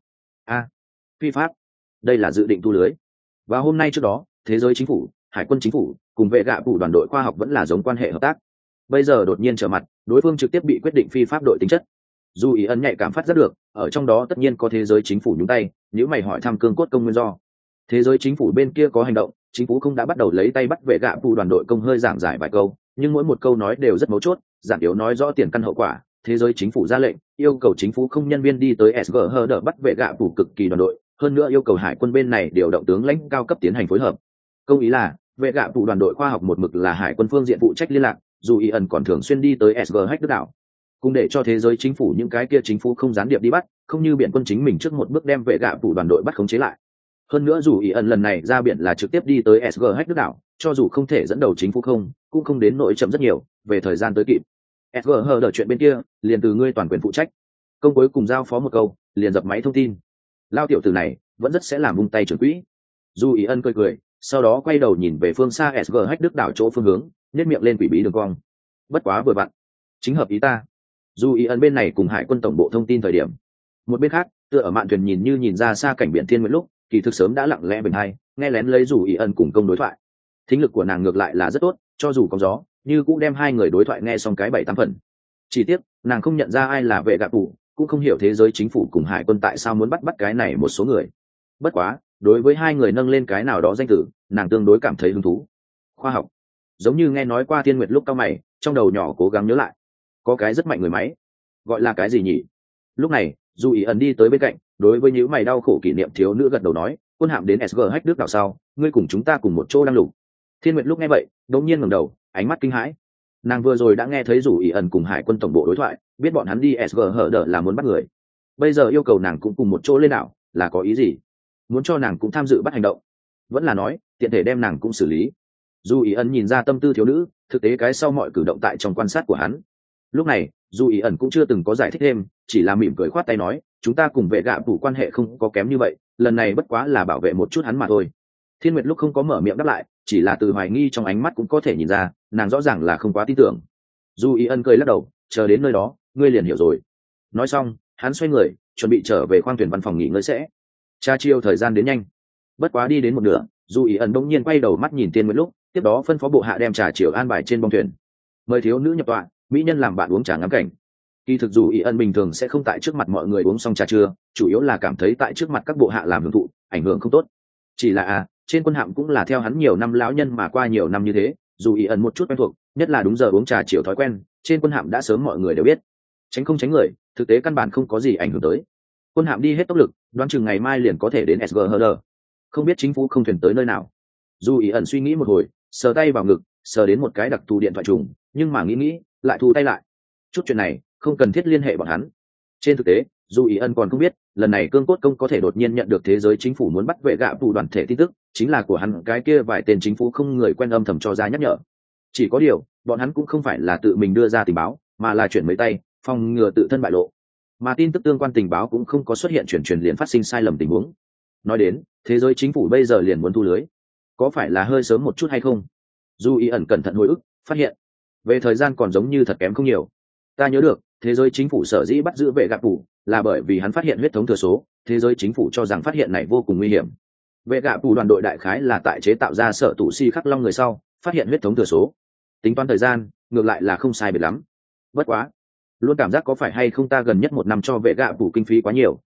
Phi pháp, đây là dự định thu lưới. Và hôm nay trước đó, thế giới chính phủ, hải quân chính phủ cùng vệ gạ phủ đoàn đội khoa học vẫn là giống quan hệ hợp tác. Bây giờ đột nhiên trở mặt, đối phương trực tiếp bị quyết định phi pháp đội tính chất. Dù ý ẩn nhạy cảm phát rất được, ở trong đó tất nhiên có thế giới chính phủ nhúng tay. Nếu mày hỏi thăm cương cốt công nguyên do, thế giới chính phủ bên kia có hành động, chính phủ không đã bắt đầu lấy tay bắt vệ gạ phủ đoàn đội công hơi giảng giải vài câu, nhưng mỗi một câu nói đều rất mấu chốt, giản yếu nói rõ tiền căn hậu quả. Thế giới chính phủ ra lệnh yêu cầu chính phủ không nhân viên đi tới SG hơ đỡ bắt vệ gạ phủ cực kỳ đoàn đội, hơn nữa yêu cầu hải quân bên này điều động tướng lãnh cao cấp tiến hành phối hợp. Công ý là vệ gạ phủ đoàn đội khoa học một mực là hải quân phương diện phụ trách liên lạc, dù ý ẩn còn thường xuyên đi tới SG Hack Đức đảo, cùng để cho thế giới chính phủ những cái kia chính phủ không gián điệp đi bắt, không như biển quân chính mình trước một bước đem vệ gạ phủ đoàn đội bắt khống chế lại. Hơn nữa dù ý ẩn lần này ra biển là trực tiếp đi tới SG Hack Đức đảo, cho dù không thể dẫn đầu chính phủ không, cũng không đến nỗi chậm rất nhiều, về thời gian tới kịp. SG hờ đợi chuyện bên kia, liền từ ngươi toàn quyền phụ trách. Công cuối cùng giao phó một câu, liền dập máy thông tin. Lao tiểu tử này vẫn rất sẽ làm vung tay trưởng quỹ. Dù ý ân cười cười, sau đó quay đầu nhìn về phương xa SG Hack Đức đảo chỗ phương hướng, nhếch miệng lên quỷ bí đường cong. Bất quá vừa vặn, chính hợp ý ta. Dù ý ân bên này cùng hải quân tổng bộ thông tin thời điểm, một bên khác tựa ở mạn thuyền nhìn ra xa cảnh biển thiên nguyện lúc, kỳ thực sớm đã lặng lẽ bình hay nghe lén lấy dù ý ân cùng công đối thoại. Thính lực của nàng ngược lại là rất tốt, cho dù có gió như cũng đem hai người đối thoại nghe xong cái 7-8 phần. Chỉ tiếc nàng không nhận ra ai là vệ gạ phủ, cũng không hiểu thế giới chính phủ cùng hải quân tại sao muốn bắt cái này một số người. Bất quá đối với hai người nâng lên cái nào đó danh tử, nàng tương đối cảm thấy hứng thú. Khoa học, giống như nghe nói qua Thiên Nguyệt lúc cao mày, trong đầu nhỏ cố gắng nhớ lại, có cái rất mạnh người máy, gọi là cái gì nhỉ? Lúc này dù ý ẩn đi tới bên cạnh, đối với những mày đau khổ kỷ niệm thiếu nữ gật đầu nói, quân hạm đến SG Hack Đức đảo sau, ngươi cùng chúng ta cùng một chỗ đang lục. Thiên Nguyệt lúc nghe vậy đột nhiên ngẩng đầu, ánh mắt kinh hãi. Nàng vừa rồi đã nghe thấy dù ý ẩn cùng hải quân tổng bộ đối thoại, biết bọn hắn đi SG hở đỡ là muốn bắt người. Bây giờ yêu cầu nàng cũng cùng một chỗ lên đảo, là có ý gì? Muốn cho nàng cũng tham dự bắt hành động, vẫn là nói tiện thể đem nàng cũng xử lý? Dù ý ẩn nhìn ra tâm tư thiếu nữ, thực tế cái sau mọi cử động tại trong quan sát của hắn. Lúc này dù ý ẩn cũng chưa từng có giải thích thêm, chỉ là mỉm cười khoát tay nói, chúng ta cùng vệ gạ phủ quan hệ không có kém như vậy, lần này bất quá là bảo vệ một chút hắn mà thôi. Thiên Nguyệt lúc không có mở miệng đáp lại, chỉ là từ hoài nghi trong ánh mắt cũng có thể nhìn ra, nàng rõ ràng là không quá tin tưởng. Dù ý ân cười lắc đầu, chờ đến nơi đó ngươi liền hiểu rồi. Nói xong hắn xoay người chuẩn bị trở về khoang thuyền văn phòng nghỉ ngơi sẽ. Cha chiêu thời gian đến nhanh, bất quá đi đến một nửa, dù ý ân bỗng nhiên quay đầu mắt nhìn Thiên Nguyệt lúc, tiếp đó phân phó bộ hạ đem trà chiều an bài trên bong thuyền, mời thiếu nữ nhập tọa, mỹ nhân làm bạn uống trà ngắm cảnh. Kỳ thực dù ý ân bình thường sẽ không tại trước mặt mọi người uống xong trà trưa, chủ yếu là cảm thấy tại trước mặt các bộ hạ làm hưởng thụ ảnh hưởng không tốt. Chỉ là trên quân hạm cũng là theo hắn nhiều năm lão nhân mà qua nhiều năm như thế, dù ý ẩn một chút quen thuộc, nhất là đúng giờ uống trà chiều thói quen, trên quân hạm đã sớm mọi người đều biết. Tránh không tránh người, thực tế căn bản không có gì ảnh hưởng tới. Quân hạm đi hết tốc lực, đoán chừng ngày mai liền có thể đến SG Herder. Không biết chính phủ không thuyền tới nơi nào. Dù ý ẩn suy nghĩ một hồi, sờ tay vào ngực, sờ đến một cái đặc thù điện thoại trùng, nhưng mà nghĩ lại thu tay lại. Chút chuyện này không cần thiết liên hệ bọn hắn. Trên thực tế dù ý ân còn không biết, lần này cương cốt công có thể đột nhiên nhận được thế giới chính phủ muốn bắt vệ gạ phủ đoàn thể tin tức, chính là của hắn cái kia vài tên chính phủ không người quen âm thầm cho ra nhắc nhở. Chỉ có điều bọn hắn cũng không phải là tự mình đưa ra tình báo, mà là chuyển mấy tay phòng ngừa tự thân bại lộ, mà tin tức tương quan tình báo cũng không có xuất hiện chuyển liền phát sinh sai lầm tình huống. Nói đến thế giới chính phủ bây giờ liền muốn thu lưới, có phải là hơi sớm một chút hay không? Dù ý ẩn cẩn thận hồi ức, phát hiện về thời gian còn giống như thật kém không nhiều. Ta nhớ được thế giới chính phủ sở dĩ bắt giữ vệ gạ phủ là bởi vì hắn phát hiện huyết thống thừa số, thế giới chính phủ cho rằng phát hiện này vô cùng nguy hiểm. Vệ gạ phủ đoàn đội đại khái là tại chế tạo ra sở tủ si khắc long người sau phát hiện huyết thống thừa số. Tính toán thời gian ngược lại là không sai biệt lắm. Bất quá luôn cảm giác có phải hay không ta gần nhất 1 năm cho vệ gạ phủ kinh phí quá nhiều,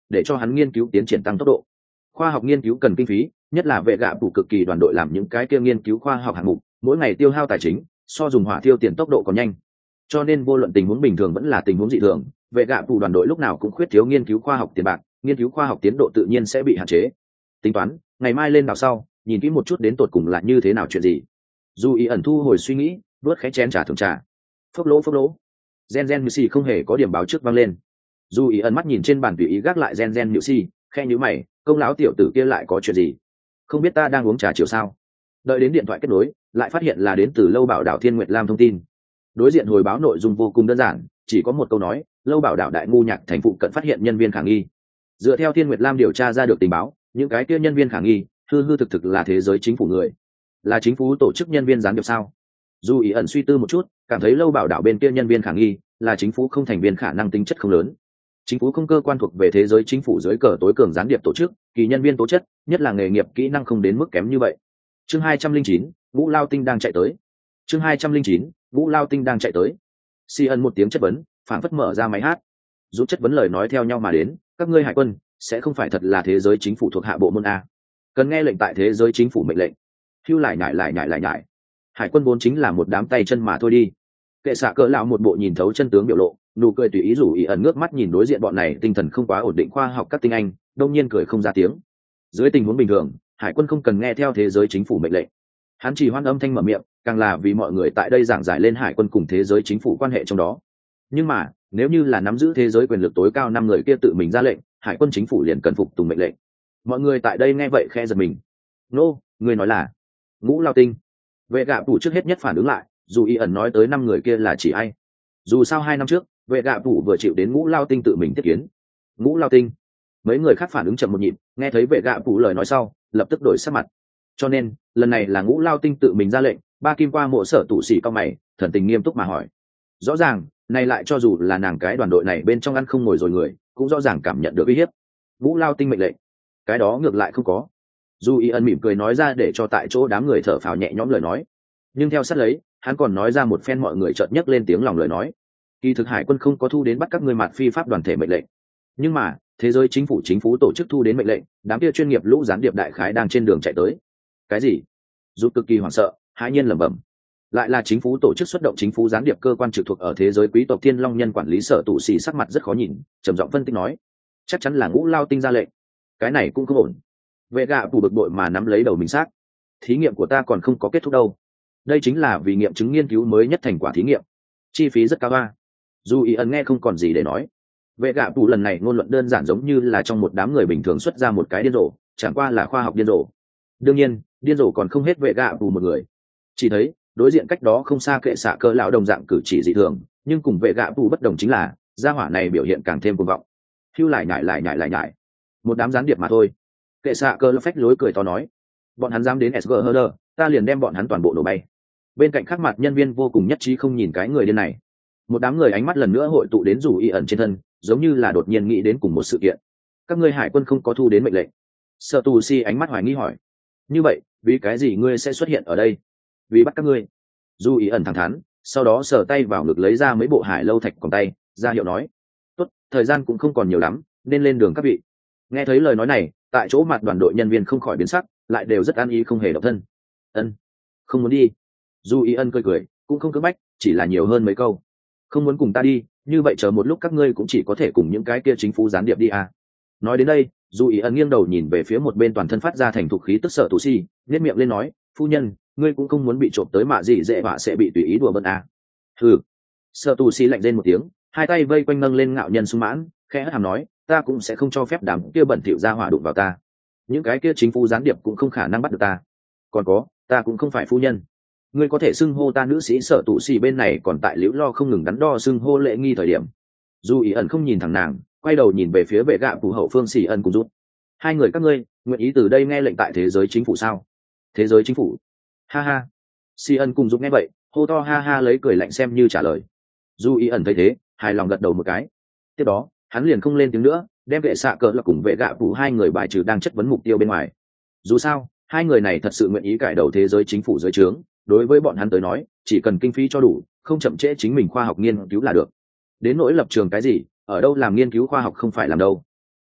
để cho hắn nghiên cứu tiến triển tăng tốc độ. Khoa học nghiên cứu cần kinh phí, nhất là vệ gạ phụ cực kỳ đoàn đội làm những cái kia nghiên cứu khoa học hạng mục, mỗi ngày tiêu hao tài chính so dùng hỏa thiêu tiền tốc độ còn nhanh. Cho nên vô luận tình huống bình thường vẫn là tình huống dị thường, vệ gạ phụ đoàn đội lúc nào cũng khuyết thiếu nghiên cứu khoa học tiền bạc, nghiên cứu khoa học tiến độ tự nhiên sẽ bị hạn chế. Tính toán ngày mai lên đảo sau, nhìn kỹ một chút đến tột cùng là như thế nào chuyện gì. Dù ý ẩn thu hồi suy nghĩ, vớt khẽ chén trà thường trà. Phốc lỗ gen nhự xì không hề có điểm báo trước vang lên. Dù ý ẩn mắt nhìn trên bàn tùy ý gác lại gen nhự xì, khe nhíu mày, công lão tiểu tử kia lại có chuyện gì? Không biết ta đang uống trà chiều sao? Đợi đến điện thoại kết nối, lại phát hiện là đến từ Lâu Bảo đảo Thiên Nguyệt Lam thông tin. Đối diện hồi báo nội dung vô cùng đơn giản, chỉ có một câu nói: Lâu Bảo đảo Đại Ngu Nhạc thành phụ cận phát hiện nhân viên khả nghi. Dựa theo Thiên Nguyệt Lam điều tra ra được tình báo, những cái kia nhân viên khả nghi hư thực là thế giới chính phủ người, là chính phủ tổ chức nhân viên gián điệp sao? Dù ý ẩn suy tư một chút, cảm thấy Lâu Bảo đảo bên kia nhân viên khả nghi là chính phủ không thành viên, khả năng tính chất không lớn. Chính phủ không cơ quan thuộc về thế giới chính phủ dưới cờ tối cường gián điệp tổ chức, kỳ nhân viên tố chất, nhất là nghề nghiệp kỹ năng không đến mức kém như vậy. Chương 209, Ngũ Lao Tinh đang chạy tới. Chương 209, Ngũ Lao Tinh đang chạy tới. Si ân một tiếng chất vấn, phảng phất mở ra máy hát. Rút chất vấn lời nói theo nhau mà đến: các ngươi hải quân sẽ không phải thật là thế giới chính phủ thuộc hạ bộ môn a? Cần nghe lệnh tại thế giới chính phủ mệnh lệnh. Hưu lại nhại. Hải quân vốn chính là một đám tay chân mà thôi đi. Kệ xạ cỡ lão một bộ nhìn thấu chân tướng biểu lộ, nụ cười tùy ý rủ ý ẩn ngước mắt nhìn đối diện bọn này tinh thần không quá ổn định khoa học các tinh anh, đông nhiên cười không ra tiếng. Dưới tình huống bình thường, hải quân không cần nghe theo thế giới chính phủ mệnh lệnh. Hắn chỉ hoan âm thanh mở miệng, càng là vì mọi người tại đây giảng giải lên hải quân cùng thế giới chính phủ quan hệ trong đó. Nhưng mà nếu như là nắm giữ thế giới quyền lực tối cao 5 người kia tự mình ra lệnh, hải quân chính phủ liền cần phục tùng mệnh lệnh. Mọi người tại đây nghe vậy khe giật mình. Nô, người nói là Ngũ Lao Tinh? Vệ gạ phủ trước hết nhất phản ứng lại, dù ý ẩn nói tới 5 người kia là chỉ ai. Dù sao 2 năm trước vệ gạ phủ vừa chịu đến Ngũ Lao Tinh tự mình tiếp kiến. Ngũ Lao Tinh? Mấy người khác phản ứng chậm một nhịp, nghe thấy vệ gạ phủ lời nói sau lập tức đổi sắc mặt. Cho nên lần này là Ngũ Lao Tinh tự mình ra lệnh. Ba Kim qua mộ sở tụ xỉ cao mày, thần tình nghiêm túc mà hỏi. Rõ ràng này lại cho dù là nàng cái đoàn đội này bên trong ăn không ngồi rồi người cũng rõ ràng cảm nhận được uy hiếp. Ngũ Lao Tinh mệnh lệnh? Cái đó ngược lại không có. Dù ý ẩn mỉm cười nói ra để cho tại chỗ đám người thở phào nhẹ nhõm lời nói. Nhưng theo sát lấy hắn còn nói ra một phen mọi người chợt nhấc lên tiếng lòng lời nói: kỳ thực hải quân không có thu đến bắt các ngươi mặt phi pháp đoàn thể mệnh lệnh, nhưng mà thế giới chính phủ tổ chức thu đến mệnh lệnh, đám kia chuyên nghiệp lũ gián điệp đại khái đang trên đường chạy tới. Cái gì? Dù cực kỳ hoảng sợ, hãi nhiên lẩm bẩm. Lại là chính phủ tổ chức xuất động chính phủ gián điệp cơ quan trực thuộc ở thế giới quý tộc Thiên Long nhân quản lý sở tụ xì sắc mặt rất khó nhìn, trầm giọng phân tích nói: chắc chắn là Ngũ Lao Tinh ra lệnh. Cái này cũng không ổn. Vệ gạ phủ bực bội mà nắm lấy đầu mình xác. Thí nghiệm của ta còn không có kết thúc đâu. Đây chính là vì nghiệm chứng nghiên cứu mới nhất thành quả thí nghiệm, chi phí rất cao a. Dù ý ẩn nghe không còn gì để nói. Vệ gạ phủ lần này ngôn luận đơn giản giống như là trong một đám người bình thường xuất ra một cái điên rồ, chẳng qua là khoa học điên rồ. Đương nhiên điên rồ còn không hết vệ gạ phủ một người. Chỉ thấy đối diện cách đó không xa kệ xạ cỡ lão đồng dạng cử chỉ dị thường, nhưng cùng vệ gạ phủ bất đồng chính là gia hỏa này biểu hiện càng thêm cuồng vọng. Hưu lại nhại. Một đám gián điệp mà thôi. Kệ xạ cỡ lão phách lối cười to nói: bọn hắn dám đến SGHD, ta liền đem bọn hắn toàn bộ nổ bay. Bên cạnh khác mặt nhân viên vô cùng nhất trí không nhìn cái người điên này. Một đám người ánh mắt lần nữa hội tụ đến dù ý ẩn trên thân, giống như là đột nhiên nghĩ đến cùng một sự kiện. Các ngươi hải quân không có thu đến mệnh lệnh? Sở tù si ánh mắt hoài nghi hỏi. Như vậy vì cái gì ngươi sẽ xuất hiện ở đây? Vì bắt các ngươi. Dù ý ẩn thẳng thắn, sau đó sờ tay vào ngực lấy ra mấy bộ hải lâu thạch còn tay, ra hiệu nói: tốt, thời gian cũng không còn nhiều lắm, nên lên đường các vị. Nghe thấy lời nói này, tại chỗ mặt đoàn đội nhân viên không khỏi biến sắc, lại đều rất an ý không hề động thân. Ân, không muốn đi. Dù ý ân cười, cũng không cưỡng bách, chỉ là nhiều hơn mấy câu. Không muốn cùng ta đi, như vậy chờ một lúc các ngươi cũng chỉ có thể cùng những cái kia chính phủ gián điệp đi à. Nói đến đây, dù ý ân nghiêng đầu nhìn về phía một bên toàn thân phát ra thành thục khí tức Sở Tù Si, nhếch miệng lên nói: phu nhân, ngươi cũng không muốn bị trộm tới mà gì dễ họa sẽ bị tùy ý đùa bỡn à. Hừ. Sở Tù Si lạnh rên một tiếng, hai tay vây quanh nâng lên ngạo nhân sung mãn, khẽ hất hàm nói: ta cũng sẽ không cho phép đám kia bẩn thỉu ra hỏa đụng vào ta. Những cái kia chính phủ gián điệp cũng không khả năng bắt được ta. Còn có, ta cũng không phải phu nhân. Ngươi có thể xưng hô ta nữ sĩ Sở Tụ Xì bên này còn tại liễu lo không ngừng đắn đo xưng hô lễ nghi thời điểm. Dù ý ẩn không nhìn thẳng nàng, quay đầu nhìn về phía vệ gạ phủ hậu phương Xì ân cùng rút. Hai người các ngươi nguyện ý từ đây nghe lệnh tại thế giới chính phủ sao? Thế giới chính phủ? Ha ha. Xì ân cùng rút nghe vậy, hô to ha ha lấy cười lạnh xem như trả lời. Dù ý ẩn thấy thế, hài lòng gật đầu một cái. Tiếp đó hắn liền không lên tiếng nữa, đem vệ xạ cỡ là cùng vệ gạ phủ hai người bài trừ đang chất vấn mục tiêu bên ngoài. Dù sao hai người này thật sự nguyện ý cải đầu thế giới chính phủ dưới trướng, đối với bọn hắn tới nói chỉ cần kinh phí cho đủ, không chậm trễ chính mình khoa học nghiên cứu là được. Đến nỗi lập trường cái gì, ở đâu làm nghiên cứu khoa học không phải làm đâu.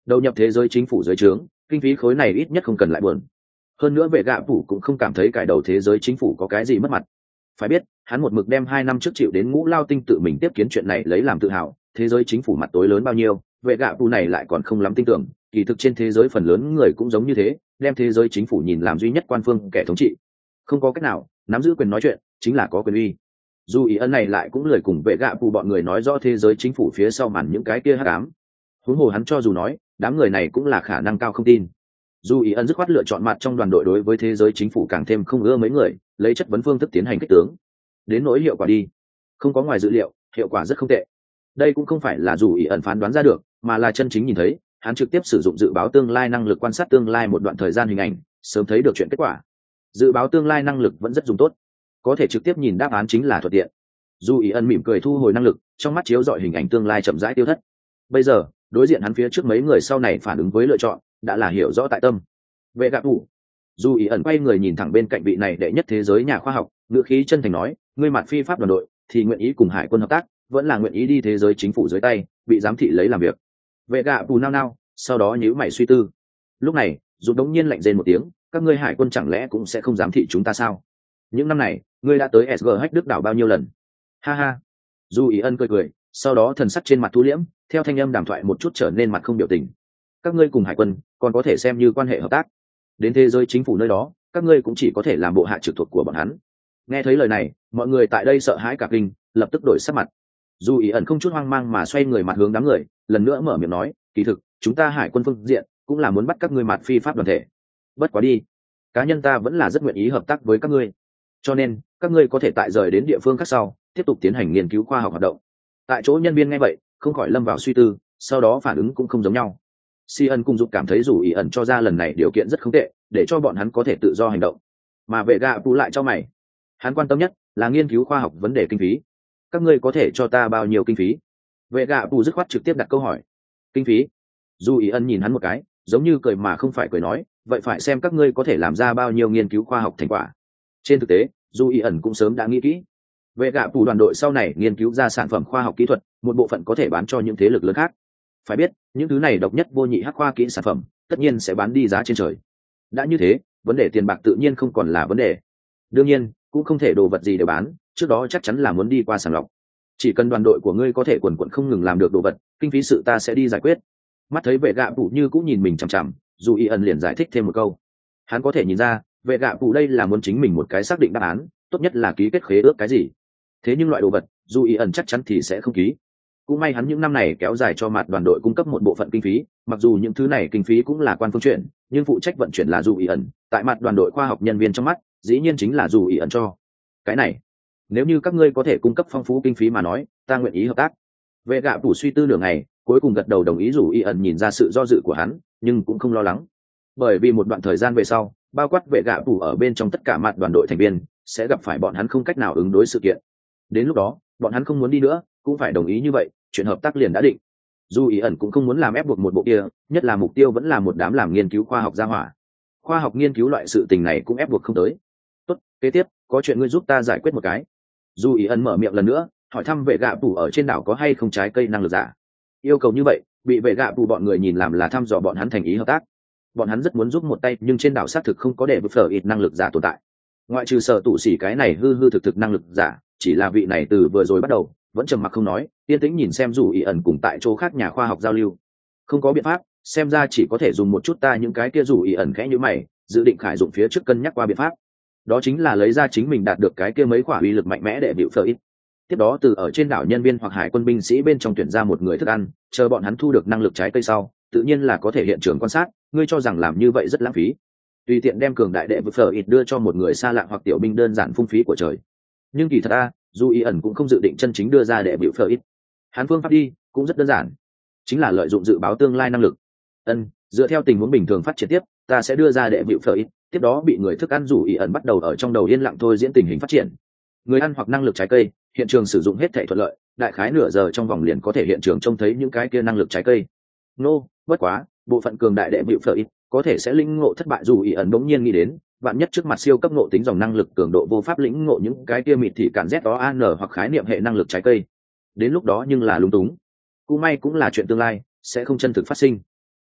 đầu nhập thế giới chính phủ dưới trướng, kinh phí khối này ít nhất không cần lại buồn. Hơn nữa vệ gạ phủ cũng không cảm thấy cải đầu thế giới chính phủ có cái gì mất mặt. Phải biết hắn một mực đem 2 năm trước chịu đến Ngũ Lao Tinh tự mình tiếp kiến chuyện này lấy làm tự hào, thế giới chính phủ mặt tối lớn bao nhiêu, vệ gạ phủ này lại còn không lắm tin tưởng. Kỳ thực trên thế giới phần lớn người cũng giống như thế, đem thế giới chính phủ nhìn làm duy nhất quan phương kẻ thống trị. Không có cách nào, nắm giữ quyền nói chuyện chính là có quyền uy. Dù ý ân này lại cũng lười cùng vệ gạ phủ bọn người nói rõ thế giới chính phủ phía sau màn những cái kia hắc ám. Huống hồ hắn cho dù nói, đám người này cũng là khả năng cao không tin. Dù ý ân dứt khoát lựa chọn mặt trong đoàn đội đối với thế giới chính phủ càng thêm không ưa mấy người, lấy chất vấn phương thức tiến hành kích tướng. Đến nỗi hiệu quả đi, không có ngoài dự liệu, hiệu quả rất không tệ. Đây cũng không phải là dù ý ẩn phán đoán ra được, mà là chân chính nhìn thấy, hắn trực tiếp sử dụng dự báo tương lai năng lực quan sát tương lai một đoạn thời gian hình ảnh, sớm thấy được chuyện kết quả. Dự báo tương lai năng lực vẫn rất dùng tốt, có thể trực tiếp nhìn đáp án chính là thuận tiện. Dù ý ẩn mỉm cười thu hồi năng lực, trong mắt chiếu dọi hình ảnh tương lai chậm rãi tiêu thất. Bây giờ đối diện hắn phía trước mấy người sau này phản ứng với lựa chọn đã là hiểu rõ tại tâm. Vệ gạ thủ. Dù ý ẩn quay người nhìn thẳng bên cạnh vị này đệ nhất thế giới nhà khoa học, ngữ khí chân thành nói, ngươi mặt phi pháp đoàn đội thì nguyện ý cùng hải quân hợp tác, vẫn là nguyện ý đi thế giới chính phủ dưới tay bị giám thị lấy làm việc. Vệ gạ bù nao nao, sau đó nhíu mày suy tư. Lúc này dù đống nhiên lạnh rên một tiếng, các ngươi hải quân chẳng lẽ cũng sẽ không giám thị chúng ta sao? Những năm này ngươi đã tới SGH Đức đảo bao nhiêu lần? Ha ha. Dù ý ân cười cười, sau đó thần sắc trên mặt thu liễm, theo thanh âm đàm thoại một chút trở nên mặt không biểu tình. Các ngươi cùng hải quân còn có thể xem như quan hệ hợp tác, đến thế giới chính phủ nơi đó các ngươi cũng chỉ có thể làm bộ hạ trực thuộc của bọn hắn. Nghe thấy lời này, mọi người tại đây sợ hãi cả kinh, lập tức đổi sắc mặt. Dù ý ẩn không chút hoang mang mà xoay người mặt hướng đám người, lần nữa mở miệng nói, kỳ thực chúng ta hải quân phương diện cũng là muốn bắt các ngươi mặt phi pháp đoàn thể. Bất quá đi, cá nhân ta vẫn là rất nguyện ý hợp tác với các ngươi, cho nên các ngươi có thể tại rời đến địa phương khác sau tiếp tục tiến hành nghiên cứu khoa học hoạt động. Tại chỗ nhân viên nghe vậy không khỏi lâm vào suy tư, sau đó phản ứng cũng không giống nhau. Si ân cùng dục cảm thấy dù ý ẩn cho ra lần này điều kiện rất không tệ, để cho bọn hắn có thể tự do hành động. Mà vệ gạ bù lại cho mày, hắn quan tâm nhất là nghiên cứu khoa học vấn đề kinh phí. Các ngươi có thể cho ta bao nhiêu kinh phí? Vệ gạ bù dứt khoát trực tiếp đặt câu hỏi. Kinh phí? Dù ý ân nhìn hắn một cái, giống như cười mà không phải cười nói, vậy phải xem các ngươi có thể làm ra bao nhiêu nghiên cứu khoa học thành quả. Trên thực tế dù ý ẩn cũng sớm đã nghĩ kỹ, vệ gạ bù đoàn đội sau này nghiên cứu ra sản phẩm khoa học kỹ thuật, một bộ phận có thể bán cho những thế lực lớn khác. Phải biết những thứ này độc nhất vô nhị hắc khoa kỹ sản phẩm tất nhiên sẽ bán đi giá trên trời. Đã như thế, vấn đề tiền bạc tự nhiên không còn là vấn đề. Đương nhiên cũng không thể đồ vật gì để bán, trước đó chắc chắn là muốn đi qua sàng lọc. Chỉ cần đoàn đội của ngươi có thể quần quận không ngừng làm được đồ vật, kinh phí sự ta sẽ đi giải quyết. Mắt thấy vệ gạ bù như cũng nhìn mình chằm chằm, dù y ẩn liền giải thích thêm một câu. Hắn có thể nhìn ra vệ gạ bù đây là muốn chính mình một cái xác định đáp án, tốt nhất là ký kết khế ước cái gì. Thế nhưng loại đồ vật dù y ẩn chắc chắn thì sẽ không ký. Cũng may hắn những năm này kéo dài cho mặt đoàn đội cung cấp một bộ phận kinh phí, mặc dù những thứ này kinh phí cũng là quan phương chuyển, nhưng phụ trách vận chuyển là dù ý ẩn, tại mặt đoàn đội khoa học nhân viên trong mắt dĩ nhiên chính là dù ý ẩn cho. Cái này nếu như các ngươi có thể cung cấp phong phú kinh phí mà nói, ta nguyện ý hợp tác. Vệ gạ phủ suy tư nửa ngày, cuối cùng gật đầu đồng ý. Dù ý ẩn nhìn ra sự do dự của hắn nhưng cũng không lo lắng, bởi vì một đoạn thời gian về sau bao quát vệ gạ phủ ở bên trong tất cả mặt đoàn đội thành viên sẽ gặp phải bọn hắn không cách nào ứng đối sự kiện. Đến lúc đó bọn hắn không muốn đi nữa cũng phải đồng ý như vậy, chuyện hợp tác liền đã định. Dù ý ẩn cũng không muốn làm ép buộc một bộ kia, nhất là mục tiêu vẫn là một đám làm nghiên cứu khoa học gia hỏa. Khoa học nghiên cứu loại sự tình này cũng ép buộc không tới. Tốt, kế tiếp có chuyện ngươi giúp ta giải quyết một cái. Dù ý ẩn mở miệng lần nữa, hỏi thăm vệ gạ phủ ở trên đảo có hay không trái cây năng lực giả. Yêu cầu như vậy bị vệ gạ phủ bọn người nhìn làm là thăm dò bọn hắn thành ý hợp tác. Bọn hắn rất muốn giúp một tay, nhưng trên đảo xác thực không có để bức phở ít năng lực giả tồn tại. Ngoại trừ sở tụ xỉ cái này hư hư thực thực năng lực giả, chỉ là vị này từ vừa rồi bắt đầu vẫn trầm mặc không nói, yên tĩnh nhìn xem dù ý ẩn cùng tại chỗ khác nhà khoa học giao lưu. Không có biện pháp, xem ra chỉ có thể dùng một chút ta những cái kia. Dù ý ẩn khẽ như mày, dự định khải dụng phía trước cân nhắc qua biện pháp, đó chính là lấy ra chính mình đạt được cái kia mấy quả uy lực mạnh mẽ để bịu phở ít. Tiếp đó từ ở trên đảo nhân viên hoặc hải quân binh sĩ bên trong tuyển ra một người thức ăn, chờ bọn hắn thu được năng lực trái cây sau tự nhiên là có thể hiện trường quan sát. Ngươi cho rằng làm như vậy rất lãng phí? Tùy tiện đem cường đại đệ bịu phở ít đưa cho một người xa lạ hoặc tiểu binh đơn giản phung phí của trời. Nhưng kỳ thật dù ý ẩn cũng không dự định chân chính đưa ra đệ bịu phở ít. Hắn phương pháp đi cũng rất đơn giản, chính là lợi dụng dự báo tương lai năng lực. Dựa theo tình huống bình thường phát triển tiếp, ta sẽ đưa ra đệ bịu phở ít, tiếp đó bị người thức ăn dù ý ẩn bắt đầu ở trong đầu yên lặng thôi diễn tình hình phát triển. Người ăn hoặc năng lực trái cây, hiện trường sử dụng hết thể thuận lợi, đại khái nửa giờ trong vòng liền có thể hiện trường trông thấy những cái kia năng lực trái cây. Bất quá bộ phận cường đại đệ bịu phở ít có thể sẽ linh ngộ thất bại. Dù ý ẩn bỗng nhiên nghĩ đến, vạn nhất trước mặt siêu cấp ngộ tính dòng năng lực cường độ vô pháp lĩnh ngộ những cái kia mịt thì cản z đó an hoặc khái niệm hệ năng lực trái cây, đến lúc đó nhưng là lung túng. Cũng may cũng là chuyện tương lai, sẽ không chân thực phát sinh.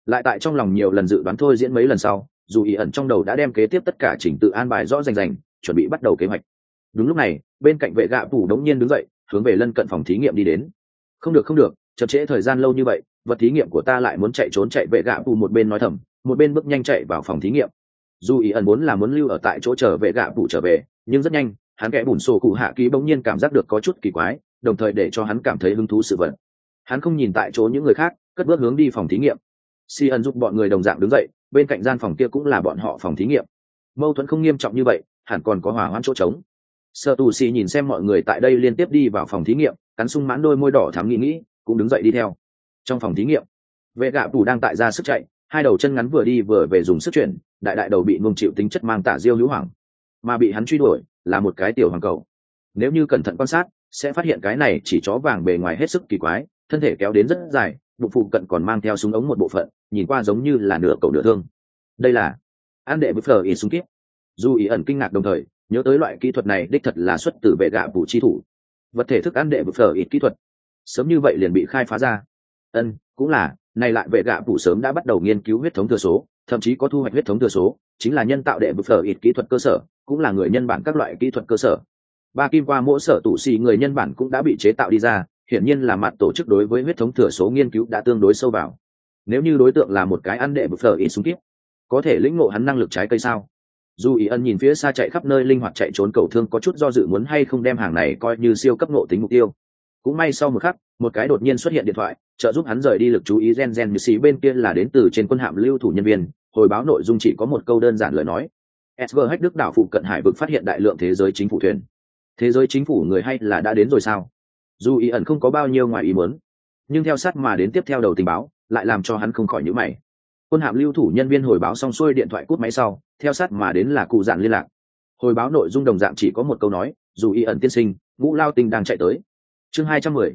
lại tại trong lòng nhiều lần dự đoán thôi diễn mấy lần sau, dù ý ẩn trong đầu đã đem kế tiếp tất cả chỉnh tự an bài rõ rành rành, chuẩn bị bắt đầu kế hoạch. Đúng lúc này, bên cạnh vệ gạ phủ đống nhiên đứng dậy, hướng về lân cận phòng thí nghiệm đi đến. Không được không được, chậm trễ thời gian lâu như vậy, vật thí nghiệm của ta lại muốn chạy trốn. Chạy vệ gạ phủ một bên nói thầm, một bên bước nhanh chạy vào phòng thí nghiệm. Dù ý ẩn muốn lưu ở tại chỗ chờ vệ gạ phủ trở về, nhưng rất nhanh, hắn kẽ bùn sổ cụ hạ ký bỗng nhiên cảm giác được có chút kỳ quái, đồng thời để cho hắn cảm thấy hứng thú sự vật. Hắn không nhìn tại chỗ những người khác, cất bước hướng đi phòng thí nghiệm. Si ẩn giúp bọn người đồng dạng đứng dậy, bên cạnh gian phòng kia cũng là bọn họ phòng thí nghiệm. Mâu thuẫn không nghiêm trọng như vậy, hẳn còn có hòa hoãn chỗ trống. Sở tù xì nhìn xem mọi người tại đây liên tiếp đi vào phòng thí nghiệm, cắn sung mãn đôi môi đỏ thắm nghĩ cũng đứng dậy đi theo. Trong phòng thí nghiệm, vệ gạ tù đang tại ra sức chạy, hai đầu chân ngắn vừa đi vừa về dùng sức chuyển, đại đầu bị nuông chịu tính chất mang tả diêu hữu hoàng, mà bị hắn truy đuổi là một cái tiểu hoàng cầu. Nếu như cẩn thận quan sát sẽ phát hiện cái này chỉ chó vàng bề ngoài hết sức kỳ quái, thân thể kéo đến rất dài, bụng phụ cận còn mang theo súng ống một bộ phận, nhìn qua giống như là nửa cầu nửa thương. Đây là an đệ với phờ in súng kíp. Dù ý ẩn kinh ngạc đồng thời nhớ tới loại kỹ thuật này đích thật là xuất từ vệ gạ phủ chi thủ. Vật thể thức ăn đệ với phờ ít kỹ thuật sớm như vậy liền bị khai phá ra. Cũng là này lại vệ gạ phủ sớm đã bắt đầu nghiên cứu huyết thống thừa số, thậm chí có thu hoạch huyết thống thừa số, chính là nhân tạo đệ với phờ ít kỹ thuật cơ sở, cũng là người nhân bản các loại kỹ thuật cơ sở. Ba kim qua mỗi sở tụ xì người nhân bản cũng đã bị chế tạo đi ra, hiển nhiên là mặt tổ chức đối với huyết thống thừa số nghiên cứu đã tương đối sâu vào. Nếu như đối tượng là một cái ăn đệ bực phở ít súng kíp, có thể lĩnh ngộ hắn năng lực trái cây sao? Dù ý ân nhìn phía xa chạy khắp nơi linh hoạt chạy trốn cầu thương có chút do dự muốn hay không đem hàng này coi như siêu cấp ngộ tính mục tiêu. Cũng may sau một khắc, một cái đột nhiên xuất hiện điện thoại, trợ giúp hắn rời đi lực chú ý. Gen như xí bên kia là đến từ trên quân hạm lưu thủ nhân viên, hồi báo nội dung chỉ có một câu đơn giản lời nói: SG Hách Đức đảo phụ cận hải vực phát hiện đại lượng thế giới chính phủ thuyền. Thế giới chính phủ người hay là đã đến rồi sao? Dù ý ẩn không có bao nhiêu ngoài ý muốn, nhưng theo sát mà đến tiếp theo đầu tình báo lại làm cho hắn không khỏi nhíu mày. Quân hạm lưu thủ nhân viên hồi báo xong xuôi điện thoại cút máy sau, theo sát mà đến là cụ dạn liên lạc. Hồi báo nội dung đồng dạng chỉ có một câu nói: dù ý ẩn tiên sinh, Ngũ Lao Tinh đang chạy tới. chương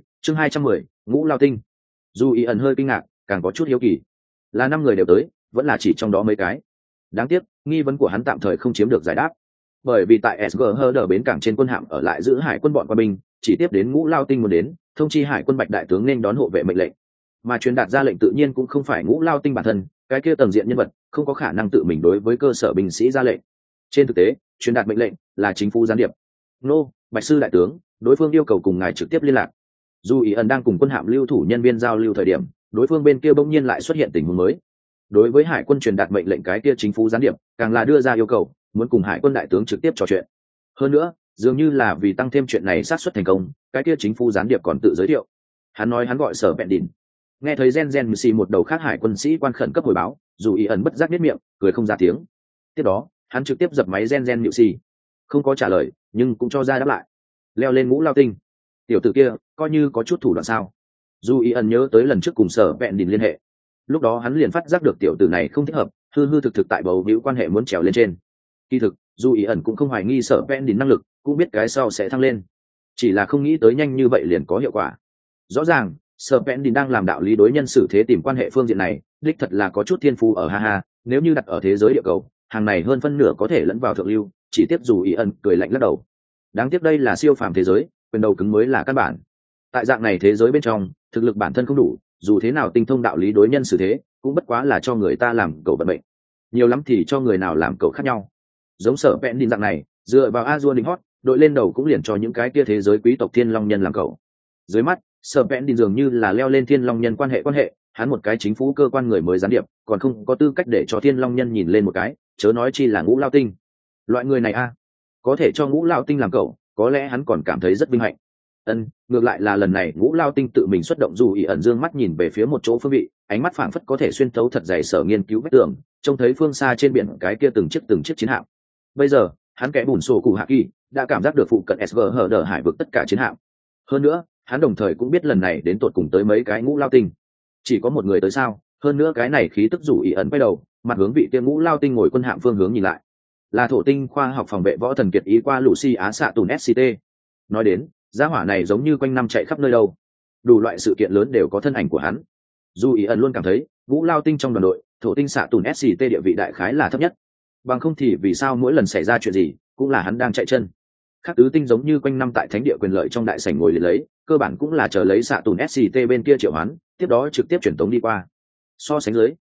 210, Ngũ Lao Tinh. Dù ý ẩn hơi kinh ngạc, càng có chút hiếu kỳ, là 5 người đều tới vẫn là chỉ trong đó mấy cái. Đáng tiếc nghi vấn của hắn tạm thời không chiếm được giải đáp, bởi vì tại SG đờ bến cảng trên quân hạm ở lại giữ hải quân bọn quân binh chỉ tiếp đến Ngũ Lao Tinh muốn đến thông chi hải quân Bạch đại tướng nên đón hộ vệ mệnh lệnh, mà truyền đạt ra lệnh tự nhiên cũng không phải Ngũ Lao Tinh bản thân, cái kia tầng diện nhân vật không có khả năng tự mình đối với cơ sở binh sĩ ra lệnh. Trên thực tế truyền đạt mệnh lệnh là chính phủ gián điệp. Nô Bạch sư đại tướng, đối phương yêu cầu cùng ngài trực tiếp liên lạc. Dù ý ẩn đang cùng quân hạm lưu thủ nhân viên giao lưu thời điểm, đối phương bên kia bỗng nhiên lại xuất hiện tình huống mới. Đối với hải quân truyền đạt mệnh lệnh cái kia chính phủ gián điệp càng là đưa ra yêu cầu muốn cùng hải quân đại tướng trực tiếp trò chuyện. Hơn nữa dường như là vì tăng thêm chuyện này sát xuất thành công, cái kia chính phủ gián điệp còn tự giới thiệu, hắn nói hắn gọi Sở Vẹn Đỉnh. Nghe thấy Gen Mc một đầu khác hải quân sĩ quan khẩn cấp hồi báo, dù ý ẩn bất giác biết miệng cười không ra tiếng. Tiếp đó hắn trực tiếp dập máy Gen Mc, không có trả lời nhưng cũng cho ra đáp lại: leo lên Ngũ Lao Tinh. Tiểu tử kia coi như có chút thủ đoạn sao? Dù ý ẩn nhớ tới lần trước cùng Sở Vẹn Đỉnh liên hệ, lúc đó hắn liền phát giác được tiểu tử này không thích hợp, hư thực tại bầu hữu quan hệ muốn trèo lên trên. Kỳ thực dù ý ẩn cũng không hoài nghi Sở Vẹn Đỉnh năng lực, cũng biết cái sau sẽ thăng lên, chỉ là không nghĩ tới nhanh như vậy liền có hiệu quả. Rõ ràng Sở Vẹn Đỉnh đang làm đạo lý đối nhân xử thế tìm quan hệ phương diện này đích thật là có chút thiên phú ở ha. Nếu như đặt ở thế giới địa cầu, hàng này hơn phân nửa có thể lẫn vào thượng lưu. Chỉ tiếp dù ý ẩn cười lạnh lắc đầu, đáng tiếc đây là siêu phàm thế giới, quyền đầu cứng mới là căn bản. Tại dạng này thế giới bên trong, thực lực bản thân không đủ, dù thế nào tinh thông đạo lý đối nhân xử thế cũng bất quá là cho người ta làm cầu vận mệnh, nhiều lắm thì cho người nào làm cầu khác nhau. Giống Sở Vẹn Đỉnh dạng này dựa vào Azure đỉnh hót đội lên đầu cũng liền cho những cái kia thế giới quý tộc thiên long nhân làm cầu. Dưới mắt Sở Vẹn Đỉnh dường như là leo lên thiên long nhân quan hệ, hắn một cái chính phủ cơ quan người mới gián điệp còn không có tư cách để cho thiên long nhân nhìn lên một cái, chớ nói chi là Ngũ Lao Tinh. Loại người này có thể cho Ngũ Lao Tinh làm cầu, có lẽ hắn còn cảm thấy rất vinh hạnh. Ngược lại là lần này Ngũ Lao Tinh tự mình xuất động. Dù ý ẩn dương mắt nhìn về phía một chỗ phương vị, ánh mắt phảng phất có thể xuyên thấu thật dày sở nghiên cứu vách tường, trông thấy phương xa trên biển cái kia từng chiếc chiến hạm. Bây giờ hắn kẽ bùn sổ cụ hạ kỳ đã cảm giác được phụ cận SG đờ hải vực tất cả chiến hạm. Hơn nữa hắn đồng thời cũng biết lần này đến tột cùng tới mấy cái Ngũ Lao Tinh. Chỉ có một người tới sao? Hơn nữa cái này khí tức. Dù ý ẩn quay đầu mặt hướng vị kia Ngũ Lao Tinh ngồi quân hạm phương hướng nhìn lại, là thổ tinh khoa học phòng vệ võ thần kiệt ý qua Lucy Á xạ tùn SCT. Nói đến gia hỏa này giống như quanh năm chạy khắp nơi đâu, đủ loại sự kiện lớn đều có thân ảnh của hắn. Dù ý ẩn luôn cảm thấy Ngũ Lao Tinh trong đoàn đội thổ tinh xạ tùn SCT địa vị đại khái là thấp nhất, bằng không thì vì sao mỗi lần xảy ra chuyện gì cũng là hắn đang chạy chân. Khác tứ tinh giống như quanh năm tại thánh địa quyền lợi trong đại sảnh ngồi liền lấy, cơ bản cũng là chờ lấy xạ tùn SCT bên kia triệu hoán, tiếp đó trực tiếp chuyển tống đi qua. So sánh dưới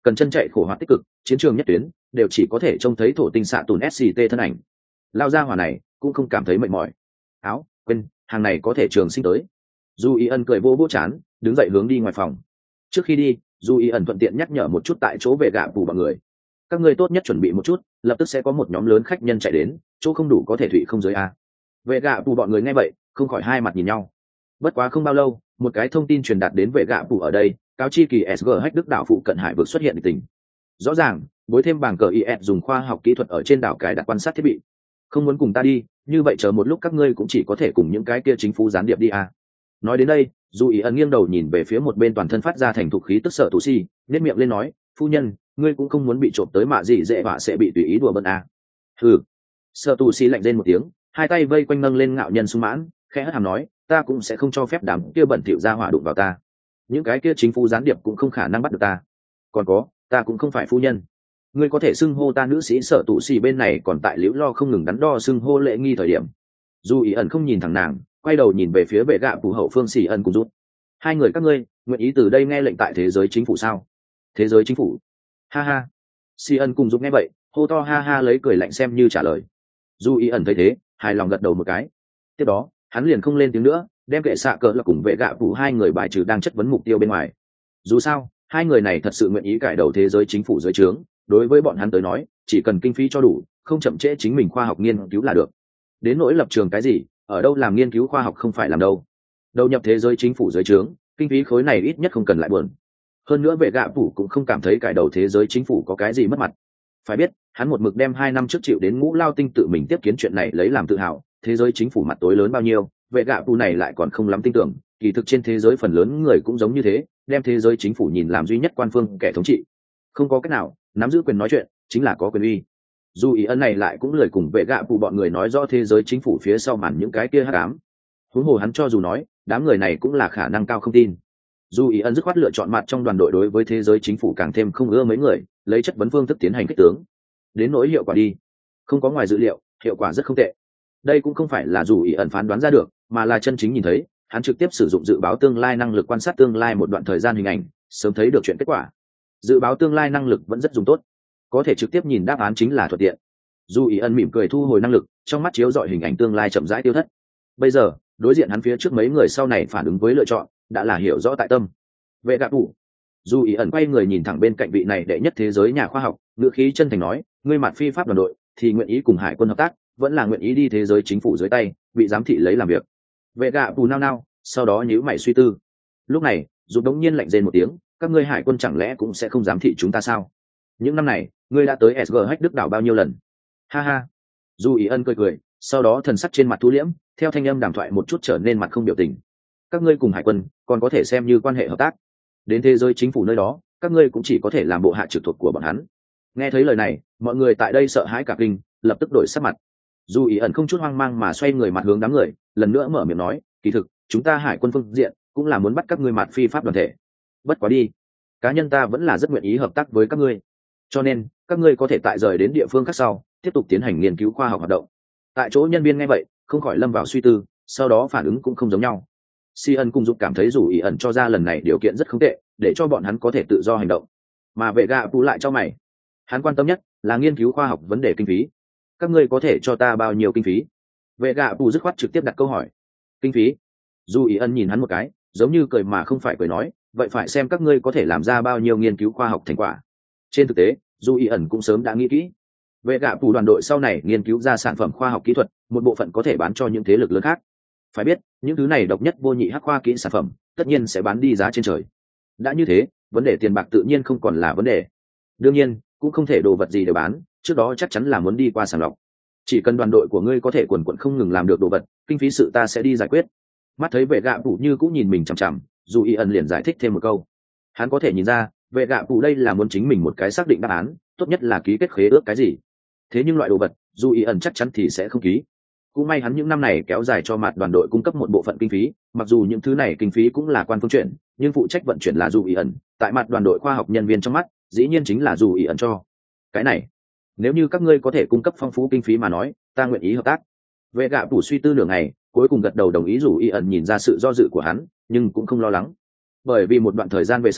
cần chân chạy khổ hoạt tích cực, chiến trường nhất tuyến đều chỉ có thể trông thấy thổ tinh xạ tùn sct thân ảnh. Lao ra hỏa này cũng không cảm thấy mệt mỏi. Áo quên, hàng này có thể trường sinh tới. Du ý ẩn cười vô vô chán, đứng dậy hướng đi ngoài phòng. Trước khi đi, Du ý ẩn thuận tiện nhắc nhở một chút tại chỗ về gạ bù mọi người, các ngươi tốt nhất chuẩn bị một chút, lập tức sẽ có một nhóm lớn khách nhân chạy đến, chỗ không đủ có thể thủy không giới a. Vệ gạ bù bọn người nghe vậy không khỏi hai mặt nhìn nhau. Bất quá không bao lâu, một cái thông tin truyền đạt đến vệ gạ bù ở đây, cáo chi kỳ SG Hack Đức đảo phụ cận hải vực xuất hiện tình. Rõ ràng, bối thêm bảng cờ IS dùng khoa học kỹ thuật ở trên đảo cài đặt quan sát thiết bị. Không muốn cùng ta đi, như vậy chờ một lúc các ngươi cũng chỉ có thể cùng những cái kia chính phủ gián điệp đi a. Nói đến đây, dù ý ẩn nghiêng đầu nhìn về phía một bên toàn thân phát ra thành thục khí tức sợ tù si, nét miệng lên nói, phu nhân, ngươi cũng không muốn bị trộm tới mạ gì dễ họa sẽ bị tùy ý đùa bận à. Ừ. Sợ tù si lạnh lên một tiếng, hai tay vây quanh nâng lên ngạo nhân sung mãn, khẽ hất hàm nói, ta cũng sẽ không cho phép đám kia bẩn thỉu ra hỏa đụng vào ta. Những cái kia chính phủ gián điệp cũng không khả năng bắt được ta. Còn có, ta cũng không phải phu nhân. Ngươi có thể xưng hô ta nữ sĩ sợ tù si bên này còn tại liễu lo không ngừng đắn đo xưng hô lễ nghi thời điểm. Dù ý ẩn không nhìn thẳng nàng, quay đầu nhìn về phía vệ gạ phù hậu phương xì ân cùng rút. Hai người các ngươi nguyện ý từ đây nghe lệnh tại thế giới chính phủ sao? Thế giới chính phủ? Ha ha. Xì ân cùng rút nghe vậy, hô to ha ha lấy cười lạnh xem như trả lời. Dù ý ẩn thấy thế, hài lòng gật đầu một cái. Tiếp đó, hắn liền không lên tiếng nữa, đem kệ xạ cỡ là cùng vệ gạ phù hai người bài trừ đang chất vấn mục tiêu bên ngoài. Dù sao, hai người này thật sự nguyện ý cải đầu thế giới chính phủ dưới trướng, đối với bọn hắn tới nói, chỉ cần kinh phí cho đủ, không chậm trễ chính mình khoa học nghiên cứu là được. Đến nỗi lập trường cái gì, ở đâu làm nghiên cứu khoa học không phải làm đâu. Đầu nhập thế giới chính phủ dưới trướng, kinh phí khối này ít nhất không cần lại buồn. Hơn nữa vệ gạ phủ cũng không cảm thấy cải đầu thế giới chính phủ có cái gì mất mặt. Phải biết, hắn một mực đem 2 năm trước chịu đến Ngũ Lao Tinh tự mình tiếp kiến chuyện này lấy làm tự hào, thế giới chính phủ mặt tối lớn bao nhiêu, vệ gạ phủ này lại còn không lắm tin tưởng, kỳ thực trên thế giới phần lớn người cũng giống như thế, đem thế giới chính phủ nhìn làm duy nhất quan phương kẻ thống trị. Không có cách nào, nắm giữ quyền nói chuyện chính là có quyền uy. Dù ý ân này lại cũng lười cùng vệ gạ phụ bọn người nói rõ thế giới chính phủ phía sau màn những cái kia hắc ám. Huống hồ hắn cho dù nói, đám người này cũng là khả năng cao không tin. Dù ý ân dứt khoát lựa chọn mặt trong đoàn đội đối với thế giới chính phủ càng thêm không ưa mấy người, lấy chất vấn phương thức tiến hành kích tướng. Đến nỗi hiệu quả đi, không có ngoài dữ liệu, hiệu quả rất không tệ. Đây cũng không phải là dù ý ẩn phán đoán ra được, mà là chân chính nhìn thấy, hắn trực tiếp sử dụng dự báo tương lai năng lực quan sát tương lai một đoạn thời gian hình ảnh, sớm thấy được chuyện kết quả. Dự báo tương lai năng lực vẫn rất dùng tốt, có thể trực tiếp nhìn đáp án chính là thuận tiện. Dù ý ân mỉm cười thu hồi năng lực, trong mắt chiếu dọi hình ảnh tương lai chậm rãi tiêu thất. Bây giờ đối diện hắn phía trước mấy người sau này phản ứng với lựa chọn đã là hiểu rõ tại tâm. Vệ gạ thủ. Dù ý ẩn quay người nhìn thẳng bên cạnh vị này đệ nhất thế giới nhà khoa học, ngữ khí chân thành nói, ngươi mặt phi pháp đoàn đội thì nguyện ý cùng hải quân hợp tác, vẫn là nguyện ý đi thế giới chính phủ dưới tay bị giám thị lấy làm việc. Vệ gạ thủ nao nao, sau đó nhíu mày suy tư. Lúc này dù đống nhiên lạnh rên một tiếng, các ngươi hải quân chẳng lẽ cũng sẽ không giám thị chúng ta sao? Những năm này ngươi đã tới SG Hack Đức đảo bao nhiêu lần? Ha ha. Dù ý ân cười cười, sau đó thần sắc trên mặt thu liễm, theo thanh âm đàm thoại một chút trở nên mặt không biểu tình. Các ngươi cùng hải quân còn có thể xem như quan hệ hợp tác, đến thế giới chính phủ nơi đó các ngươi cũng chỉ có thể làm bộ hạ trực thuộc của bọn hắn. Nghe thấy lời này, mọi người tại đây sợ hãi cả kinh, lập tức đổi sắc mặt. Dù ý ẩn không chút hoang mang mà xoay người mặt hướng đám người, lần nữa mở miệng nói, kỳ thực chúng ta hải quân phương diện cũng là muốn bắt các ngươi mặt phi pháp đoàn thể. Bất quá đi, cá nhân ta vẫn là rất nguyện ý hợp tác với các ngươi, cho nên các ngươi có thể tại rời đến địa phương khác sau tiếp tục tiến hành nghiên cứu khoa học hoạt động. Tại chỗ nhân viên nghe vậy không khỏi lâm vào suy tư, sau đó phản ứng cũng không giống nhau. Si ân cung dục cảm thấy dù ý ẩn cho ra lần này điều kiện rất không tệ, để cho bọn hắn có thể tự do hành động. Mà vệ gạ phụ lại cho mày, hắn quan tâm nhất là nghiên cứu khoa học vấn đề kinh phí. Các ngươi có thể cho ta bao nhiêu kinh phí? Vệ gạ phụ dứt khoát trực tiếp đặt câu hỏi. Kinh phí? Dù ý ân nhìn hắn một cái, giống như cười mà không phải cười nói, vậy phải xem các ngươi có thể làm ra bao nhiêu nghiên cứu khoa học thành quả. Trên thực tế, dù ý ẩn cũng sớm đã nghĩ kỹ. Vệ gạ phụ đoàn đội sau này nghiên cứu ra sản phẩm khoa học kỹ thuật, một bộ phận có thể bán cho những thế lực lớn khác. Phải biết, những thứ này độc nhất vô nhị hắc khoa kỹ sản phẩm, tất nhiên sẽ bán đi giá trên trời. Đã như thế, vấn đề tiền bạc tự nhiên không còn là vấn đề. Đương nhiên, cũng không thể đồ vật gì để bán, trước đó chắc chắn là muốn đi qua sàng lọc. Chỉ cần đoàn đội của ngươi có thể quần quật không ngừng làm được đồ vật, kinh phí sự ta sẽ đi giải quyết. Mắt thấy vệ gạ phụ như cũng nhìn mình chằm chằm, dù ý ẩn liền giải thích thêm một câu. Hắn có thể nhìn ra, vệ gạ phụ đây là muốn chính mình một cái xác định đáp án, tốt nhất là ký kết khế ước cái gì. Thế nhưng loại đồ vật, dù ý ẩn chắc chắn thì sẽ không ký. Cũng may hắn những năm này kéo dài cho mặt đoàn đội cung cấp một bộ phận kinh phí, mặc dù những thứ này kinh phí cũng là quan phương chuyện, nhưng phụ trách vận chuyển là dù ý ẩn, tại mặt đoàn đội khoa học nhân viên trong mắt, dĩ nhiên chính là dù ý ẩn cho. Cái này, nếu như các ngươi có thể cung cấp phong phú kinh phí mà nói, ta nguyện ý hợp tác. Vệ gạ phủ suy tư nửa ngày, cuối cùng gật đầu đồng ý, dù ý ẩn nhìn ra sự do dự của hắn, nhưng cũng không lo lắng. Bởi vì một đoạn thời gian về sau,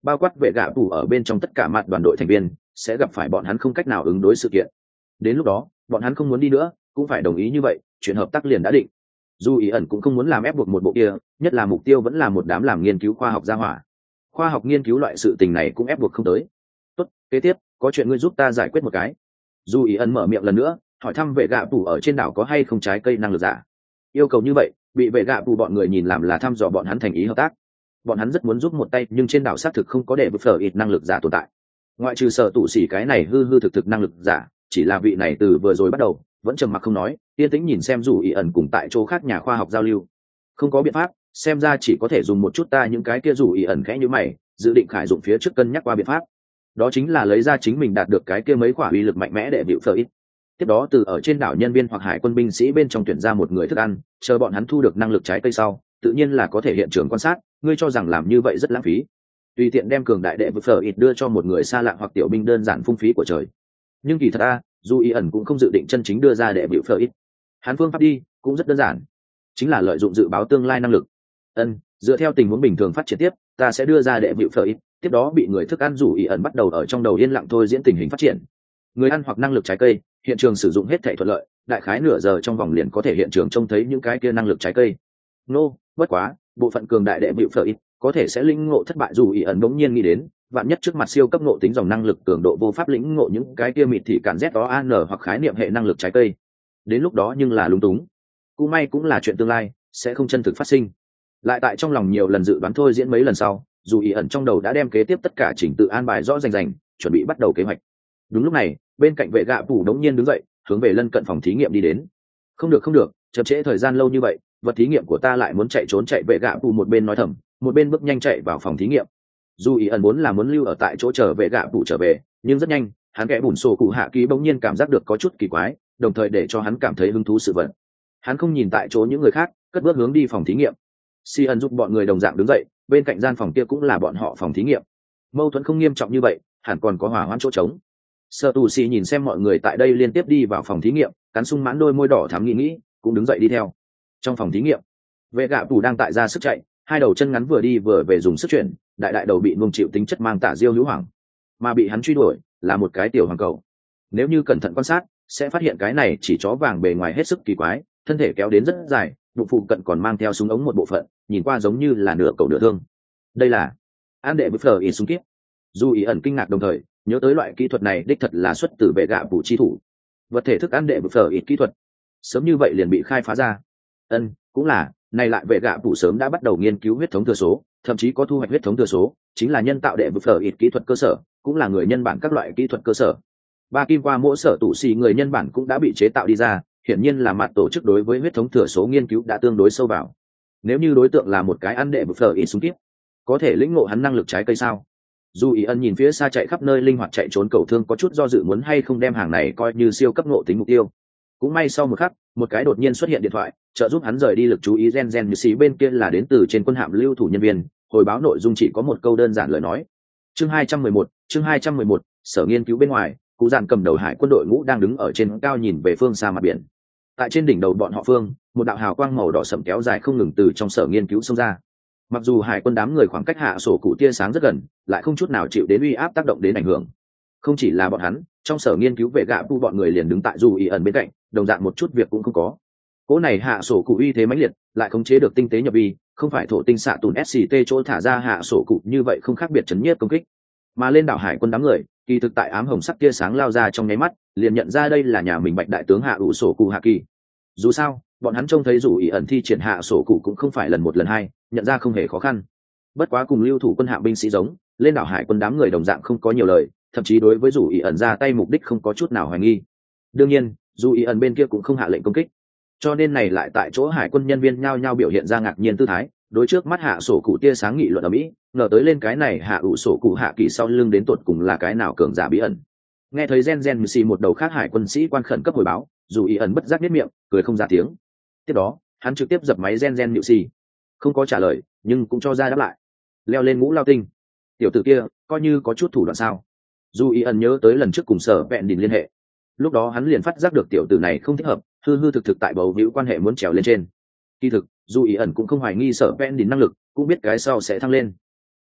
bao quát vệ gạ phủ ở bên trong tất cả mặt đoàn đội thành viên sẽ gặp phải bọn hắn không cách nào ứng đối sự kiện. Đến lúc đó bọn hắn không muốn đi nữa cũng phải đồng ý như vậy, chuyện hợp tác liền đã định. Dù ý ẩn cũng không muốn làm ép buộc một bộ kia, nhất là mục tiêu vẫn là một đám làm nghiên cứu khoa học gia hỏa. Khoa học nghiên cứu loại sự tình này cũng ép buộc không tới. Tốt, kế tiếp có chuyện ngươi giúp ta giải quyết một cái. Dù ý ẩn mở miệng lần nữa, hỏi thăm vệ gạ phủ ở trên đảo có hay không trái cây năng lực giả. Yêu cầu như vậy bị vệ gạ phủ bọn người nhìn làm là thăm dò bọn hắn thành ý hợp tác. Bọn hắn rất muốn giúp một tay, nhưng trên đảo xác thực không có để bức phở ít năng lực giả tồn tại. Ngoại trừ sở tụ xỉ cái này hư hư thực thực năng lực giả, chỉ là vị này từ vừa rồi bắt đầu vẫn trầm mặc không nói, yên tĩnh nhìn xem dù ý ẩn cùng tại chỗ khác nhà khoa học giao lưu. Không có biện pháp, xem ra chỉ có thể dùng một chút ta những cái kia dù ý ẩn khẽ như mày, dự định khải dụng phía trước cân nhắc qua biện pháp. Đó chính là lấy ra chính mình đạt được cái kia mấy quả uy lực mạnh mẽ để bịu phở ít. Tiếp đó từ ở trên đảo nhân viên hoặc hải quân binh sĩ bên trong tuyển ra một người thức ăn, chờ bọn hắn thu được năng lực trái cây sau, tự nhiên là có thể hiện trường quan sát. Ngươi cho rằng làm như vậy rất lãng phí? Tùy tiện đem cường đại đệ vực phở ít đưa cho một người xa lạ hoặc tiểu binh đơn giản phung phí của trời. Nhưng kỳ thật dù ý ẩn cũng không dự định chân chính đưa ra đệ vực phở ít. Hắn phương pháp đi cũng rất đơn giản, chính là lợi dụng dự báo tương lai năng lực. Dựa theo tình huống bình thường phát triển tiếp, ta sẽ đưa ra đệ vực phở ít, tiếp đó bị người thức ăn dù ý ẩn bắt đầu ở trong đầu yên lặng thôi diễn tình hình phát triển. Người ăn hoặc năng lực trái cây, hiện trường sử dụng hết thể thuận lợi, đại khái nửa giờ trong vòng liền có thể hiện trường trông thấy những cái kia năng lực trái cây. Bất quá bộ phận cường đại đệ bịu phở ít có thể sẽ linh ngộ thất bại. Dù ý ẩn bỗng nhiên nghĩ đến vạn nhất trước mặt siêu cấp ngộ tính dòng năng lực cường độ vô pháp lĩnh ngộ những cái kia mịt thị cản ZOAN hoặc khái niệm hệ năng lực trái cây, đến lúc đó nhưng là lúng túng. Cú may cũng là chuyện tương lai, sẽ không chân thực phát sinh. Lại tại trong lòng nhiều lần dự đoán thôi diễn mấy lần sau, dù ý ẩn trong đầu đã đem kế tiếp tất cả chỉnh tự an bài rõ rành rành, chuẩn bị bắt đầu kế hoạch. Đúng lúc này bên cạnh vệ gạ phủ đống nhiên đứng dậy, hướng về lân cận phòng thí nghiệm đi đến. Không được, chậm trễ thời gian lâu như vậy, vật thí nghiệm của ta lại muốn chạy trốn. Chạy vệ gạ phủ một bên nói thầm, một bên bước nhanh chạy vào phòng thí nghiệm. Dù ý ẩn muốn lưu ở tại chỗ chờ vệ gạ phủ trở về, nhưng rất nhanh hắn kẽ bùn sổ cụ hạ ký bỗng nhiên cảm giác được có chút kỳ quái, đồng thời để cho hắn cảm thấy hứng thú sự vật. Hắn không nhìn tại chỗ những người khác, cất bước hướng đi phòng thí nghiệm. Si ẩn giúp bọn người đồng dạng đứng dậy, bên cạnh gian phòng kia cũng là bọn họ phòng thí nghiệm. Mâu thuẫn không nghiêm trọng như vậy, hẳn còn có hỏa hoãn chỗ trống. Sở tù xì nhìn xem mọi người tại đây liên tiếp đi vào phòng thí nghiệm, cắn sung mãn đôi môi đỏ thắm nghĩ, cũng đứng dậy đi theo. Trong phòng thí nghiệm, vệ gạ phủ đang tại ra sức chạy, hai đầu chân ngắn vừa đi vừa về dùng sức chuyển, đại đầu bị nuông chịu tính chất mang tả diêu hữu hoàng, mà bị hắn truy đuổi là một cái tiểu hoàng cầu. Nếu như cẩn thận quan sát sẽ phát hiện cái này chỉ chó vàng bề ngoài hết sức kỳ quái, thân thể kéo đến rất dài, bụng phụ cận còn mang theo súng ống một bộ phận, nhìn qua giống như là nửa cầu nửa thương. Đây là an đệ bức phở ý súng kíp. Dù ý ẩn kinh ngạc đồng thời nhớ tới loại kỹ thuật này đích thật là xuất từ vệ gạ phủ chi thủ. Vật thể thức ăn đệ bức phở ít kỹ thuật sớm như vậy liền bị khai phá ra. Cũng là này lại vệ gạ phủ sớm đã bắt đầu nghiên cứu huyết thống thừa số, thậm chí có thu hoạch huyết thống thừa số, chính là nhân tạo đệ bức phở ít kỹ thuật cơ sở, cũng là người nhân bản các loại kỹ thuật cơ sở. Ba kim qua mỗi sở tụ xì người nhân bản cũng đã bị chế tạo đi ra, hiển nhiên là mặt tổ chức đối với huyết thống thừa số nghiên cứu đã tương đối sâu vào. Nếu như đối tượng là một cái ăn đệ bức phở ít súng kíp, có thể lĩnh ngộ hắn năng lực trái cây sao? Dù ý ân nhìn phía xa chạy khắp nơi linh hoạt chạy trốn cầu thương có chút do dự muốn hay không đem hàng này coi như siêu cấp ngộ tính mục tiêu. Cũng may sau một khắc, một cái đột nhiên xuất hiện điện thoại, trợ giúp hắn rời đi lực chú ý. Gen như xí bên kia là đến từ trên quân hạm lưu thủ nhân viên, hồi báo nội dung chỉ có một câu đơn giản lời nói. Chương 211, sở nghiên cứu bên ngoài, cụ dàn cầm đầu hải quân đội ngũ đang đứng ở trên cao nhìn về phương xa mặt biển. Tại trên đỉnh đầu bọn họ phương, một đạo hào quang màu đỏ sẫm kéo dài không ngừng từ trong sở nghiên cứu xông ra. Mặc dù hải quân đám người khoảng cách hạ sổ cụ tia sáng rất gần, lại không chút nào chịu đến uy áp tác động đến ảnh hưởng. Không chỉ là bọn hắn, trong sở nghiên cứu vệ gạ pu bọn người liền đứng tại dù ý ẩn bên cạnh, đồng dạng một chút việc cũng không có. Cỗ này hạ sổ cụ uy thế mãnh liệt, lại khống chế được tinh tế nhập vi, không phải thổ tinh xạ tùn SCT chỗ thả ra hạ sổ cụ như vậy không khác biệt chấn nhiếp công kích. Mà lên đảo hải quân đám người, kỳ thực tại ám hồng sắc tia sáng lao ra trong nháy mắt, liền nhận ra đây là nhà mình Bạch đại tướng hạ ủ sổ cụ hạ kỳ. Dù sao, bọn hắn trông thấy dù ý ẩn thi triển hạ sổ cụ cũng không phải lần một lần hai, nhận ra không hề khó khăn. Bất quá cùng lưu thủ quân hạm binh sĩ giống, lên đảo hải quân đám người đồng dạng không có nhiều lời, thậm chí đối với dù ý ẩn ra tay mục đích không có chút nào hoài nghi. Đương nhiên dù ý ẩn bên kia cũng không hạ lệnh công kích, cho nên này lại tại chỗ hải quân nhân viên nhao nhao biểu hiện ra ngạc nhiên tư thái, đối trước mắt hạ sổ cụ tia sáng nghị luận ở mỹ, ngờ tới lên cái này hạ ủ sổ cụ hạ kỳ sau lưng đến tột cùng là cái nào cường giả bí ẩn. Nghe thấy gen mc một đầu khác hải quân sĩ quan khẩn cấp hồi báo, dù ý ẩn bất giác biết miệng cười không ra tiếng. Tiếp đó hắn trực tiếp dập máy gen mc, không có trả lời nhưng cũng cho ra đáp lại. Leo lên ngũ lao tinh, tiểu tử kia coi như có chút thủ đoạn sao? Dù ý ẩn nhớ tới lần trước cùng sở vẹn đình liên hệ, lúc đó hắn liền phát giác được tiểu tử này không thích hợp, hư thực tại bầu hữu quan hệ muốn trèo lên trên. Kỳ thực dù ý ẩn cũng không hoài nghi sở vẹn đình năng lực, cũng biết cái sau sẽ thăng lên.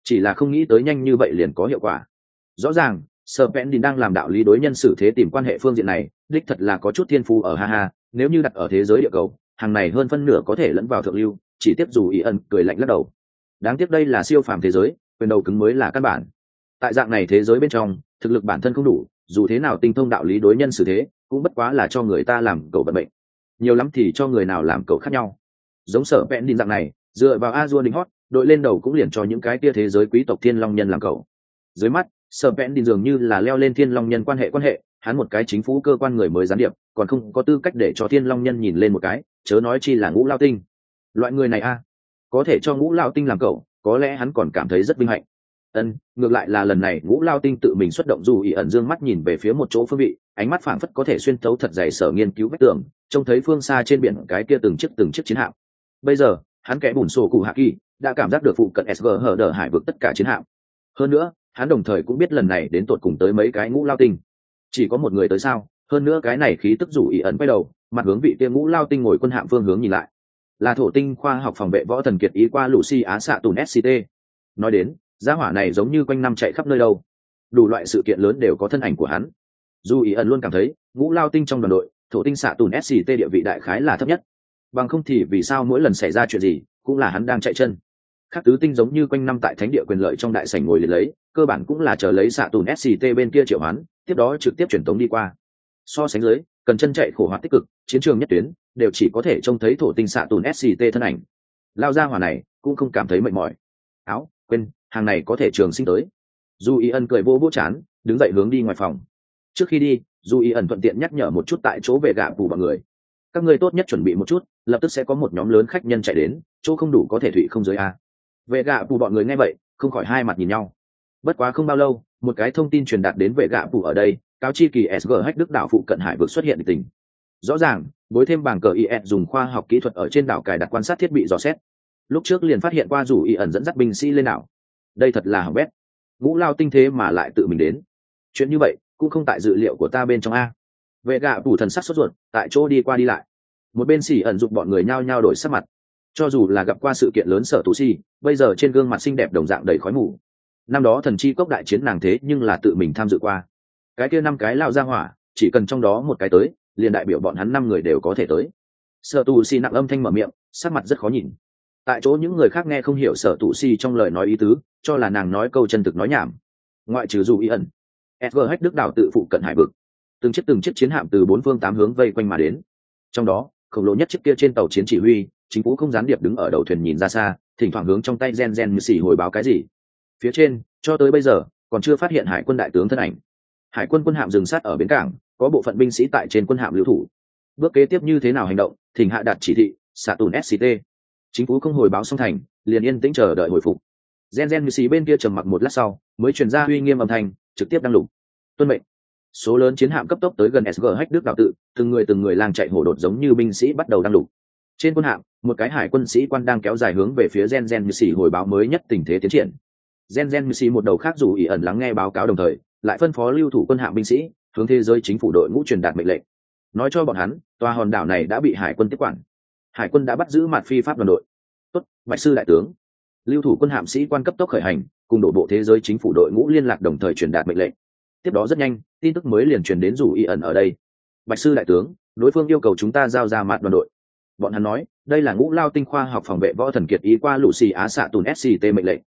chỉ là không nghĩ tới nhanh như vậy liền có hiệu quả. Rõ ràng sở vẹn đình đang làm đạo lý đối nhân xử thế tìm quan hệ phương diện này đích thật là có chút thiên phú ở, ha ha. Nếu như đặt ở thế giới địa cầu, hàng này hơn phân nửa có thể lẫn vào thượng lưu, chỉ tiếp dù ý ẩn cười lạnh lắc đầu. Đáng tiếc đây là siêu phàm thế giới, quyền đầu cứng mới là căn bản. Tại dạng này thế giới bên trong, thực lực bản thân không đủ, dù thế nào tinh thông đạo lý đối nhân xử thế cũng bất quá là cho người ta làm cầu vận mệnh, nhiều lắm thì cho người nào làm cầu khác nhau. Giống sở vẹn đình dạng này dựa vào Azure đỉnh hót, đội lên đầu cũng liền cho những cái kia thế giới quý tộc thiên long nhân làm cầu. Dưới mắt sở vẹn đình dường như là leo lên thiên long nhân quan hệ, hắn một cái chính phủ cơ quan người mới gián điệp còn không có tư cách để cho thiên long nhân nhìn lên một cái, chớ nói chi là ngũ lao tinh. Loại người này có thể cho ngũ lao tinh làm cậu, có lẽ hắn còn cảm thấy rất vinh hạnh. Ngược lại là lần này ngũ lao tinh tự mình xuất động, dù ý ẩn dương mắt nhìn về phía một chỗ phương vị, ánh mắt phảng phất có thể xuyên thấu thật dày sở nghiên cứu vách tường, trông thấy phương xa trên biển cái kia từng chiếc chiến hạm. Bây giờ hắn kẽ bùn sổ cụ hạ kỳ đã cảm giác được phụ cận SG hở đờ hải vực tất cả chiến hạm. Hơn nữa hắn đồng thời cũng biết lần này đến tột cùng tới mấy cái ngũ lao tinh. Chỉ có một người tới sao? Hơn nữa cái này khí tức rủ ý ẩn quay đầu, mặt hướng vị kia ngũ lao tinh ngồi quân hạm phương hướng nhìn lại, là thổ tinh khoa học phòng vệ võ thần kiệt ý qua Lucy Á xạ tùn SCT. Nói đến gia hỏa này giống như quanh năm chạy khắp nơi đâu, đủ loại sự kiện lớn đều có thân ảnh của hắn. Dù ý ẩn luôn cảm thấy ngũ lao tinh trong đoàn đội, thổ tinh xạ tùn SCT địa vị đại khái là thấp nhất, bằng không thì vì sao mỗi lần xảy ra chuyện gì cũng là hắn đang chạy chân. Các tứ tinh giống như quanh năm tại thánh địa quyền lợi trong đại sảnh ngồi liệt lấy, cơ bản cũng là chờ lấy xạ tùn SCT bên kia triệu hoán, tiếp đó trực tiếp truyền tống đi qua. So sánh dưới, cần chân chạy khổ hoạt tích cực, chiến trường nhất tuyến đều chỉ có thể trông thấy thổ tinh xạ tùn SCT thân ảnh. Lao ra hỏa này cũng không cảm thấy mệt mỏi. Quên, hàng này có thể trường sinh tới. Du ý ẩn cười vô vô chán, đứng dậy hướng đi ngoài phòng. Trước khi đi, Du ý ẩn thuận tiện nhắc nhở một chút tại chỗ về gạ bù bọn người. Các người tốt nhất chuẩn bị một chút, lập tức sẽ có một nhóm lớn khách nhân chạy đến, chỗ không đủ có thể thụy không dưới a. Vệ gạ bù bọn người nghe vậy không khỏi hai mặt nhìn nhau. Bất quá không bao lâu, một cái thông tin truyền đạt đến vệ gạ bù ở đây, cáo chi kỳ SG Hack Đức đảo phụ cận hải vực xuất hiện địch tình. Rõ ràng bối thêm bảng cờ IS dùng khoa học kỹ thuật ở trên đảo cài đặt quan sát thiết bị dò xét, lúc trước liền phát hiện qua dù y ẩn dẫn dắt binh sĩ lên đảo. Đây thật là hỏng bét, ngũ lao tinh thế mà lại tự mình đến, chuyện như vậy cũng không tại dự liệu của ta bên trong a. Vệ gạ bù thần sắc sốt ruột, tại chỗ đi qua đi lại. Một bên xỉ ẩn dục bọn người nhao nhao đổi sắc mặt. Cho dù là gặp qua sự kiện lớn sở tú si, bây giờ trên gương mặt xinh đẹp đồng dạng đầy khói mù. Năm đó thần chi cốc đại chiến nàng thế nhưng là tự mình tham dự qua. Cái kia 5 cái lao ra hỏa, chỉ cần trong đó một cái tới, liền đại biểu bọn hắn 5 người đều có thể tới. Sở tú si nặng âm thanh mở miệng, sắc mặt rất khó nhìn. Tại chỗ những người khác nghe không hiểu sở tú si trong lời nói ý tứ, cho là nàng nói câu chân thực nói nhảm. Ngoại trừ dù ý ẩn, SG Hack Đức đảo tự phụ cận hải vực, từng chiếc chiến hạm từ 4 phương 8 hướng vây quanh mà đến. Trong đó khổng lồ nhất chiếc kia trên tàu chiến chỉ huy, chính phủ không gián điệp đứng ở đầu thuyền nhìn ra xa, thỉnh thoảng hướng trong tay gen như xì hồi báo cái gì. Phía trên cho tới bây giờ còn chưa phát hiện hải quân đại tướng thân ảnh. Hải quân quân hạm dừng sát ở bến cảng, có bộ phận binh sĩ tại trên quân hạm lưu thủ. Bước kế tiếp như thế nào hành động, thỉnh hạ đạt chỉ thị, xạ tùn SCT. Chính phủ không hồi báo xong thành, liền yên tĩnh chờ đợi hồi phục. Gen như xì bên kia trầm mặc một lát sau, mới truyền ra uy nghiêm âm thanh, trực tiếp đăng lục. Tuân mệnh. Số lớn chiến hạm cấp tốc tới gần SG Hack Đức đảo tự, từng người lang chạy hổ đột giống như binh sĩ bắt đầu đăng lục. Trên quân hạm, một cái hải quân sĩ quan đang kéo dài hướng về phía Gen như xì hồi báo mới nhất tình thế tiến triển. Gen như xì một đầu khác dù ý ẩn lắng nghe báo cáo đồng thời, lại phân phó lưu thủ quân hạm binh sĩ hướng thế giới chính phủ đội ngũ truyền đạt mệnh lệnh, nói cho bọn hắn tòa hòn đảo này đã bị hải quân tiếp quản, hải quân đã bắt giữ mạt phi pháp đoàn đội. Tốt, bạch sư đại tướng. Lưu thủ quân hạm sĩ quan cấp tốc khởi hành, cùng đổ bộ thế giới chính phủ đội ngũ liên lạc đồng thời truyền đạt mệnh lệnh. Tiếp đó rất nhanh, tin tức mới liền truyền đến dù ý ẩn ở đây. Bạch sư đại tướng, đối phương yêu cầu chúng ta giao ra mạt đoàn đội. Bọn hắn nói đây là ngũ lao tinh khoa học phòng vệ võ thần kiệt ý qua Lucy Á xạ tùn SCT mệnh lệnh.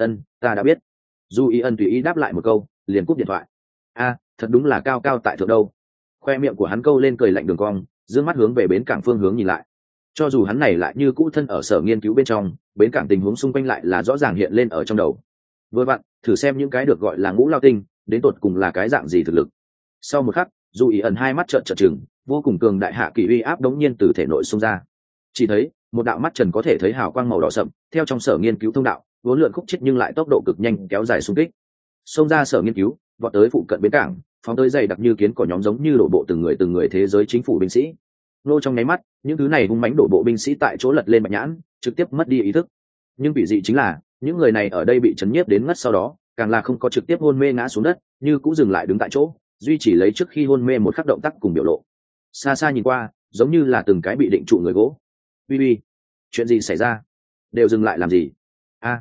Ta đã biết. Dù ý ẩn tùy ý đáp lại một câu, liền cúp điện thoại. Thật đúng là cao cao tại thượng đâu. Khoe miệng của hắn câu lên cười lạnh đường cong, dương mắt hướng về bến cảng phương hướng nhìn lại. Cho dù hắn này lại như cũ thân ở sở nghiên cứu bên trong, bến cảng tình huống xung quanh lại là rõ ràng hiện lên ở trong đầu. Vừa vặn thử xem những cái được gọi là ngũ lao tinh đến tột cùng là cái dạng gì thực lực. Sau một khắc, dù ý ẩn hai mắt trợn trừng, vô cùng cường đại hạ kỳ uy áp đống nhiên từ thể nội xông ra. Chỉ thấy một đạo mắt trần có thể thấy hào quang màu đỏ sậm theo trong sở nghiên cứu thông đạo vốn lượn khúc chết nhưng lại tốc độ cực nhanh kéo dài xung kích, xông ra sở nghiên cứu, vọt tới phụ cận bến cảng, phóng tới dày đặc như kiến cỏ nhóm giống như đổ bộ từng người thế giới chính phủ binh sĩ. Nô trong nháy mắt, những thứ này hung mãnh đổ bộ binh sĩ tại chỗ lật lên bạch nhãn, trực tiếp mất đi ý thức. Nhưng bị dị chính là những người này ở đây bị chấn nhiếp đến ngất sau đó, càng là không có trực tiếp hôn mê ngã xuống đất, như cũng dừng lại đứng tại chỗ, duy chỉ lấy trước khi hôn mê một khắc động tác cùng biểu lộ. Xa xa nhìn qua, giống như là từng cái bị định trụ người gỗ. Uy, chuyện gì xảy ra? Đều dừng lại làm gì?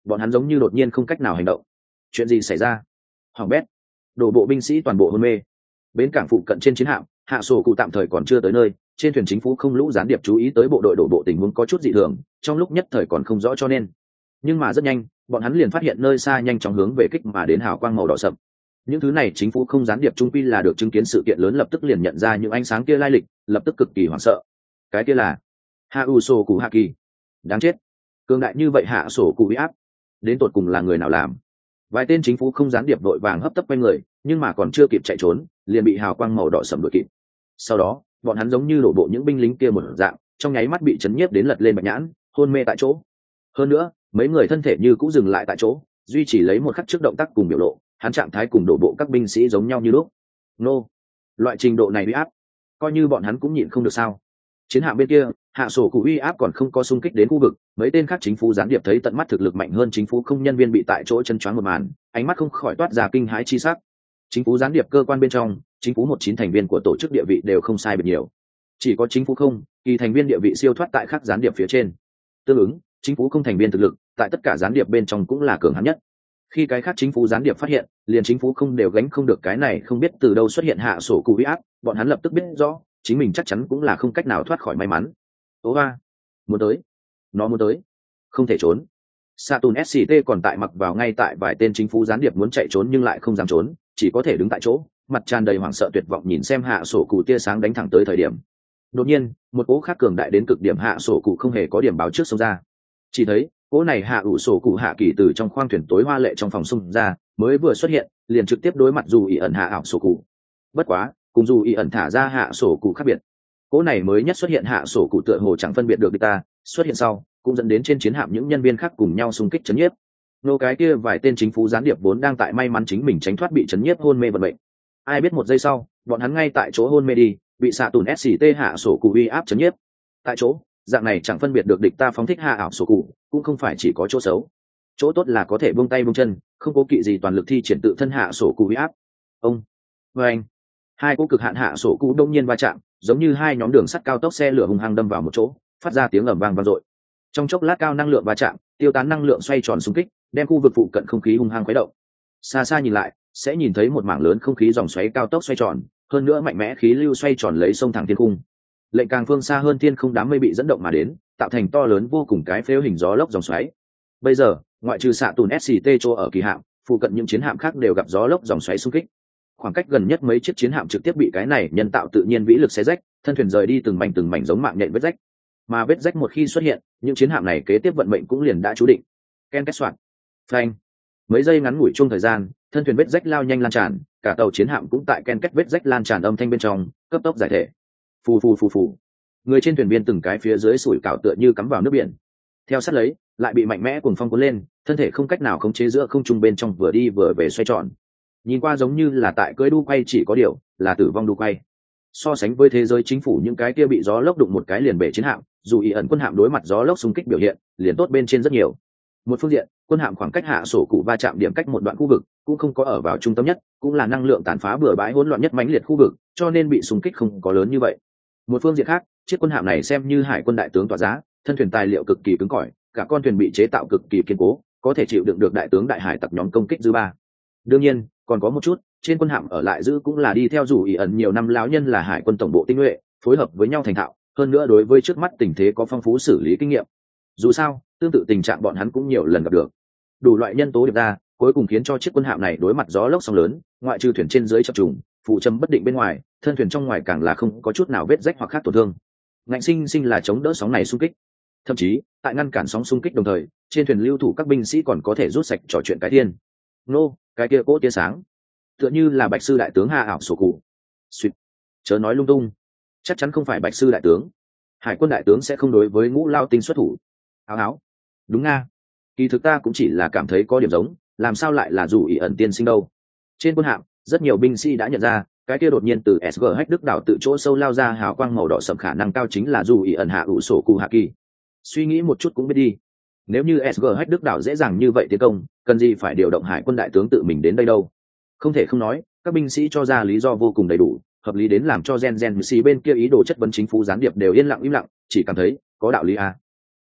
bọn hắn giống như đột nhiên không cách nào hành động. Chuyện gì xảy ra? Hoàng bét, đổ bộ binh sĩ toàn bộ hôn mê. Bến cảng phụ cận trên chiến hạm, hạ sổ cụ tạm thời còn chưa tới nơi, trên thuyền chính phủ không lũ gián điệp chú ý tới bộ đội đổ bộ tình huống có chút dị thường, trong lúc nhất thời còn không rõ cho nên. Nhưng mà rất nhanh, bọn hắn liền phát hiện nơi xa nhanh chóng hướng về kích mà đến hào quang màu đỏ sậm. Những thứ này chính phủ không gián điệp trung quy là được chứng kiến sự kiện lớn, lập tức liền nhận ra những ánh sáng kia lai lịch, lập tức cực kỳ hoảng sợ. Cái kia là hạ u sổ cụ hạ kỳ. Đáng chết, cường đại như vậy hạ sổ cụ bị áp, đến tột cùng là người nào làm? Vài tên chính phủ không gián điệp đội vàng hấp tấp quanh người, nhưng mà còn chưa kịp chạy trốn, liền bị hào quang màu đỏ sậm đuổi kịp. Sau đó, bọn hắn giống như đổ bộ những binh lính kia một dạng, trong nháy mắt bị chấn nhiếp đến lật lên bạch nhãn, hôn mê tại chỗ. Hơn nữa, mấy người thân thể như cũng dừng lại tại chỗ, duy trì lấy một khắc trước động tác cùng biểu lộ, hắn trạng thái cùng đổ bộ các binh sĩ giống nhau như lúc. Nô, loại trình độ này uy áp, coi như bọn hắn cũng nhịn không được sao? Chiến hạm bên kia, hạ sổ cụ uy áp còn không có xung kích đến khu vực, mấy tên khác chính phủ gián điệp thấy tận mắt thực lực mạnh hơn chính phủ không nhân viên bị tại chỗ chân choáng một màn, ánh mắt không khỏi toát ra kinh hãi chi sắc. Chính phủ gián điệp cơ quan bên trong, chính phủ 19 thành viên của tổ chức địa vị đều không sai biệt nhiều, chỉ có chính phủ không kỳ thành viên địa vị siêu thoát tại các gián điệp phía trên. Tương ứng, chính phủ không thành viên thực lực tại tất cả gián điệp bên trong cũng là cường hãn nhất. Khi cái khác chính phủ gián điệp phát hiện, liền chính phủ không đều gánh không được cái này không biết từ đâu xuất hiện hạ sổ cụ uy áp, bọn hắn lập tức biết rõ chính mình chắc chắn cũng là không cách nào thoát khỏi may mắn. Ố ba, muốn tới, nó muốn tới, không thể trốn. Saturn SCT còn tại mặc vào ngay tại vài tên chính phủ gián điệp muốn chạy trốn nhưng lại không dám trốn, chỉ có thể đứng tại chỗ, mặt tràn đầy hoảng sợ tuyệt vọng nhìn xem hạ sổ cụ tia sáng đánh thẳng tới thời điểm. Đột nhiên, một cỗ khác cường đại đến cực điểm hạ sổ cụ không hề có điểm báo trước xông ra. Chỉ thấy, cỗ này hạ ủ sổ cụ hạ kỳ từ trong khoang thuyền tối hoa lệ trong phòng xông ra, mới vừa xuất hiện, liền trực tiếp đối mặt dù ý ẩn hạ ảo sổ cụ. Bất quá, cùng dù ý ẩn thả ra hạ sổ cụ khác biệt. Cỗ này mới nhất xuất hiện hạ sổ cụ tựa hồ chẳng phân biệt được địch ta, xuất hiện sau, cũng dẫn đến trên chiến hạm những nhân viên khác cùng nhau xung kích chấn nhiếp. Nô cái kia vài tên chính phủ gián điệp vốn đang tại may mắn chính mình tránh thoát bị chấn nhiếp hôn mê vận mệnh. Ai biết một giây sau, bọn hắn ngay tại chỗ hôn mê đi, bị xạ tùn SCT hạ sổ cụ uy áp chấn nhiếp. Tại chỗ, dạng này chẳng phân biệt được địch ta phóng thích hạ ảo sổ cụ, cũng không phải chỉ có chỗ xấu. Chỗ tốt là có thể buông tay buông chân, không cố kỵ gì toàn lực thi triển tự thân hạ sổ cụ uy áp. Ông, với anh, hai cỗ cực hạn hạ sổ cụ đông nhiên va chạm, giống như hai nhóm đường sắt cao tốc xe lửa hung hăng đâm vào một chỗ, phát ra tiếng ầm vang vang dội. Trong chốc lát cao năng lượng va chạm, tiêu tán năng lượng xoay tròn xung kích, đem khu vực phụ cận không khí hung hăng khuấy động. Xa xa nhìn lại, sẽ nhìn thấy một mảng lớn không khí dòng xoáy cao tốc xoay tròn, hơn nữa mạnh mẽ khí lưu xoay tròn lấy sông thẳng thiên cung. Lệnh càng phương xa hơn thiên không đám mây bị dẫn động mà đến, tạo thành to lớn vô cùng cái phếu hình gió lốc dòng xoáy. Bây giờ, ngoại trừ xạ tùn SCT chỗ ở kỳ hạm, phụ cận những chiến hạm khác đều gặp gió lốc dòng xoáy xung kích. Khoảng cách gần nhất mấy chiếc chiến hạm trực tiếp bị cái này nhân tạo tự nhiên vĩ lực xé rách, thân thuyền rời đi từng mảnh giống mạng nhện vết rách. Mà vết rách một khi xuất hiện, những chiến hạm này kế tiếp vận mệnh cũng liền đã chú định. Ken kết soạn, phanh. Mấy giây ngắn ngủi chung thời gian, thân thuyền vết rách lao nhanh lan tràn, cả tàu chiến hạm cũng tại ken kết vết rách lan tràn âm thanh bên trong cấp tốc giải thể. Phù phù phù phù, người trên thuyền viên từng cái phía dưới sủi cảo tựa như cắm vào nước biển. Theo sát lấy, lại bị mạnh mẽ cuồng phong cuốn lên, thân thể không cách nào khống chế giữa không trung bên trong vừa đi vừa về xoay tròn. Nhìn qua giống như là tại cưỡi đu quay, chỉ có điều là tử vong đu quay. So sánh với thế giới chính phủ những cái kia bị gió lốc đụng một cái liền bể chiến hạm, dù ý ẩn quân hạm đối mặt gió lốc xung kích biểu hiện liền tốt bên trên rất nhiều. Một phương diện, quân hạm khoảng cách hạ sổ cụ va chạm điểm cách một đoạn khu vực, cũng không có ở vào trung tâm nhất, cũng là năng lượng tàn phá bừa bãi hỗn loạn nhất mãnh liệt khu vực, cho nên bị xung kích không có lớn như vậy. Một phương diện khác, chiếc quân hạm này xem như hải quân đại tướng tọa giá, thân thuyền tài liệu cực kỳ cứng cỏi, cả con thuyền bị chế tạo cực kỳ kiên cố, có thể chịu đựng được đại tướng đại hải tặc nhóm công kích dư ba. Đương nhiên, còn có một chút, trên quân hạm ở lại giữ cũng là đi theo dù ý ẩn nhiều năm lão nhân là hải quân tổng bộ tinh nhuệ, phối hợp với nhau thành thạo, hơn nữa đối với trước mắt tình thế có phong phú xử lý kinh nghiệm. Dù sao, tương tự tình trạng bọn hắn cũng nhiều lần gặp được. Đủ loại nhân tố điệp ra, cuối cùng khiến cho chiếc quân hạm này đối mặt gió lốc sóng lớn, ngoại trừ thuyền trên dưới chập trùng, phụ châm bất định bên ngoài, thân thuyền trong ngoài càng là không có chút nào vết rách hoặc khác tổn thương. Ngạnh sinh sinh là chống đỡ sóng này xung kích. Thậm chí, tại ngăn cản sóng xung kích đồng thời, trên thuyền lưu thủ các binh sĩ còn có thể rút sạch trò chuyện cái thiên. Nô, cái kia cỗ tia sáng, tựa như là bạch sư đại tướng hạ ảo sổ cụ. Suýt, chớ nói lung tung, chắc chắn không phải bạch sư đại tướng. Hải quân đại tướng sẽ không đối với ngũ lao tinh xuất thủ. Áo, đúng nga. Kỳ thực ta cũng chỉ là cảm thấy có điểm giống, làm sao lại là dù ý ẩn tiên sinh đâu. Trên quân hạm, rất nhiều binh sĩ đã nhận ra, cái kia đột nhiên từ SG Hách Đức đảo tự chỗ sâu lao ra hào quang màu đỏ sẫm khả năng cao chính là dù ý ẩn hạ ủ sổ cụ hạ kỳ. Suy nghĩ một chút cũng biết đi. Nếu như SG Hách Đức đảo dễ dàng như vậy tiến công, cần gì phải điều động hải quân đại tướng tự mình đến đây đâu. Không thể không nói, các binh sĩ cho ra lý do vô cùng đầy đủ, hợp lý đến làm cho gen xì bên kia ý đồ chất vấn chính phủ gián điệp đều yên lặng im lặng, chỉ cảm thấy có đạo lý à.